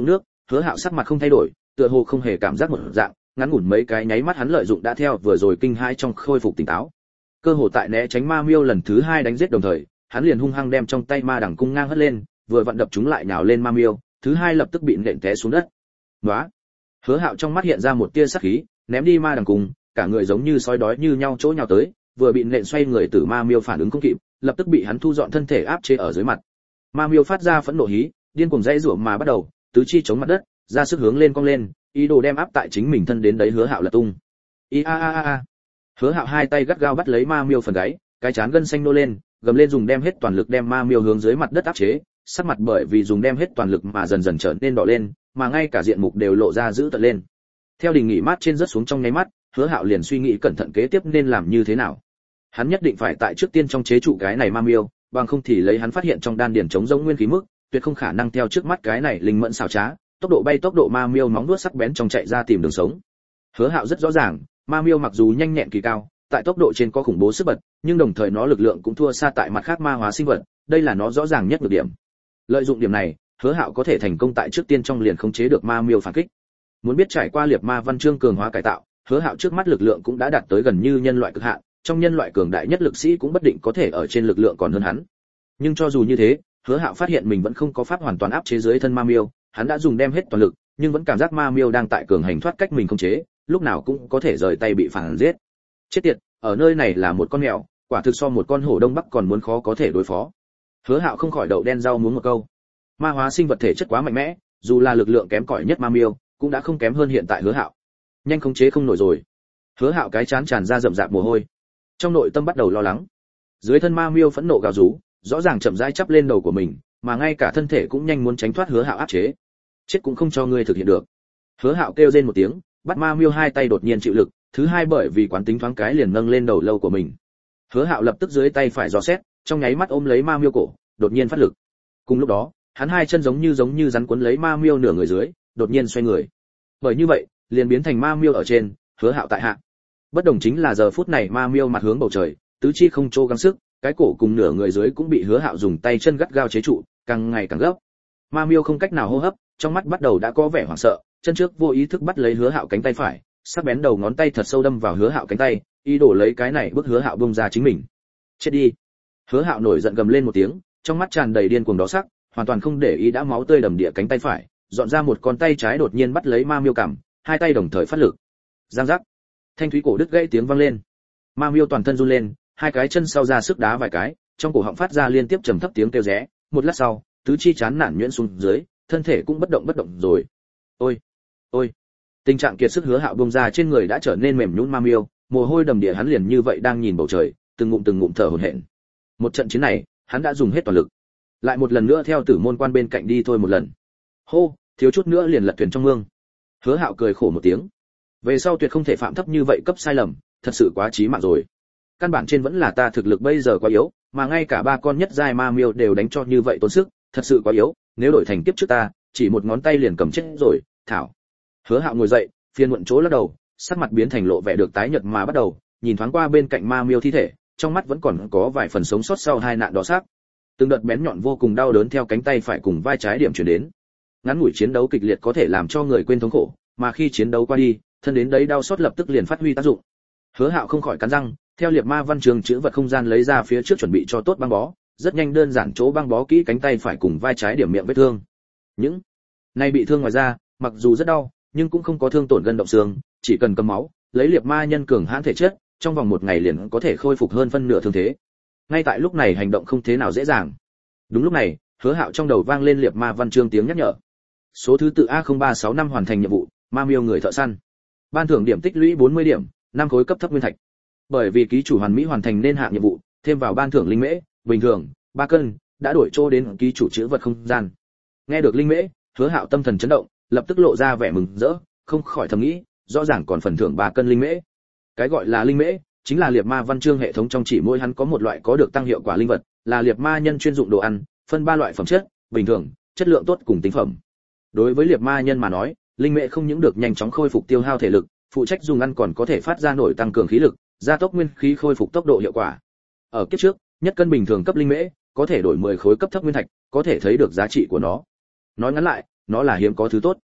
Hứa Hạo sắc mặt không thay đổi, tựa hồ không hề cảm giác một dạng, ngắn ngủn mấy cái nháy mắt hắn lợi dụng đã theo vừa rồi kinh hãi trong khôi phục tỉnh táo. Cơ hồ tại né tránh ma miêu lần thứ hai đánh giết đồng thời, hắn liền hung hăng đem trong tay ma đằng cung ngang hất lên, vừa vặn đập chúng lại nhào lên ma miêu, thứ hai lập tức bị nện té xuống đất. Nóa. Hứa Hạo trong mắt hiện ra một tia sắc khí, ném đi ma đằng cung, cả người giống như sói đói như nhau chỗ nhào tới, vừa bị nện xoay người tử ma miêu phản ứng không kịp, lập tức bị hắn thu dọn thân thể áp chế ở dưới mặt. Ma miêu phát ra phẫn nộ hí, điên cuồng dãy rủa mà bắt đầu, tứ chi chống mặt đất, ra sức hướng lên cong lên, ý đồ đem áp tại chính mình thân đến đấy Hứa Hạo lật tung. I a a a. Hứa Hạo hai tay gắt gao bắt lấy ma miêu phần gáy, cái trán gân xanh nô lên, gầm lên dùng đem hết toàn lực đem ma miêu hướng dưới mặt đất áp chế, sắc mặt bởi vì dùng đem hết toàn lực mà dần dần trở nên đỏ lên, mà ngay cả diện mục đều lộ ra dữ tợn lên. Theo đỉnh nghỉ mát trên rớt xuống trong nháy mắt, Hứa Hạo liền suy nghĩ cẩn thận kế tiếp nên làm như thế nào. Hắn nhất định phải tại trước tiên trong chế trụ cái này ma miêu, bằng không thì lấy hắn phát hiện trong đan điền chống giống nguyên khí mức, tuyệt không khả năng theo trước mắt cái này linh mẫn xảo trá, tốc độ bay tốc độ ma miêu móng vuốt sắc bén trong chạy ra tìm đường sống. Hứa Hạo rất rõ ràng, ma miêu mặc dù nhanh nhẹn kỳ cao, tại tốc độ trên có khủng bố sức bật, nhưng đồng thời nó lực lượng cũng thua xa tại mặt khác ma hóa sinh vật, đây là nó rõ ràng nhất nhược điểm. Lợi dụng điểm này, Hứa Hạo có thể thành công tại trước tiên trong liền khống chế được ma miêu phản kích. Muốn biết trải qua liệt ma văn chương cường hóa cải tạo, Hứa Hạo trước mắt lực lượng cũng đã đạt tới gần như nhân loại cực hạn, trong nhân loại cường đại nhất lực sĩ cũng bất định có thể ở trên lực lượng còn hơn hắn. Nhưng cho dù như thế, Hứa Hạo phát hiện mình vẫn không có pháp hoàn toàn áp chế dưới thân ma miêu, hắn đã dùng đem hết toàn lực, nhưng vẫn cảm giác ma miêu đang tại cường hành thoát cách mình khống chế, lúc nào cũng có thể rời tay bị phản giết. Chết tiệt, ở nơi này là một con mèo, quả thực so một con hổ đông bắc còn muốn khó có thể đối phó. Hứa Hạo không khỏi đậu đen rau muống một câu. Ma hóa sinh vật thể chất quá mạnh mẽ, dù là lực lượng kém cỏi nhất ma miêu, cũng đã không kém hơn hiện tại Hứa Hạo. Nhanh khống chế không nổi rồi. Hứa Hạo cái chán tràn ra rậm rạp mồ hôi, trong nội tâm bắt đầu lo lắng. Dưới thân ma miêu phẫn nộ gào rú, rõ ràng chậm rãi chắp lên đầu của mình, mà ngay cả thân thể cũng nhanh muốn tránh thoát Hứa Hạo áp chế. Chết cũng không cho ngươi thực hiện được. Hứa Hạo kêu rên một tiếng, bắt ma miêu hai tay đột nhiên chịu lực, thứ hai bởi vì quán tính thoáng cái liền nâng lên đầu lâu của mình. Hứa Hạo lập tức dưới tay phải dò xét, trong nháy mắt ôm lấy ma miêu cổ, đột nhiên phát lực. Cùng lúc đó, hắn hai chân giống như giống như rắn cuốn lấy ma miêu nửa người dưới, đột nhiên xoay người. Bởi như vậy, liền biến thành ma miêu ở trên, Hứa Hạo tại hạ. Bất đồng chính là giờ phút này ma miêu mặt hướng bầu trời, tứ chi không chỗ gắng sức, cái cổ cùng nửa người dưới cũng bị Hứa Hạo dùng tay chân gắt gao chế trụ, càng ngày càng gấp. Ma miêu không cách nào hô hấp, trong mắt bắt đầu đã có vẻ hoảng sợ, chân trước vô ý thức bắt lấy Hứa Hạo cánh tay phải, sắc bén đầu ngón tay thật sâu đâm vào Hứa Hạo cánh tay, ý đồ lấy cái này bức Hứa Hạo bung ra chính mình. Chết đi. Hứa Hạo nổi giận gầm lên một tiếng, trong mắt tràn đầy điên cuồng đó sắc, hoàn toàn không để ý đã máu tươi đầm địa cánh tay phải, dọn ra một con tay trái đột nhiên bắt lấy ma miêu cằm, hai tay đồng thời phát lực. Giang giác. Thanh thúy cổ đứt gãy tiếng vang lên. Ma miêu toàn thân run lên, hai cái chân sau ra sức đá vài cái, trong cổ họng phát ra liên tiếp trầm thấp tiếng kêu rẽ, một lát sau, tứ chi chán nản nhuyễn xuống dưới, thân thể cũng bất động bất động rồi. Ôi, ôi. Tình trạng kiệt sức Hứa Hạo bung ra trên người đã trở nên mềm nhũn ma miêu, mồ hôi đầm địa hắn liền như vậy đang nhìn bầu trời, từng ngụm từng ngụm thở hổn hển. Một trận chiến này, hắn đã dùng hết toàn lực. Lại một lần nữa theo Tử môn quan bên cạnh đi thôi một lần. Hô, thiếu chút nữa liền lật thuyền trong mương. Hứa Hạo cười khổ một tiếng. Về sau tuyệt không thể phạm thấp như vậy cấp sai lầm, thật sự quá chí mạng rồi. Căn bản trên vẫn là ta thực lực bây giờ quá yếu, mà ngay cả ba con nhất giai ma miêu đều đánh cho như vậy tốn sức, thật sự quá yếu, nếu đổi thành kiếp trước ta, chỉ một ngón tay liền cầm chết rồi, thảo. Hứa Hạo ngồi dậy, phiền muộn chỗ lắc đầu, sắc mặt biến thành lộ vẻ được tái nhợt mà bắt đầu, nhìn thoáng qua bên cạnh ma miêu thi thể, trong mắt vẫn còn có vài phần sống sót sau hai nạn đỏ sắc. Từng đợt bén nhọn vô cùng đau đớn theo cánh tay phải cùng vai trái điểm chuyển đến. Ngắn ngủi chiến đấu kịch liệt có thể làm cho người quên thống khổ, mà khi chiến đấu qua đi, thân đến đấy đau xót lập tức liền phát huy tác dụng. Hứa Hạo không khỏi cắn răng, theo liệt ma văn trường chữ vật không gian lấy ra phía trước chuẩn bị cho tốt băng bó, rất nhanh đơn giản chỗ băng bó kỹ cánh tay phải cùng vai trái điểm miệng vết thương. Những này bị thương ngoài ra, mặc dù rất đau, nhưng cũng không có thương tổn gân động xương, chỉ cần cầm máu, lấy liệt ma nhân cường hãn thể chất, trong vòng một ngày liền có thể khôi phục hơn phân nửa thương thế. Ngay tại lúc này hành động không thế nào dễ dàng. Đúng lúc này, Hứa Hạo trong đầu vang lên liệt ma văn chương tiếng nhắc nhở. Số thứ tự A không ba sáu năm hoàn thành nhiệm vụ, ma miêu người thợ săn. Ban thưởng điểm tích lũy bốn mươi điểm, năm khối cấp thấp nguyên thạch. Bởi vì ký chủ hoàn mỹ hoàn thành nên hạng nhiệm vụ, thêm vào ban thưởng linh mễ, bình thường, ba cân, đã đổi chỗ đến ký chủ chữ vật không gian. Nghe được linh mễ, Hứa Hạo tâm thần chấn động, lập tức lộ ra vẻ mừng rỡ, không khỏi thầm nghĩ, rõ ràng còn phần thưởng ba cân linh mễ. Cái gọi là linh mễ, chính là liệt ma văn chương hệ thống trong chỉ mỗi hắn có một loại có được tăng hiệu quả linh vật, là liệt ma nhân chuyên dụng đồ ăn, phân ba loại phẩm chất, bình thường, chất lượng tốt cùng tinh phẩm. Đối với liệt ma nhân mà nói, linh mễ không những được nhanh chóng khôi phục tiêu hao thể lực, phụ trách dùng ăn còn có thể phát ra nổi tăng cường khí lực, gia tốc nguyên khí khôi phục tốc độ hiệu quả. Ở kiếp trước, nhất cân bình thường cấp linh mễ có thể đổi mười khối cấp thấp nguyên thạch, có thể thấy được giá trị của nó. Nói ngắn lại, nó là hiếm có thứ tốt.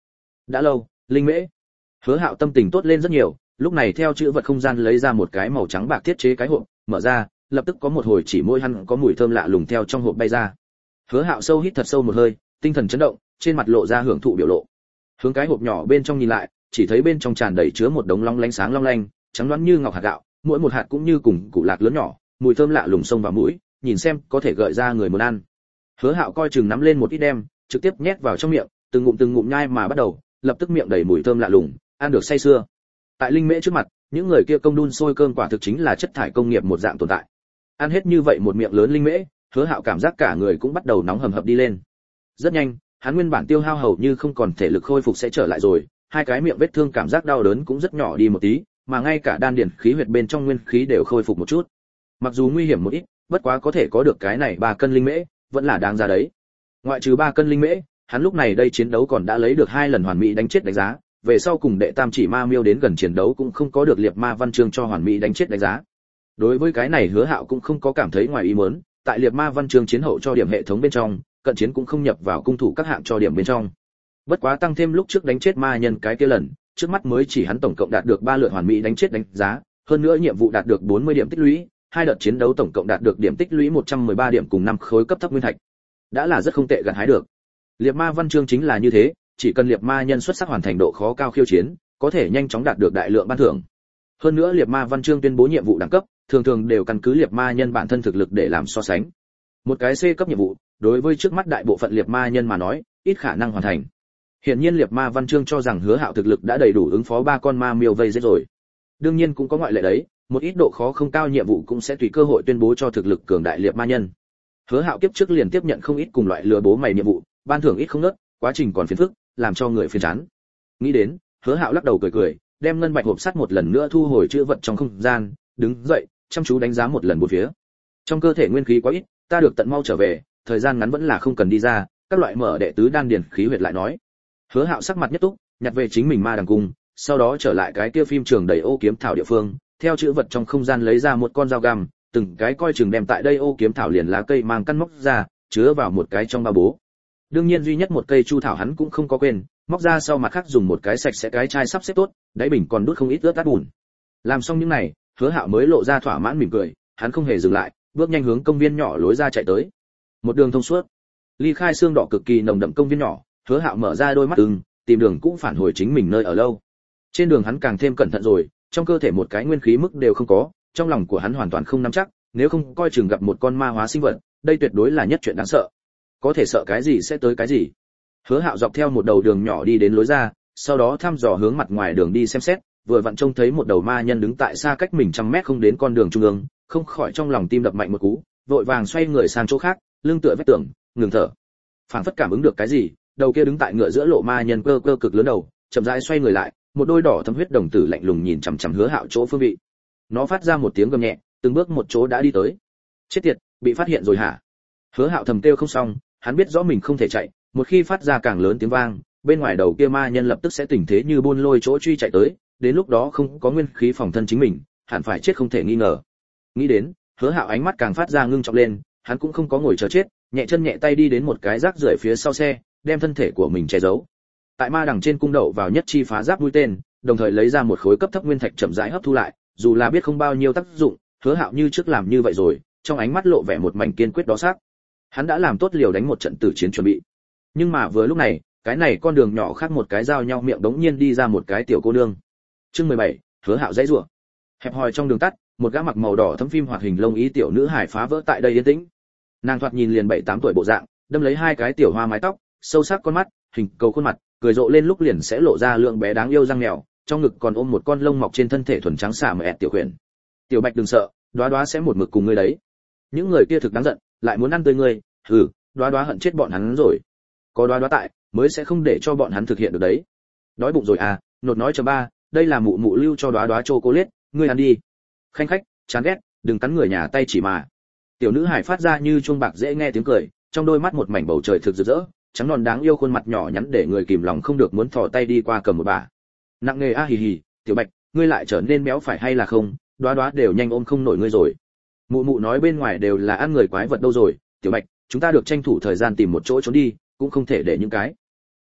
Đã lâu, linh mễ. Hứa Hạo tâm tình tốt lên rất nhiều, lúc này theo chữ vật không gian lấy ra một cái màu trắng bạc thiết chế cái hộp, mở ra, lập tức có một hồi chỉ môi hắn có mùi thơm lạ lùng theo trong hộp bay ra. Hứa Hạo sâu hít thật sâu một hơi, tinh thần chấn động, trên mặt lộ ra hưởng thụ biểu lộ. Hướng cái hộp nhỏ bên trong nhìn lại, chỉ thấy bên trong tràn đầy chứa một đống long lanh sáng long lanh, trắng loáng như ngọc hạt gạo, mỗi một hạt cũng như cùng củ lạc lớn nhỏ, mùi thơm lạ lùng xông vào mũi, nhìn xem có thể gợi ra người muốn ăn. Hứa Hạo coi chừng nắm lên một ít đem, trực tiếp nhét vào trong miệng, từng ngụm từng ngụm nhai mà bắt đầu, lập tức miệng đầy mùi thơm lạ lùng, ăn được say sưa. Tại linh mễ trước mặt, những người kia công đun sôi cơm quả thực chính là chất thải công nghiệp một dạng tồn tại. Ăn hết như vậy một miệng lớn linh mễ, Hứa Hạo cảm giác cả người cũng bắt đầu nóng hầm hập đi lên. Rất nhanh, hắn nguyên bản tiêu hao hầu như không còn thể lực khôi phục sẽ trở lại rồi, hai cái miệng vết thương cảm giác đau đớn cũng rất nhỏ đi một tí, mà ngay cả đan điền khí huyệt bên trong nguyên khí đều khôi phục một chút. Mặc dù nguy hiểm một ít, bất quá có thể có được cái này ba cân linh mễ, vẫn là đáng giá đấy. Ngoại trừ ba cân linh mễ, hắn lúc này đây chiến đấu còn đã lấy được hai lần hoàn mỹ đánh chết đánh giá, về sau cùng đệ tam chỉ ma miêu đến gần chiến đấu cũng không có được liệt ma văn chương cho hoàn mỹ đánh chết đánh giá. Đối với cái này Hứa Hạo cũng không có cảm thấy ngoài ý muốn, tại liệt ma văn chương chiến hậu cho điểm hệ thống bên trong, cận chiến cũng không nhập vào cung thủ các hạng cho điểm bên trong. Bất quá tăng thêm lúc trước đánh chết ma nhân cái kia lần, trước mắt mới chỉ hắn tổng cộng đạt được ba lượt hoàn mỹ đánh chết đánh giá, hơn nữa nhiệm vụ đạt được bốn mươi điểm tích lũy, hai đợt chiến đấu tổng cộng đạt được điểm tích lũy một trăm mười ba điểm cùng năm khối cấp thấp nguyên thạch. Đã là rất không tệ gặt hái được. Liệt ma văn chương chính là như thế, chỉ cần liệt ma nhân xuất sắc hoàn thành độ khó cao khiêu chiến, có thể nhanh chóng đạt được đại lượng ban thưởng. Hơn nữa liệt ma văn chương tuyên bố nhiệm vụ đẳng cấp, thường thường đều căn cứ liệt ma nhân bản thân thực lực để làm so sánh. Một cái C cấp nhiệm vụ, đối với trước mắt đại bộ phận liệt ma nhân mà nói, ít khả năng hoàn thành. Hiển nhiên liệt ma văn chương cho rằng Hứa Hạo thực lực đã đầy đủ ứng phó ba con ma miêu vây giết rồi. Đương nhiên cũng có ngoại lệ đấy, một ít độ khó không cao nhiệm vụ cũng sẽ tùy cơ hội tuyên bố cho thực lực cường đại liệt ma nhân. Hứa Hạo kiếp trước liền tiếp nhận không ít cùng loại lừa bố mày nhiệm vụ, ban thưởng ít không nớt, quá trình còn phiền phức, làm cho người phiền chán. Nghĩ đến, Hứa Hạo lắc đầu cười cười, đem ngân bạch hộp sắt một lần nữa thu hồi chữ vật trong không gian, đứng dậy, chăm chú đánh giá một lần bốn phía. Trong cơ thể nguyên khí quá ít, ta được tận mau trở về, thời gian ngắn vẫn là không cần đi ra, các loại mở đệ tứ đan điền khí huyệt lại nói. Hứa Hạo sắc mặt nhất túc, nhặt về chính mình ma đằng cung, sau đó trở lại cái kia phim trường đầy ô kiếm thảo địa phương, theo chữ vật trong không gian lấy ra một con dao găm, từng cái coi chừng đem tại đây ô kiếm thảo liền lá cây mang căn móc ra, chứa vào một cái trong ba bố. Đương nhiên duy nhất một cây chu thảo hắn cũng không có quên, móc ra sau mặt khác dùng một cái sạch sẽ cái chai sắp xếp tốt, đáy bình còn đút không ít ướt át bùn. Làm xong những này, Hứa Hạo mới lộ ra thỏa mãn mỉm cười, hắn không hề dừng lại, bước nhanh hướng công viên nhỏ lối ra chạy tới. Một đường thông suốt, ly khai xương đỏ cực kỳ nồng đậm công viên nhỏ, Hứa Hạo mở ra đôi mắt ưng, tìm đường cũng phản hồi chính mình nơi ở lâu. Trên đường hắn càng thêm cẩn thận rồi, trong cơ thể một cái nguyên khí mức đều không có, trong lòng của hắn hoàn toàn không nắm chắc, nếu không coi chừng gặp một con ma hóa sinh vật, đây tuyệt đối là nhất chuyện đáng sợ. Có thể sợ cái gì sẽ tới cái gì. Hứa Hạo dọc theo một đầu đường nhỏ đi đến lối ra, sau đó thăm dò hướng mặt ngoài đường đi xem xét, vừa vặn trông thấy một đầu ma nhân đứng tại xa cách mình trăm mét không đến con đường trung ương, không khỏi trong lòng tim đập mạnh một cú, vội vàng xoay người sang chỗ khác, lưng tựa vách tường, ngừng thở. Phảng phất cảm ứng được cái gì, đầu kia đứng tại ngựa giữa lộ ma nhân cơ cơ cực lớn đầu, chậm rãi xoay người lại, một đôi đỏ thâm huyết đồng tử lạnh lùng nhìn chằm chằm Hứa Hạo chỗ phương vị. Nó phát ra một tiếng gầm nhẹ, từng bước một chỗ đã đi tới. Chết tiệt, bị phát hiện rồi hả? Hứa Hạo thầm kêu không xong, hắn biết rõ mình không thể chạy, một khi phát ra càng lớn tiếng vang, bên ngoài đầu kia ma nhân lập tức sẽ tình thế như buôn lôi chỗ truy chạy tới, đến lúc đó không có nguyên khí phòng thân chính mình, hẳn phải chết không thể nghi ngờ. Nghĩ đến, Hứa Hạo ánh mắt càng phát ra ngưng trọng lên, hắn cũng không có ngồi chờ chết, nhẹ chân nhẹ tay đi đến một cái rác rưởi phía sau xe, đem thân thể của mình che giấu. Tại ma đằng trên cung đậu vào nhất chi phá giáp mũi tên, đồng thời lấy ra một khối cấp thấp nguyên thạch chậm rãi hấp thu lại, dù là biết không bao nhiêu tác dụng, Hứa Hạo như trước làm như vậy rồi, trong ánh mắt lộ vẻ một mảnh kiên quyết đó xác. Hắn đã làm tốt liều đánh một trận tử chiến chuẩn bị. Nhưng mà vừa lúc này, cái này con đường nhỏ khác một cái giao nhau miệng đống nhiên đi ra một cái tiểu cô nương. Chương mười bảy, Hứa Hạo dãy rủa. Hẹp hòi trong đường tắt, một gã mặc màu đỏ thấm phim hoạt hình lông ý tiểu nữ hài phá vỡ tại đây yên tĩnh. Nàng thoạt nhìn liền bảy tám tuổi bộ dạng, đâm lấy hai cái tiểu hoa mái tóc, sâu sắc con mắt, hình cầu khuôn mặt, cười rộ lên lúc liền sẽ lộ ra lượng bé đáng yêu răng mèo, trong ngực còn ôm một con lông mọc trên thân thể thuần trắng xả mẹ tiểu khuyển. Tiểu Bạch đừng sợ, Đóa Đóa sẽ một mực cùng ngươi đấy. Những người kia thực đáng giận, lại muốn ăn tươi ngươi, hừ, Đóa Đóa hận chết bọn hắn rồi. Có Đóa Đóa tại, mới sẽ không để cho bọn hắn thực hiện được đấy. Đói bụng rồi à, nột nói cho ba, đây là mụ mụ lưu cho Đóa Đóa chocolate, ngươi ăn đi. Khanh khách, chán ghét, đừng cắn người nhà tay chỉ mà. Tiểu nữ hải phát ra như chuông bạc dễ nghe tiếng cười, trong đôi mắt một mảnh bầu trời thực rực rỡ, trắng non đáng yêu khuôn mặt nhỏ nhắn để người kìm lòng không được muốn thò tay đi qua cầm một bà. Nặng nề a hì hì, Tiểu Bạch, ngươi lại trở nên béo phải hay là không, Đóa Đóa đều nhanh ôm không nổi ngươi rồi. Mụ mụ nói bên ngoài đều là ăn người quái vật đâu rồi, Tiểu Bạch, chúng ta được tranh thủ thời gian tìm một chỗ trốn đi, cũng không thể để những cái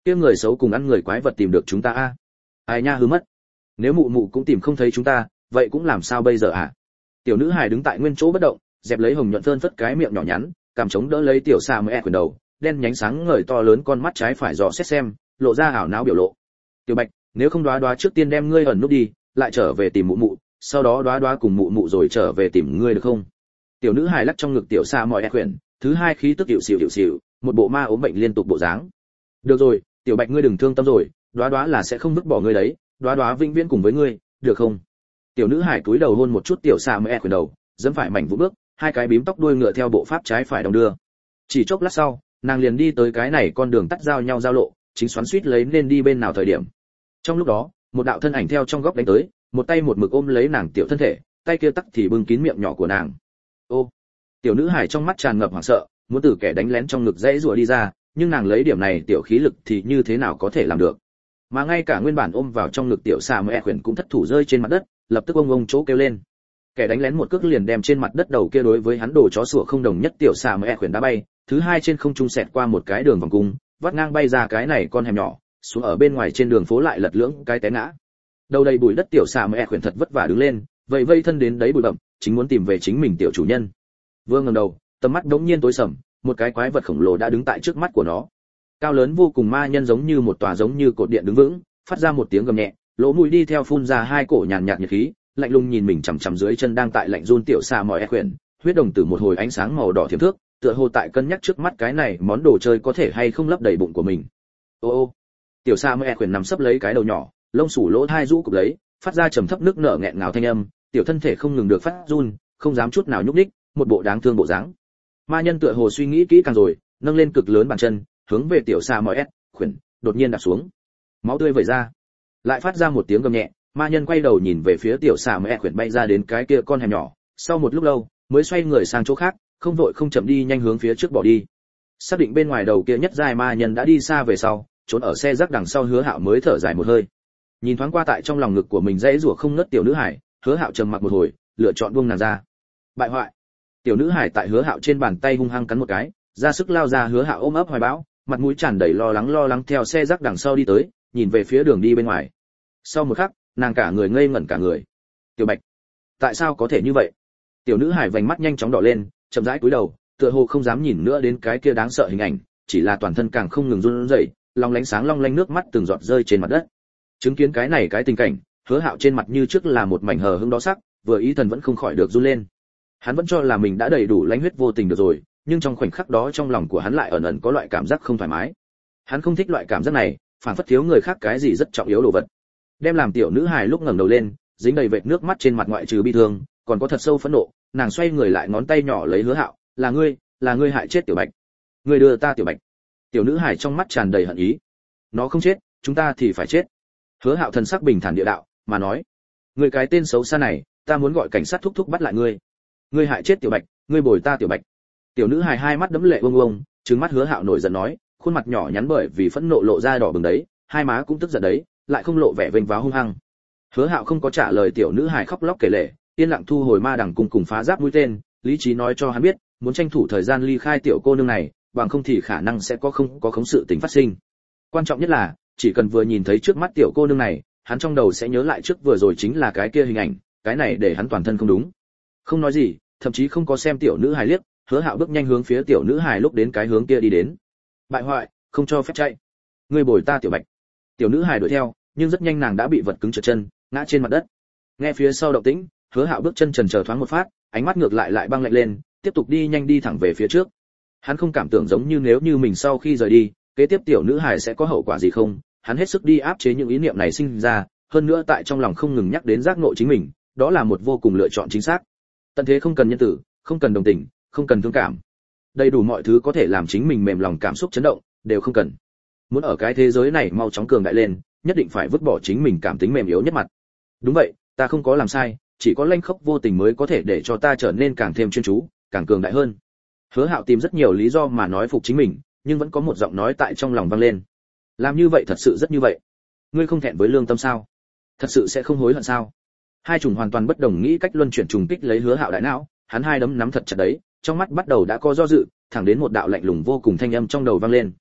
Kia người xấu cùng ăn người quái vật tìm được chúng ta a. Ai nha hư mất. Nếu mụ mụ cũng tìm không thấy chúng ta, vậy cũng làm sao bây giờ à? Tiểu nữ hài đứng tại nguyên chỗ bất động, dẹp lấy hồng nhuận phơn phất cái miệng nhỏ nhắn, cằm chống đỡ lấy tiểu Sa Mẹ quyền đầu, đen nhánh sáng ngời to lớn con mắt trái phải dò xét xem, lộ ra ảo não biểu lộ. Tiểu Bạch, nếu không đoá đoá trước tiên đem ngươi ẩn nút đi, lại trở về tìm mụ mụ, sau đó đoá đoá cùng mụ mụ rồi trở về tìm ngươi được không? Tiểu nữ hài lắc trong ngực tiểu Sa Mẹ quyền, thứ hai khí tức hiệu xỉu hiệu xỉu, một bộ ma ốm bệnh liên tục bộ dáng. Được rồi, Tiểu Bạch ngươi đừng thương tâm rồi, đoá đoá là sẽ không vứt bỏ ngươi đấy, đoá đoá vĩnh viễn cùng với ngươi, được không? Tiểu nữ hài cúi đầu hôn một chút tiểu Sa Mẹ quyền đầu, dẫm phải mảnh vũ bước, hai cái bím tóc đuôi ngựa theo bộ pháp trái phải đồng đưa. Chỉ chốc lát sau, nàng liền đi tới cái này con đường tắt giao nhau giao lộ, chính xoắn xuýt lấy nên đi bên nào thời điểm. Trong lúc đó, một đạo thân ảnh theo trong góc đánh tới, một tay một mực ôm lấy nàng tiểu thân thể, tay kia tắc thì bưng kín miệng nhỏ của nàng. Ô, tiểu nữ hài trong mắt tràn ngập hoảng sợ, muốn từ kẻ đánh lén trong ngực dãy rủa đi ra, nhưng nàng lấy điểm này tiểu khí lực thì như thế nào có thể làm được? Mà ngay cả nguyên bản ôm vào trong ngực tiểu Sa Mẹ khuyển cũng thất thủ rơi trên mặt đất, lập tức ông ông chỗ kêu lên. Kẻ đánh lén một cước liền đem trên mặt đất đầu kia đối với hắn đồ chó sủa không đồng nhất tiểu Sa Mẹ khuyển đá bay, thứ hai trên không trung xẹt qua một cái đường vòng cung, vắt ngang bay ra cái này con hẻm nhỏ, xuống ở bên ngoài trên đường phố lại lật lưỡng cái té ngã. Đầu đầy bụi đất tiểu Sa Mẹ khuyển thật vất vả đứng lên, vẫy vây thân đến đấy bụi bặm, chính muốn tìm về chính mình tiểu chủ nhân. Vừa ngẩng đầu, tầm mắt đống nhiên tối sầm, một cái quái vật khổng lồ đã đứng tại trước mắt của nó. Cao lớn vô cùng ma nhân giống như một tòa giống như cột điện đứng vững, phát ra một tiếng gầm nhẹ, lỗ mũi đi theo phun ra hai cổ nhàn nhạt nhiệt khí, lạnh lùng nhìn mình chằm chằm dưới chân đang tại lạnh run tiểu Sa Mẹ khuyển, huyết đồng tử một hồi ánh sáng màu đỏ thiểm thước, tựa hồ tại cân nhắc trước mắt cái này món đồ chơi có thể hay không lấp đầy bụng của mình. Ô ô, tiểu Sa Mẹ khuyển nằm sấp lấy cái đầu nhỏ, lông sủ lỗ thai rũ cụp lấy, phát ra trầm thấp nước nở nghẹn ngào thanh âm, tiểu thân thể không ngừng được phát run, không dám chút nào nhúc nhích, một bộ đáng thương bộ dáng. Ma nhân tựa hồ suy nghĩ kỹ càng rồi, nâng lên cực lớn bàn chân, hướng về tiểu Sa Mẹ khuyển đột nhiên đạp xuống. Máu tươi vẩy ra, lại phát ra một tiếng gầm nhẹ, ma nhân quay đầu nhìn về phía tiểu Sa Mẹ khuyển bay ra đến cái kia con hẻm nhỏ, sau một lúc lâu mới xoay người sang chỗ khác, không vội không chậm đi nhanh hướng phía trước bỏ đi. Xác định bên ngoài đầu kia nhất giai ma nhân đã đi xa về sau, trốn ở xe rác đằng sau Hứa Hạo mới thở dài một hơi. Nhìn thoáng qua tại trong lòng ngực của mình dãy rủa không ngớt tiểu nữ hải, Hứa Hạo trầm mặc một hồi, lựa chọn buông nàng ra. Bại hoại. Tiểu nữ hải tại Hứa Hạo trên bàn tay hung hăng cắn một cái, ra sức lao ra. Hứa Hạo ôm ấp hoài bão, mặt mũi tràn đầy lo lắng lo lắng theo xe rác đằng sau đi tới, nhìn về phía đường đi bên ngoài. Sau một khắc, nàng cả người ngây ngẩn cả người. Tiểu Bạch, tại sao có thể như vậy? Tiểu nữ hải vành mắt nhanh chóng đỏ lên, chậm rãi cúi đầu, tựa hồ không dám nhìn nữa đến cái kia đáng sợ hình ảnh, chỉ là toàn thân càng không ngừng run rẩy, long lánh sáng long lanh nước mắt từng giọt rơi trên mặt đất. Chứng kiến cái này cái tình cảnh, Hứa Hạo trên mặt như trước là một mảnh hờ hững đó sắc, vừa ý thần vẫn không khỏi được run lên. Hắn vẫn cho là mình đã đầy đủ lãnh huyết vô tình được rồi, nhưng trong khoảnh khắc đó trong lòng của hắn lại ẩn ẩn có loại cảm giác không thoải mái. Hắn không thích loại cảm giác này, phản phất thiếu người khác cái gì rất trọng yếu đồ vật. Đem làm tiểu nữ hài lúc ngẩng đầu lên, dính đầy vệt nước mắt trên mặt ngoại trừ bi thương, còn có thật sâu phẫn nộ, nàng xoay người lại ngón tay nhỏ lấy Hứa Hạo, "Là ngươi, là ngươi hại chết Tiểu Bạch. Ngươi đưa ta Tiểu Bạch." Tiểu nữ hài trong mắt tràn đầy hận ý. "Nó không chết, chúng ta thì phải chết." Hứa Hạo thần sắc bình thản địa đạo, mà nói, "Ngươi cái tên xấu xa này, ta muốn gọi cảnh sát thúc thúc bắt lại ngươi. Ngươi hại chết Tiểu Bạch, ngươi bồi ta Tiểu Bạch." Tiểu nữ hài hai mắt đẫm lệ uông uông, trừng mắt Hứa Hạo nổi giận nói, khuôn mặt nhỏ nhắn bởi vì phẫn nộ lộ ra đỏ bừng đấy, hai má cũng tức giận đấy, lại không lộ vẻ vênh váo hung hăng. Hứa Hạo không có trả lời tiểu nữ hài khóc lóc kể lể, yên lặng thu hồi ma đằng cùng cùng phá giáp mũi tên, lý trí nói cho hắn biết, muốn tranh thủ thời gian ly khai tiểu cô nương này, bằng không thì khả năng sẽ có không có khống sự tình phát sinh. Quan trọng nhất là, chỉ cần vừa nhìn thấy trước mắt tiểu cô nương này, hắn trong đầu sẽ nhớ lại trước vừa rồi chính là cái kia hình ảnh, cái này để hắn toàn thân không đúng. Không nói gì, thậm chí không có xem tiểu nữ hài liếc, Hứa Hạo bước nhanh hướng phía tiểu nữ hài lúc đến cái hướng kia đi đến. Bại hoại, không cho phép chạy. Ngươi bồi ta Tiểu Bạch. Tiểu nữ hài đuổi theo, nhưng rất nhanh nàng đã bị vật cứng trượt chân, ngã trên mặt đất. Nghe phía sau động tĩnh, Hứa Hạo bước chân chần chờ thoáng một phát, ánh mắt ngược lại lại băng lạnh lên, tiếp tục đi nhanh đi thẳng về phía trước. Hắn không cảm tưởng giống như nếu như mình sau khi rời đi, kế tiếp tiểu nữ hài sẽ có hậu quả gì không, hắn hết sức đi áp chế những ý niệm này sinh ra, hơn nữa tại trong lòng không ngừng nhắc đến giác ngộ chính mình, đó là một vô cùng lựa chọn chính xác. Tận thế không cần nhân tử, không cần đồng tình, không cần thương cảm. Đầy đủ mọi thứ có thể làm chính mình mềm lòng cảm xúc chấn động, đều không cần. Muốn ở cái thế giới này mau chóng cường đại lên, nhất định phải vứt bỏ chính mình cảm tính mềm yếu nhất mặt. Đúng vậy, ta không có làm sai, chỉ có lanh khốc vô tình mới có thể để cho ta trở nên càng thêm chuyên chú, càng cường đại hơn. Hứa Hạo tìm rất nhiều lý do mà nói phục chính mình, nhưng vẫn có một giọng nói tại trong lòng vang lên. Làm như vậy thật sự rất như vậy. Ngươi không thẹn với lương tâm sao? Thật sự sẽ không hối hận sao? Hai chủng hoàn toàn bất đồng nghĩ cách luân chuyển trùng kích lấy Hứa Hạo đại não, hắn hai đấm nắm thật chặt đấy, trong mắt bắt đầu đã có do dự, thẳng đến một đạo lạnh lùng vô cùng thanh âm trong đầu vang lên.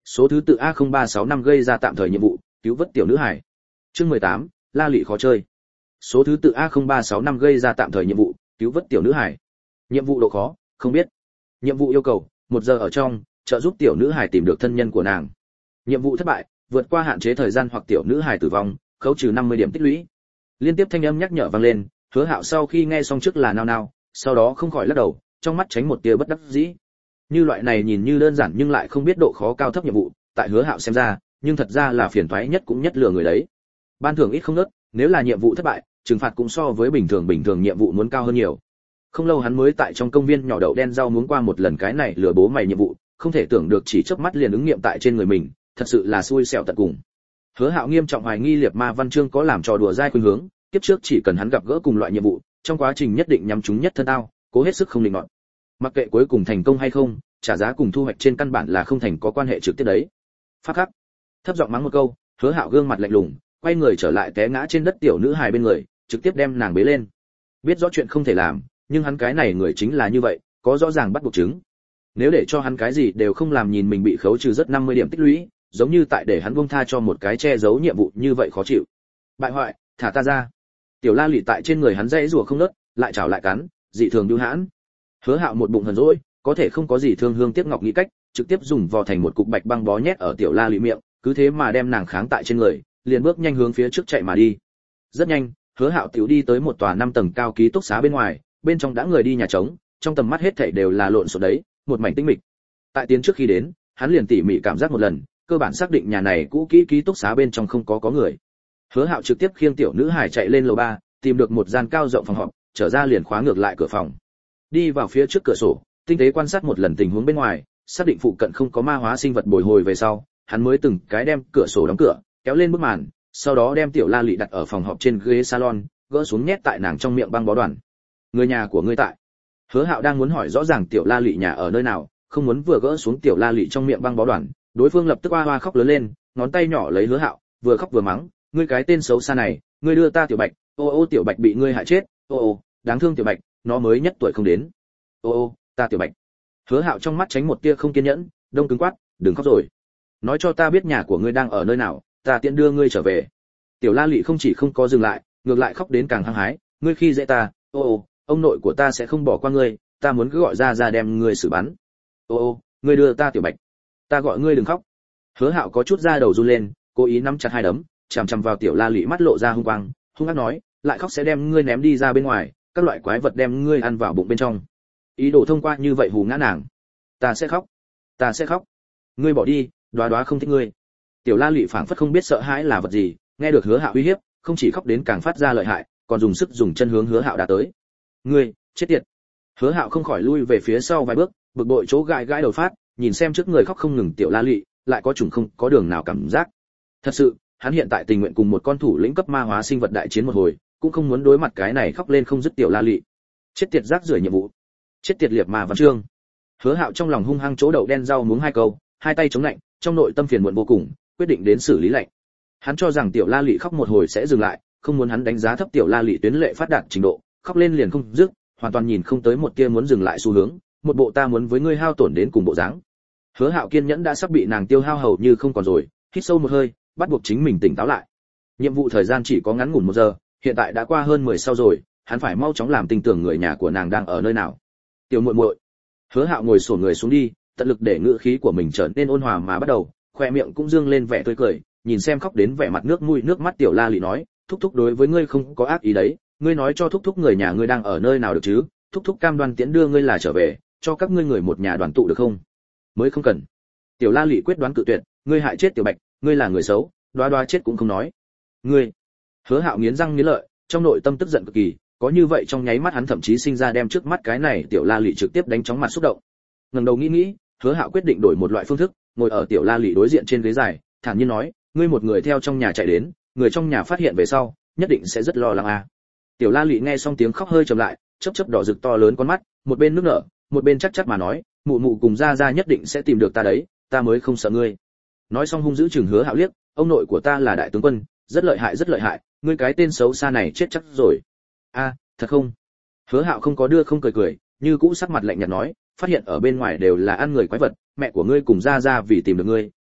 Số thứ tự A không ba sáu năm gây ra tạm thời nhiệm vụ, cứu vớt tiểu nữ hải. Chương mười tám, La Lị khó chơi. Số thứ tự A không ba sáu năm gây ra tạm thời nhiệm vụ, cứu vớt tiểu nữ hải. Nhiệm vụ độ khó, không biết. Nhiệm vụ yêu cầu, một giờ ở trong, trợ giúp tiểu nữ hải tìm được thân nhân của nàng. Nhiệm vụ thất bại, vượt qua hạn chế thời gian hoặc tiểu nữ hải tử vong, khấu trừ năm mươi điểm tích lũy. Liên tiếp thanh âm nhắc nhở vang lên, Hứa Hạo sau khi nghe xong trước là nao nao, sau đó không khỏi lắc đầu, trong mắt tránh một tia bất đắc dĩ. Như loại này nhìn như đơn giản nhưng lại không biết độ khó cao thấp nhiệm vụ, tại Hứa Hạo xem ra, nhưng thật ra là phiền toái nhất cũng nhất lừa người đấy. Ban thưởng ít không nớt, nếu là nhiệm vụ thất bại, trừng phạt cũng so với bình thường bình thường nhiệm vụ muốn cao hơn nhiều. Không lâu hắn mới tại trong công viên nhỏ đậu đen rau muống qua một lần cái này lừa bố mày nhiệm vụ, không thể tưởng được chỉ chớp mắt liền ứng nghiệm tại trên người mình, thật sự là xui xẻo tận cùng. Hứa Hạo nghiêm trọng hoài nghi Liệt Ma Văn Chương có làm trò đùa dai khuynh hướng, kiếp trước chỉ cần hắn gặp gỡ cùng loại nhiệm vụ, trong quá trình nhất định nhắm trúng nhất thân tao, cố hết sức không định nọt. Mặc kệ cuối cùng thành công hay không, trả giá cùng thu hoạch trên căn bản là không thành có quan hệ trực tiếp đấy. Phát khắc. Thấp giọng mắng một câu, Hứa Hạo gương mặt lạnh lùng, quay người trở lại té ngã trên đất tiểu nữ hài bên người, trực tiếp đem nàng bế lên. Biết rõ chuyện không thể làm, nhưng hắn cái này người chính là như vậy, có rõ ràng bắt buộc chứng. Nếu để cho hắn cái gì đều không làm nhìn mình bị khấu trừ rất năm mươi điểm tích lũy, giống như tại để hắn buông tha cho một cái che giấu nhiệm vụ như vậy khó chịu. Bại hoại, thả ta ra. Tiểu La Lị tại trên người hắn dãy rủa không ngớt, lại chảo lại cắn, dị thường bưu hãn. Hứa Hạo một bụng hờn dỗi, có thể không có gì thương hương tiếc ngọc nghĩ cách, trực tiếp dùng vò thành một cục bạch băng bó nhét ở tiểu La Lị miệng, cứ thế mà đem nàng kháng tại trên người, liền bước nhanh hướng phía trước chạy mà đi. Rất nhanh, Hứa Hạo tiểu đi tới một tòa năm tầng cao ký túc xá bên ngoài, bên trong đã người đi nhà trống, trong tầm mắt hết thảy đều là lộn xộn đấy, một mảnh tĩnh mịch. Tại tiến trước khi đến, hắn liền tỉ mỉ cảm giác một lần, cơ bản xác định nhà này cũ kỹ ký túc xá bên trong không có có người. Hứa Hạo trực tiếp khiêng tiểu nữ hải chạy lên lầu ba, tìm được một gian cao rộng phòng họp, trở ra liền khóa ngược lại cửa phòng. Đi vào phía trước cửa sổ, tinh tế quan sát một lần tình huống bên ngoài, xác định phụ cận không có ma hóa sinh vật bồi hồi về sau, hắn mới từng cái đem cửa sổ đóng cửa, kéo lên bức màn, sau đó đem tiểu La Lị đặt ở phòng họp trên ghế salon, gỡ xuống nhét tại nàng trong miệng băng bó đoàn. Người nhà của ngươi tại? Hứa Hạo đang muốn hỏi rõ ràng tiểu La Lị nhà ở nơi nào, không muốn vừa gỡ xuống tiểu La Lị trong miệng băng bó đoàn, đối phương lập tức oa oa khóc lớn lên, ngón tay nhỏ lấy Hứa Hạo, vừa khóc vừa mắng, ngươi cái tên xấu xa này, ngươi đưa ta tiểu Bạch, ô ô tiểu Bạch bị ngươi hại chết, ô ô, đáng thương tiểu Bạch, nó mới nhất tuổi không đến. Ô ô, ta tiểu Bạch. Hứa Hạo trong mắt tránh một tia không kiên nhẫn, đông cứng quát, đừng khóc rồi. Nói cho ta biết nhà của ngươi đang ở nơi nào, ta tiện đưa ngươi trở về. Tiểu La Lị không chỉ không có dừng lại, ngược lại khóc đến càng hăng hái, ngươi khi dễ ta, ô ô, ông nội của ta sẽ không bỏ qua ngươi, ta muốn cứ gọi ra ra đem ngươi xử bắn. Ô ô, ngươi đưa ta tiểu Bạch, ta gọi ngươi đừng khóc. Hứa Hạo có chút da đầu run lên, cố ý nắm chặt hai đấm, chằm chằm vào tiểu La Lị mắt lộ ra hung quang, hung ác nói, lại khóc sẽ đem ngươi ném đi ra bên ngoài, các loại quái vật đem ngươi ăn vào bụng bên trong. Ý đồ thông qua như vậy hù ngã nàng. Ta sẽ khóc, ta sẽ khóc. Ngươi bỏ đi, Đóa Đóa không thích ngươi. Tiểu La Lị phảng phất không biết sợ hãi là vật gì, nghe được Hứa Hạo uy hiếp, không chỉ khóc đến càng phát ra lợi hại, còn dùng sức dùng chân hướng Hứa Hạo đã tới. Ngươi, chết tiệt. Hứa Hạo không khỏi lui về phía sau vài bước, bực bội chỗ gãi gãi đầu phát, nhìn xem trước người khóc không ngừng tiểu La Lị, lại có chủng không có đường nào cảm giác. Thật sự, hắn hiện tại tình nguyện cùng một con thủ lĩnh cấp ma hóa sinh vật đại chiến một hồi, cũng không muốn đối mặt cái này khóc lên không dứt tiểu La Lị. Chết tiệt rác rưởi nhiệm vụ. Chết tiệt Liệt Ma Văn Chương. Hứa Hạo trong lòng hung hăng chỗ đậu đen rau muống hai câu, hai tay chống lạnh, trong nội tâm phiền muộn vô cùng, quyết định đến xử lý lạnh. Hắn cho rằng tiểu La Lị khóc một hồi sẽ dừng lại, không muốn hắn đánh giá thấp tiểu La Lị tuyến lệ phát đạt trình độ, khóc lên liền không dứt, hoàn toàn nhìn không tới một tia muốn dừng lại xu hướng, một bộ ta muốn với ngươi hao tổn đến cùng bộ dáng. Hứa Hạo kiên nhẫn đã sắp bị nàng tiêu hao hầu như không còn rồi, hít sâu một hơi, bắt buộc chính mình tỉnh táo lại. Nhiệm vụ thời gian chỉ có ngắn ngủn một giờ, hiện tại đã qua hơn mười sau rồi, hắn phải mau chóng làm tin tưởng người nhà của nàng đang ở nơi nào. Tiểu muội muội. Hứa Hạo ngồi xổm người xuống đi, tận lực để ngữ khí của mình trở nên ôn hòa mà bắt đầu, khoe miệng cũng dương lên vẻ tươi cười, nhìn xem khóc đến vẻ mặt nước mũi nước mắt tiểu La Lị nói, thúc thúc đối với ngươi không có ác ý đấy, ngươi nói cho thúc thúc người nhà ngươi đang ở nơi nào được chứ, thúc thúc cam đoan tiễn đưa ngươi là trở về, cho các ngươi người một nhà đoàn tụ được không? Mới không cần. Tiểu La Lị quyết đoán cự tuyệt, ngươi hại chết tiểu Bạch, ngươi là người xấu, Đóa Đóa chết cũng không nói. Ngươi. Hứa Hạo nghiến răng nghiến lợi, trong nội tâm tức giận cực kỳ, có như vậy trong nháy mắt hắn thậm chí sinh ra đem trước mắt cái này tiểu La Lị trực tiếp đánh chóng mặt xúc động. Ngẩng đầu nghĩ nghĩ, Hứa Hạo quyết định đổi một loại phương thức, ngồi ở tiểu La Lị đối diện trên ghế dài, thản nhiên nói, ngươi một người theo trong nhà chạy đến, người trong nhà phát hiện về sau, nhất định sẽ rất lo lắng à. Tiểu La Lị nghe xong tiếng khóc hơi trầm lại, chớp chớp đỏ rực to lớn con mắt, một bên nước nở, một bên chắc chắc mà nói, mụ mụ cùng gia gia nhất định sẽ tìm được ta đấy, ta mới không sợ ngươi. Nói xong hung dữ chừng Hứa Hạo liếc, ông nội của ta là đại tướng quân, rất lợi hại rất lợi hại, ngươi cái tên xấu xa này chết chắc rồi. A, thật không? Hứa Hạo không có đưa không cười cười, như cũ sắc mặt lạnh nhạt nói, phát hiện ở bên ngoài đều là ăn người quái vật, mẹ của ngươi cùng gia gia vì tìm được ngươi,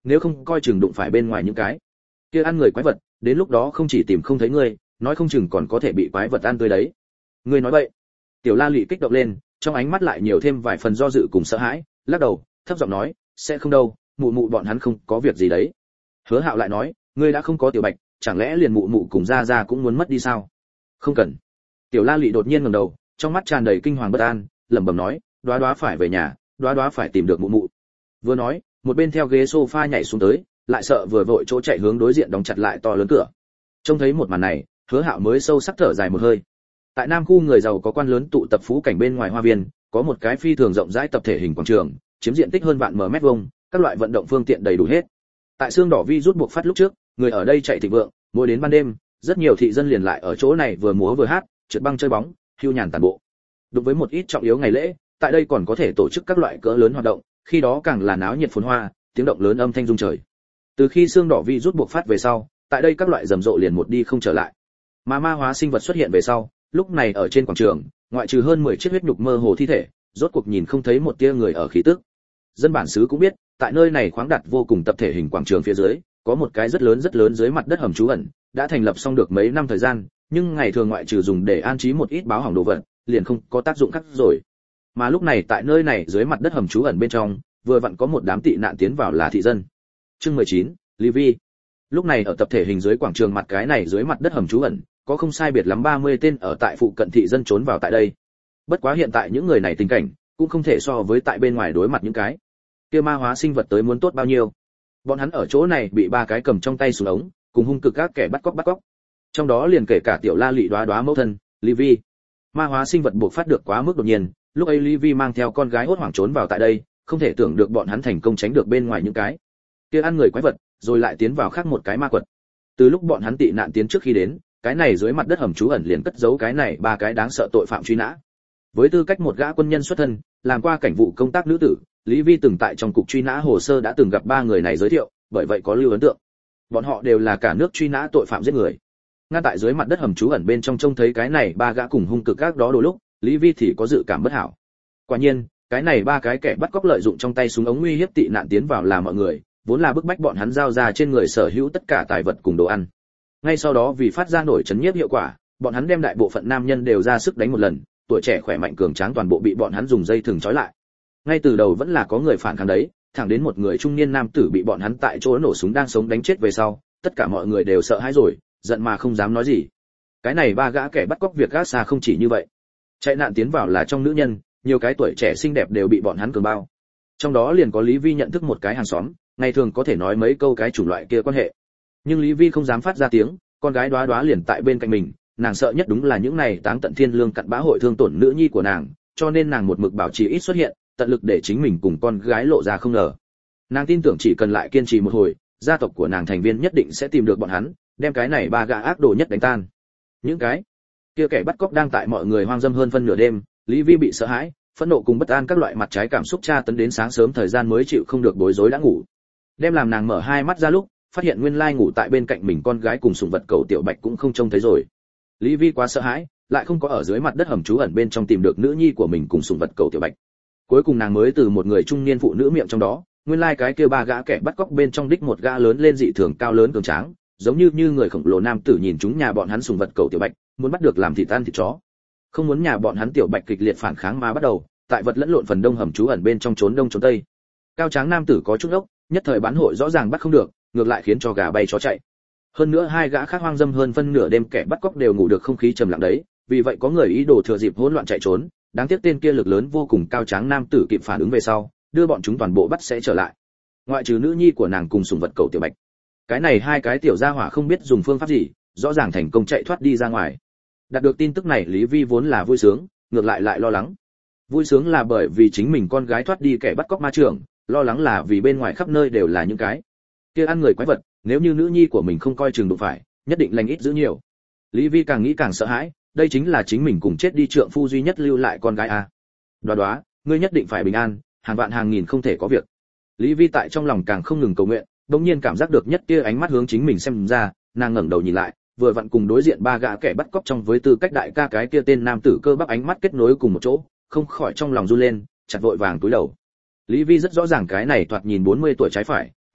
nếu không coi chừng đụng phải bên ngoài những cái kia ăn người quái vật, đến lúc đó không chỉ tìm không thấy ngươi, nói không chừng còn có thể bị quái vật ăn tươi đấy. Ngươi nói vậy? Tiểu La Lị kích động lên, trong ánh mắt lại nhiều thêm vài phần do dự cùng sợ hãi, lắc đầu, thấp giọng nói, sẽ không đâu, mụ mụ bọn hắn không có việc gì đấy. Hứa Hạo lại nói, ngươi đã không có Tiểu Bạch, chẳng lẽ liền mụ mụ cùng gia gia cũng muốn mất đi sao? Không cần. Tiểu La Lị đột nhiên ngẩng đầu, trong mắt tràn đầy kinh hoàng bất an, lẩm bẩm nói, Đoá Đoá phải về nhà, Đoá Đoá phải tìm được mụ mụ. Vừa nói, một bên theo ghế sofa nhảy xuống tới, lại sợ vừa vội chỗ chạy hướng đối diện đóng chặt lại to lớn cửa. Trông thấy một màn này, Hứa Hạo mới sâu sắc thở dài một hơi. Tại Nam khu người giàu có quan lớn tụ tập phú cảnh bên ngoài hoa viên, có một cái phi thường rộng rãi tập thể hình quảng trường, chiếm diện tích hơn vạn mét vuông, các loại vận động phương tiện đầy đủ hết. Tại xương đỏ vi rút buộc phát lúc trước, người ở đây chạy thịnh vượng, mỗi đến ban đêm, rất nhiều thị dân liền lại ở chỗ này vừa múa vừa hát, trượt băng chơi bóng, hưu nhàn tản bộ. Đối với một ít trọng yếu ngày lễ, tại đây còn có thể tổ chức các loại cỡ lớn hoạt động, khi đó càng là náo nhiệt phồn hoa, tiếng động lớn âm thanh rung trời. Từ khi xương đỏ vi rút buộc phát về sau, tại đây các loại rầm rộ liền một đi không trở lại. Mà ma hóa sinh vật xuất hiện về sau, lúc này ở trên quảng trường, ngoại trừ hơn mười chiếc huyết nhục mơ hồ thi thể, rốt cuộc nhìn không thấy một tia người ở khí tức. Dân bản xứ cũng biết, tại nơi này khoáng đạt vô cùng tập thể hình quảng trường phía dưới, có một cái rất lớn rất lớn dưới mặt đất hầm trú ẩn, đã thành lập xong được mấy năm thời gian, nhưng ngày thường ngoại trừ dùng để an trí một ít báo hỏng đồ vật, liền không có tác dụng khác rồi. Mà lúc này tại nơi này dưới mặt đất hầm trú ẩn bên trong, vừa vặn có một đám tị nạn tiến vào là thị dân. Chương mười chín, Livy. Lúc này ở tập thể hình dưới quảng trường mặt cái này dưới mặt đất hầm trú ẩn, có không sai biệt lắm ba mươi tên ở tại phụ cận thị dân trốn vào tại đây. Bất quá hiện tại những người này tình cảnh cũng không thể so với tại bên ngoài đối mặt những cái kia ma hóa sinh vật tới muốn tốt bao nhiêu. Bọn hắn ở chỗ này bị ba cái cầm trong tay súng ống, cùng hung cực các kẻ bắt cóc bắt cóc. Trong đó liền kể cả Tiểu La Lị Đoá Đoá mẫu thân, Livy. Ma hóa sinh vật buộc phát được quá mức đột nhiên, lúc ấy Livy mang theo con gái hốt hoảng trốn vào tại đây, không thể tưởng được bọn hắn thành công tránh được bên ngoài những cái kia ăn người quái vật, rồi lại tiến vào khác một cái ma quật. Từ lúc bọn hắn tị nạn tiến trước khi đến, cái này dưới mặt đất hầm trú ẩn liền cất giấu cái này ba cái đáng sợ tội phạm truy nã. Với tư cách một gã quân nhân xuất thân, làm qua cảnh vụ công tác nữ tử, Lý Vi từng tại trong cục truy nã hồ sơ đã từng gặp ba người này giới thiệu, bởi vậy có lưu ấn tượng. Bọn họ đều là cả nước truy nã tội phạm giết người. Ngay tại dưới mặt đất hầm trú ẩn bên trong trông thấy cái này ba gã cùng hung cực các đó đôi lúc, Lý Vi thì có dự cảm bất hảo. Quả nhiên, cái này ba cái kẻ bắt cóc lợi dụng trong tay súng ống uy hiếp tị nạn tiến vào là mọi người, vốn là bức bách bọn hắn giao ra trên người sở hữu tất cả tài vật cùng đồ ăn. Ngay sau đó vì phát ra nổi chấn nhiếp hiệu quả, bọn hắn đem đại bộ phận nam nhân đều ra sức đánh một lần, tuổi trẻ khỏe mạnh cường tráng toàn bộ bị bọn hắn dùng dây thừng trói lại. Ngay từ đầu vẫn là có người phản kháng đấy, thẳng đến một người trung niên nam tử bị bọn hắn tại chỗ nổ súng đang sống đánh chết về sau, tất cả mọi người đều sợ hãi rồi, giận mà không dám nói gì. Cái này ba gã kẻ bắt cóc việc gác xa không chỉ như vậy, chạy nạn tiến vào là trong nữ nhân, nhiều cái tuổi trẻ xinh đẹp đều bị bọn hắn cường bao. Trong đó liền có Lý Vi nhận thức một cái hàng xóm, ngày thường có thể nói mấy câu cái chủng loại kia quan hệ. Nhưng Lý Vi không dám phát ra tiếng, con gái Đoá Đoá liền tại bên cạnh mình, nàng sợ nhất đúng là những này táng tận thiên lương cặn bã hội thương tổn nữ nhi của nàng, cho nên nàng một mực bảo trì ít xuất hiện, tận lực để chính mình cùng con gái lộ ra không ngờ. Nàng tin tưởng chỉ cần lại kiên trì một hồi, gia tộc của nàng thành viên nhất định sẽ tìm được bọn hắn, đem cái này ba gã ác đồ nhất đánh tan. Những cái kia kẻ bắt cóc đang tại mọi người hoang dâm hơn phân nửa đêm, Lý Vi bị sợ hãi, phẫn nộ cùng bất an các loại mặt trái cảm xúc tra tấn đến sáng sớm thời gian mới chịu không được bối rối đã ngủ. Đem làm nàng mở hai mắt ra lúc, phát hiện nguyên lai ngủ tại bên cạnh mình con gái cùng sủng vật cậu Tiểu Bạch cũng không trông thấy rồi. Lý Vi quá sợ hãi, lại không có ở dưới mặt đất hầm trú ẩn bên trong tìm được nữ nhi của mình cùng sủng vật cậu Tiểu Bạch. Cuối cùng nàng mới từ một người trung niên phụ nữ miệng trong đó, nguyên lai cái kia ba gã kẻ bắt cóc bên trong đích một gã lớn lên dị thường cao lớn cường tráng, giống như như người khổng lồ nam tử nhìn chúng nhà bọn hắn sủng vật cậu Tiểu Bạch, muốn bắt được làm thịt tan thịt chó. Không muốn nhà bọn hắn Tiểu Bạch kịch liệt phản kháng mà bắt đầu, tại vật lẫn lộn phần đông hầm trú ẩn bên trong trốn đông trốn tây. Cao tráng nam tử có chút ốc, nhất thời bán hội rõ ràng bắt không được, ngược lại khiến cho gà bay chó chạy. Hơn nữa hai gã khác hoang dâm hơn phân nửa đêm kẻ bắt cóc đều ngủ được không khí trầm lặng đấy, vì vậy có người ý đồ thừa dịp hỗn loạn chạy trốn, đáng tiếc tên kia lực lớn vô cùng cao tráng nam tử kịp phản ứng về sau, đưa bọn chúng toàn bộ bắt sẽ trở lại. Ngoại trừ nữ nhi của nàng cùng sủng vật cậu Tiểu Bạch. Cái này hai cái tiểu gia hỏa không biết dùng phương pháp gì, rõ ràng thành công chạy thoát đi ra ngoài. Đạt được tin tức này Lý Vi vốn là vui sướng, ngược lại lại lo lắng. Vui sướng là bởi vì chính mình con gái thoát đi kẻ bắt cóc ma trưởng, lo lắng là vì bên ngoài khắp nơi đều là những cái kia ăn người quái vật, nếu như nữ nhi của mình không coi chừng đụng phải, nhất định lành ít giữ nhiều. Lý Vi càng nghĩ càng sợ hãi, đây chính là chính mình cùng chết đi trượng phu duy nhất lưu lại con gái a. Đoá Đoá, ngươi nhất định phải bình an, hàng vạn hàng nghìn không thể có việc. Lý Vi tại trong lòng càng không ngừng cầu nguyện, đột nhiên cảm giác được nhất kia ánh mắt hướng chính mình xem ra, nàng ngẩng đầu nhìn lại, vừa vặn cùng đối diện ba gã kẻ bắt cóc trong với tư cách đại ca cái kia tên nam tử cơ bắp ánh mắt kết nối cùng một chỗ, không khỏi trong lòng run lên, chặt vội vàng cúi đầu. Lý Vi rất rõ ràng cái này thoạt nhìn bốn mươi tuổi trái phải,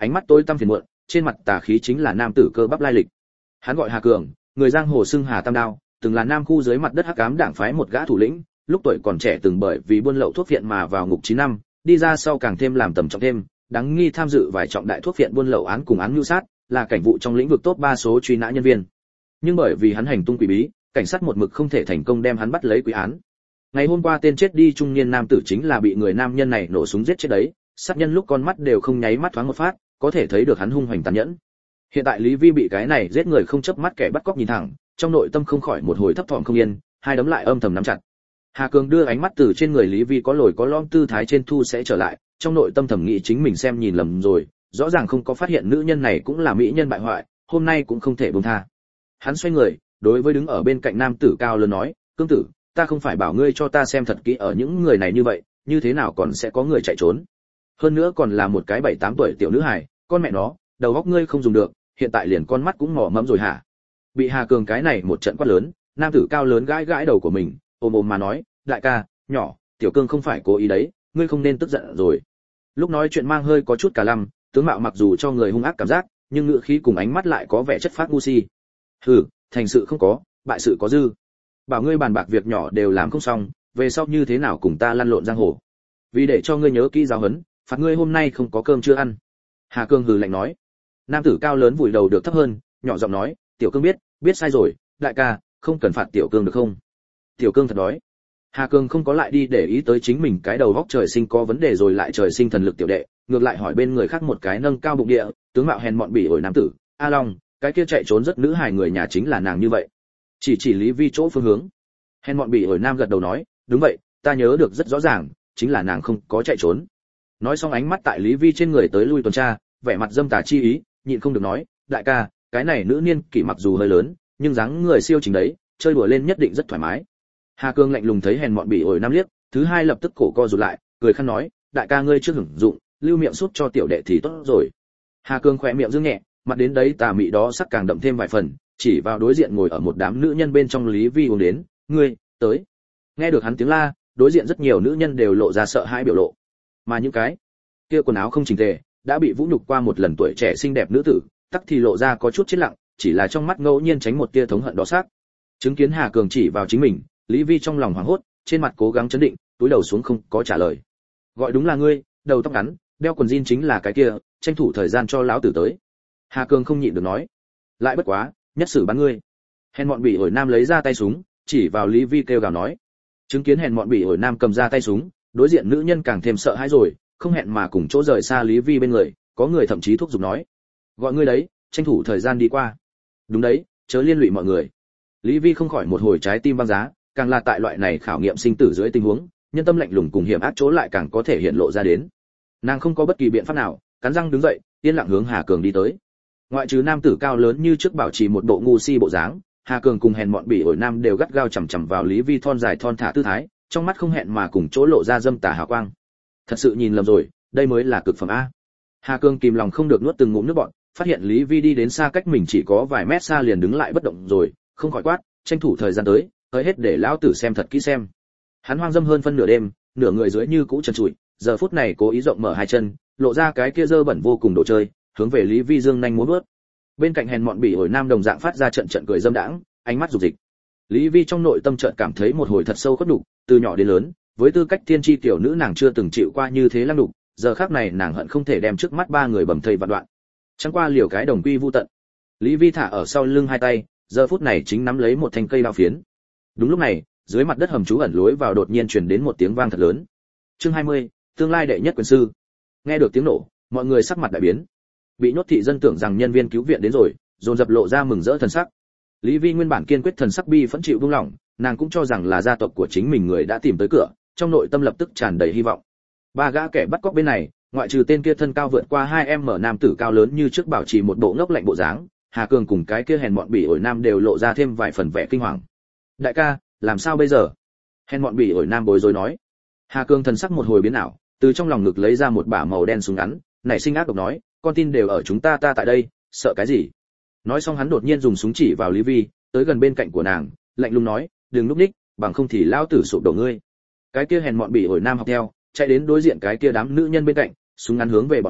ánh mắt tối tăm phiền muộn, trên mặt tà khí chính là nam tử cơ bắp lai lịch. Hắn gọi Hà Cường, người giang hồ xưng Hà Tam Đao, từng là Nam khu dưới mặt đất hắc ám đảng phái một gã thủ lĩnh, lúc tuổi còn trẻ từng bởi vì buôn lậu thuốc viện mà vào ngục chín năm, đi ra sau càng thêm làm tầm trọng thêm, đáng nghi tham dự vài trọng đại thuốc viện buôn lậu án cùng án mưu sát, là cảnh vụ trong lĩnh vực top ba số truy nã nhân viên. Nhưng bởi vì hắn hành tung quỷ bí, cảnh sát một mực không thể thành công đem hắn bắt lấy quý án. Ngày hôm qua tên chết đi trung niên nam tử chính là bị người nam nhân này nổ súng giết chết đấy, sát nhân lúc con mắt đều không nháy mắt thoáng một phát, có thể thấy được hắn hung hoành tàn nhẫn. Hiện tại Lý Vi bị cái này giết người không chớp mắt kẻ bắt cóc nhìn thẳng, trong nội tâm không khỏi một hồi thấp thỏm không yên, hai đấm lại âm thầm nắm chặt. Hà Cường đưa ánh mắt từ trên người Lý Vi có lồi có lõm tư thái trên thu sẽ trở lại, trong nội tâm thầm nghĩ chính mình xem nhìn lầm rồi, rõ ràng không có phát hiện nữ nhân này cũng là mỹ nhân bại hoại, hôm nay cũng không thể buông tha. Hắn xoay người, đối với đứng ở bên cạnh nam tử cao lớn nói, "Cương tử, ta không phải bảo ngươi cho ta xem thật kỹ ở những người này như vậy, như thế nào còn sẽ có người chạy trốn? Hơn nữa còn là một cái bảy tám tuổi tiểu nữ hài, con mẹ nó, đầu óc ngươi không dùng được, hiện tại liền con mắt cũng mỏ mẫm rồi hả?" Bị Hà Cường cái này một trận quát lớn, nam tử cao lớn gãi gãi đầu của mình, ôm ôm mà nói, "Đại ca, nhỏ, tiểu Cương không phải cố ý đấy, ngươi không nên tức giận rồi." Lúc nói chuyện mang hơi có chút cả lăm, tướng mạo mặc dù cho người hung ác cảm giác, nhưng ngữ khí cùng ánh mắt lại có vẻ chất phác ngu si. "Hừ, thành sự không có, bại sự có dư. Bảo ngươi bàn bạc việc nhỏ đều làm không xong, về sau như thế nào cùng ta lăn lộn giang hồ? Vì để cho ngươi nhớ kỹ giáo huấn, phạt ngươi hôm nay không có cơm chưa ăn." Hà Cương hừ lạnh nói. Nam tử cao lớn vùi đầu được thấp hơn, nhỏ giọng nói, "Tiểu Cương biết, biết sai rồi, đại ca, không cần phạt Tiểu Cương được không?" Tiểu Cương thật đói. Hà Cương không có lại đi để ý tới chính mình cái đầu góc trời sinh có vấn đề rồi lại trời sinh thần lực tiểu đệ, ngược lại hỏi bên người khác một cái nâng cao bụng địa, tướng mạo hèn mọn bỉ ổi nam tử, "A Long, cái kia chạy trốn rất nữ hài người nhà chính là nàng như vậy?" Chỉ chỉ Lý Vi chỗ phương hướng. Hèn mọn bỉ ổi nam gật đầu nói, "Đúng vậy, ta nhớ được rất rõ ràng, chính là nàng không có chạy trốn." Nói xong ánh mắt tại Lý Vi trên người tới lui tuần tra, vẻ mặt dâm tà chi ý, nhịn không được nói, "Đại ca, cái này nữ niên kỷ mặc dù hơi lớn, nhưng dáng người siêu chính đấy, chơi đùa lên nhất định rất thoải mái." Hà Cương lạnh lùng thấy hèn mọn bỉ ổi nam liếc, thứ hai lập tức cổ co rụt lại, cười khăn nói, "Đại ca ngươi chưa hưởng dụng, lưu miệng sút cho tiểu đệ thì tốt rồi." Hà Cương khẽ miệng dương nhẹ, mặt đến đấy tà mị đó sắc càng đậm thêm vài phần, chỉ vào đối diện ngồi ở một đám nữ nhân bên trong Lý Vi uống đến, "Ngươi, tới." Nghe được hắn tiếng la, đối diện rất nhiều nữ nhân đều lộ ra sợ hãi biểu lộ. Mà những cái kia quần áo không chỉnh tề, đã bị vũ nhục qua một lần tuổi trẻ xinh đẹp nữ tử, tắc thì lộ ra có chút chết lặng, chỉ là trong mắt ngẫu nhiên tránh một tia thống hận đó sắc. Chứng kiến Hà Cường chỉ vào chính mình, Lý Vi trong lòng hoảng hốt, trên mặt cố gắng chấn định, túi đầu xuống không có trả lời. "Gọi đúng là ngươi, đầu tóc ngắn, đeo quần jean chính là cái kia, tranh thủ thời gian cho lão tử tới." Hà Cường không nhịn được nói. "Lại bất quá, nhất xử bắn ngươi." Hèn mọn bỉ ổi nam lấy ra tay súng, chỉ vào Lý Vi kêu gào nói. Chứng kiến hèn mọn bỉ ổi nam cầm ra tay súng, đối diện nữ nhân càng thêm sợ hãi rồi, không hẹn mà cùng chỗ rời xa Lý Vi bên người, có người thậm chí thúc giục nói, "Gọi ngươi đấy, tranh thủ thời gian đi qua." "Đúng đấy, chớ liên lụy mọi người." Lý Vi không khỏi một hồi trái tim băng giá, càng là tại loại này khảo nghiệm sinh tử dưới tình huống, nhân tâm lạnh lùng cùng hiểm ác chỗ lại càng có thể hiện lộ ra đến. Nàng không có bất kỳ biện pháp nào, cắn răng đứng dậy, yên lặng hướng Hà Cường đi tới. Ngoại trừ nam tử cao lớn như trước bảo trì một bộ ngu si bộ dáng, Hà Cường cùng hèn mọn bỉ ổi nam đều gắt gao chằm chằm vào Lý Vi thon dài thon thả tư thái, trong mắt không hẹn mà cùng chỗ lộ ra dâm tà hào quang. Thật sự nhìn lầm rồi, đây mới là cực phẩm a. Hà Cường kìm lòng không được nuốt từng ngụm nước bọt, phát hiện Lý Vi đi đến xa cách mình chỉ có vài mét xa liền đứng lại bất động rồi, không khỏi quát, "Tranh thủ thời gian tới, tới hết để lão tử xem thật kỹ xem." Hắn hoang dâm hơn phân nửa đêm, nửa người dưới như cũ trần trụi, giờ phút này cố ý rộng mở hai chân, lộ ra cái kia dơ bẩn vô cùng đồ chơi, hướng về Lý Vi dương nhanh múa vớt. Bên cạnh hèn mọn bỉ ổi nam đồng dạng phát ra trận trận cười dâm đãng, ánh mắt dục dịch. Lý Vi trong nội tâm chợt cảm thấy một hồi thật sâu khuất nhục, từ nhỏ đến lớn, với tư cách thiên chi tiểu nữ nàng chưa từng chịu qua như thế lăng nhục, giờ khắc này nàng hận không thể đem trước mắt ba người bầm thây vạn đoạn. Chẳng qua liều cái đồng quy vu tận. Lý Vi thả ở sau lưng hai tay, giờ phút này chính nắm lấy một thanh cây đao phiến. Đúng lúc này, dưới mặt đất hầm trú ẩn lối vào đột nhiên truyền đến một tiếng vang thật lớn. Chương hai mươi, tương lai đệ nhất quyền sư. Nghe được tiếng nổ, mọi người sắc mặt đại biến. Bị nhốt thị dân tưởng rằng nhân viên cứu viện đến rồi, dồn dập lộ ra mừng rỡ thần sắc. Lý Vi nguyên bản kiên quyết thần sắc bi phẫn chịu buông lỏng, nàng cũng cho rằng là gia tộc của chính mình người đã tìm tới cửa, trong nội tâm lập tức tràn đầy hy vọng. Ba gã kẻ bắt cóc bên này, ngoại trừ tên kia thân cao vượt qua hai em mở nam tử cao lớn như trước bảo trì một bộ ngốc lạnh bộ dáng, Hà Cường cùng cái kia hèn mọn bỉ ổi nam đều lộ ra thêm vài phần vẻ kinh hoàng. "Đại ca, làm sao bây giờ?" Hèn mọn bỉ ổi nam bối rối nói. Hà Cường thần sắc một hồi biến ảo, từ trong lòng ngực lấy ra một bả màu đen súng ngắn, nảy sinh ác độc nói, "Con tin đều ở chúng ta ta tại đây, sợ cái gì?" Nói xong hắn đột nhiên dùng súng chỉ vào Lý Vi, tới gần bên cạnh của nàng, lạnh lùng nói, "Đừng núp ních, bằng không thì lão tử sụp đổ ngươi." Cái kia hèn mọn bỉ ổi nam học theo, chạy đến đối diện cái kia đám nữ nhân bên cạnh, súng ngắn hướng về bọn hắn,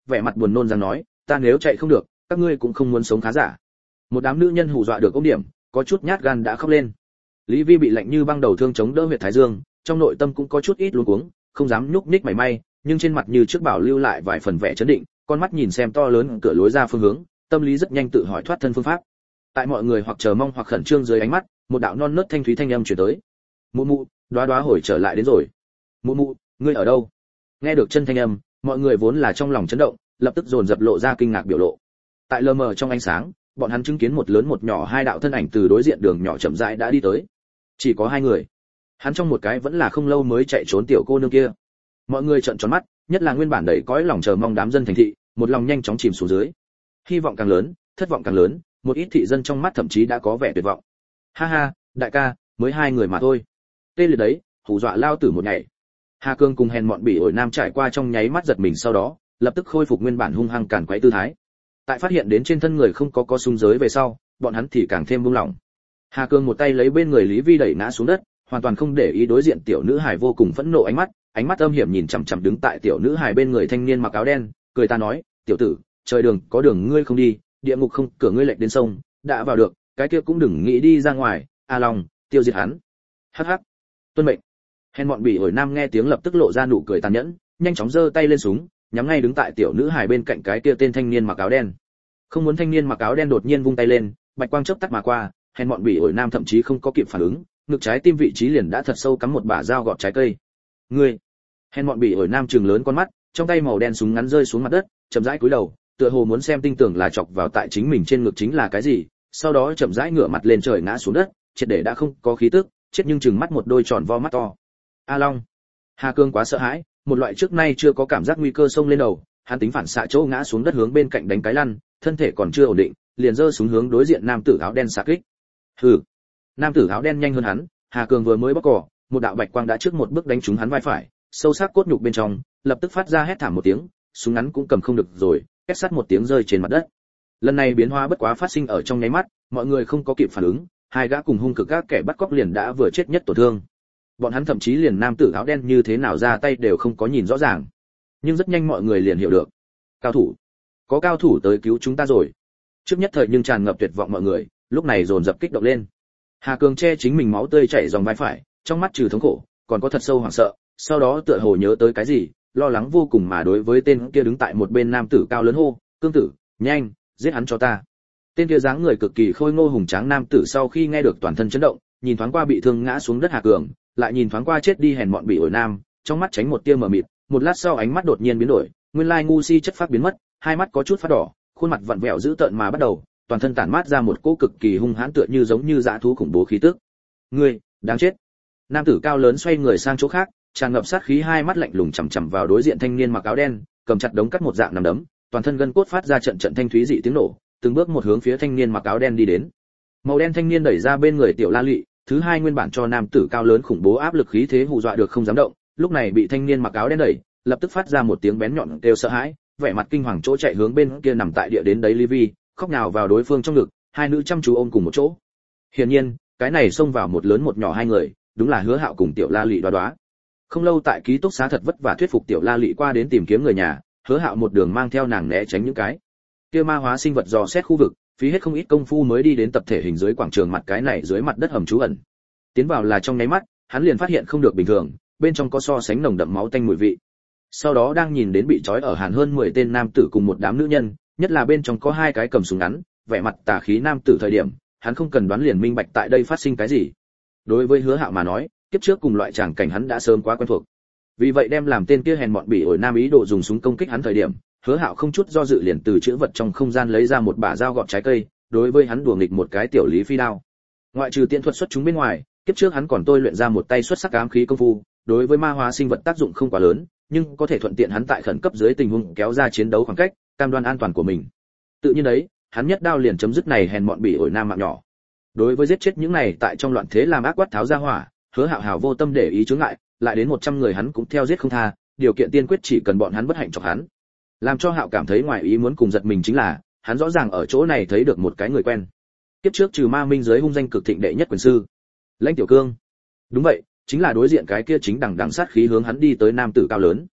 vẻ mặt buồn nôn rằng nói, ta nếu chạy không được, các ngươi cũng không muốn sống khá giả. Một đám nữ nhân hù dọa được ôm điểm, có chút nhát gan đã khóc lên. Lý Vi bị lạnh như băng đầu thương chống đỡ huyệt thái dương, trong nội tâm cũng có chút ít luống cuống, không dám nhúc nhích mảy may, nhưng trên mặt như trước bảo lưu lại vài phần vẻ chấn định, con mắt nhìn xem to lớn cửa lối ra phương hướng, tâm lý rất nhanh tự hỏi thoát thân phương pháp. Tại mọi người hoặc chờ mong hoặc khẩn trương dưới ánh mắt, một đạo non nớt thanh thúy thanh âm truyền tới. Mụ mụ, đóa đóa hồi trở lại đến rồi. Mụ mụ, ngươi ở đâu? Nghe được chân thanh âm, mọi người vốn là trong lòng chấn động, lập tức dồn dập lộ ra kinh ngạc biểu lộ. Tại lờ mờ trong ánh sáng, bọn hắn chứng kiến một lớn một nhỏ hai đạo thân ảnh từ đối diện đường nhỏ chậm rãi đã đi tới. Chỉ có hai người. Hắn trong một cái vẫn là không lâu mới chạy trốn tiểu cô nương kia. Mọi người trợn tròn mắt, nhất là nguyên bản đầy cõi lòng chờ mong đám dân thành thị, một lòng nhanh chóng chìm xuống dưới. Hy vọng càng lớn, thất vọng càng lớn, một ít thị dân trong mắt thậm chí đã có vẻ tuyệt vọng. Ha ha, đại ca, mới hai người mà thôi. Tê liệt đấy, hù dọa lao tử một ngày. Hà Cương cùng hèn mọn bỉ ổi nam trải qua trong nháy mắt giật mình, sau đó lập tức khôi phục nguyên bản hung hăng càn quấy tư thái. Tại phát hiện đến trên thân người không có có súng giới về sau, bọn hắn thì càng thêm buông lỏng. Hà Cương một tay lấy bên người Lý Vi đẩy ngã xuống đất, hoàn toàn không để ý đối diện tiểu nữ hài vô cùng phẫn nộ ánh mắt, ánh mắt âm hiểm nhìn chằm chằm đứng tại tiểu nữ hài bên người thanh niên mặc áo đen, cười ta nói, tiểu tử, trời đường có đường ngươi không đi, địa ngục không cửa ngươi lệch đến sông, đã vào được, cái kia cũng đừng nghĩ đi ra ngoài, a long, tiêu diệt hắn. Hắc hắc. Tuân mệnh. Hèn mọn bỉ ổi nam nghe tiếng lập tức lộ ra nụ cười tàn nhẫn, nhanh chóng giơ tay lên súng, nhắm ngay đứng tại tiểu nữ hài bên cạnh cái kia tên thanh niên mặc áo đen. Không muốn thanh niên mặc áo đen đột nhiên vung tay lên, bạch quang chớp tắt mà qua, hèn mọn bỉ ổi nam thậm chí không có kịp phản ứng, ngực trái tim vị trí liền đã thật sâu cắm một bả dao gọt trái cây. Ngươi. Hèn mọn bỉ ổi nam trừng lớn con mắt, trong tay màu đen súng ngắn rơi xuống mặt đất, chậm rãi cúi đầu, tựa hồ muốn xem tinh tưởng là chọc vào tại chính mình trên ngực chính là cái gì, sau đó chậm rãi ngửa mặt lên trời ngã xuống đất, triệt để đã không có khí tức, chết nhưng chừng mắt một đôi tròn vo mắt to. A Long. Hà Cương quá sợ hãi, một loại trước nay chưa có cảm giác nguy cơ xông lên đầu, hắn tính phản xạ chỗ ngã xuống đất hướng bên cạnh đánh cái lăn, thân thể còn chưa ổn định, liền giơ súng hướng đối diện nam tử áo đen xạ kích. Hừ. Nam tử áo đen nhanh hơn hắn, Hà Cương vừa mới bóc cỏ, một đạo bạch quang đã trước một bước đánh trúng hắn vai phải, sâu sắc cốt nhục bên trong, lập tức phát ra hét thảm một tiếng, súng ngắn cũng cầm không được rồi, két sắt một tiếng rơi trên mặt đất. Lần này biến hóa bất quá phát sinh ở trong nháy mắt, mọi người không có kịp phản ứng, hai gã cùng hung cực các kẻ bắt cóc liền đã vừa chết nhất tổn thương. Bọn hắn thậm chí liền nam tử áo đen như thế nào ra tay đều không có nhìn rõ ràng. Nhưng rất nhanh mọi người liền hiểu được. Cao thủ, có cao thủ tới cứu chúng ta rồi. Trước nhất thời nhưng tràn ngập tuyệt vọng mọi người, lúc này dồn dập kích động lên. Hà Cường che chính mình máu tươi chảy dòng vai phải, trong mắt trừ thống khổ, còn có thật sâu hoảng sợ, sau đó tựa hồ nhớ tới cái gì, lo lắng vô cùng mà đối với tên kia đứng tại một bên nam tử cao lớn hô, "Cương tử, nhanh, giết hắn cho ta." Tên kia dáng người cực kỳ khôi ngô hùng tráng nam tử sau khi nghe được toàn thân chấn động, nhìn thoáng qua bị thương ngã xuống đất Hà Cường, lại nhìn thoáng qua chết đi hèn mọn bị ổi nam, trong mắt tránh một tia mờ mịt, một lát sau ánh mắt đột nhiên biến đổi, nguyên lai ngu si chất phát biến mất, hai mắt có chút phát đỏ, khuôn mặt vặn vẹo dữ tợn mà bắt đầu, toàn thân tản mát ra một cỗ cực kỳ hung hãn tựa như giống như dã thú khủng bố khí tức. "Ngươi, đáng chết." Nam tử cao lớn xoay người sang chỗ khác, tràn ngập sát khí hai mắt lạnh lùng chằm chằm vào đối diện thanh niên mặc áo đen, cầm chặt đống cắt một dạng nằm đấm, toàn thân gân cốt phát ra trận trận thanh thúy dị tiếng nổ, từng bước một hướng phía thanh niên mặc áo đen đi đến. Màu đen thanh niên đẩy ra bên người tiểu La Lụy, thứ hai nguyên bản cho nam tử cao lớn khủng bố áp lực khí thế hù dọa được không dám động, lúc này bị thanh niên mặc áo đen đẩy, lập tức phát ra một tiếng bén nhọn kêu sợ hãi, vẻ mặt kinh hoàng chỗ chạy hướng bên kia nằm tại địa đến đấy Livy, khóc nhào vào đối phương trong ngực, hai nữ chăm chú ôm cùng một chỗ. Hiển nhiên, cái này xông vào một lớn một nhỏ hai người, đúng là Hứa Hạo cùng tiểu La Lụy Đoá Đoá. Không lâu tại ký túc xá thật vất vả thuyết phục tiểu La Lụy qua đến tìm kiếm người nhà, Hứa Hạo một đường mang theo nàng né tránh những cái kia ma hóa sinh vật dò xét khu vực, phí hết không ít công phu mới đi đến tập thể hình dưới quảng trường mặt cái này dưới mặt đất hầm trú ẩn. Tiến vào là trong nháy mắt, hắn liền phát hiện không được bình thường, bên trong có so sánh nồng đậm máu tanh mùi vị. Sau đó đang nhìn đến bị trói ở hàn hơn mười tên nam tử cùng một đám nữ nhân, nhất là bên trong có hai cái cầm súng ngắn, vẻ mặt tà khí nam tử thời điểm, hắn không cần đoán liền minh bạch tại đây phát sinh cái gì. Đối với Hứa Hạo mà nói, kiếp trước cùng loại tràng cảnh hắn đã sớm quá quen thuộc. Vì vậy đem làm tên kia hèn mọn bỉ ổi nam ý đồ dùng súng công kích hắn thời điểm, Hứa Hạo không chút do dự liền từ chữ vật trong không gian lấy ra một bả dao gọt trái cây, đối với hắn đùa nghịch một cái tiểu lý phi đao. Ngoại trừ tiện thuật xuất chúng bên ngoài, kiếp trước hắn còn tôi luyện ra một tay xuất sắc ám khí công phu, đối với ma hóa sinh vật tác dụng không quá lớn, nhưng có thể thuận tiện hắn tại khẩn cấp dưới tình huống kéo ra chiến đấu khoảng cách, cam đoan an toàn của mình. Tự nhiên đấy, hắn nhất đao liền chấm dứt này hèn mọn bỉ ổi nam mạng nhỏ. Đối với giết chết những này tại trong loạn thế làm ác quát tháo ra hỏa, Hứa Hạo hào vô tâm để ý chướng ngại, lại đến một trăm người hắn cũng theo giết không tha, điều kiện tiên quyết chỉ cần bọn hắn bất hạnh chọc hắn. Làm cho Hạo cảm thấy ngoài ý muốn cùng giật mình chính là, hắn rõ ràng ở chỗ này thấy được một cái người quen. Kiếp trước trừ Ma Minh giới hung danh cực thịnh đệ nhất quyền sư, Lãnh Tiểu Cương. Đúng vậy, chính là đối diện cái kia chính đằng đằng sát khí hướng hắn đi tới nam tử cao lớn.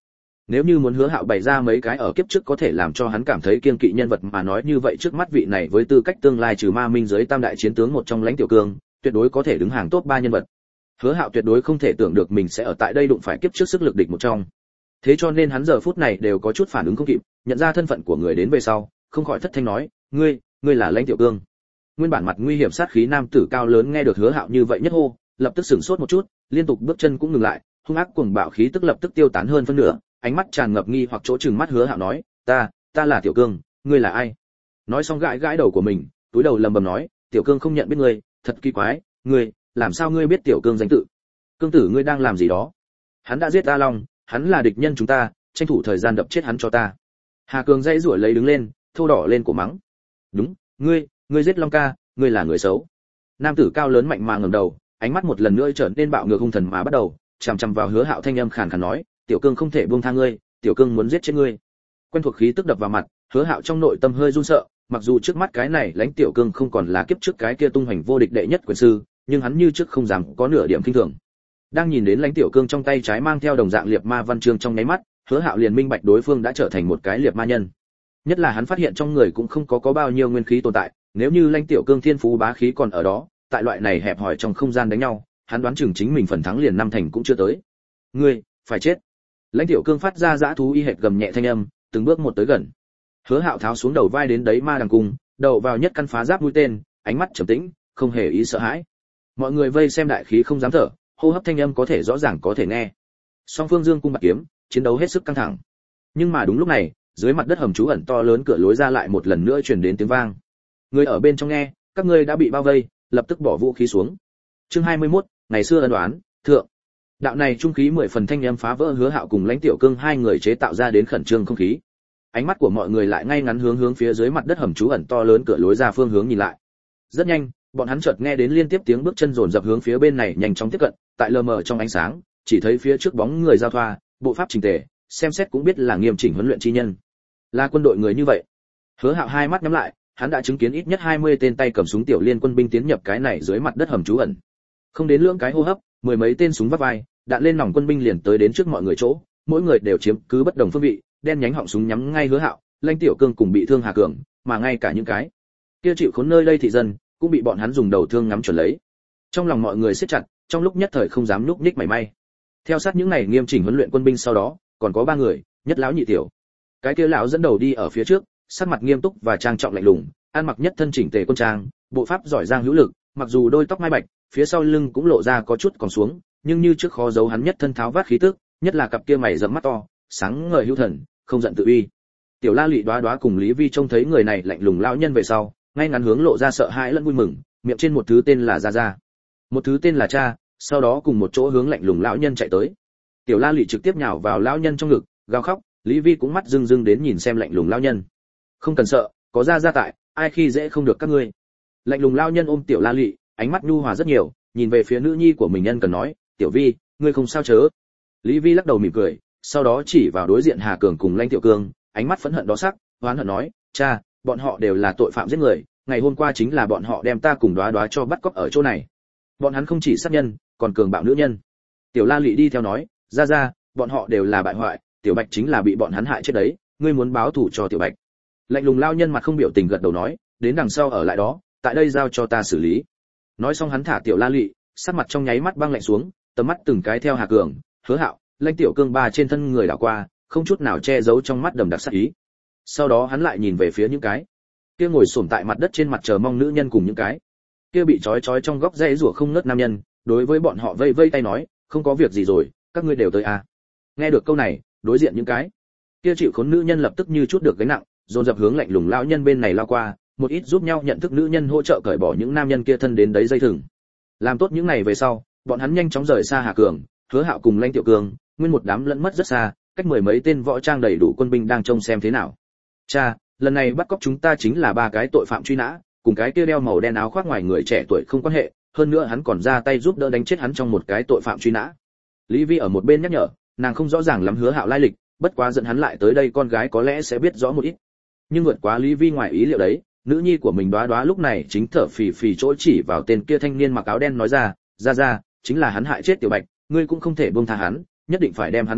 Nếu như muốn Hứa Hạo bày ra mấy cái ở kiếp trước có thể làm cho hắn cảm thấy kiêng kỵ nhân vật mà nói như vậy, trước mắt vị này với tư cách tương lai trừ Ma Minh giới tam đại chiến tướng một trong Lãnh Tiểu Cương, tuyệt đối có thể đứng hàng top ba nhân vật. Hứa Hạo tuyệt đối không thể tưởng được mình sẽ ở tại đây đụng phải kiếp trước sức lực địch một trong. Thế cho nên hắn giờ phút này đều có chút phản ứng không kịp, nhận ra thân phận của người đến về sau, không khỏi thất thanh nói, "Ngươi, ngươi là Lãnh Tiểu Cương?" Nguyên bản mặt nguy hiểm sát khí nam tử cao lớn nghe được Hứa Hạo như vậy nhất hô, lập tức sửng sốt một chút, liên tục bước chân cũng ngừng lại, hung ác cuồng bạo khí tức lập tức tiêu tán hơn phân nửa, ánh mắt tràn ngập nghi hoặc chỗ trừng mắt Hứa Hạo nói, "Ta, ta là Tiểu Cương, ngươi là ai?" Nói xong gãi gãi đầu của mình, túi đầu lầm bầm nói, "Tiểu Cương không nhận biết ngươi, thật kỳ quái, ngươi, làm sao ngươi biết Tiểu Cương danh tự? Cương tử ngươi đang làm gì đó?" "Hắn đã giết A Long, hắn là địch nhân chúng ta, tranh thủ thời gian đập chết hắn cho ta." Hà Cường dãy rủa lấy đứng lên, thô đỏ lên cổ mắng. "Đúng, ngươi, ngươi giết Long ca, ngươi là người xấu." Nam tử cao lớn mạnh mà ngẩng đầu, ánh mắt một lần nữa trở nên bạo ngược hung thần mà bắt đầu, chằm chằm vào Hứa Hạo thanh âm khàn khàn nói, "Tiểu Cương không thể buông tha ngươi, Tiểu Cương muốn giết chết ngươi." Quen thuộc khí tức đập vào mặt, Hứa Hạo trong nội tâm hơi run sợ, mặc dù trước mắt cái này Lãnh Tiểu Cương không còn là kiếp trước cái kia tung hoành vô địch đệ nhất quyền sư, nhưng hắn như trước không dám có nửa điểm kinh thường. Đang nhìn đến Lãnh Tiểu Cương trong tay trái mang theo đồng dạng liệt ma văn chương trong nháy mắt, Hứa Hạo liền minh bạch đối phương đã trở thành một cái liệt ma nhân. Nhất là hắn phát hiện trong người cũng không có có bao nhiêu nguyên khí tồn tại, nếu như Lãnh Tiểu Cương thiên phú bá khí còn ở đó, tại loại này hẹp hòi trong không gian đánh nhau, hắn đoán chừng chính mình phần thắng liền năm thành cũng chưa tới. "Ngươi, phải chết." Lãnh Tiểu Cương phát ra dã thú y hệt gầm nhẹ thanh âm, từng bước một tới gần. Hứa Hạo tháo xuống đầu vai đến đấy ma đằng cung, đầu vào nhất căn phá giáp mũi tên, ánh mắt trầm tĩnh, không hề ý sợ hãi. Mọi người vây xem đại khí không dám thở, hô hấp thanh âm có thể rõ ràng có thể nghe. Song phương dương cung bạc kiếm, chiến đấu hết sức căng thẳng. Nhưng mà đúng lúc này, dưới mặt đất hầm trú ẩn to lớn cửa lối ra lại một lần nữa truyền đến tiếng vang. Người ở bên trong nghe, các ngươi đã bị bao vây, lập tức bỏ vũ khí xuống. Chương hai mươi mốt, ngày xưa ân oán, thượng. Đạo này trung khí mười phần thanh âm phá vỡ Hứa Hạo cùng Lãnh Tiểu Cương hai người chế tạo ra đến khẩn trương không khí. Ánh mắt của mọi người lại ngay ngắn hướng hướng phía dưới mặt đất hầm trú ẩn to lớn cửa lối ra phương hướng nhìn lại. Rất nhanh, bọn hắn chợt nghe đến liên tiếp tiếng bước chân dồn dập hướng phía bên này nhanh chóng tiếp cận, tại lờ mờ trong ánh sáng, chỉ thấy phía trước bóng người giao thoa, bộ pháp chỉnh tề, xem xét cũng biết là nghiêm chỉnh huấn luyện chi nhân. Là quân đội người như vậy. Hứa Hạo hai mắt nhắm lại, hắn đã chứng kiến ít nhất hai mươi tên tay cầm súng tiểu liên quân binh tiến nhập cái này dưới mặt đất hầm trú ẩn. Không đến lưỡng cái hô hấp, mười mấy tên súng vắt vai, đạn lên nòng quân binh liền tới đến trước mọi người chỗ, mỗi người đều chiếm cứ bất đồng phương vị, đen nhánh họng súng nhắm ngay Hứa Hạo, Lãnh Tiểu Cương cùng bị thương Hà Cường, mà ngay cả những cái kia chịu khốn nơi đây thị dân, cũng bị bọn hắn dùng đầu thương ngắm chuẩn lấy. Trong lòng mọi người siết chặt, trong lúc nhất thời không dám nhúc nhích mảy may. Theo sát những này nghiêm chỉnh huấn luyện quân binh sau đó, còn có ba người, nhất lão nhị tiểu. Cái kia lão dẫn đầu đi ở phía trước, sắc mặt nghiêm túc và trang trọng lạnh lùng, ăn mặc nhất thân chỉnh tề quân trang, bộ pháp giỏi giang hữu lực, mặc dù đôi tóc mai bạch, phía sau lưng cũng lộ ra có chút còn xuống, nhưng như trước khó giấu hắn nhất thân tháo vát khí tức, nhất là cặp kia mày rậm mắt to, sáng ngời hữu thần, không giận tự uy. Tiểu La Lị Đóa Đóa cùng Lý Vi trông thấy người này lạnh lùng lão nhân về sau, ngay ngắn hướng lộ ra sợ hãi lẫn vui mừng, miệng trên một thứ tên là Gia Gia, một thứ tên là cha, sau đó cùng một chỗ hướng lạnh lùng lão nhân chạy tới. Tiểu La Lị trực tiếp nhào vào lão nhân trong ngực, gào khóc, Lý Vi cũng mắt rưng rưng đến nhìn xem lạnh lùng lão nhân. Không cần sợ, có Gia Gia tại, ai khi dễ không được các ngươi. Lạnh lùng lão nhân ôm Tiểu La Lị, ánh mắt nhu hòa rất nhiều, nhìn về phía nữ nhi của mình nhân cần nói, Tiểu Vi, ngươi không sao chớ. Lý Vi lắc đầu mỉm cười, sau đó chỉ vào đối diện Hà Cường cùng Lãnh Tiểu Cương, ánh mắt phẫn hận đó sắc, oán hận nói, cha, bọn họ đều là tội phạm giết người, ngày hôm qua chính là bọn họ đem ta cùng Đóa Đóa cho bắt cóc ở chỗ này. Bọn hắn không chỉ sát nhân, còn cường bạo nữ nhân. Tiểu La Lị đi theo nói, Gia Gia, bọn họ đều là bại hoại, Tiểu Bạch chính là bị bọn hắn hại chết đấy, ngươi muốn báo thù cho Tiểu Bạch. Lạnh lùng lao nhân mặt không biểu tình gật đầu nói, đến đằng sau ở lại đó, tại đây giao cho ta xử lý. Nói xong hắn thả Tiểu La Lị, sắc mặt trong nháy mắt băng lạnh xuống, tầm mắt từng cái theo Hà Cường, Hứa Hạo, Lãnh Tiểu Cương ba trên thân người đảo qua, không chút nào che giấu trong mắt đầm đặc sát ý. Sau đó hắn lại nhìn về phía những cái kia ngồi xổm tại mặt đất trên mặt chờ mong nữ nhân cùng những cái kia bị trói trói trong góc dãy rủa không ngớt nam nhân, đối với bọn họ vây vây tay nói, không có việc gì rồi, các ngươi đều tới à. Nghe được câu này, đối diện những cái kia chịu khốn nữ nhân lập tức như chút được gánh nặng, dồn dập hướng lạnh lùng lão nhân bên này lao qua, một ít giúp nhau nhận thức nữ nhân hỗ trợ cởi bỏ những nam nhân kia thân đến đấy dây thừng. Làm tốt những này về sau, bọn hắn nhanh chóng rời xa Hà Cường, Hứa Hạo cùng Lãnh Tiểu Cương, nguyên một đám lẫn mất rất xa, cách mười mấy tên võ trang đầy đủ quân binh đang trông xem thế nào. Cha, lần này bắt cóc chúng ta chính là ba cái tội phạm truy nã, cùng cái kia đeo màu đen áo khoác ngoài người trẻ tuổi không quan hệ, hơn nữa hắn còn ra tay giúp đỡ đánh chết hắn trong một cái tội phạm truy nã. Lý Vi ở một bên nhắc nhở, nàng không rõ ràng lắm Hứa Hạo lai lịch, bất quá dẫn hắn lại tới đây con gái có lẽ sẽ biết rõ một ít. Nhưng vượt quá Lý Vi ngoài ý liệu đấy, nữ nhi của mình Đóa Đóa lúc này chính thở phì phì chỗ chỉ vào tên kia thanh niên mặc áo đen nói ra, Gia Gia, chính là hắn hại chết Tiểu Bạch, ngươi cũng không thể buông tha hắn, nhất định phải đem hắn bắt lại,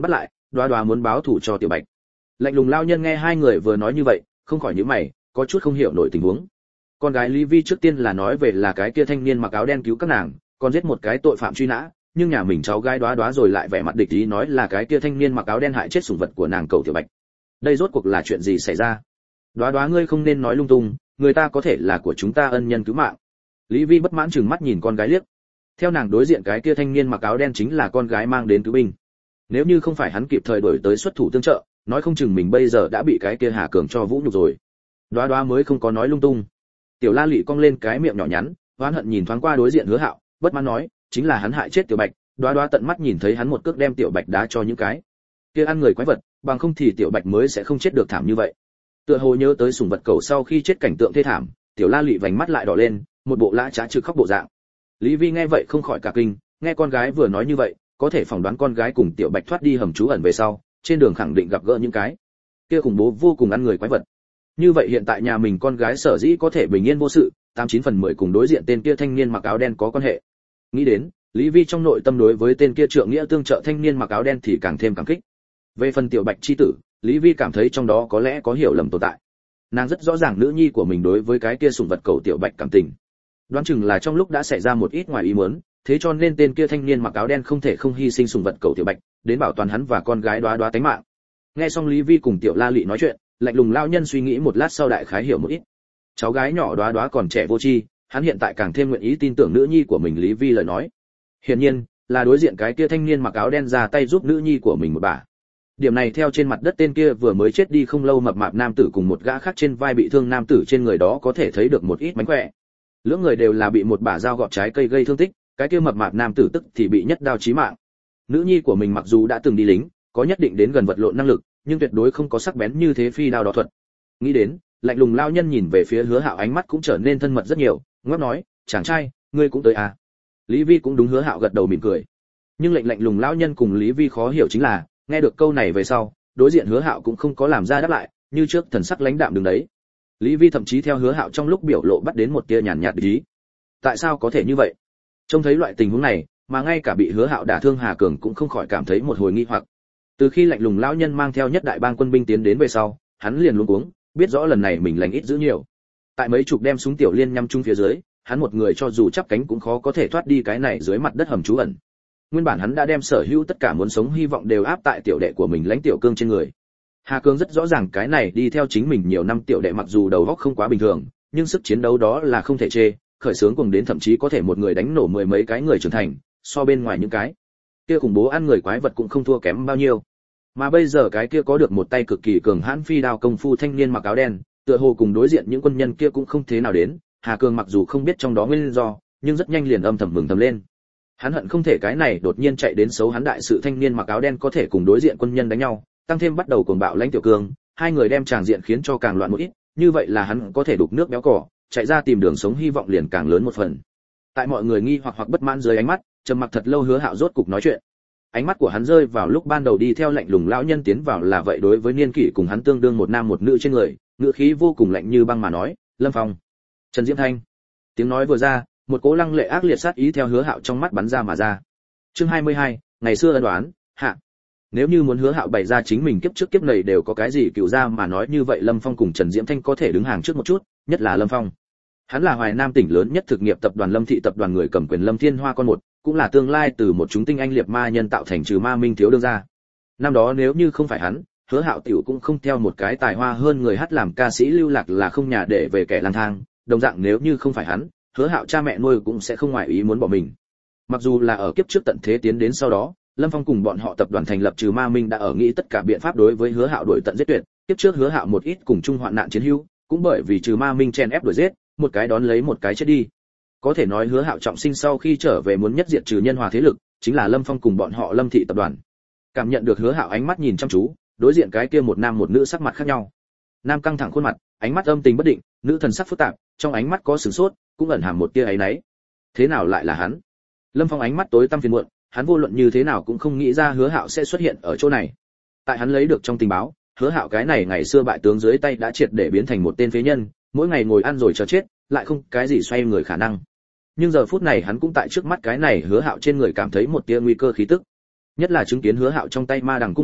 Đoá Đoá muốn báo thù cho Tiểu Bạch. Lạnh lùng lao nhân nghe hai người vừa nói như vậy, không khỏi nhíu mày, có chút không hiểu nổi tình huống. Con gái Lý Vi trước tiên là nói về là cái kia thanh niên mặc áo đen cứu các nàng, còn giết một cái tội phạm truy nã, nhưng nhà mình cháu gái Đoá Đoá rồi lại vẻ mặt địch ý nói là cái kia thanh niên mặc áo đen hại chết sủng vật của nàng cậu Tiểu Bạch. Đây rốt cuộc là chuyện gì xảy ra? Đoá Đoá ngươi không nên nói lung tung, người ta có thể là của chúng ta ân nhân cứu mạng. Lý Vi bất mãn chừng mắt nhìn con gái liếc. Theo nàng đối diện cái kia thanh niên mặc áo đen chính là con gái mang đến cứu binh. Nếu như không phải hắn kịp thời đổi tới xuất thủ tương trợ, nói không chừng mình bây giờ đã bị cái kia Hà Cường cho vũ nhục rồi. Đoá Đoá mới không có nói lung tung. Tiểu La Lị cong lên cái miệng nhỏ nhắn, oán hận nhìn thoáng qua đối diện Hứa Hạo, bất mãn nói, chính là hắn hại chết Tiểu Bạch. Đoá Đoá tận mắt nhìn thấy hắn một cước đem Tiểu Bạch đá cho những cái kia ăn người quái vật, bằng không thì Tiểu Bạch mới sẽ không chết được thảm như vậy. Tựa hồ nhớ tới sủng vật cẩu sau khi chết cảnh tượng thê thảm, Tiểu La Lị vành mắt lại đỏ lên, một bộ lã trá trực khóc bộ dạng. Lý Vi nghe vậy không khỏi cả kinh, nghe con gái vừa nói như vậy, có thể phỏng đoán con gái cùng Tiểu Bạch thoát đi hầm trú ẩn về sau, trên đường khẳng định gặp gỡ những cái kia khủng bố vô cùng ăn người quái vật. Như vậy hiện tại nhà mình con gái sở dĩ có thể bình yên vô sự, tám chín phần mười cùng đối diện tên kia thanh niên mặc áo đen có quan hệ. Nghĩ đến, Lý Vi trong nội tâm đối với tên kia trượng nghĩa tương trợ thanh niên mặc áo đen thì càng thêm cảm kích. Về phần Tiểu Bạch chi tử, Lý Vi cảm thấy trong đó có lẽ có hiểu lầm tồn tại. Nàng rất rõ ràng nữ nhi của mình đối với cái kia sủng vật cẩu Tiểu Bạch cảm tình. Đoán chừng là trong lúc đã xảy ra một ít ngoài ý muốn, thế cho nên tên kia thanh niên mặc áo đen không thể không hy sinh sủng vật cẩu Tiểu Bạch, đến bảo toàn hắn và con gái Đoá Đoá tánh mạng. Nghe xong Lý Vi cùng Tiểu La Lị nói chuyện, lạnh lùng lao nhân suy nghĩ một lát sau đại khái hiểu một ít. Cháu gái nhỏ Đoá Đoá còn trẻ vô tri, hắn hiện tại càng thêm nguyện ý tin tưởng nữ nhi của mình Lý Vi lời nói. Hiển nhiên, là đối diện cái kia thanh niên mặc áo đen ra tay giúp nữ nhi của mình một bà. Điểm này theo trên mặt đất tên kia vừa mới chết đi không lâu mập mạp nam tử cùng một gã khác trên vai bị thương nam tử trên người đó có thể thấy được một ít mánh khỏe. Lưỡng người đều là bị một bả dao gọt trái cây gây thương tích, cái kia mập mạp nam tử tức thì bị nhất đao chí mạng. Nữ nhi của mình mặc dù đã từng đi lính, có nhất định đến gần vật lộn năng lực, nhưng tuyệt đối không có sắc bén như thế phi đao đó thuật. Nghĩ đến, lạnh lùng lao nhân nhìn về phía Hứa Hạo ánh mắt cũng trở nên thân mật rất nhiều, ngáp nói, chàng trai, ngươi cũng tới à? Lý Vi cũng đúng Hứa Hạo gật đầu mỉm cười. Nhưng lệnh lạnh lùng lao nhân cùng Lý Vi khó hiểu chính là, nghe được câu này về sau, đối diện Hứa Hạo cũng không có làm ra đáp lại, như trước thần sắc lãnh đạm đứng đấy. Lý Vi thậm chí theo Hứa Hạo trong lúc biểu lộ bắt đến một tia nhàn nhạt ý. Tại sao có thể như vậy? Trông thấy loại tình huống này, mà ngay cả bị Hứa Hạo đả thương Hà Cường cũng không khỏi cảm thấy một hồi nghi hoặc. Từ khi lạnh lùng lão nhân mang theo nhất đại bang quân binh tiến đến về sau, hắn liền luống cuống, biết rõ lần này mình lành ít giữ nhiều. Tại mấy chục đem súng tiểu liên nhắm chung phía dưới, hắn một người cho dù chắp cánh cũng khó có thể thoát đi cái này dưới mặt đất hầm trú ẩn. Nguyên bản hắn đã đem sở hữu tất cả muốn sống hy vọng đều áp tại tiểu đệ của mình Lãnh Tiểu Cương trên người. Hà Cương rất rõ ràng cái này đi theo chính mình nhiều năm tiểu đệ mặc dù đầu óc không quá bình thường, nhưng sức chiến đấu đó là không thể chê, khởi sướng cùng đến thậm chí có thể một người đánh nổ mười mấy cái người trưởng thành, so bên ngoài những cái kia khủng bố ăn người quái vật cũng không thua kém bao nhiêu. Mà bây giờ cái kia có được một tay cực kỳ cường hãn phi đao công phu thanh niên mặc áo đen, tựa hồ cùng đối diện những quân nhân kia cũng không thế nào đến, Hà Cương mặc dù không biết trong đó nguyên do, nhưng rất nhanh liền âm thầm mừng thầm lên. Hắn hận không thể cái này đột nhiên chạy đến xấu hắn đại sự thanh niên mặc áo đen có thể cùng đối diện quân nhân đánh nhau, tăng thêm bắt đầu cuồng bạo Lãnh Tiểu Cương, hai người đem tràng diện khiến cho càng loạn một ít, như vậy là hắn có thể đục nước béo cỏ, chạy ra tìm đường sống hy vọng liền càng lớn một phần. Tại mọi người nghi hoặc hoặc bất mãn dưới ánh mắt, trầm mặc thật lâu Hứa Hạo rốt cục nói chuyện. Ánh mắt của hắn rơi vào lúc ban đầu đi theo lạnh lùng lão nhân tiến vào là vậy đối với niên kỷ cùng hắn tương đương một nam một nữ trên người, ngữ khí vô cùng lạnh như băng mà nói, "Lâm Phong, Trần Diễm Thanh." Tiếng nói vừa ra, một cỗ lăng lệ ác liệt sát ý theo Hứa Hạo trong mắt bắn ra mà ra. Chương hai mươi hai, ngày xưa ân đoán, hạ. Nếu như muốn Hứa Hạo bày ra chính mình kiếp trước kiếp này đều có cái gì cựu ra mà nói như vậy Lâm Phong cùng Trần Diễm Thanh có thể đứng hàng trước một chút, nhất là Lâm Phong. Hắn là Hoài Nam tỉnh lớn nhất thực nghiệp tập đoàn Lâm Thị tập đoàn người cầm quyền Lâm Thiên Hoa con một, cũng là tương lai từ một chúng tinh anh liệt ma nhân tạo thành trừ ma minh thiếu đương gia. Năm đó nếu như không phải hắn, Hứa Hạo tiểu cũng không theo một cái tài hoa hơn người hát làm ca sĩ lưu lạc là không nhà để về kẻ lang thang, đồng dạng nếu như không phải hắn, Hứa Hạo cha mẹ nuôi cũng sẽ không ngoại ý muốn bỏ mình. Mặc dù là ở kiếp trước tận thế tiến đến sau đó, Lâm Phong cùng bọn họ tập đoàn thành lập trừ ma minh đã ở nghĩ tất cả biện pháp đối với Hứa Hạo đuổi tận giết tuyệt, kiếp trước Hứa Hạo một ít cùng chung hoạn nạn chiến hữu, cũng bởi vì trừ ma minh chen ép đuổi giết, một cái đón lấy một cái chết đi. Có thể nói Hứa Hạo trọng sinh sau khi trở về muốn nhất diệt trừ nhân hòa thế lực, chính là Lâm Phong cùng bọn họ Lâm Thị tập đoàn. Cảm nhận được Hứa Hạo ánh mắt nhìn chăm chú, đối diện cái kia một nam một nữ sắc mặt khác nhau. Nam căng thẳng khuôn mặt, ánh mắt âm tình bất định, nữ thần sắc phức tạp, trong ánh mắt có sửng sốt, cũng ẩn hàm một tia ấy nấy. Thế nào lại là hắn? Lâm Phong ánh mắt tối tăm phiền muộn, hắn vô luận như thế nào cũng không nghĩ ra Hứa Hạo sẽ xuất hiện ở chỗ này. Tại hắn lấy được trong tình báo, Hứa Hạo cái này ngày xưa bại tướng dưới tay đã triệt để biến thành một tên phế nhân, mỗi ngày ngồi ăn rồi chờ chết, lại không cái gì xoay người khả năng. Nhưng giờ phút này hắn cũng tại trước mắt cái này Hứa Hạo trên người cảm thấy một tia nguy cơ khí tức. Nhất là chứng kiến Hứa Hạo trong tay ma đằng cung lúc,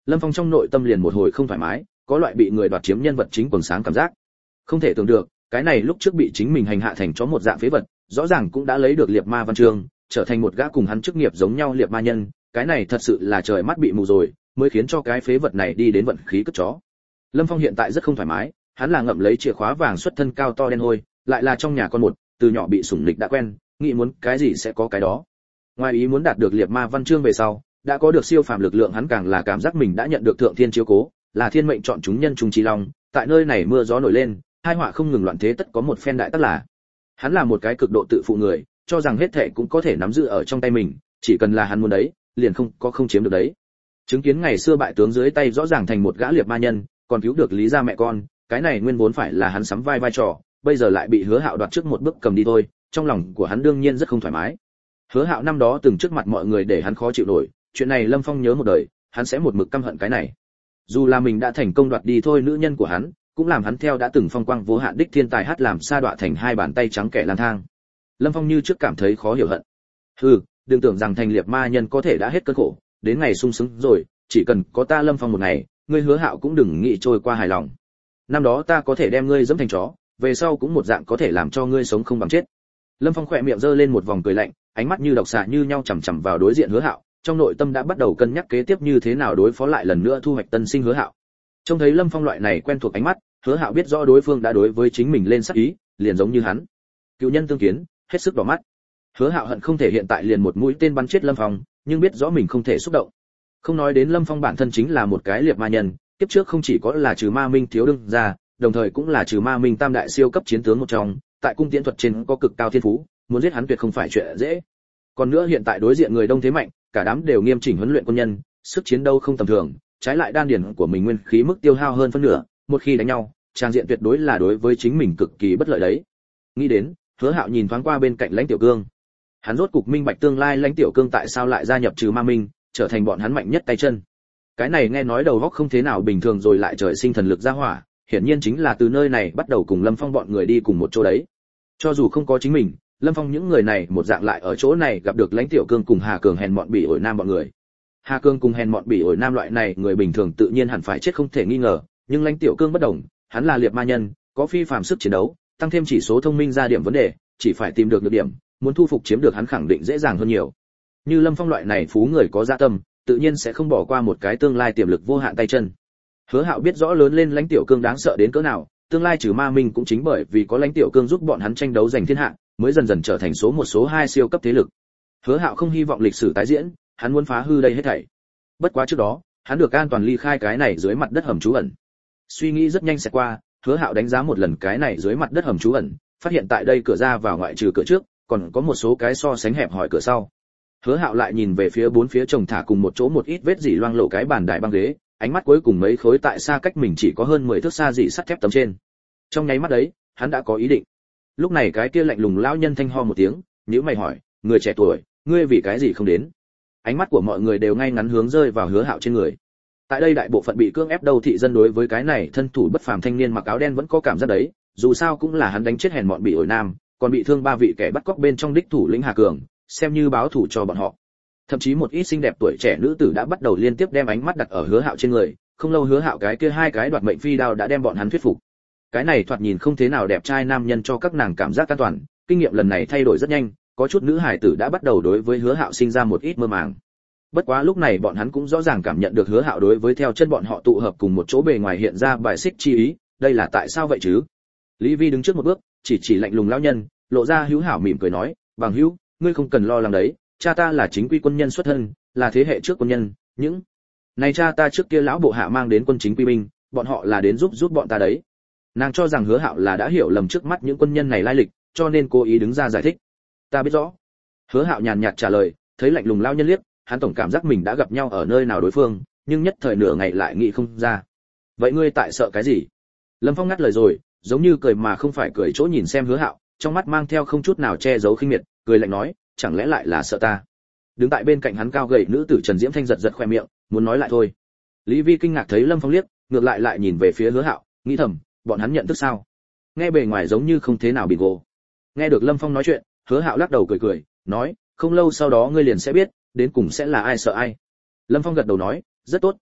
Lâm Phong trong nội tâm liền một hồi không thoải mái, có loại bị người đoạt chiếm nhân vật chính quần sáng cảm giác. Không thể tưởng được, cái này lúc trước bị chính mình hành hạ thành chó một dạng phế vật, rõ ràng cũng đã lấy được liệt ma văn chương, trở thành một gã cùng hắn chức nghiệp giống nhau liệt ma nhân, cái này thật sự là trời mắt bị mù rồi, mới khiến cho cái phế vật này đi đến vận khí cất chó. Lâm Phong hiện tại rất không thoải mái, hắn là ngậm lấy chìa khóa vàng xuất thân cao to đen hôi, lại là trong nhà con một, từ nhỏ bị sủng lịch đã quen, nghĩ muốn cái gì sẽ có cái đó. Ngoài ý muốn đạt được liệt ma văn chương về sau, đã có được siêu phàm lực lượng, hắn càng là cảm giác mình đã nhận được thượng thiên chiếu cố, là thiên mệnh chọn chúng nhân trung trí long, tại nơi này mưa gió nổi lên, hai họa không ngừng loạn thế tất có một phen đại tất là. Hắn là một cái cực độ tự phụ người, cho rằng hết thảy cũng có thể nắm giữ ở trong tay mình, chỉ cần là hắn muốn đấy, liền không có không chiếm được đấy. Chứng kiến ngày xưa bại tướng dưới tay rõ ràng thành một gã liệt ma nhân, còn cứu được Lý gia mẹ con, cái này nguyên vốn phải là hắn sắm vai vai trò, bây giờ lại bị Hứa Hạo đoạt trước một bước cầm đi thôi, trong lòng của hắn đương nhiên rất không thoải mái. Hứa Hạo năm đó từng trước mặt mọi người để hắn khó chịu nổi, chuyện này Lâm Phong nhớ một đời, hắn sẽ một mực căm hận cái này. Dù là mình đã thành công đoạt đi thôi nữ nhân của hắn, cũng làm hắn theo đã từng phong quang vô hạn đích thiên tài hát làm sa đọa thành hai bàn tay trắng kẻ lang thang. Lâm Phong như trước cảm thấy khó hiểu hận. Hừ, đừng tưởng rằng thành liệt ma nhân có thể đã hết cơn khổ, đến ngày sung sướng rồi, chỉ cần có ta Lâm Phong một ngày, ngươi Hứa Hạo cũng đừng nghĩ trôi qua hài lòng. Năm đó ta có thể đem ngươi dẫm thành chó, về sau cũng một dạng có thể làm cho ngươi sống không bằng chết. Lâm Phong khỏe miệng giơ lên một vòng cười lạnh, ánh mắt như độc xà như nhau chằm chằm vào đối diện Hứa Hạo, trong nội tâm đã bắt đầu cân nhắc kế tiếp như thế nào đối phó lại lần nữa thu hoạch tân sinh Hứa Hạo. Trông thấy Lâm Phong loại này quen thuộc ánh mắt, Hứa Hạo biết rõ đối phương đã đối với chính mình lên sát ý, liền giống như hắn. Cựu nhân tương kiến, hết sức đỏ mắt. Hứa Hạo hận không thể hiện tại liền một mũi tên bắn chết Lâm Phong, nhưng biết rõ mình không thể xúc động. Không nói đến Lâm Phong bản thân chính là một cái liệt ma nhân, kiếp trước không chỉ có là trừ ma minh thiếu đương gia, đồng thời cũng là trừ ma minh tam đại siêu cấp chiến tướng một trong, tại cung tiễn thuật trên có cực cao thiên phú, muốn giết hắn tuyệt không phải chuyện dễ. Còn nữa hiện tại đối diện người đông thế mạnh, cả đám đều nghiêm chỉnh huấn luyện quân nhân, sức chiến đấu không tầm thường, trái lại đan điển của mình nguyên khí mức tiêu hao hơn phân nửa, một khi đánh nhau, trang diện tuyệt đối là đối với chính mình cực kỳ bất lợi đấy. Nghĩ đến, Hứa Hạo nhìn thoáng qua bên cạnh Lãnh Tiểu Cương. Hắn rốt cục minh bạch tương lai Lãnh Tiểu Cương tại sao lại gia nhập trừ ma minh, trở thành bọn hắn mạnh nhất tay chân. Cái này nghe nói đầu óc không thế nào bình thường rồi lại trời sinh thần lực ra hỏa, hiển nhiên chính là từ nơi này bắt đầu cùng Lâm Phong bọn người đi cùng một chỗ đấy. Cho dù không có chính mình, Lâm Phong những người này một dạng lại ở chỗ này gặp được Lãnh Tiểu Cương cùng Hà Cường hèn mọn bỉ ổi nam bọn người. Hà Cường cùng hèn mọn bỉ ổi nam loại này người bình thường tự nhiên hẳn phải chết không thể nghi ngờ, nhưng Lãnh Tiểu Cương bất đồng, hắn là liệt ma nhân, có phi phàm sức chiến đấu, tăng thêm chỉ số thông minh ra điểm vấn đề, chỉ phải tìm được được điểm, muốn thu phục chiếm được hắn khẳng định dễ dàng hơn nhiều. Như Lâm Phong loại này phú người có dạ tâm, tự nhiên sẽ không bỏ qua một cái tương lai tiềm lực vô hạn tay chân. Hứa Hạo biết rõ lớn lên Lãnh Tiểu Cương đáng sợ đến cỡ nào, tương lai trừ ma minh cũng chính bởi vì có Lãnh Tiểu Cương giúp bọn hắn tranh đấu giành thiên hạ, mới dần dần trở thành số một số hai siêu cấp thế lực. Hứa Hạo không hy vọng lịch sử tái diễn, hắn muốn phá hư đây hết thảy. Bất quá trước đó, hắn được an toàn ly khai cái này dưới mặt đất hầm trú ẩn. Suy nghĩ rất nhanh sẽ qua, Hứa Hạo đánh giá một lần cái này dưới mặt đất hầm trú ẩn, phát hiện tại đây cửa ra vào ngoại trừ cửa trước, còn có một số cái so sánh hẹp hòi cửa sau. Hứa Hạo lại nhìn về phía bốn phía chồng thả cùng một chỗ một ít vết dỉ loang lộ cái bàn đài băng ghế, ánh mắt cuối cùng mấy khối tại xa cách mình chỉ có hơn mười thước xa dỉ sắt thép tấm trên. Trong nháy mắt đấy, hắn đã có ý định. Lúc này cái kia lạnh lùng lão nhân thanh ho một tiếng, nhíu mày hỏi, người trẻ tuổi, ngươi vì cái gì không đến? Ánh mắt của mọi người đều ngay ngắn hướng rơi vào Hứa Hạo trên người. Tại đây đại bộ phận bị cưỡng ép đầu thị dân đối với cái này thân thủ bất phàm thanh niên mặc áo đen vẫn có cảm giác đấy, dù sao cũng là hắn đánh chết hèn mọn bị ổi nam, còn bị thương ba vị kẻ bắt cóc bên trong đích thủ lĩnh Hà Cường, xem như báo thù cho bọn họ. Thậm chí một ít xinh đẹp tuổi trẻ nữ tử đã bắt đầu liên tiếp đem ánh mắt đặt ở Hứa Hạo trên người, không lâu Hứa Hạo cái kia hai cái đoạt mệnh phi đao đã đem bọn hắn thuyết phục. Cái này thoạt nhìn không thế nào đẹp trai nam nhân cho các nàng cảm giác an toàn, kinh nghiệm lần này thay đổi rất nhanh, có chút nữ hải tử đã bắt đầu đối với Hứa Hạo sinh ra một ít mơ màng. Bất quá lúc này bọn hắn cũng rõ ràng cảm nhận được Hứa Hạo đối với theo chân bọn họ tụ hợp cùng một chỗ bề ngoài hiện ra bài xích chi ý, đây là tại sao vậy chứ? Lý Vi đứng trước một bước, chỉ chỉ lạnh lùng lão nhân, lộ ra hữu hảo mỉm cười nói, "Bằng hữu, ngươi không cần lo lắng đấy, cha ta là chính quy quân nhân xuất thân, là thế hệ trước quân nhân, những này cha ta trước kia lão bộ hạ mang đến quân chính quy binh, bọn họ là đến giúp giúp bọn ta đấy." Nàng cho rằng Hứa Hạo là đã hiểu lầm trước mắt những quân nhân này lai lịch, cho nên cố ý đứng ra giải thích. "Ta biết rõ." Hứa Hạo nhàn nhạt trả lời, thấy lạnh lùng lão nhân liếc, hắn tổng cảm giác mình đã gặp nhau ở nơi nào đối phương, nhưng nhất thời nửa ngày lại nghĩ không ra. "Vậy ngươi tại sợ cái gì?" Lâm Phong ngắt lời rồi, giống như cười mà không phải cười chỗ nhìn xem Hứa Hạo, trong mắt mang theo không chút nào che giấu khinh miệt, cười lạnh nói, chẳng lẽ lại là sợ ta? Đứng tại bên cạnh hắn cao gầy nữ tử Trần Diễm Thanh giật giật khoe miệng, muốn nói lại thôi. Lý Vi kinh ngạc thấy Lâm Phong liếc, ngược lại lại nhìn về phía Hứa Hạo, nghĩ thầm, bọn hắn nhận thức sao? Nghe bề ngoài giống như không thế nào bị gồ. Nghe được Lâm Phong nói chuyện, Hứa Hạo lắc đầu cười cười, nói, không lâu sau đó ngươi liền sẽ biết, đến cùng sẽ là ai sợ ai. Lâm Phong gật đầu nói, rất tốt,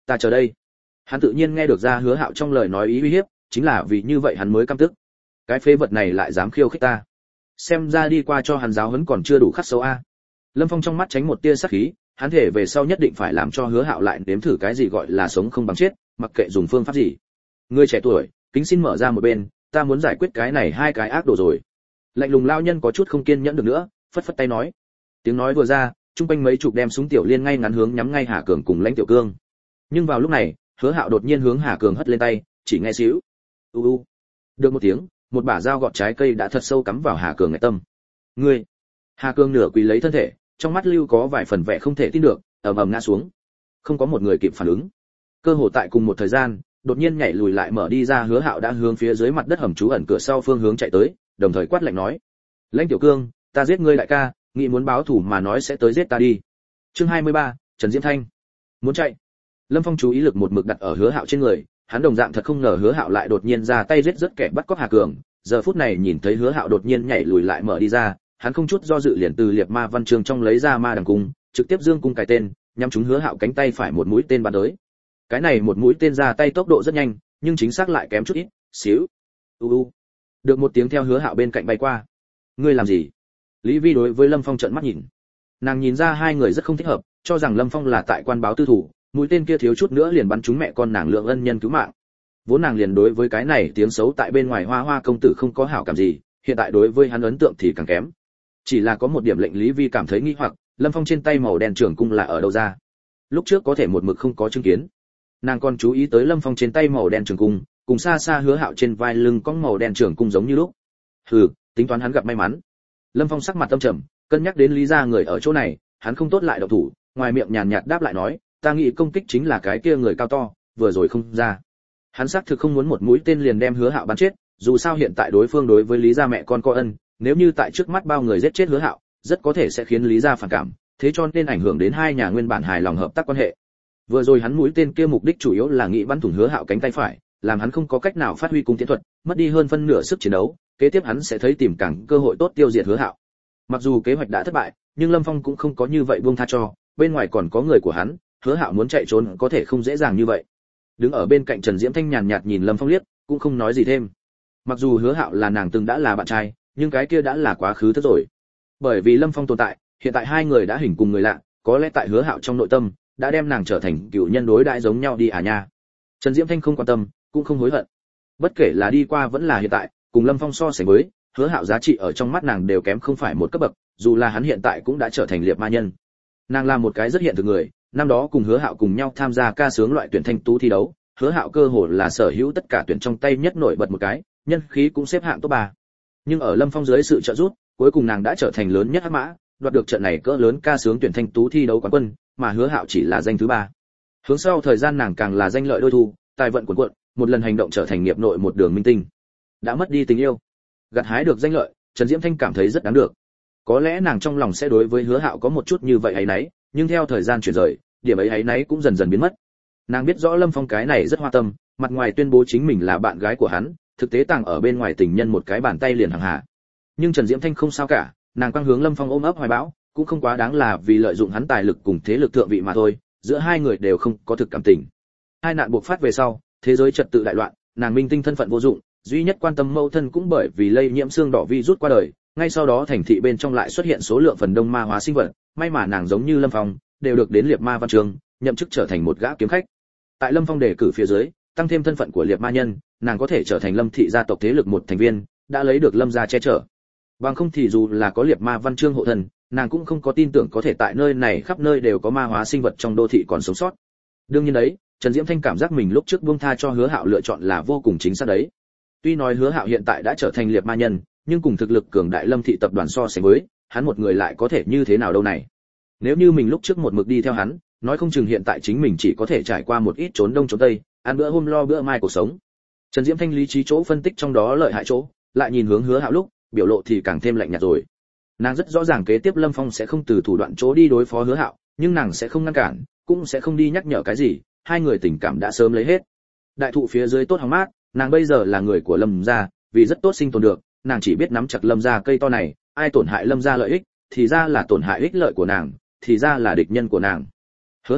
ta chờ đây. Hắn tự nhiên nghe được ra Hứa Hạo trong lời nói ý uy hiếp, chính là vì như vậy hắn mới căm tức. Cái phế vật này lại dám khiêu khích ta. Xem ra đi qua cho hắn giáo huấn còn chưa đủ khắc sâu a. Lâm Phong trong mắt tránh một tia sát khí, hắn thể về sau nhất định phải làm cho Hứa Hạo lại nếm thử cái gì gọi là sống không bằng chết, mặc kệ dùng phương pháp gì. Ngươi trẻ tuổi, kính xin mở ra một bên, ta muốn giải quyết cái này hai cái ác đồ rồi. Lạnh lùng lao nhân có chút không kiên nhẫn được nữa, phất phất tay nói. Tiếng nói vừa ra, trung quanh mấy chục đem súng tiểu liên ngay ngắn hướng nhắm ngay Hà Cường cùng Lãnh Tiểu Cương. Nhưng vào lúc này, Hứa Hạo đột nhiên hướng Hà Cường hất lên tay, chỉ nghe xíu. U u. Được một tiếng, một bả dao gọt trái cây đã thật sâu cắm vào Hà Cường ngạch tâm. Ngươi! Hà Cường nửa quỳ lấy thân thể, trong mắt lưu có vài phần vẻ không thể tin được, ầm ầm ngã xuống. Không có một người kịp phản ứng. Cơ hồ tại cùng một thời gian, đột nhiên nhảy lùi lại mở đi ra Hứa Hạo đã hướng phía dưới mặt đất hầm trú ẩn cửa sau phương hướng chạy tới, đồng thời quát lạnh nói: "Lãnh Tiểu Cương, ta giết ngươi đại ca, nghĩ muốn báo thù mà nói sẽ tới giết ta đi." Chương hai mươi ba, Trần Diễm Thanh. Muốn chạy. Lâm Phong chú ý lực một mực đặt ở Hứa Hạo trên người, hắn đồng dạng thật không ngờ Hứa Hạo lại đột nhiên ra tay giết rất kẻ bắt cóc Hà Cường, giờ phút này nhìn thấy Hứa Hạo đột nhiên nhảy lùi lại mở đi ra, hắn không chút do dự liền từ liệt ma văn chương trong lấy ra ma đằng cung, trực tiếp dương cung cài tên, nhắm trúng Hứa Hạo cánh tay phải một mũi tên bắn tới. Cái này một mũi tên ra tay tốc độ rất nhanh, nhưng chính xác lại kém chút ít, xíu. U u. Được một tiếng theo Hứa Hạo bên cạnh bay qua. Ngươi làm gì? Lý Vi đối với Lâm Phong trợn mắt nhìn. Nàng nhìn ra hai người rất không thích hợp, cho rằng Lâm Phong là tại quan báo tư thủ, mũi tên kia thiếu chút nữa liền bắn trúng mẹ con nàng Lượng ân nhân cứu mạng. Vốn nàng liền đối với cái này tiếng xấu tại bên ngoài Hoa Hoa công tử không có hảo cảm gì, hiện tại đối với hắn ấn tượng thì càng kém. Chỉ là có một điểm lệnh Lý Vi cảm thấy nghi hoặc, Lâm Phong trên tay màu đen trường cung là ở đâu ra? Lúc trước có thể một mực không có chứng kiến. Nàng còn chú ý tới Lâm Phong trên tay màu đen trường cung, cùng xa xa Hứa Hạo trên vai lưng có màu đen trường cung giống như lúc. Hừ, tính toán hắn gặp may mắn. Lâm Phong sắc mặt tâm trầm, cân nhắc đến Lý gia người ở chỗ này, hắn không tốt lại động thủ, ngoài miệng nhàn nhạt đáp lại nói, ta nghĩ công kích chính là cái kia người cao to, vừa rồi không ra. Hắn xác thực không muốn một mũi tên liền đem Hứa Hạo bắn chết, dù sao hiện tại đối phương đối với Lý gia mẹ con có ân, nếu như tại trước mắt bao người giết chết Hứa Hạo, rất có thể sẽ khiến Lý gia phản cảm, thế cho nên ảnh hưởng đến hai nhà nguyên bản hài lòng hợp tác quan hệ. Vừa rồi hắn mũi tên kia mục đích chủ yếu là nghĩ bắn thủng Hứa Hạo cánh tay phải, làm hắn không có cách nào phát huy cung tiến thuật, mất đi hơn phân nửa sức chiến đấu, kế tiếp hắn sẽ thấy tìm càng cơ hội tốt tiêu diệt Hứa Hạo. Mặc dù kế hoạch đã thất bại, nhưng Lâm Phong cũng không có như vậy buông tha cho, bên ngoài còn có người của hắn, Hứa Hạo muốn chạy trốn có thể không dễ dàng như vậy. Đứng ở bên cạnh Trần Diễm Thanh nhàn nhạt nhìn Lâm Phong liếc, cũng không nói gì thêm. Mặc dù Hứa Hạo là nàng từng đã là bạn trai, nhưng cái kia đã là quá khứ thất rồi. Bởi vì Lâm Phong tồn tại, hiện tại hai người đã hình cùng người lạ, có lẽ tại Hứa Hạo trong nội tâm đã đem nàng trở thành cựu nhân đối đãi giống nhau đi à nha. Trần Diễm Thanh không quan tâm, cũng không hối hận. Bất kể là đi qua vẫn là hiện tại, cùng Lâm Phong so sánh với, Hứa Hạo giá trị ở trong mắt nàng đều kém không phải một cấp bậc, dù là hắn hiện tại cũng đã trở thành liệt ma nhân. Nàng là một cái rất hiện thực người, năm đó cùng Hứa Hạo cùng nhau tham gia ca sướng loại tuyển thanh tú thi đấu, Hứa Hạo cơ hồ là sở hữu tất cả tuyển trong tay nhất nổi bật một cái, nhân khí cũng xếp hạng top ba. Nhưng ở Lâm Phong dưới sự trợ giúp, cuối cùng nàng đã trở thành lớn nhất hắc mã, đoạt được trận này cỡ lớn ca sướng tuyển thanh tú thi đấu quán quân, mà Hứa Hạo chỉ là danh thứ ba. Hướng sau thời gian nàng càng là danh lợi đôi thu, tài vận cuồn cuộn, một lần hành động trở thành nghiệp nội một đường minh tinh. Đã mất đi tình yêu, gặt hái được danh lợi, Trần Diễm Thanh cảm thấy rất đáng được. Có lẽ nàng trong lòng sẽ đối với Hứa Hạo có một chút như vậy ấy nấy, nhưng theo thời gian chuyển rời, điểm ấy ấy nấy cũng dần dần biến mất. Nàng biết rõ Lâm Phong cái này rất hoa tâm, mặt ngoài tuyên bố chính mình là bạn gái của hắn, thực tế tàng ở bên ngoài tình nhân một cái bàn tay liền hàng hạ. Nhưng Trần Diễm Thanh không sao cả, nàng quang hướng Lâm Phong ôm ấp hoài bão, cũng không quá đáng là vì lợi dụng hắn tài lực cùng thế lực thượng vị mà thôi, giữa hai người đều không có thực cảm tình. Hai nạn buộc phát về sau, thế giới trật tự đại loạn, nàng minh tinh thân phận vô dụng, duy nhất quan tâm mâu thân cũng bởi vì lây nhiễm xương đỏ virus qua đời, ngay sau đó thành thị bên trong lại xuất hiện số lượng phần đông ma hóa sinh vật, may mà nàng giống như Lâm Phong, đều được đến liệt ma văn trường, nhậm chức trở thành một gã kiếm khách. Tại Lâm Phong đề cử phía dưới, tăng thêm thân phận của liệt ma nhân, nàng có thể trở thành Lâm thị gia tộc thế lực một thành viên, đã lấy được Lâm gia che chở. Bằng không thì dù là có liệt ma văn chương hộ thần, nàng cũng không có tin tưởng có thể tại nơi này khắp nơi đều có ma hóa sinh vật trong đô thị còn sống sót. Đương nhiên đấy, Trần Diễm Thanh cảm giác mình lúc trước buông tha cho Hứa Hạo lựa chọn là vô cùng chính xác đấy. Tuy nói Hứa Hạo hiện tại đã trở thành liệt ma nhân, nhưng cùng thực lực cường đại Lâm thị tập đoàn so sánh với, hắn một người lại có thể như thế nào đâu này. Nếu như mình lúc trước một mực đi theo hắn, nói không chừng hiện tại chính mình chỉ có thể trải qua một ít trốn đông trốn tây, ăn bữa hôm lo bữa mai cuộc sống. Trần Diễm Thanh lý trí chỗ phân tích trong đó lợi hại chỗ, lại nhìn hướng Hứa Hạo lúc, biểu lộ thì càng thêm lạnh nhạt rồi. Nàng rất rõ ràng kế tiếp Lâm Phong sẽ không từ thủ đoạn chỗ đi đối phó Hứa Hạo, nhưng nàng sẽ không ngăn cản, cũng sẽ không đi nhắc nhở cái gì, hai người tình cảm đã sớm lấy hết. Đại thụ phía dưới tốt hóng mát, nàng bây giờ là người của Lâm gia, vì rất tốt sinh tồn được, nàng chỉ biết nắm chặt Lâm gia cây to này, ai tổn hại Lâm gia lợi ích, thì ra là tổn hại ích lợi của nàng, thì ra là địch nhân của nàng. Hứa Hạo,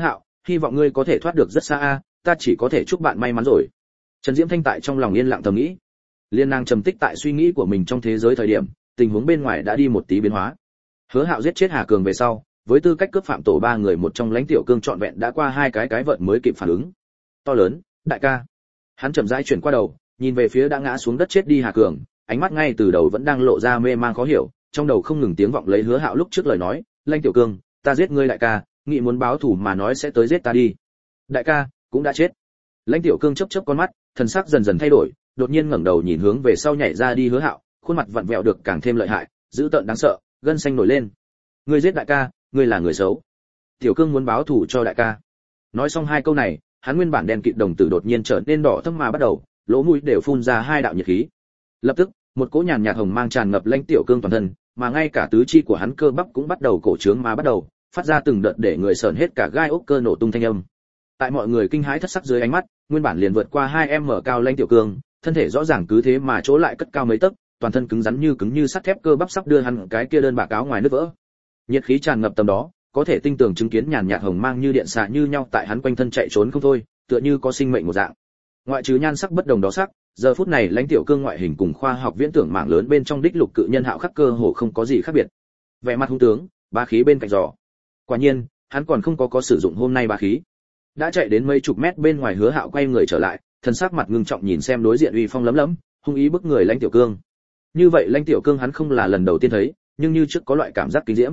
hy vọng ngươi có thể thoát được rất xa a, ta chỉ có thể chúc bạn may mắn rồi. Trần Diễm Thanh tại trong lòng yên lặng thầm nghĩ. Liên nàng trầm tích tại suy nghĩ của mình trong thế giới thời điểm, tình huống bên ngoài đã đi một tí biến hóa. Hứa Hạo giết chết Hà Cường về sau, với tư cách cướp phạm tổ ba người một trong Lãnh Tiểu Cương trọn vẹn đã qua hai cái cái vợt mới kịp phản ứng. To lớn, đại ca. Hắn chậm rãi chuyển qua đầu, nhìn về phía đã ngã xuống đất chết đi Hà Cường, ánh mắt ngay từ đầu vẫn đang lộ ra mê mang khó hiểu, trong đầu không ngừng tiếng vọng lấy Hứa Hạo lúc trước lời nói, "Lãnh Tiểu Cương, ta giết ngươi đại ca, nghĩ muốn báo thù mà nói sẽ tới giết ta đi." Đại ca cũng đã chết. Lãnh Tiểu Cương chớp chớp con mắt, thần sắc dần dần thay đổi, đột nhiên ngẩng đầu nhìn hướng về sau nhảy ra đi Hứa Hạo, khuôn mặt vặn vẹo được càng thêm lợi hại, dữ tợn đáng sợ, gân xanh nổi lên. "Ngươi giết đại ca, ngươi là người xấu." Tiểu Cương muốn báo thù cho đại ca. Nói xong hai câu này, hắn nguyên bản đen kịt đồng tử đột nhiên trở nên đỏ thẫm mà bắt đầu, lỗ mũi đều phun ra hai đạo nhiệt khí. Lập tức, một cỗ nhàn nhạt hồng mang tràn ngập Lãnh Tiểu Cương toàn thân, mà ngay cả tứ chi của hắn cơ bắp cũng bắt đầu cổ trướng mà bắt đầu, phát ra từng đợt để người sởn hết cả gai ốc cơ nổ tung thanh âm. Tại mọi người kinh hãi thất sắc dưới ánh mắt, nguyên bản liền vượt qua hai em mở cao Lãnh Tiểu Cương, thân thể rõ ràng cứ thế mà chỗ lại cất cao mấy tấc, toàn thân cứng rắn như cứng như sắt thép, cơ bắp sắp đưa hắn cái kia đơn bạc áo ngoài nứt vỡ. Nhiệt khí tràn ngập tầm đó, có thể tinh tường chứng kiến nhàn nhạt hồng mang như điện xạ như nhau tại hắn quanh thân chạy trốn không thôi, tựa như có sinh mệnh một dạng. Ngoại trừ nhan sắc bất đồng đó sắc, giờ phút này Lãnh Tiểu Cương ngoại hình cùng khoa học viễn tưởng mạng lớn bên trong đích lục cự nhân Hạo Khắc cơ hồ không có gì khác biệt. Vẻ mặt hung tướng, bá khí bên cạnh giò. Quả nhiên, hắn còn không có có sử dụng hôm nay bá khí. Đã chạy đến mấy chục mét bên ngoài, Hứa Hạo quay người trở lại, thân sắc mặt ngưng trọng nhìn xem đối diện uy phong lấm lấm, hung ý bức người Lãnh Tiểu Cương. Như vậy Lãnh Tiểu Cương hắn không là lần đầu tiên thấy, nhưng như trước có loại cảm giác kinh diễm.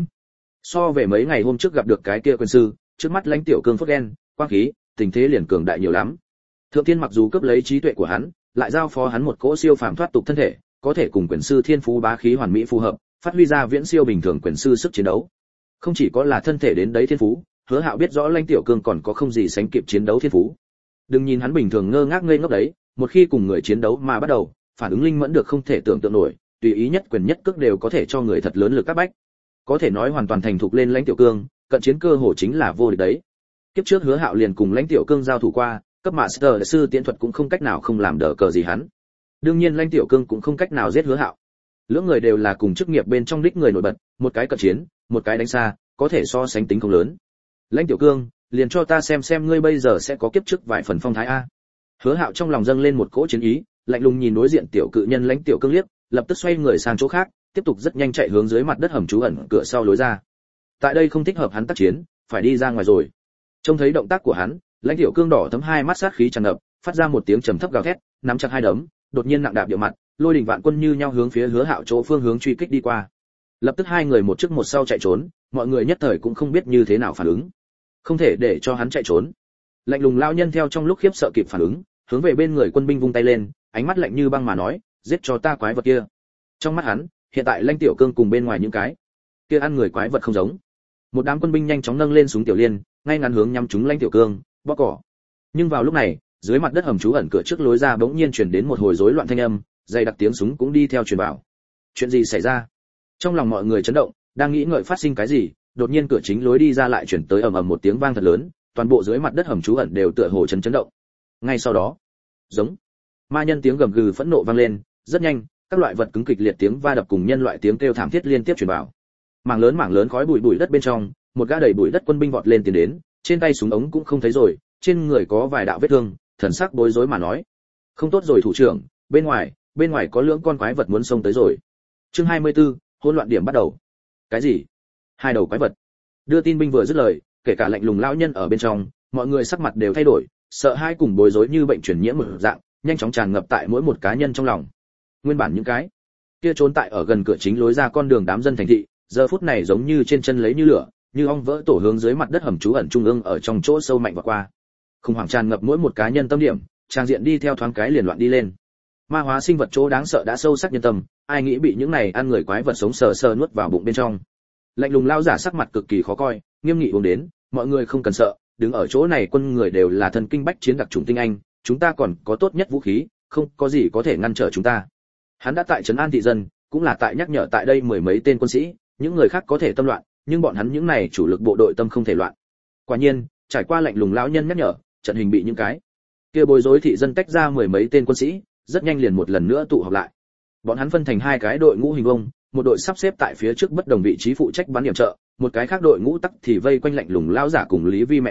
So về mấy ngày hôm trước gặp được cái kia quân sư, trước mắt Lãnh Tiểu Cương phốt đen, quang khí, tình thế liền cường đại nhiều lắm. Thượng Thiên mặc dù cướp lấy trí tuệ của hắn, lại giao phó hắn một cỗ siêu phàm thoát tục thân thể, có thể cùng quyền sư thiên phú bá khí hoàn mỹ phù hợp, phát huy ra viễn siêu bình thường quyền sư sức chiến đấu. Không chỉ có là thân thể đến đấy thiên phú, Hứa Hạo biết rõ Lãnh Tiểu Cương còn có không gì sánh kịp chiến đấu thiên phú. Đừng nhìn hắn bình thường ngơ ngác ngây ngốc đấy, một khi cùng người chiến đấu mà bắt đầu, phản ứng linh mẫn được không thể tưởng tượng nổi, tùy ý nhất quyền nhất cước đều có thể cho người thật lớn lực các bách. Có thể nói hoàn toàn thành thục lên Lãnh Tiểu Cương, cận chiến cơ hồ chính là vô địch đấy. Kiếp trước Hứa Hạo liền cùng Lãnh Tiểu Cương giao thủ qua, cấp master đại sư tiễn thuật cũng không cách nào không làm đỡ cờ gì hắn. Đương nhiên Lãnh Tiểu Cương cũng không cách nào giết Hứa Hạo. Lưỡng người đều là cùng chức nghiệp bên trong đích người nổi bật, một cái cận chiến, một cái đánh xa, có thể so sánh tính không lớn. Lãnh Tiểu Cương, liền cho ta xem xem ngươi bây giờ sẽ có kiếp trước vài phần phong thái a. Hứa Hạo trong lòng dâng lên một cỗ chiến ý, lạnh lùng nhìn đối diện tiểu cự nhân Lãnh Tiểu Cương liếc, lập tức xoay người sang chỗ khác, tiếp tục rất nhanh chạy hướng dưới mặt đất hầm trú ẩn cửa sau lối ra. Tại đây không thích hợp hắn tác chiến, phải đi ra ngoài rồi. Trông thấy động tác của hắn, Lãnh Tiểu Cương đỏ thấm hai mắt sát khí tràn ngập, phát ra một tiếng trầm thấp gào thét, nắm chặt hai đấm, đột nhiên nặng đạp địa mặt, lôi đình vạn quân như nhau hướng phía Hứa Hạo chỗ phương hướng truy kích đi qua. Lập tức hai người một trước một sau chạy trốn, mọi người nhất thời cũng không biết như thế nào phản ứng. Không thể để cho hắn chạy trốn. Lạnh lùng lão nhân theo trong lúc khiếp sợ kịp phản ứng, hướng về bên người quân binh vung tay lên, ánh mắt lạnh như băng mà nói, giết cho ta quái vật kia. Trong mắt hắn, hiện tại Lãnh Tiểu Cương cùng bên ngoài những cái kia ăn người quái vật không giống. Một đám quân binh nhanh chóng nâng lên súng tiểu liên, ngay ngắn hướng nhắm trúng Lãnh Tiểu Cương, bóp cỏ. Nhưng vào lúc này, dưới mặt đất hầm trú ẩn cửa trước lối ra bỗng nhiên truyền đến một hồi rối loạn thanh âm, dày đặc tiếng súng cũng đi theo truyền vào. Chuyện gì xảy ra? Trong lòng mọi người chấn động, đang nghĩ ngợi phát sinh cái gì, đột nhiên cửa chính lối đi ra lại truyền tới ầm ầm một tiếng vang thật lớn, toàn bộ dưới mặt đất hầm trú ẩn đều tựa hồ chấn chấn động. Ngay sau đó, giống ma nhân tiếng gầm gừ phẫn nộ vang lên, rất nhanh, các loại vật cứng kịch liệt tiếng va đập cùng nhân loại tiếng kêu thảm thiết liên tiếp truyền vào. Mảng lớn mảng lớn khói bụi bụi đất bên trong, một gã đầy bụi đất quân binh vọt lên tiến đến, trên tay súng ống cũng không thấy rồi, trên người có vài đạo vết thương, thần sắc bối rối mà nói: "Không tốt rồi thủ trưởng, bên ngoài, bên ngoài có lưỡng con quái vật muốn xông tới rồi." Chương hai mươi tư, hỗn loạn điểm bắt đầu. Cái gì? Hai đầu quái vật? Đưa tin binh vừa dứt lời, kể cả lạnh lùng lão nhân ở bên trong, mọi người sắc mặt đều thay đổi, sợ hãi cùng bối rối như bệnh truyền nhiễm một dạng, nhanh chóng tràn ngập tại mỗi một cá nhân trong lòng. Nguyên bản những cái kia trốn tại ở gần cửa chính lối ra con đường đám dân thành thị, giờ phút này giống như trên chân lấy như lửa, như ong vỡ tổ hướng dưới mặt đất hầm trú ẩn trung ương ở trong chỗ sâu mạnh và qua. Khủng hoảng tràn ngập mỗi một cá nhân tâm điểm, trang diện đi theo thoáng cái liền loạn đi lên. Ma hóa sinh vật chỗ đáng sợ đã sâu sắc nhân tâm, ai nghĩ bị những này ăn người quái vật sống sờ sờ nuốt vào bụng bên trong. Lạnh lùng lao giả sắc mặt cực kỳ khó coi, nghiêm nghị uống đến, mọi người không cần sợ, đứng ở chỗ này quân người đều là thần kinh bách chiến đặc chủng tinh anh, chúng ta còn có tốt nhất vũ khí, không có gì có thể ngăn trở chúng ta. Hắn đã tại trấn an thị dân, cũng là tại nhắc nhở tại đây mười mấy tên quân sĩ, những người khác có thể tâm loạn, nhưng bọn hắn những này chủ lực bộ đội tâm không thể loạn. Quả nhiên, trải qua lạnh lùng lão nhân nhắc nhở, trận hình bị những cái kia bối rối thị dân tách ra mười mấy tên quân sĩ, rất nhanh liền một lần nữa tụ họp lại. Bọn hắn phân thành hai cái đội ngũ hình vuông, một đội sắp xếp tại phía trước bất đồng vị trí phụ trách bắn điểm trợ, một cái khác đội ngũ tắc thì vây quanh lạnh lùng lão giả cùng Lý Vi mẹ con,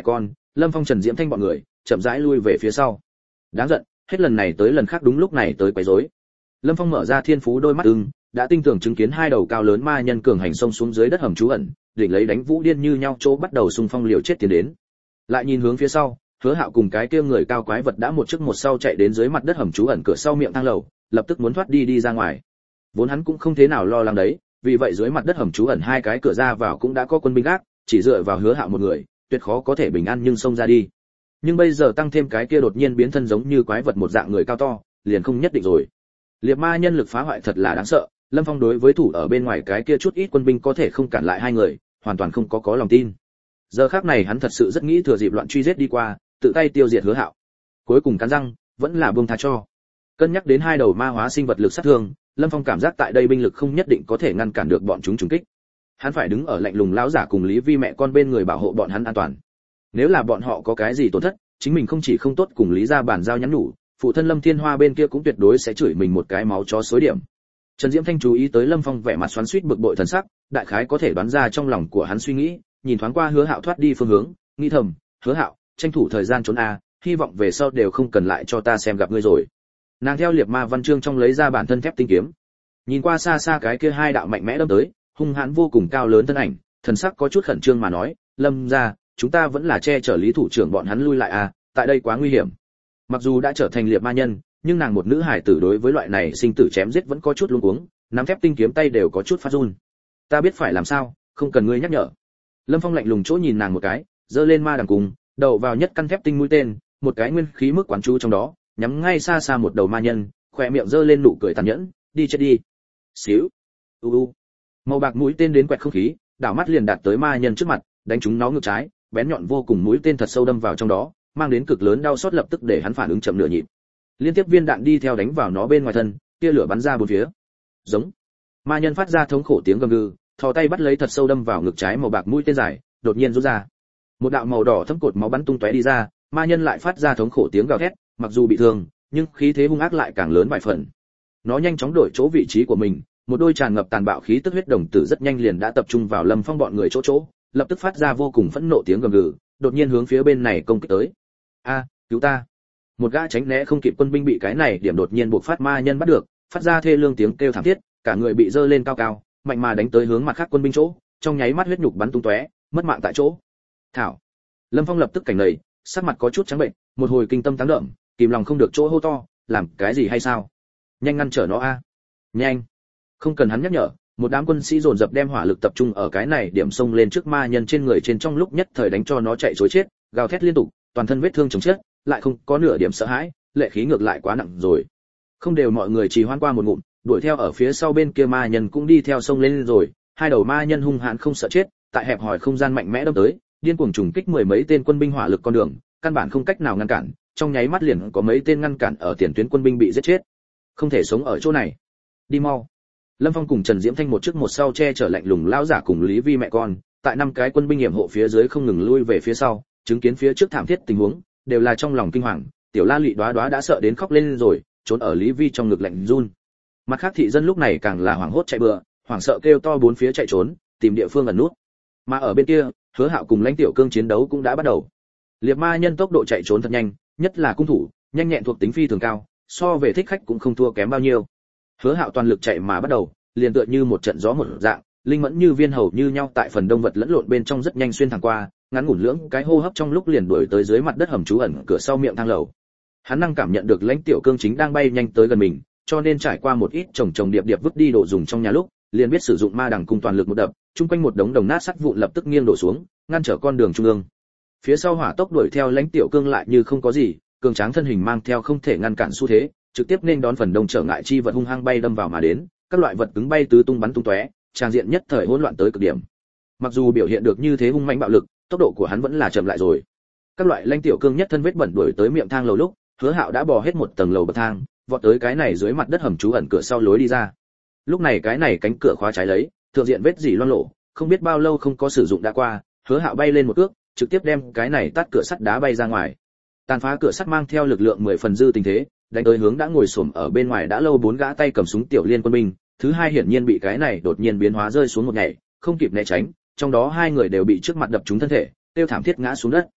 Lâm Phong Trần Diễm Thanh bọn người chậm rãi lui về phía sau. Đáng giận, hết lần này tới lần khác đúng lúc này tới quấy rối. Lâm Phong mở ra thiên phú đôi mắt ưng, đã tinh tường chứng kiến hai đầu cao lớn ma nhân cường hành xông xuống dưới đất hầm trú ẩn, định lấy đánh vũ điên như nhau chỗ bắt đầu xung phong liều chết tiến đến. Lại nhìn hướng phía sau, Hứa Hạo cùng cái kia người cao quái vật đã một trước một sau chạy đến dưới mặt đất hầm trú ẩn cửa sau miệng thang lầu, lập tức muốn thoát đi đi ra ngoài. Vốn hắn cũng không thế nào lo lắng đấy, vì vậy dưới mặt đất hầm trú ẩn hai cái cửa ra vào cũng đã có quân binh gác, chỉ dựa vào Hứa Hạo một người, tuyệt khó có thể bình an nhưng xông ra đi. Nhưng bây giờ tăng thêm cái kia đột nhiên biến thân giống như quái vật một dạng người cao to, liền không nhất định rồi. Liệt ma nhân lực phá hoại thật là đáng sợ, Lâm Phong đối với thủ ở bên ngoài cái kia chút ít quân binh có thể không cản lại hai người, hoàn toàn không có có lòng tin. Giờ khắc này hắn thật sự rất nghĩ thừa dịp loạn truy giết đi qua, tự tay tiêu diệt Hứa Hạo. Cuối cùng cắn răng, vẫn là buông tha cho. Cân nhắc đến hai đầu ma hóa sinh vật lực sát thương, Lâm Phong cảm giác tại đây binh lực không nhất định có thể ngăn cản được bọn chúng trùng kích. Hắn phải đứng ở lạnh lùng lão giả cùng Lý Vi mẹ con bên người bảo hộ bọn hắn an toàn. Nếu là bọn họ có cái gì tổn thất, chính mình không chỉ không tốt cùng Lý gia bàn giao nhắn nhủ, phụ thân Lâm Thiên Hoa bên kia cũng tuyệt đối sẽ chửi mình một cái máu chó xối điểm. Trần Diễm Thanh chú ý tới Lâm Phong vẻ mặt xoắn xuýt bực bội thần sắc, đại khái có thể đoán ra trong lòng của hắn suy nghĩ, nhìn thoáng qua Hứa Hạo thoát đi phương hướng, nghĩ thầm, Hứa Hạo, tranh thủ thời gian trốn a, hy vọng về sau đều không cần lại cho ta xem gặp ngươi rồi. Nàng theo liệt ma văn chương trong lấy ra bản thân thép tinh kiếm, nhìn qua xa xa cái kia hai đạo mạnh mẽ đâm tới, hung hãn vô cùng cao lớn thân ảnh, thần sắc có chút khẩn trương mà nói, Lâm gia, chúng ta vẫn là che chở Lý thủ trưởng bọn hắn lui lại a, tại đây quá nguy hiểm. Mặc dù đã trở thành liệt ma nhân, nhưng nàng một nữ hải tử đối với loại này sinh tử chém giết vẫn có chút luống cuống, nắm thép tinh kiếm tay đều có chút phát run. Ta biết phải làm sao, không cần ngươi nhắc nhở. Lâm Phong lạnh lùng chỗ nhìn nàng một cái, giơ lên ma đằng cùng, đầu vào nhất căn thép tinh mũi tên, một cái nguyên khí mức quán chú trong đó, nhắm ngay xa xa một đầu ma nhân, khóe miệng giơ lên nụ cười tàn nhẫn, đi chết đi. Xíu. U u. Màu bạc mũi tên đến quẹt không khí, đảo mắt liền đạt tới ma nhân trước mặt, đánh trúng nó ngược trái, bén nhọn vô cùng mũi tên thật sâu đâm vào trong đó, mang đến cực lớn đau xót lập tức để hắn phản ứng chậm nửa nhịp. Liên tiếp viên đạn đi theo đánh vào nó bên ngoài thân, tia lửa bắn ra bốn phía. Giống. Ma nhân phát ra thống khổ tiếng gầm gừ, thò tay bắt lấy thật sâu đâm vào ngực trái màu bạc mũi tên dài, đột nhiên rút ra. Một đạo màu đỏ thấm cột máu bắn tung tóe đi ra, ma nhân lại phát ra thống khổ tiếng gào thét, mặc dù bị thương, nhưng khí thế hung ác lại càng lớn vài phần. Nó nhanh chóng đổi chỗ vị trí của mình, một đôi tràn ngập tàn bạo khí tức huyết đồng tử rất nhanh liền đã tập trung vào Lâm Phong bọn người chỗ chỗ, lập tức phát ra vô cùng phẫn nộ tiếng gầm gừ, đột nhiên hướng phía bên này công kích tới. A, cứu ta! Một gã tránh né không kịp quân binh bị cái này điểm đột nhiên buộc phát ma nhân bắt được, phát ra thê lương tiếng kêu thảm thiết, cả người bị dơ lên cao cao, mạnh mà đánh tới hướng mặt khác quân binh chỗ, trong nháy mắt huyết nhục bắn tung tóe, mất mạng tại chỗ. Thảo. Lâm Phong lập tức cảnh lầy, sắc mặt có chút trắng bệnh, một hồi kinh tâm táng đậm, kìm lòng không được chỗ hô to, làm cái gì hay sao? Nhanh ngăn trở nó a. Nhanh. Không cần hắn nhắc nhở, một đám quân sĩ dồn dập đem hỏa lực tập trung ở cái này điểm xông lên trước ma nhân trên người trên trong lúc nhất thời đánh cho nó chạy trối chết, gào thét liên tục, toàn thân vết thương chồng chết, lại không có nửa điểm sợ hãi, lệ khí ngược lại quá nặng rồi. Không đều mọi người trì hoãn qua một ngụm, đuổi theo ở phía sau bên kia ma nhân cũng đi theo xông lên rồi, hai đầu ma nhân hung hãn không sợ chết, tại hẹp hòi không gian mạnh mẽ đâm tới, điên cuồng trùng kích mười mấy tên quân binh hỏa lực con đường, căn bản không cách nào ngăn cản, trong nháy mắt liền có mấy tên ngăn cản ở tiền tuyến quân binh bị giết chết. Không thể sống ở chỗ này. Đi mau. Lâm Phong cùng Trần Diễm Thanh một trước một sau che chở lạnh lùng lão giả cùng Lý Vi mẹ con, tại năm cái quân binh yểm hộ phía dưới không ngừng lui về phía sau, chứng kiến phía trước thảm thiết tình huống, đều là trong lòng kinh hoàng, tiểu La Lị đóa đóa đã sợ đến khóc lên rồi, trốn ở Lý Vi trong ngực lạnh run. Mặt khác thị dân lúc này càng là hoảng hốt chạy bừa, hoảng sợ kêu to bốn phía chạy trốn, tìm địa phương ẩn nút. Mà ở bên kia, Hứa Hạo cùng Lãnh Tiểu Cương chiến đấu cũng đã bắt đầu. Liệt ma nhân tốc độ chạy trốn thật nhanh, nhất là cung thủ, nhanh nhẹn thuộc tính phi thường cao, so về thích khách cũng không thua kém bao nhiêu. Hứa Hạo toàn lực chạy mà bắt đầu, liền tựa như một trận gió một dạng, linh mẫn như viên hầu như nhau tại phần đông vật lẫn lộn bên trong rất nhanh xuyên thẳng qua, ngắn ngủn lưỡng cái hô hấp trong lúc liền đuổi tới dưới mặt đất hầm trú ẩn cửa sau miệng thang lầu. Hắn năng cảm nhận được Lãnh Tiểu Cương chính đang bay nhanh tới gần mình, cho nên trải qua một ít chồng chồng điệp điệp vứt đi đồ dùng trong nhà lúc, liền biết sử dụng ma đằng cung toàn lực một đập, chung quanh một đống đồng nát sắt vụn lập tức nghiêng đổ xuống, ngăn trở con đường trung ương. Phía sau hỏa tốc đuổi theo Lãnh Tiểu Cương lại như không có gì, cường tráng thân hình mang theo không thể ngăn cản xu thế, trực tiếp nên đón phần đông trở ngại chi vật hung hăng bay đâm vào mà đến, các loại vật cứng bay tứ tung bắn tung tóe, tràng diện nhất thời hỗn loạn tới cực điểm. Mặc dù biểu hiện được như thế hung mãnh bạo lực, tốc độ của hắn vẫn là chậm lại rồi. Các loại Lãnh Tiểu Cương nhất thân vết bẩn đuổi tới miệng thang lầu lúc, Hứa Hạo đã bò hết một tầng lầu bậc thang, vọt tới cái này dưới mặt đất hầm trú ẩn cửa sau lối đi ra. Lúc này cái này cánh cửa khóa trái lấy, thượng diện vết dỉ loang lổ, không biết bao lâu không có sử dụng đã qua, Hứa Hạo bay lên một cước, trực tiếp đem cái này tát cửa sắt đá bay ra ngoài. Tàn phá cửa sắt mang theo lực lượng mười phần dư tình thế, đánh tới hướng đã ngồi xổm ở bên ngoài đã lâu bốn gã tay cầm súng tiểu liên quân binh, thứ hai hiển nhiên bị cái này đột nhiên biến hóa rơi xuống một nhảy, không kịp né tránh, trong đó hai người đều bị trước mặt đập trúng thân thể, tiêu thảm thiết ngã xuống đất.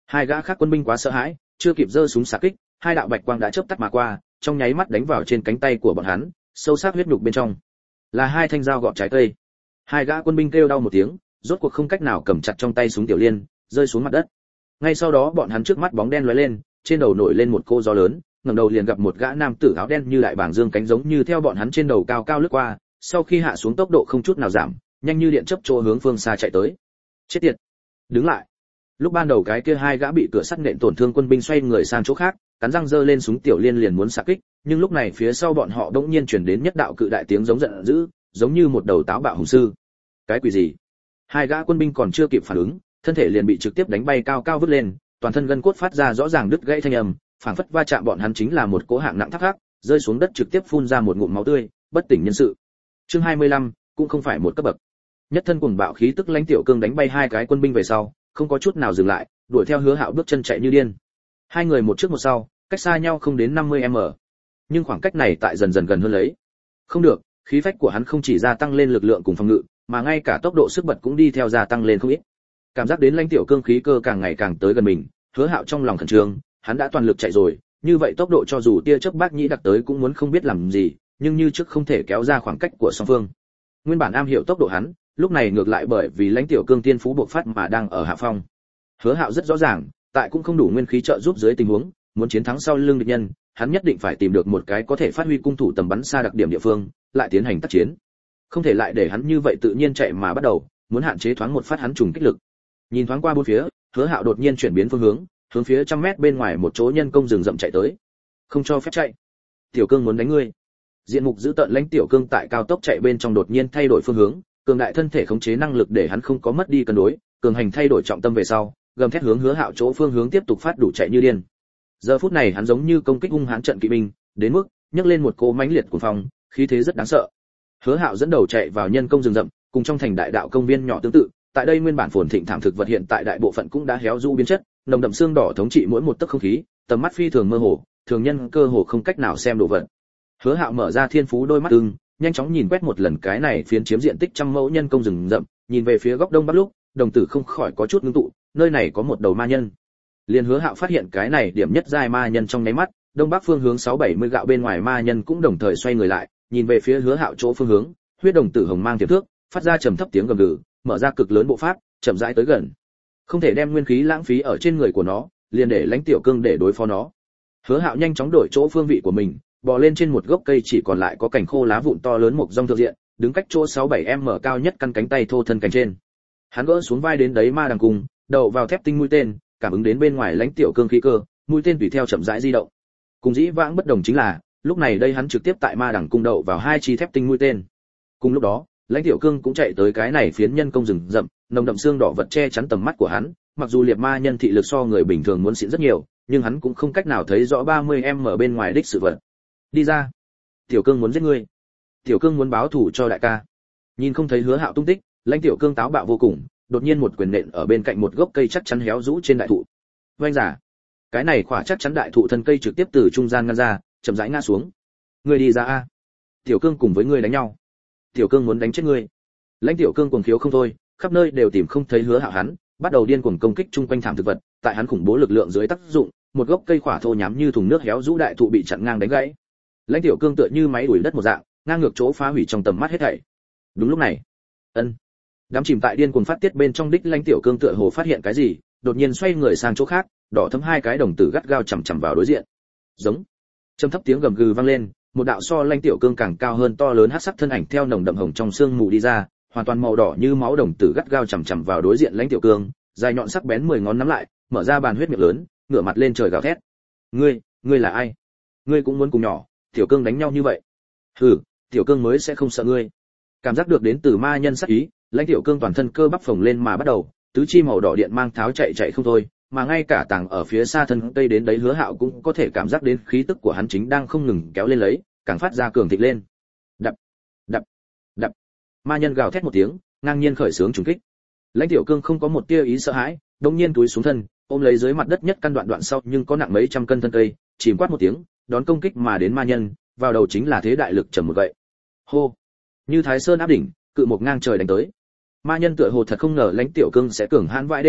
Hai gã khác quân binh quá sợ hãi, chưa kịp giơ súng xạ kích, hai đạo bạch quang đã chớp tắt mà qua, trong nháy mắt đánh vào trên cánh tay của bọn hắn, sâu sắc huyết nhục bên trong là hai thanh dao gọt trái cây. Hai gã quân binh kêu đau một tiếng, rốt cuộc không cách nào cầm chặt trong tay súng tiểu liên, rơi xuống mặt đất. Ngay sau đó bọn hắn trước mắt bóng đen lóe lên, trên đầu nổi lên một cô gió lớn, ngẩng đầu liền gặp một gã nam tử áo đen như đại bàng dương cánh giống như theo bọn hắn trên đầu cao cao lướt qua, sau khi hạ xuống tốc độ không chút nào giảm, nhanh như điện chớp chỗ hướng phương xa chạy tới. Chết tiệt, đứng lại. Lúc ban đầu cái kia hai gã bị cửa sắt nện tổn thương quân binh xoay người sang chỗ khác, cắn răng giơ lên súng tiểu liên liền muốn xạ kích, nhưng lúc này phía sau bọn họ đột nhiên truyền đến nhất đạo cự đại tiếng giống giận dữ, giống như một đầu táo bạo hùng sư. Cái quỷ gì? Hai gã quân binh còn chưa kịp phản ứng, thân thể liền bị trực tiếp đánh bay cao cao vứt lên, toàn thân gân cốt phát ra rõ ràng đứt gãy thanh âm, phảng phất va chạm bọn hắn chính là một cỗ hạng nặng thác khác, rơi xuống đất trực tiếp phun ra một ngụm máu tươi, bất tỉnh nhân sự. Chương hai mươi lăm, cũng không phải một cấp bậc. Nhất thân cuồng bạo khí tức lãnh tiểu cương đánh bay hai cái quân binh về sau, không có chút nào dừng lại, đuổi theo Hứa Hạo bước chân chạy như điên. Hai người một trước một sau, cách xa nhau không đến năm mươi mét, nhưng khoảng cách này tại dần dần gần hơn lấy. Không được, khí phách của hắn không chỉ gia tăng lên lực lượng cùng phòng ngự, mà ngay cả tốc độ sức bật cũng đi theo gia tăng lên không ít. Cảm giác đến lãnh tiểu cương khí cơ càng ngày càng tới gần mình, Hứa Hạo trong lòng khẩn trương, hắn đã toàn lực chạy rồi, như vậy tốc độ cho dù tia chớp bác nhĩ đặc tới cũng muốn không biết làm gì, nhưng như trước không thể kéo ra khoảng cách của song phương. Nguyên bản am hiểu tốc độ hắn, lúc này ngược lại bởi vì lãnh tiểu cương tiên phú bộc phát mà đang ở hạ phong. Hứa Hạo rất rõ ràng, tại cũng không đủ nguyên khí trợ giúp dưới tình huống, muốn chiến thắng sau lưng địch nhân, hắn nhất định phải tìm được một cái có thể phát huy cung thủ tầm bắn xa đặc điểm địa phương, lại tiến hành tác chiến. Không thể lại để hắn như vậy tự nhiên chạy mà bắt đầu, muốn hạn chế thoáng một phát hắn trùng kích lực. Nhìn thoáng qua bốn phía, Hứa Hạo đột nhiên chuyển biến phương hướng, hướng phía trăm mét bên ngoài một chỗ nhân công rừng rậm chạy tới. Không cho phép chạy. Tiểu Cương muốn đánh ngươi. Diện mục giữ tợn lãnh tiểu cương tại cao tốc chạy bên trong đột nhiên thay đổi phương hướng, cường đại thân thể khống chế năng lực để hắn không có mất đi cân đối, cường hành thay đổi trọng tâm về sau, gầm thét hướng Hứa Hạo chỗ phương hướng tiếp tục phát đủ chạy như điên. Giờ phút này hắn giống như công kích hung hãn trận kỵ binh, đến mức nhấc lên một cỗ mãnh liệt cuồng phong, khí thế rất đáng sợ. Hứa Hạo dẫn đầu chạy vào nhân công rừng rậm, cùng trong thành đại đạo công viên nhỏ tương tự, tại đây nguyên bản phồn thịnh thảm thực vật hiện tại đại bộ phận cũng đã héo rũ biến chất, nồng đậm xương đỏ thống trị mỗi một tấc không khí, tầm mắt phi thường mơ hồ, thường nhân cơ hồ không cách nào xem đồ vật. Hứa Hạo mở ra thiên phú đôi mắt ưng, nhanh chóng nhìn quét một lần cái này phiến chiếm diện tích trăm mẫu nhân công rừng rậm, nhìn về phía góc đông bắc lúc, đồng tử không khỏi có chút ngưng tụ, nơi này có một đầu ma nhân. Liên Hứa Hạo phát hiện cái này điểm nhất giai ma nhân trong nháy mắt, đông bắc phương hướng sáu bảy mươi gạo bên ngoài ma nhân cũng đồng thời xoay người lại, nhìn về phía Hứa Hạo chỗ phương hướng, huyết đồng tử hồng mang tiềm thước, phát ra trầm thấp tiếng gầm gừ, mở ra cực lớn bộ pháp, chậm rãi tới gần. Không thể đem nguyên khí lãng phí ở trên người của nó, liền để lãnh tiểu cương để đối phó nó. Hứa Hạo nhanh chóng đổi chỗ phương vị của mình, bò lên trên một gốc cây chỉ còn lại có cành khô lá vụn to lớn mộc rong thượng diện, đứng cách chỗ sáu bảy mét cao nhất căn cánh tay thô thân cành trên. Hắn gỡ xuống vai đến đấy ma đằng cung, đầu vào thép tinh mũi tên, cảm ứng đến bên ngoài lãnh tiểu cương khí cơ, mũi tên tùy theo chậm rãi di động. Cùng dĩ vãng bất đồng chính là, lúc này đây hắn trực tiếp tại ma đằng cung đậu vào hai chi thép tinh mũi tên. Cùng lúc đó, lãnh tiểu cương cũng chạy tới cái này phiến nhân công rừng rậm, nồng đậm xương đỏ vật che chắn tầm mắt của hắn, mặc dù liệt ma nhân thị lực so người bình thường muốn xịn rất nhiều, nhưng hắn cũng không cách nào thấy rõ ba mươi mét bên ngoài đích sự vật. Đi ra. Tiểu cương muốn giết ngươi. Tiểu cương muốn báo thù cho đại ca. Nhìn không thấy Hứa Hạo tung tích, lãnh tiểu cương táo bạo vô cùng, đột nhiên một quyền nện ở bên cạnh một gốc cây chắc chắn héo rũ trên đại thụ. Vâng giả. Cái này khỏa chắc chắn đại thụ thân cây trực tiếp từ trung gian ngăn ra, chậm rãi ngã xuống. Ngươi đi ra a. Tiểu cương cùng với ngươi đánh nhau. Tiểu cương muốn đánh chết ngươi. Lãnh tiểu cương cuồng khiếu không thôi, khắp nơi đều tìm không thấy Hứa Hạo hắn, bắt đầu điên cuồng công kích chung quanh thảm thực vật, tại hắn khủng bố lực lượng dưới tác dụng, một gốc cây khỏa thô nhám như thùng nước héo rũ đại thụ bị chặn ngang đánh gãy. Lãnh tiểu cương tựa như máy đuổi đất một dạng, ngang ngược chỗ phá hủy trong tầm mắt hết thảy. Đúng lúc này, ân, đám chìm tại điên cuồng phát tiết bên trong đích lãnh tiểu cương tựa hồ phát hiện cái gì, đột nhiên xoay người sang chỗ khác, đỏ thấm hai cái đồng tử gắt gao chằm chằm vào đối diện. Giống, trầm thấp tiếng gầm gừ vang lên, một đạo so lãnh tiểu cương càng cao hơn to lớn hắc sắc thân ảnh theo nồng đậm hồng trong xương mù đi ra, hoàn toàn màu đỏ như máu đồng tử gắt gao chằm chằm vào đối diện lãnh tiểu cương, dài nhọn sắc bén mười ngón nắm lại, mở ra bàn huyết miệng lớn, ngửa mặt lên trời gào thét. Ngươi, ngươi là ai? Ngươi cũng muốn cùng nhỏ tiểu cương đánh nhau như vậy? Hừ, tiểu cương mới sẽ không sợ ngươi. Cảm giác được đến từ ma nhân sát ý, lãnh tiểu cương toàn thân cơ bắp phồng lên mà bắt đầu, tứ chi màu đỏ điện mang tháo chạy chạy không thôi, mà ngay cả tàng ở phía xa thân cây đến đấy Hứa Hạo cũng có thể cảm giác đến khí tức của hắn chính đang không ngừng kéo lên lấy, càng phát ra cường thịnh lên. Đập, đập, đập. Ma nhân gào thét một tiếng, ngang nhiên khởi xướng trùng kích. Lãnh tiểu cương không có một tia ý sợ hãi, đột nhiên túi xuống thân, ôm lấy dưới mặt đất nhất căn đoạn đoạn sau nhưng có nặng mấy trăm cân thân cây, chìm quát một tiếng, đón công kích mà đến ma nhân, vào đầu chính là thế đại lực trầm một gậy. Hô, như Thái Sơn áp đỉnh, cự một ngang trời đánh tới. Ma nhân tựa hồ thật không ngờ lãnh tiểu cương sẽ cường hãn vãi đê y,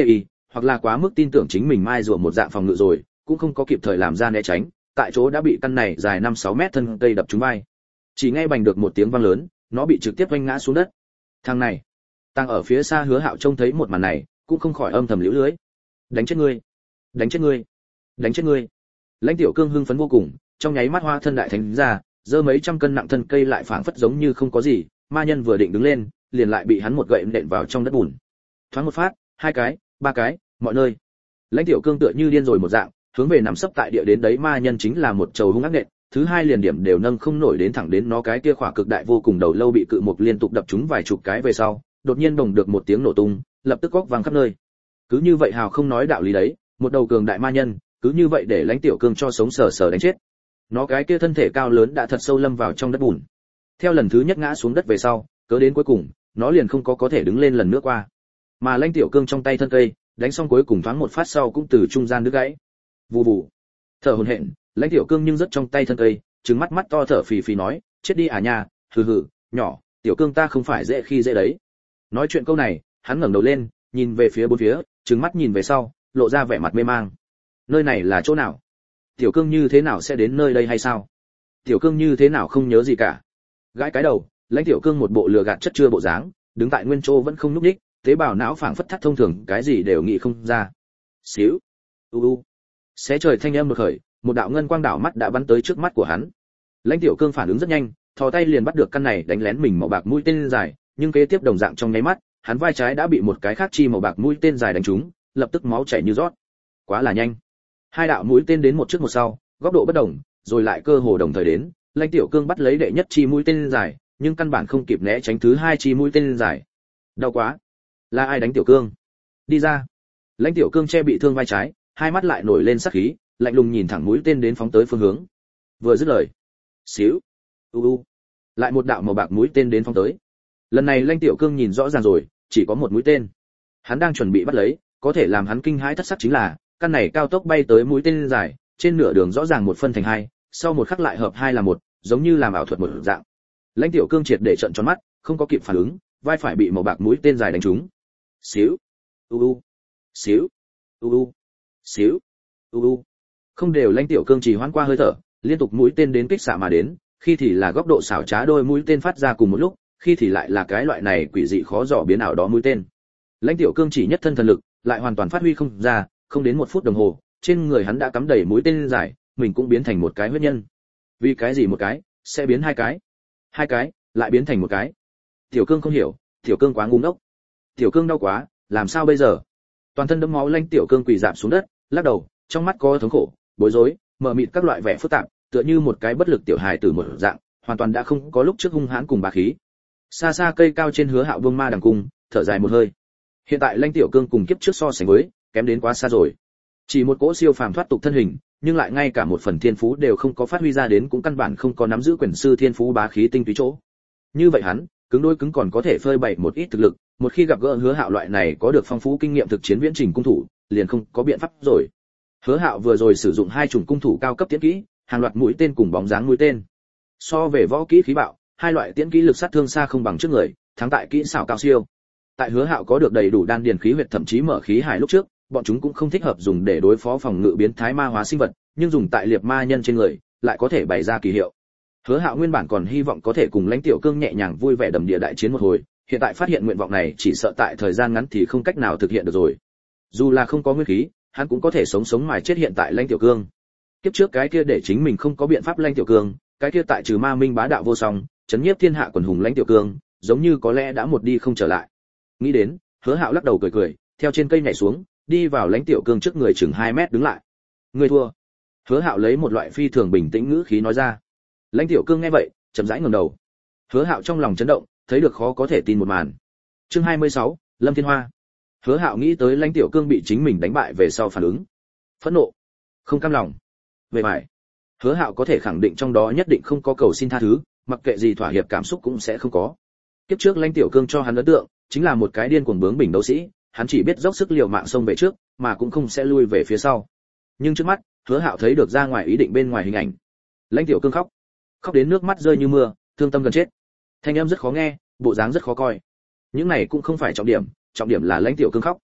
hoặc là quá mức tin tưởng chính mình mai rùa một dạng phòng ngự rồi, cũng không có kịp thời làm ra né tránh, tại chỗ đã bị căn này dài năm sáu mét thân cây đập trúng vai. Chỉ nghe bành được một tiếng vang lớn, nó bị trực tiếp vênh ngã xuống đất. Thằng này, tăng ở phía xa Hứa Hạo trông thấy một màn này, cũng không khỏi âm thầm liễu lưới. Đánh chết ngươi, đánh chết ngươi, đánh chết ngươi. Lãnh Tiểu Cương hưng phấn vô cùng, trong nháy mắt hoa thân đại thánh ra, giơ mấy trăm cân nặng thân cây lại phảng phất giống như không có gì, ma nhân vừa định đứng lên, liền lại bị hắn một gậy nện vào trong đất bùn. Thoáng một phát, hai cái, ba cái, mọi nơi. Lãnh Tiểu Cương tựa như điên rồi một dạng, hướng về nằm sấp tại địa đến đấy ma nhân chính là một trầu hung ác nện, thứ hai liền điểm đều nâng không nổi đến thẳng đến nó cái kia khỏa cực đại vô cùng đầu lâu bị cự mục liên tục đập trúng vài chục cái về sau, đột nhiên đồng được một tiếng nổ tung, lập tức góc vang khắp nơi. Cứ như vậy hào không nói đạo lý đấy, một đầu cường đại ma nhân, cứ như vậy để Lãnh Tiểu Cương cho sống sờ sờ đánh chết. Nó cái kia thân thể cao lớn đã thật sâu lâm vào trong đất bùn. Theo lần thứ nhất ngã xuống đất về sau, cớ đến cuối cùng, nó liền không có có thể đứng lên lần nữa qua. Mà Lãnh Tiểu Cương trong tay thân cây, đánh xong cuối cùng thoáng một phát sau cũng từ trung gian đứt gãy. Vù vù. Thở hổn hển, Lãnh Tiểu Cương nhưng rất trong tay thân cây, trừng mắt mắt to thở phì phì nói, chết đi à nha, hừ hừ, nhỏ, Tiểu Cương ta không phải dễ khi dễ đấy. Nói chuyện câu này, hắn ngẩng đầu lên, nhìn về phía bốn phía, trừng mắt nhìn về sau, lộ ra vẻ mặt mê mang. Nơi này là chỗ nào? Tiểu Cương như thế nào sẽ đến nơi đây hay sao? Tiểu Cương như thế nào không nhớ gì cả. Gãi cái đầu, Lãnh Tiểu Cương một bộ lừa gạt chất chứa bộ dáng, đứng tại nguyên chỗ vẫn không nhúc nhích, tế bào não phảng phất thắt thông thường, cái gì đều nghĩ không ra. Xíu, u u, xé trời thanh âm một khởi, một đạo ngân quang đảo mắt đã bắn tới trước mắt của hắn. Lãnh Tiểu Cương phản ứng rất nhanh, thò tay liền bắt được căn này đánh lén mình màu bạc mũi tên dài, nhưng kế tiếp đồng dạng trong nháy mắt, hắn vai trái đã bị một cái khác chi màu bạc mũi tên dài đánh trúng, lập tức máu chảy như rót. Quá là nhanh. Hai đạo mũi tên đến một trước một sau, góc độ bất đồng, rồi lại cơ hồ đồng thời đến, Lãnh Tiểu Cương bắt lấy đệ nhất chi mũi tên dài, nhưng căn bản không kịp né tránh thứ hai chi mũi tên dài. Đau quá. Là ai đánh Tiểu Cương? Đi ra. Lãnh Tiểu Cương che bị thương vai trái, hai mắt lại nổi lên sát khí, lạnh lùng nhìn thẳng mũi tên đến phóng tới phương hướng. Vừa dứt lời, xíu, u u, lại một đạo màu bạc mũi tên đến phóng tới. Lần này Lãnh Tiểu Cương nhìn rõ ràng rồi, chỉ có một mũi tên. Hắn đang chuẩn bị bắt lấy, có thể làm hắn kinh hãi thất sắc chính là, căn này cao tốc bay tới mũi tên dài, trên nửa đường rõ ràng một phân thành hai, sau một khắc lại hợp hai là một, giống như làm ảo thuật một dạng. Lãnh Tiểu Cương triệt để trợn tròn mắt, không có kịp phản ứng, vai phải bị màu bạc mũi tên dài đánh trúng. Xíu, u u, xíu, u u, xíu, u u. Không đều Lãnh Tiểu Cương chỉ hoãn qua hơi thở, liên tục mũi tên đến kích xạ mà đến, khi thì là góc độ xảo trá đôi mũi tên phát ra cùng một lúc, khi thì lại là cái loại này quỷ dị khó dò biến ảo đó mũi tên. Lãnh Tiểu Cương chỉ nhất thân thần lực, lại hoàn toàn phát huy không ra, không đến một phút đồng hồ, trên người hắn đã cắm đầy mũi tên dài, mình cũng biến thành một cái huyết nhân. Vì cái gì một cái sẽ biến hai cái, hai cái lại biến thành một cái? Tiểu Cương không hiểu, Tiểu Cương quá ngu ngốc. Tiểu Cương đau quá, làm sao bây giờ? Toàn thân đẫm máu Lãnh Tiểu Cương quỳ rạp xuống đất, lắc đầu, trong mắt có thống khổ, bối rối, mờ mịt các loại vẻ phức tạp, tựa như một cái bất lực tiểu hài tử một dạng, hoàn toàn đã không có lúc trước hung hãn cùng bá khí. Xa xa cây cao trên Hứa Hạo Vương Ma Đằng cung, thở dài một hơi. Hiện tại Lãnh Tiểu Cương cùng kiếp trước so sánh với, kém đến quá xa rồi. Chỉ một cỗ siêu phàm thoát tục thân hình, nhưng lại ngay cả một phần thiên phú đều không có phát huy ra đến, cũng căn bản không có nắm giữ quyền sư thiên phú bá khí tinh túy chỗ. Như vậy hắn, cứng đôi cứng còn có thể phơi bày một ít thực lực, một khi gặp gỡ Hứa Hạo loại này có được phong phú kinh nghiệm thực chiến viễn trình cung thủ, liền không có biện pháp rồi. Hứa Hạo vừa rồi sử dụng hai chủng cung thủ cao cấp tiễn kỹ, hàng loạt mũi tên cùng bóng dáng mũi tên. So về võ kỹ khí bạo, hai loại tiễn kỹ lực sát thương xa không bằng trước người, thắng tại kỹ xảo cao siêu. Tại Hứa Hạo có được đầy đủ đan điền khí huyết thậm chí mở khí hải lúc trước, bọn chúng cũng không thích hợp dùng để đối phó phòng ngự biến thái ma hóa sinh vật, nhưng dùng tại liệp ma nhân trên người, lại có thể bày ra kỳ hiệu. Hứa Hạo nguyên bản còn hy vọng có thể cùng Lãnh Tiểu Cương nhẹ nhàng vui vẻ đầm địa đại chiến một hồi, hiện tại phát hiện nguyện vọng này chỉ sợ tại thời gian ngắn thì không cách nào thực hiện được rồi. Dù là không có nguyên khí, hắn cũng có thể sống sống mài chết hiện tại Lãnh Tiểu Cương. Kiếp trước cái kia để chính mình không có biện pháp Lãnh Tiểu Cương, cái kia tại trừ ma minh bá đạo vô song, chấn nhiếp thiên hạ quần hùng Lãnh Tiểu Cương, giống như có lẽ đã một đi không trở lại. Nghĩ đến, Hứa Hạo lắc đầu cười cười, theo trên cây nhảy xuống, đi vào Lãnh Tiểu Cương trước người chừng hai mét đứng lại. Ngươi thua. Hứa Hạo lấy một loại phi thường bình tĩnh ngữ khí nói ra. Lãnh Tiểu Cương nghe vậy, chậm rãi ngẩng đầu. Hứa Hạo trong lòng chấn động, thấy được khó có thể tin một màn. Chương hai mươi sáu, Lâm Thiên Hoa. Hứa Hạo nghĩ tới Lãnh Tiểu Cương bị chính mình đánh bại về sau phản ứng, phẫn nộ, không cam lòng, về mải. Hứa Hạo có thể khẳng định trong đó nhất định không có cầu xin tha thứ, mặc kệ gì thỏa hiệp cảm xúc cũng sẽ không có. Kiếp trước Lãnh Tiểu Cương cho hắn ấn tượng chính là một cái điên cuồng bướng bỉnh đấu sĩ, hắn chỉ biết dốc sức liều mạng xông về trước, mà cũng không sẽ lui về phía sau. Nhưng trước mắt, Hứa Hạo thấy được ra ngoài ý định bên ngoài hình ảnh. Lãnh Tiểu Cương khóc, khóc đến nước mắt rơi như mưa, thương tâm gần chết. Thanh âm rất khó nghe, bộ dáng rất khó coi. Những này cũng không phải trọng điểm, trọng điểm là Lãnh Tiểu Cương khóc.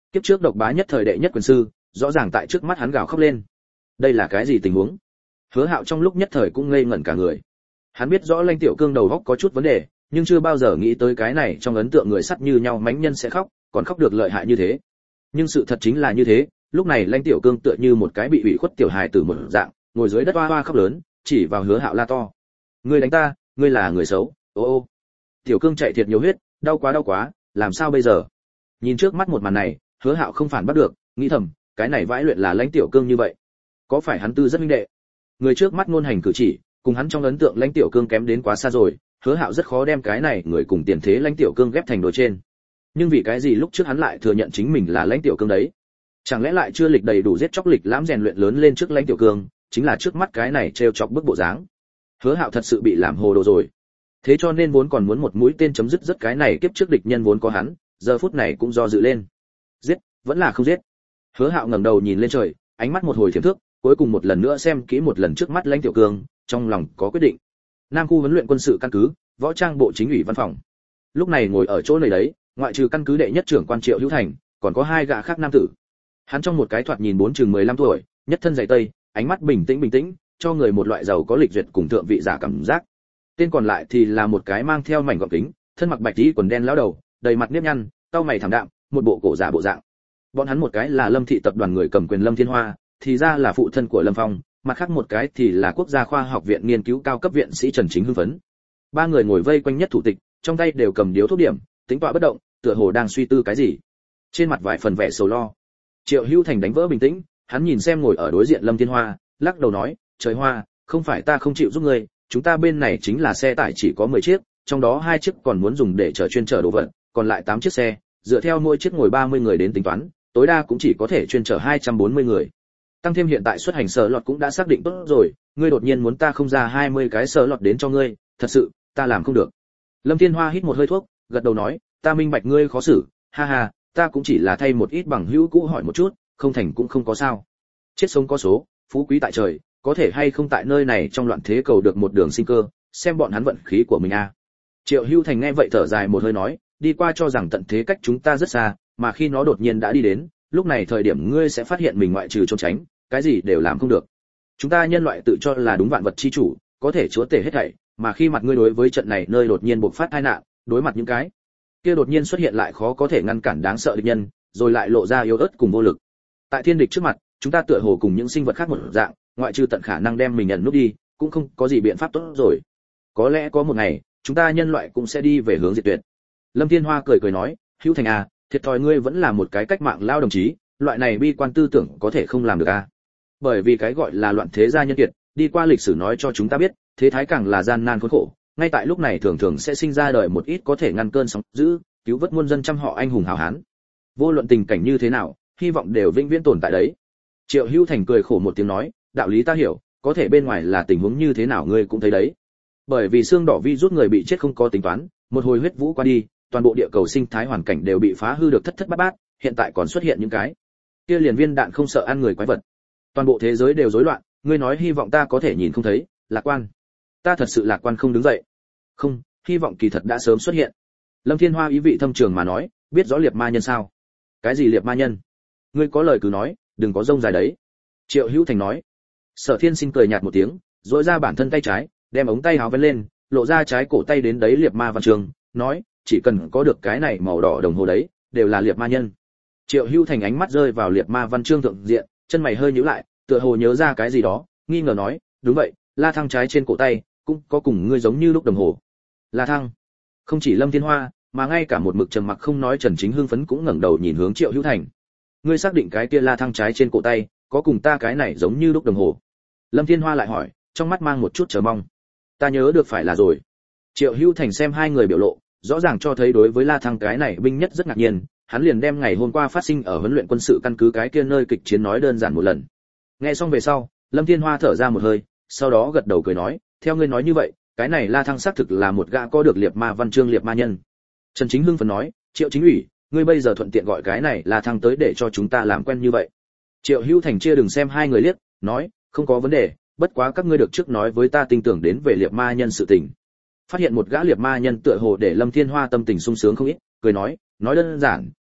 Kiếp trước độc bá nhất thời đệ nhất quyền sư, rõ ràng tại trước mắt hắn gào khóc lên. Đây là cái gì tình huống? Hứa Hạo trong lúc nhất thời cũng ngây ngẩn cả người. Hắn biết rõ Lãnh Tiểu Cương đầu óc có chút vấn đề, nhưng chưa bao giờ nghĩ tới cái này trong ấn tượng người sắt như nhau mãnh nhân sẽ khóc, còn khóc được lợi hại như thế. Nhưng sự thật chính là như thế, lúc này Lãnh Tiểu Cương tựa như một cái bị ủy khuất tiểu hài tử một dạng, ngồi dưới đất oa oa khóc lớn, chỉ vào Hứa Hạo la to: "Ngươi đánh ta, ngươi là người xấu." Ô ô. Tiểu Cương chạy thiệt nhiều huyết, đau quá đau quá, làm sao bây giờ? Nhìn trước mắt một màn này, Hứa Hạo không phản bắt được, nghĩ thầm, cái này vãi luyện là Lãnh Tiểu Cương như vậy, có phải hắn tư rất minh đệ? Người trước mắt ngôn hành cử chỉ, cùng hắn trong ấn tượng Lãnh Tiểu Cương kém đến quá xa rồi, Hứa Hạo rất khó đem cái này người cùng tiền thế Lãnh Tiểu Cương ghép thành đồ trên. Nhưng vì cái gì lúc trước hắn lại thừa nhận chính mình là Lãnh Tiểu Cương đấy? Chẳng lẽ lại chưa lịch đầy đủ giết chóc lịch lãm rèn luyện lớn lên trước Lãnh Tiểu Cương, chính là trước mắt cái này trêu chọc bức bộ dáng. Hứa Hạo thật sự bị làm hồ đồ rồi. Thế cho nên vốn còn muốn một mũi tên chấm dứt rất cái này kiếp trước địch nhân vốn có hắn, giờ phút này cũng do dự lên. Giết, vẫn là không giết. Hứa Hạo ngẩng đầu nhìn lên trời, ánh mắt một hồi thiểm thước, cuối cùng một lần nữa xem kỹ một lần trước mắt Lãnh Tiểu Cương, trong lòng có quyết định. Nam khu huấn luyện quân sự căn cứ, võ trang bộ chính ủy văn phòng. Lúc này ngồi ở chỗ này đấy, ngoại trừ căn cứ đệ nhất trưởng quan Triệu Hữu Thành, còn có hai gã khác nam tử. Hắn trong một cái thoạt nhìn bốn chừng mười lăm tuổi, nhất thân dày tây, ánh mắt bình tĩnh bình tĩnh, cho người một loại giàu có lịch duyệt cùng thượng vị giả cảm giác. Tên còn lại thì là một cái mang theo mảnh gọng kính, thân mặc bạch y quần đen lão đầu, đầy mặt nếp nhăn, cau mày thảm đạm, một bộ cổ giả bộ dạng. Bọn hắn một cái là Lâm thị tập đoàn người cầm quyền Lâm Thiên Hoa, thì ra là phụ thân của Lâm Phong, mặt khác một cái thì là Quốc gia khoa học viện nghiên cứu cao cấp viện sĩ Trần Chính Hưng phấn. Ba người ngồi vây quanh nhất thủ tịch, trong tay đều cầm điếu thuốc điểm, tính tọa bất động, tựa hồ đang suy tư cái gì. Trên mặt vài phần vẻ sầu lo. Triệu Hữu Thành đánh vỡ bình tĩnh, hắn nhìn xem ngồi ở đối diện Lâm Thiên Hoa, lắc đầu nói, "Trời Hoa, không phải ta không chịu giúp ngươi, chúng ta bên này chính là xe tải chỉ có mười chiếc, trong đó hai chiếc còn muốn dùng để chở chuyên chở đồ vật, còn lại tám chiếc xe, dựa theo mỗi chiếc ngồi ba mươi người đến tính toán, tối đa cũng chỉ có thể chuyên chở hai trăm bốn mươi người. Tăng thêm hiện tại xuất hành sở lọt cũng đã xác định tốt rồi, ngươi đột nhiên muốn ta không ra hai mươi cái sở lọt đến cho ngươi, thật sự, ta làm không được." Lâm Thiên Hoa hít một hơi thuốc, gật đầu nói, "Ta minh bạch ngươi khó xử, ha ha, ta cũng chỉ là thay một ít bằng hữu cũ hỏi một chút, không thành cũng không có sao. Chết sống có số, phú quý tại trời, có thể hay không tại nơi này trong loạn thế cầu được một đường sinh cơ, xem bọn hắn vận khí của mình a." À. Triệu Hữu Thành nghe vậy thở dài một hơi nói, "Đi qua cho rằng tận thế cách chúng ta rất xa, mà khi nó đột nhiên đã đi đến, lúc này thời điểm ngươi sẽ phát hiện mình ngoại trừ trốn tránh, cái gì đều làm không được. Chúng ta nhân loại tự cho là đúng vạn vật chi chủ, có thể chúa tể hết thảy, mà khi mặt ngươi đối với trận này nơi đột nhiên bộc phát tai nạn, đối mặt những cái kia đột nhiên xuất hiện lại khó có thể ngăn cản đáng sợ địch nhân, rồi lại lộ ra yếu ớt cùng vô lực. Tại thiên địch trước mặt, chúng ta tựa hồ cùng những sinh vật khác một dạng, ngoại trừ tận khả năng đem mình nhận nút đi, cũng không có gì biện pháp tốt rồi. Có lẽ có một ngày, chúng ta nhân loại cũng sẽ đi về hướng diệt tuyệt." Lâm Thiên Hoa cười cười nói, "Hữu Thành à, thiệt thòi ngươi vẫn là một cái cách mạng lao đồng chí, loại này bi quan tư tưởng có thể không làm được à? Bởi vì cái gọi là loạn thế gia nhân kiệt, đi qua lịch sử nói cho chúng ta biết, thế thái càng là gian nan khốn khổ, ngay tại lúc này thường thường sẽ sinh ra đời một ít có thể ngăn cơn sóng dữ, cứu vớt muôn dân trăm họ anh hùng hào hán. Vô luận tình cảnh như thế nào, hy vọng đều vĩnh viễn tồn tại đấy." Triệu Hữu Thành cười khổ một tiếng nói, "Đạo lý ta hiểu, có thể bên ngoài là tình huống như thế nào ngươi cũng thấy đấy. Bởi vì xương đỏ vi rút người bị chết không có tính toán, một hồi huyết vũ qua đi, toàn bộ địa cầu sinh thái hoàn cảnh đều bị phá hư được thất thất bát bát, hiện tại còn xuất hiện những cái kia liền viên đạn không sợ ăn người quái vật. Toàn bộ thế giới đều rối loạn, ngươi nói hy vọng ta có thể nhìn không thấy, lạc quan. Ta thật sự lạc quan không đứng dậy. Không, hy vọng kỳ thật đã sớm xuất hiện." Lâm Thiên Hoa ý vị thâm trường mà nói, "Biết rõ liệt ma nhân sao?" "Cái gì liệt ma nhân? Ngươi có lời cứ nói, đừng có rông dài đấy." Triệu Hữu Thành nói. Sở Thiên Sinh cười nhạt một tiếng, duỗi ra bản thân tay trái, đem ống tay áo vén lên, lộ ra trái cổ tay đến đấy liệt ma văn trường, nói, "Chỉ cần có được cái này màu đỏ đồng hồ đấy, đều là liệt ma nhân." Triệu Hữu Thành ánh mắt rơi vào liệt ma văn chương thượng diện, chân mày hơi nhíu lại, tựa hồ nhớ ra cái gì đó, nghi ngờ nói, "Đúng vậy, La Thăng trái trên cổ tay cũng có cùng ngươi giống như lúc đồng hồ." La Thăng? Không chỉ Lâm Thiên Hoa, mà ngay cả một mực trầm mặc không nói Trần Chính Hưng phấn cũng ngẩng đầu nhìn hướng Triệu Hữu Thành. "Ngươi xác định cái kia La Thăng trái trên cổ tay có cùng ta cái này giống như lúc đồng hồ?" Lâm Thiên Hoa lại hỏi, trong mắt mang một chút chờ mong. "Ta nhớ được phải là rồi." Triệu Hữu Thành xem hai người biểu lộ, rõ ràng cho thấy đối với La Thăng cái này binh nhất rất ngạc nhiên, hắn liền đem ngày hôm qua phát sinh ở huấn luyện quân sự căn cứ cái kia nơi kịch chiến nói đơn giản một lần. Nghe xong về sau, Lâm Thiên Hoa thở ra một hơi, sau đó gật đầu cười nói, "Theo ngươi nói như vậy, cái này La Thăng xác thực là một gã có được liệt ma văn chương liệt ma nhân." Trần Chính Hưng phấn nói, "Triệu chính ủy, ngươi bây giờ thuận tiện gọi cái này La Thăng tới để cho chúng ta làm quen như vậy." Triệu Hữu Thành chia đừng xem hai người liếc, nói, "Không có vấn đề, bất quá các ngươi được trước nói với ta tin tưởng đến về liệt ma nhân sự tình." Phát hiện một gã liệt ma nhân tựa hồ để Lâm Thiên Hoa tâm tình sung sướng không ít, cười nói, "Nói đơn giản,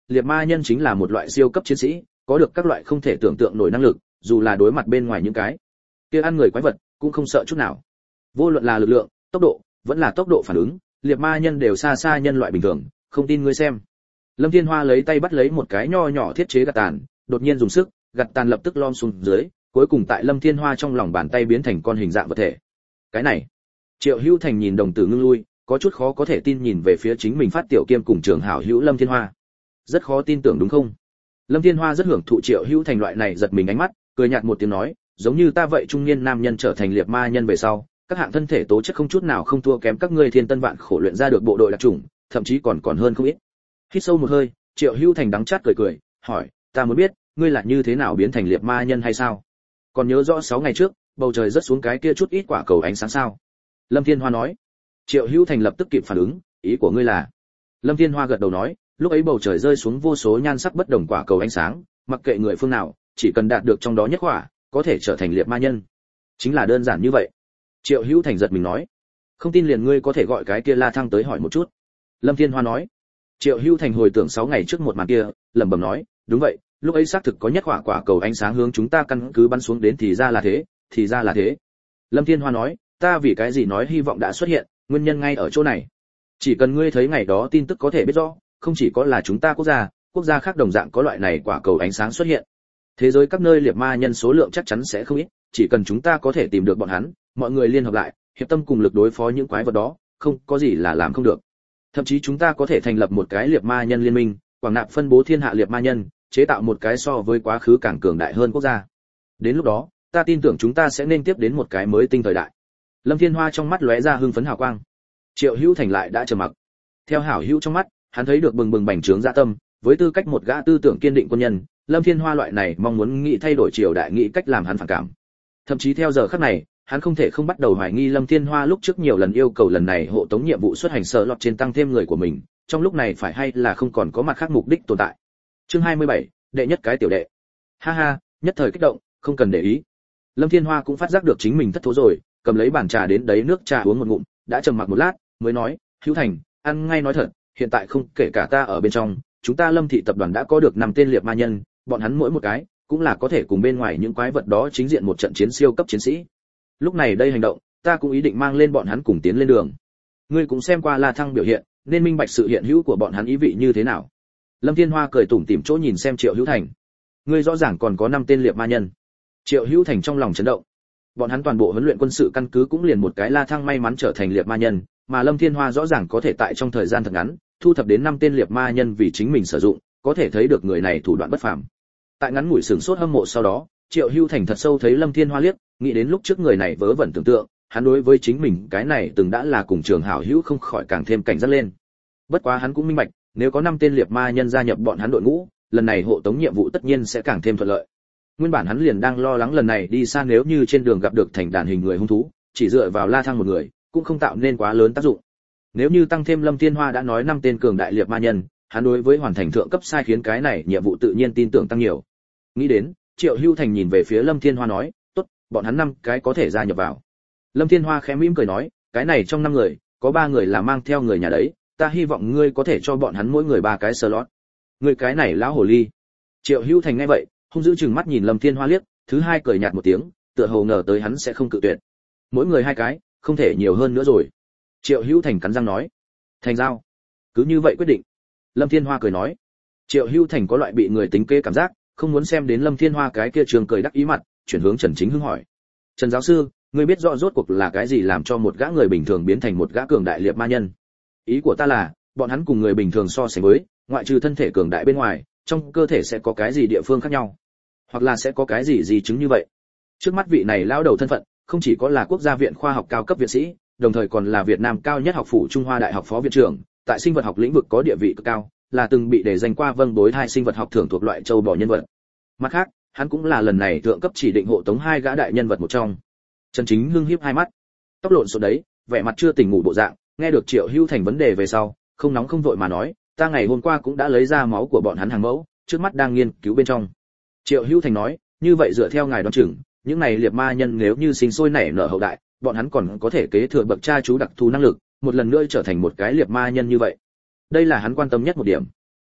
liệt ma nhân chính là một loại siêu cấp chiến sĩ, có được các loại không thể tưởng tượng nổi năng lực, dù là đối mặt bên ngoài những cái kia ăn người quái vật, cũng không sợ chút nào. Vô luận là lực lượng, tốc độ, vẫn là tốc độ phản ứng, liệt ma nhân đều xa xa nhân loại bình thường, không tin ngươi xem. Lâm Thiên Hoa lấy tay bắt lấy một cái nho nhỏ thiết chế gạt tàn, đột nhiên dùng sức, gạt tàn lập tức lom xuống dưới, cuối cùng tại Lâm Thiên Hoa trong lòng bàn tay biến thành con hình dạng vật thể. Cái này, Triệu Hữu Thành nhìn đồng tử ngưng lui, có chút khó có thể tin nhìn về phía chính mình phát tiểu kiêm cùng trường hảo hữu Lâm Thiên Hoa. Rất khó tin tưởng đúng không? Lâm Thiên Hoa rất hưởng thụ Triệu Hữu Thành loại này giật mình ánh mắt, cười nhạt một tiếng nói, giống như ta vậy trung niên nam nhân trở thành liệt ma nhân về sau, các hạng thân thể tố chất không chút nào không thua kém các ngươi thiên tân vạn khổ luyện ra được bộ đội đặc chủng, thậm chí còn còn hơn không ít. Hít sâu một hơi, Triệu Hữu Thành đắng chát cười cười, hỏi, ta muốn biết, ngươi là như thế nào biến thành liệt ma nhân hay sao? Còn nhớ rõ sáu ngày trước, bầu trời rớt xuống cái kia chút ít quả cầu ánh sáng sao? Lâm Thiên Hoa nói. Triệu Hữu Thành lập tức kịp phản ứng, ý của ngươi là? Lâm Thiên Hoa gật đầu nói, lúc ấy bầu trời rơi xuống vô số nhan sắc bất đồng quả cầu ánh sáng, mặc kệ người phương nào, chỉ cần đạt được trong đó nhất quả, có thể trở thành liệt ma nhân. Chính là đơn giản như vậy. Triệu Hữu Thành giật mình nói, không tin liền ngươi có thể gọi cái kia La Thăng tới hỏi một chút. Lâm Thiên Hoa nói. Triệu Hữu Thành hồi tưởng sáu ngày trước một màn kia, lẩm bẩm nói, đúng vậy, lúc ấy xác thực có nhất quả quả cầu ánh sáng hướng chúng ta căn cứ bắn xuống đến, thì ra là thế, thì ra là thế. Lâm Thiên Hoa nói, ta vì cái gì nói hy vọng đã xuất hiện, nguyên nhân ngay ở chỗ này. Chỉ cần ngươi thấy ngày đó tin tức có thể biết rõ, không chỉ có là chúng ta quốc gia, quốc gia khác đồng dạng có loại này quả cầu ánh sáng xuất hiện. Thế giới các nơi liệt ma nhân số lượng chắc chắn sẽ không ít, chỉ cần chúng ta có thể tìm được bọn hắn, mọi người liên hợp lại, hiệp tâm cùng lực đối phó những quái vật đó, không có gì là làm không được. Thậm chí chúng ta có thể thành lập một cái liệt ma nhân liên minh, quảng nạp phân bố thiên hạ liệt ma nhân, chế tạo một cái so với quá khứ càng cường đại hơn quốc gia. Đến lúc đó, ta tin tưởng chúng ta sẽ nên tiếp đến một cái mới tinh thời đại. Lâm Thiên Hoa trong mắt lóe ra hưng phấn hào quang. Triệu Hữu Thành lại đã trầm mặc. Theo hảo hữu trong mắt, hắn thấy được bừng bừng bành trướng dạ tâm, với tư cách một gã tư tưởng kiên định quân nhân, Lâm Thiên Hoa loại này mong muốn nghĩ thay đổi triều đại nghĩ cách làm hắn phản cảm. Thậm chí theo giờ khắc này, hắn không thể không bắt đầu hoài nghi Lâm Thiên Hoa lúc trước nhiều lần yêu cầu lần này hộ tống nhiệm vụ xuất hành sở lọt trên tăng thêm người của mình, trong lúc này phải hay là không còn có mặt khác mục đích tồn tại. Chương hai mươi bảy, đệ nhất cái tiểu đệ. Ha ha, nhất thời kích động, không cần để ý. Lâm Thiên Hoa cũng phát giác được chính mình thất thố rồi, cầm lấy bàn trà đến đấy nước trà uống một ngụm, đã trầm mặc một lát, mới nói, Hữu Thành, ăn ngay nói thật, hiện tại không kể cả ta ở bên trong, chúng ta Lâm thị tập đoàn đã có được năm tên liệt ma nhân, bọn hắn mỗi một cái cũng là có thể cùng bên ngoài những quái vật đó chính diện một trận chiến siêu cấp chiến sĩ. Lúc này đây hành động, ta cũng ý định mang lên bọn hắn cùng tiến lên đường. Ngươi cũng xem qua La Thăng biểu hiện, nên minh bạch sự hiện hữu của bọn hắn ý vị như thế nào. Lâm Thiên Hoa cười tủm tỉm chỗ nhìn xem Triệu Hữu Thành. Ngươi rõ ràng còn có năm tên liệt ma nhân. Triệu Hữu Thành trong lòng chấn động. Bọn hắn toàn bộ huấn luyện quân sự căn cứ cũng liền một cái La Thăng may mắn trở thành liệt ma nhân, mà Lâm Thiên Hoa rõ ràng có thể tại trong thời gian thật ngắn, thu thập đến năm tên liệt ma nhân vì chính mình sử dụng, có thể thấy được người này thủ đoạn bất phàm. Tại ngắn ngủi sửng sốt hâm mộ sau đó, Triệu Hữu Thành thật sâu thấy Lâm Thiên Hoa liếc, nghĩ đến lúc trước người này vớ vẩn tưởng tượng, hắn đối với chính mình cái này từng đã là cùng trường hảo hữu không khỏi càng thêm cảnh giác lên. Bất quá hắn cũng minh bạch, nếu có năm tên liệt ma nhân gia nhập bọn hắn đội ngũ, lần này hộ tống nhiệm vụ tất nhiên sẽ càng thêm thuận lợi. Nguyên bản hắn liền đang lo lắng lần này đi xa nếu như trên đường gặp được thành đàn hình người hung thú, chỉ dựa vào La Thăng một người, cũng không tạo nên quá lớn tác dụng. Nếu như tăng thêm Lâm Thiên Hoa đã nói năm tên cường đại liệt ma nhân, hắn đối với hoàn thành thượng cấp sai khiến cái này nhiệm vụ tự nhiên tin tưởng tăng nhiều. Nghĩ đến, Triệu Hữu Thành nhìn về phía Lâm Thiên Hoa nói, "Tốt, bọn hắn năm cái có thể gia nhập vào." Lâm Thiên Hoa khẽ mỉm cười nói, "Cái này trong năm người, có ba người là mang theo người nhà đấy, ta hy vọng ngươi có thể cho bọn hắn mỗi người ba cái slot." Ngươi cái này lão hồ ly. Triệu Hữu Thành nghe vậy, hung dữ chừng mắt nhìn Lâm Thiên Hoa liếc, thứ hai cười nhạt một tiếng, tựa hồ ngờ tới hắn sẽ không cự tuyệt. Mỗi người hai cái, không thể nhiều hơn nữa rồi. Triệu Hữu Thành cắn răng nói, "Thành giao." Cứ như vậy quyết định. Lâm Thiên Hoa cười nói. Triệu Hữu Thành có loại bị người tính kế cảm giác, không muốn xem đến Lâm Thiên Hoa cái kia trường cười đắc ý mặt, chuyển hướng Trần Chính Hưng hỏi, "Trần giáo sư, ngươi biết rõ rốt cuộc là cái gì làm cho một gã người bình thường biến thành một gã cường đại liệt ma nhân?" Ý của ta là, bọn hắn cùng người bình thường so sánh với, ngoại trừ thân thể cường đại bên ngoài, trong cơ thể sẽ có cái gì địa phương khác nhau, hoặc là sẽ có cái gì gì chứng như vậy. Trước mắt vị này lão đầu thân phận, không chỉ có là quốc gia viện khoa học cao cấp viện sĩ, đồng thời còn là Việt Nam cao nhất học phủ Trung Hoa Đại học phó viện trưởng, tại sinh vật học lĩnh vực có địa vị cực cao, là từng bị đề danh qua vâng bối thai sinh vật học thưởng thuộc loại châu bò nhân vật. Mặt khác, hắn cũng là lần này thượng cấp chỉ định hộ tống hai gã đại nhân vật một trong. Trần Chính Hưng híp hai mắt, tóc lộn xộn đấy, vẻ mặt chưa tỉnh ngủ bộ dạng, nghe được Triệu Hữu Thành vấn đề về sau, không nóng không vội mà nói, "Ta ngày hôm qua cũng đã lấy ra máu của bọn hắn hàng mẫu, trước mắt đang nghiên cứu bên trong." Triệu Hữu Thành nói, "Như vậy dựa theo ngài đoán chừng, những này liệt ma nhân nếu như sinh sôi nảy nở hậu đại, bọn hắn còn có thể kế thừa bậc cha chú đặc thù năng lực, một lần nữa trở thành một cái liệt ma nhân như vậy." Đây là hắn quan tâm nhất một điểm.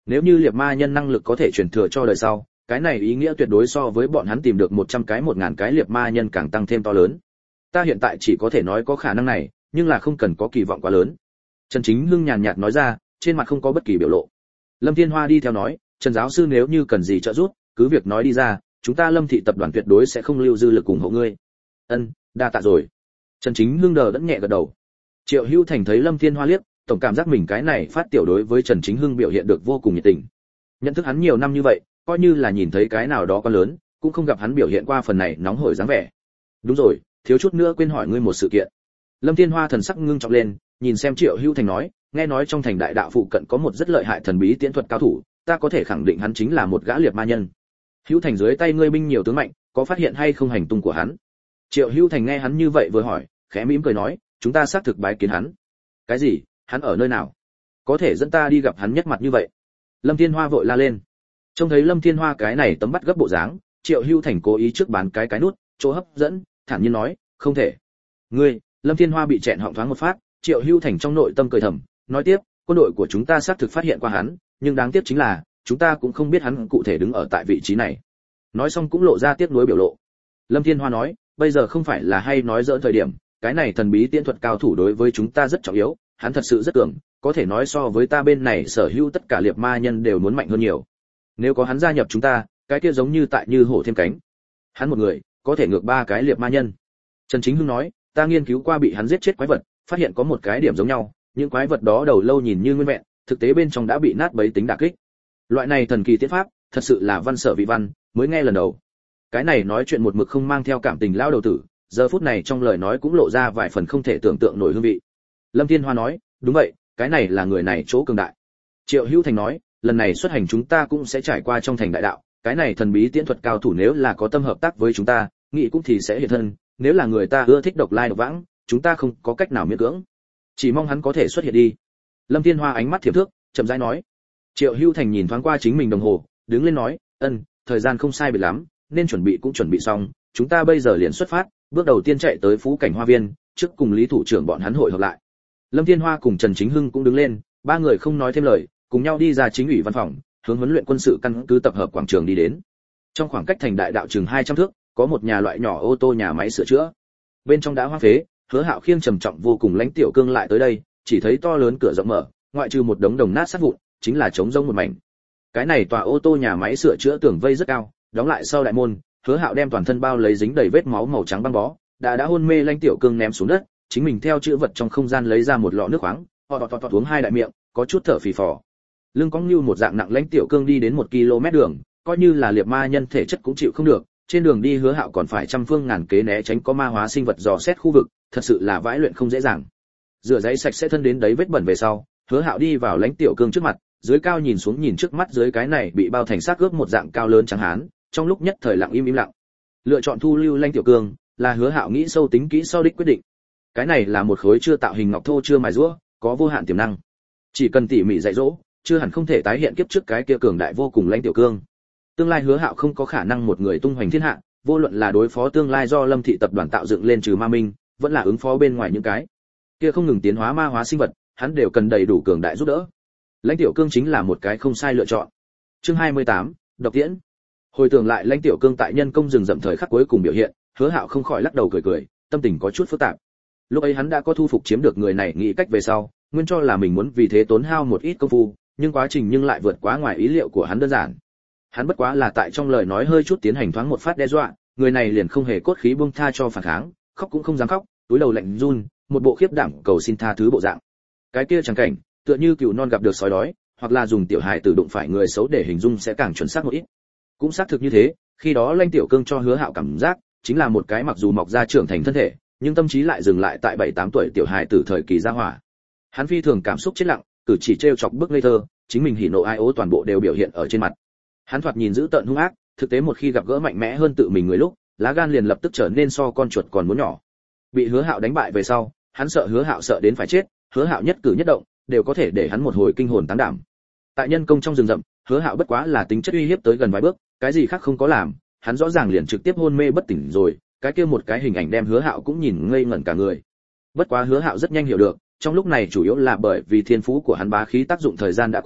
Nếu như liệt ma nhân năng lực có thể truyền thừa cho đời sau, cái này ý nghĩa tuyệt đối so với bọn hắn tìm được một trăm cái một ngàn cái liệt ma nhân càng tăng thêm to lớn. Ta hiện tại chỉ có thể nói có khả năng này, nhưng là không cần có kỳ vọng quá lớn. Trần Chính Hưng nhàn nhạt nói ra, trên mặt không có bất kỳ biểu lộ. Lâm Thiên Hoa đi theo nói, Trần giáo sư nếu như cần gì trợ giúp, cứ việc nói đi ra, chúng ta Lâm thị tập đoàn tuyệt đối sẽ không lưu dư lực ủng hộ ngươi. Ân, đa tạ rồi. Trần Chính Hưng đờ đẫn nhẹ gật đầu. Triệu Hữu Thành thấy Lâm Thiên Hoa liếc, tổng cảm giác mình cái này phát tiểu đối với Trần Chính Hưng biểu hiện được vô cùng nhiệt tình. Nhận thức hắn nhiều năm như vậy, coi như là nhìn thấy cái nào đó con lớn, cũng không gặp hắn biểu hiện qua phần này nóng hổi dáng vẻ. Đúng rồi, thiếu chút nữa quên hỏi ngươi một sự kiện. Lâm Thiên Hoa thần sắc ngưng trọng lên, nhìn xem Triệu Hữu Thành nói, nghe nói trong thành đại đạo phụ cận có một rất lợi hại thần bí tiễn thuật cao thủ, ta có thể khẳng định hắn chính là một gã liệt ma nhân. Hữu Thành dưới tay ngươi binh nhiều tướng mạnh, có phát hiện hay không hành tung của hắn? Triệu Hữu Thành nghe hắn như vậy vừa hỏi, khẽ mỉm cười nói, chúng ta xác thực bái kiến hắn. Cái gì? Hắn ở nơi nào? Có thể dẫn ta đi gặp hắn nhất mặt như vậy? Lâm Thiên Hoa vội la lên. Trông thấy Lâm Thiên Hoa cái này tấm bắt gấp bộ dáng, Triệu Hữu Thành cố ý trước bán cái cái nút, chỗ hấp dẫn, thản nhiên nói, không thể. Ngươi, Lâm Thiên Hoa bị chẹn họng thoáng một phát, Triệu Hữu Thành trong nội tâm cười thầm, nói tiếp, quân đội của chúng ta xác thực phát hiện qua hắn, nhưng đáng tiếc chính là, chúng ta cũng không biết hắn cụ thể đứng ở tại vị trí này. Nói xong cũng lộ ra tiếc nuối biểu lộ. Lâm Thiên Hoa nói, bây giờ không phải là hay nói giỡn thời điểm, cái này thần bí tiễn thuật cao thủ đối với chúng ta rất trọng yếu, hắn thật sự rất cường, có thể nói so với ta bên này sở hữu tất cả liệt ma nhân đều muốn mạnh hơn nhiều. Nếu có hắn gia nhập chúng ta, cái kia giống như tại như hổ thêm cánh. Hắn một người, có thể ngược ba cái liệt ma nhân. Trần Chính Hưng nói, ta nghiên cứu qua bị hắn giết chết quái vật, phát hiện có một cái điểm giống nhau, những quái vật đó đầu lâu nhìn như nguyên vẹn, thực tế bên trong đã bị nát bấy tính đả kích. Loại này thần kỳ tiễn pháp, thật sự là văn sở vị văn, mới nghe lần đầu. Cái này nói chuyện một mực không mang theo cảm tình lão đầu tử, giờ phút này trong lời nói cũng lộ ra vài phần không thể tưởng tượng nổi hương vị. Lâm Thiên Hoa nói, đúng vậy, cái này là người này chỗ cường đại. Triệu Hữu Thành nói, lần này xuất hành chúng ta cũng sẽ trải qua trong thành đại đạo, cái này thần bí tiễn thuật cao thủ nếu là có tâm hợp tác với chúng ta, nghĩ cũng thì sẽ hiện thân, nếu là người ta ưa thích độc lai độc vãng, chúng ta không có cách nào miễn cưỡng. Chỉ mong hắn có thể xuất hiện đi. Lâm Thiên Hoa ánh mắt thiểm thước, chậm rãi nói. Triệu Hữu Thành nhìn thoáng qua chính mình đồng hồ, đứng lên nói, ân, thời gian không sai biệt lắm, nên chuẩn bị cũng chuẩn bị xong, chúng ta bây giờ liền xuất phát, bước đầu tiên chạy tới Phú Cảnh Hoa Viên, trước cùng Lý thủ trưởng bọn hắn hội họp lại. Lâm Thiên Hoa cùng Trần Chính Hưng cũng đứng lên, ba người không nói thêm lời, cùng nhau đi ra chính ủy văn phòng, hướng huấn luyện quân sự căn cứ tập hợp quảng trường đi đến. Trong khoảng cách thành đại đạo chừng hai trăm thước, có một nhà loại nhỏ ô tô nhà máy sửa chữa. Bên trong đã hoang phế, Hứa Hạo khiêng trầm trọng vô cùng lãnh tiểu cương lại tới đây, chỉ thấy to lớn cửa rộng mở, ngoại trừ một đống đồng nát sát vụn, chính là trống rỗng một mảnh. Cái này tòa ô tô nhà máy sửa chữa tường vây rất cao, đóng lại sau đại môn, Hứa Hạo đem toàn thân bao lấy dính đầy vết máu màu trắng băng bó, đã đã hôn mê lãnh tiểu cương ném xuống đất, chính mình theo chữ vật trong không gian lấy ra một lọ nước khoáng, họ tọt tọt uống hai đại miệng, có chút thở phì phò. Lưng cong như một dạng nặng lãnh tiểu cương đi đến một ki lô mét đường, coi như là liệt ma nhân thể chất cũng chịu không được, trên đường đi Hứa Hạo còn phải trăm phương ngàn kế né tránh có ma hóa sinh vật dò xét khu vực, thật sự là vãi luyện không dễ dàng. Rửa giấy sạch sẽ thân đến đấy vết bẩn về sau, Hứa Hạo đi vào lãnh tiểu cương trước mặt, dưới cao nhìn xuống nhìn trước mắt dưới cái này bị bao thành xác ướp một dạng cao lớn trắng hán, trong lúc nhất thời lặng im im lặng. Lựa chọn thu lưu lãnh tiểu cương, là Hứa Hạo nghĩ sâu tính kỹ sau đích quyết định. Cái này là một khối chưa tạo hình ngọc thô chưa mài giũa, có vô hạn tiềm năng. Chỉ cần tỉ mỉ dạy dỗ, chưa hẳn không thể tái hiện kiếp trước cái kia cường đại vô cùng lãnh tiểu cương. Tương lai Hứa Hạo không có khả năng một người tung hoành thiên hạ, vô luận là đối phó tương lai do Lâm thị tập đoàn tạo dựng lên trừ ma minh, vẫn là ứng phó bên ngoài những cái kia không ngừng tiến hóa ma hóa sinh vật, hắn đều cần đầy đủ cường đại giúp đỡ. Lãnh tiểu cương chính là một cái không sai lựa chọn. Chương hai mươi tám, độc tiễn. Hồi tưởng lại lãnh tiểu cương tại nhân công rừng rậm thời khắc cuối cùng biểu hiện, Hứa Hạo không khỏi lắc đầu cười cười, tâm tình có chút phức tạp. Lúc ấy hắn đã có thu phục chiếm được người này nghĩ cách về sau, nguyên cho là mình muốn vì thế tốn hao một ít công phu, nhưng quá trình nhưng lại vượt quá ngoài ý liệu của hắn đơn giản. Hắn bất quá là tại trong lời nói hơi chút tiến hành thoáng một phát đe dọa, người này liền không hề cốt khí buông tha cho phản kháng, khóc cũng không dám khóc, túi đầu lạnh run, một bộ khiếp đảm cầu xin tha thứ bộ dạng. Cái kia chẳng cảnh, tựa như cừu non gặp được sói đói, hoặc là dùng tiểu hài tử đụng phải người xấu để hình dung sẽ càng chuẩn xác một ít. Cũng xác thực như thế, khi đó Lãnh Tiểu Cương cho Hứa Hạo cảm giác chính là một cái mặc dù mọc ra trưởng thành thân thể, nhưng tâm trí lại dừng lại tại bảy tám tuổi tiểu hài tử thời kỳ gia hỏa. Hắn phi thường cảm xúc chết lặng, cử chỉ trêu chọc bức ngây thơ, chính mình hỉ nộ ai ố toàn bộ đều biểu hiện ở trên mặt. Hắn thoạt nhìn dữ tợn hung ác, thực tế một khi gặp gỡ mạnh mẽ hơn tự mình người lúc, lá gan liền lập tức trở nên so con chuột còn muốn nhỏ. Bị Hứa Hạo đánh bại về sau, hắn sợ Hứa Hạo sợ đến phải chết, Hứa Hạo nhất cử nhất động đều có thể để hắn một hồi kinh hồn táng đảm. Tại nhân công trong rừng rậm, Hứa Hạo bất quá là tính chất uy hiếp tới gần vài bước, cái gì khác không có làm, hắn rõ ràng liền trực tiếp hôn mê bất tỉnh rồi, cái kia một cái hình ảnh đem Hứa Hạo cũng nhìn ngây ngẩn cả người. Bất quá Hứa Hạo rất nhanh hiểu được, trong lúc này chủ yếu là bởi vì thiên phú của hắn bá khí tác dụng thời gian đã qua,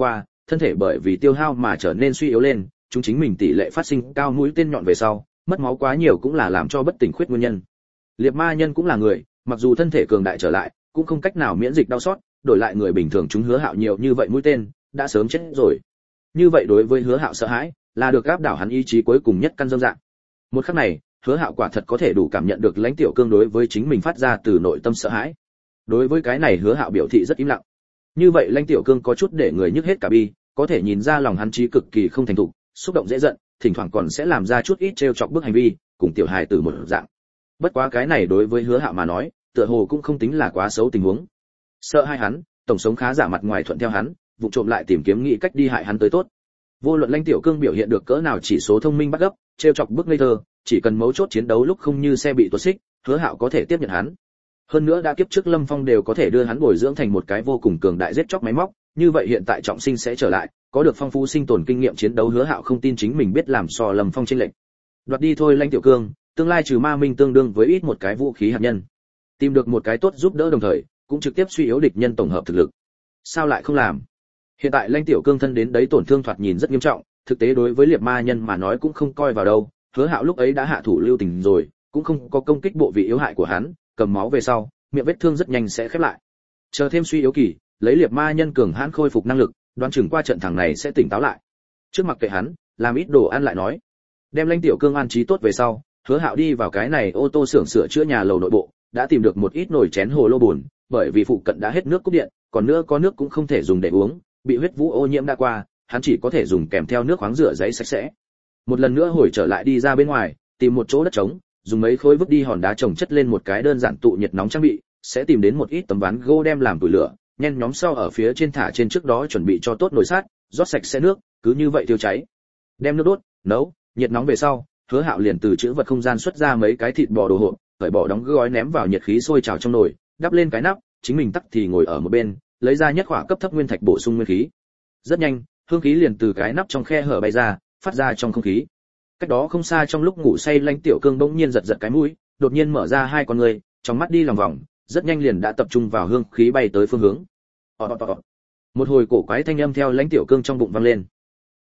thân thể bởi vì tiêu hao mà trở nên suy yếu lên, chúng chính mình tỷ lệ phát sinh cao mũi tên nhọn về sau, mất máu quá nhiều cũng là làm cho bất tỉnh khuyết nguyên nhân. Liệt ma nhân cũng là người, mặc dù thân thể cường đại trở lại, cũng không cách nào miễn dịch đau sót, đổi lại người bình thường chúng Hứa Hạo nhiều như vậy mũi tên, đã sớm chết rồi. Như vậy đối với Hứa Hạo sợ hãi, là được áp đảo hắn ý chí cuối cùng nhất căn dâm dạng. Một khắc này, Hứa Hạo quả thật có thể đủ cảm nhận được Lãnh Tiểu Cương đối với chính mình phát ra từ nội tâm sợ hãi. Đối với cái này Hứa Hạo biểu thị rất im lặng. Như vậy Lãnh Tiểu Cương có chút để người nhức hết cả bi, có thể nhìn ra lòng hắn trí cực kỳ không thành thục, xúc động dễ giận, thỉnh thoảng còn sẽ làm ra chút ít trêu chọc bức hành vi, cùng tiểu hài tử một dạng. Bất quá cái này đối với Hứa Hạo mà nói, tựa hồ cũng không tính là quá xấu tình huống. Sợ hai hắn, tổng sống khá giả mặt ngoài thuận theo hắn, vụ trộm lại tìm kiếm nghĩ cách đi hại hắn tới tốt. Vô luận Lãnh Tiểu Cương biểu hiện được cỡ nào chỉ số thông minh bắt gấp, trêu chọc bức ngây thơ, chỉ cần mấu chốt chiến đấu lúc không như xe bị tuột xích, Hứa Hạo có thể tiếp nhận hắn. Hơn nữa đã kiếp trước Lâm Phong đều có thể đưa hắn bồi dưỡng thành một cái vô cùng cường đại giết chóc máy móc, như vậy hiện tại trọng sinh sẽ trở lại, có được phong phú sinh tồn kinh nghiệm chiến đấu Hứa Hạo không tin chính mình biết làm so Lâm Phong chênh lệch. Đoạt đi thôi Lãnh Tiểu Cương, tương lai trừ ma minh tương đương với ít một cái vũ khí hạt nhân. Tìm được một cái tốt giúp đỡ đồng thời, cũng trực tiếp suy yếu địch nhân tổng hợp thực lực. Sao lại không làm? Hiện tại Lãnh Tiểu Cương thân đến đấy tổn thương thoạt nhìn rất nghiêm trọng, thực tế đối với liệt ma nhân mà nói cũng không coi vào đâu, Hứa Hạo lúc ấy đã hạ thủ lưu tình rồi, cũng không có công kích bộ vị yếu hại của hắn, cầm máu về sau, miệng vết thương rất nhanh sẽ khép lại. Chờ thêm suy yếu kỳ, lấy liệt ma nhân cường hãn khôi phục năng lực, đoán chừng qua trận thằng này sẽ tỉnh táo lại. Trước mặc kệ hắn, làm ít đồ ăn lại nói. Đem Lãnh Tiểu Cương an trí tốt về sau, Hứa Hạo đi vào cái này ô tô xưởng sửa chữa nhà lầu nội bộ, đã tìm được một ít nồi chén hồ lô bùn, bởi vì phụ cận đã hết nước cúp điện, còn nữa có nước cũng không thể dùng để uống, bị huyết vũ ô nhiễm đã qua, hắn chỉ có thể dùng kèm theo nước khoáng rửa giấy sạch sẽ. Một lần nữa hồi trở lại đi ra bên ngoài, tìm một chỗ đất trống, dùng mấy khối vứt đi hòn đá trồng chất lên một cái đơn giản tụ nhiệt nóng trang bị, sẽ tìm đến một ít tấm ván gỗ đem làm củi lửa, nhen nhóm sau ở phía trên thả trên trước đó chuẩn bị cho tốt nồi sắt, rót sạch sẽ nước, cứ như vậy tiêu cháy. Đem nước đốt, nấu, nhiệt nóng về sau, Hứa Hạo liền từ trữ vật không gian xuất ra mấy cái thịt bò đồ hộp, cởi bỏ đóng gói ném vào nhiệt khí sôi trào trong nồi, đắp lên cái nắp, chính mình tắc thì ngồi ở một bên, lấy ra nhất khỏa cấp thấp nguyên thạch bổ sung nguyên khí. Rất nhanh, hương khí liền từ cái nắp trong khe hở bay ra, phát ra trong không khí. Cách đó không xa trong lúc ngủ say Lãnh Tiểu Cương bỗng nhiên giật giật cái mũi, đột nhiên mở ra hai con người, trong mắt đi lòng vòng, rất nhanh liền đã tập trung vào hương khí bay tới phương hướng. Một hồi cổ quái thanh âm theo Lãnh Tiểu Cương trong bụng vang lên.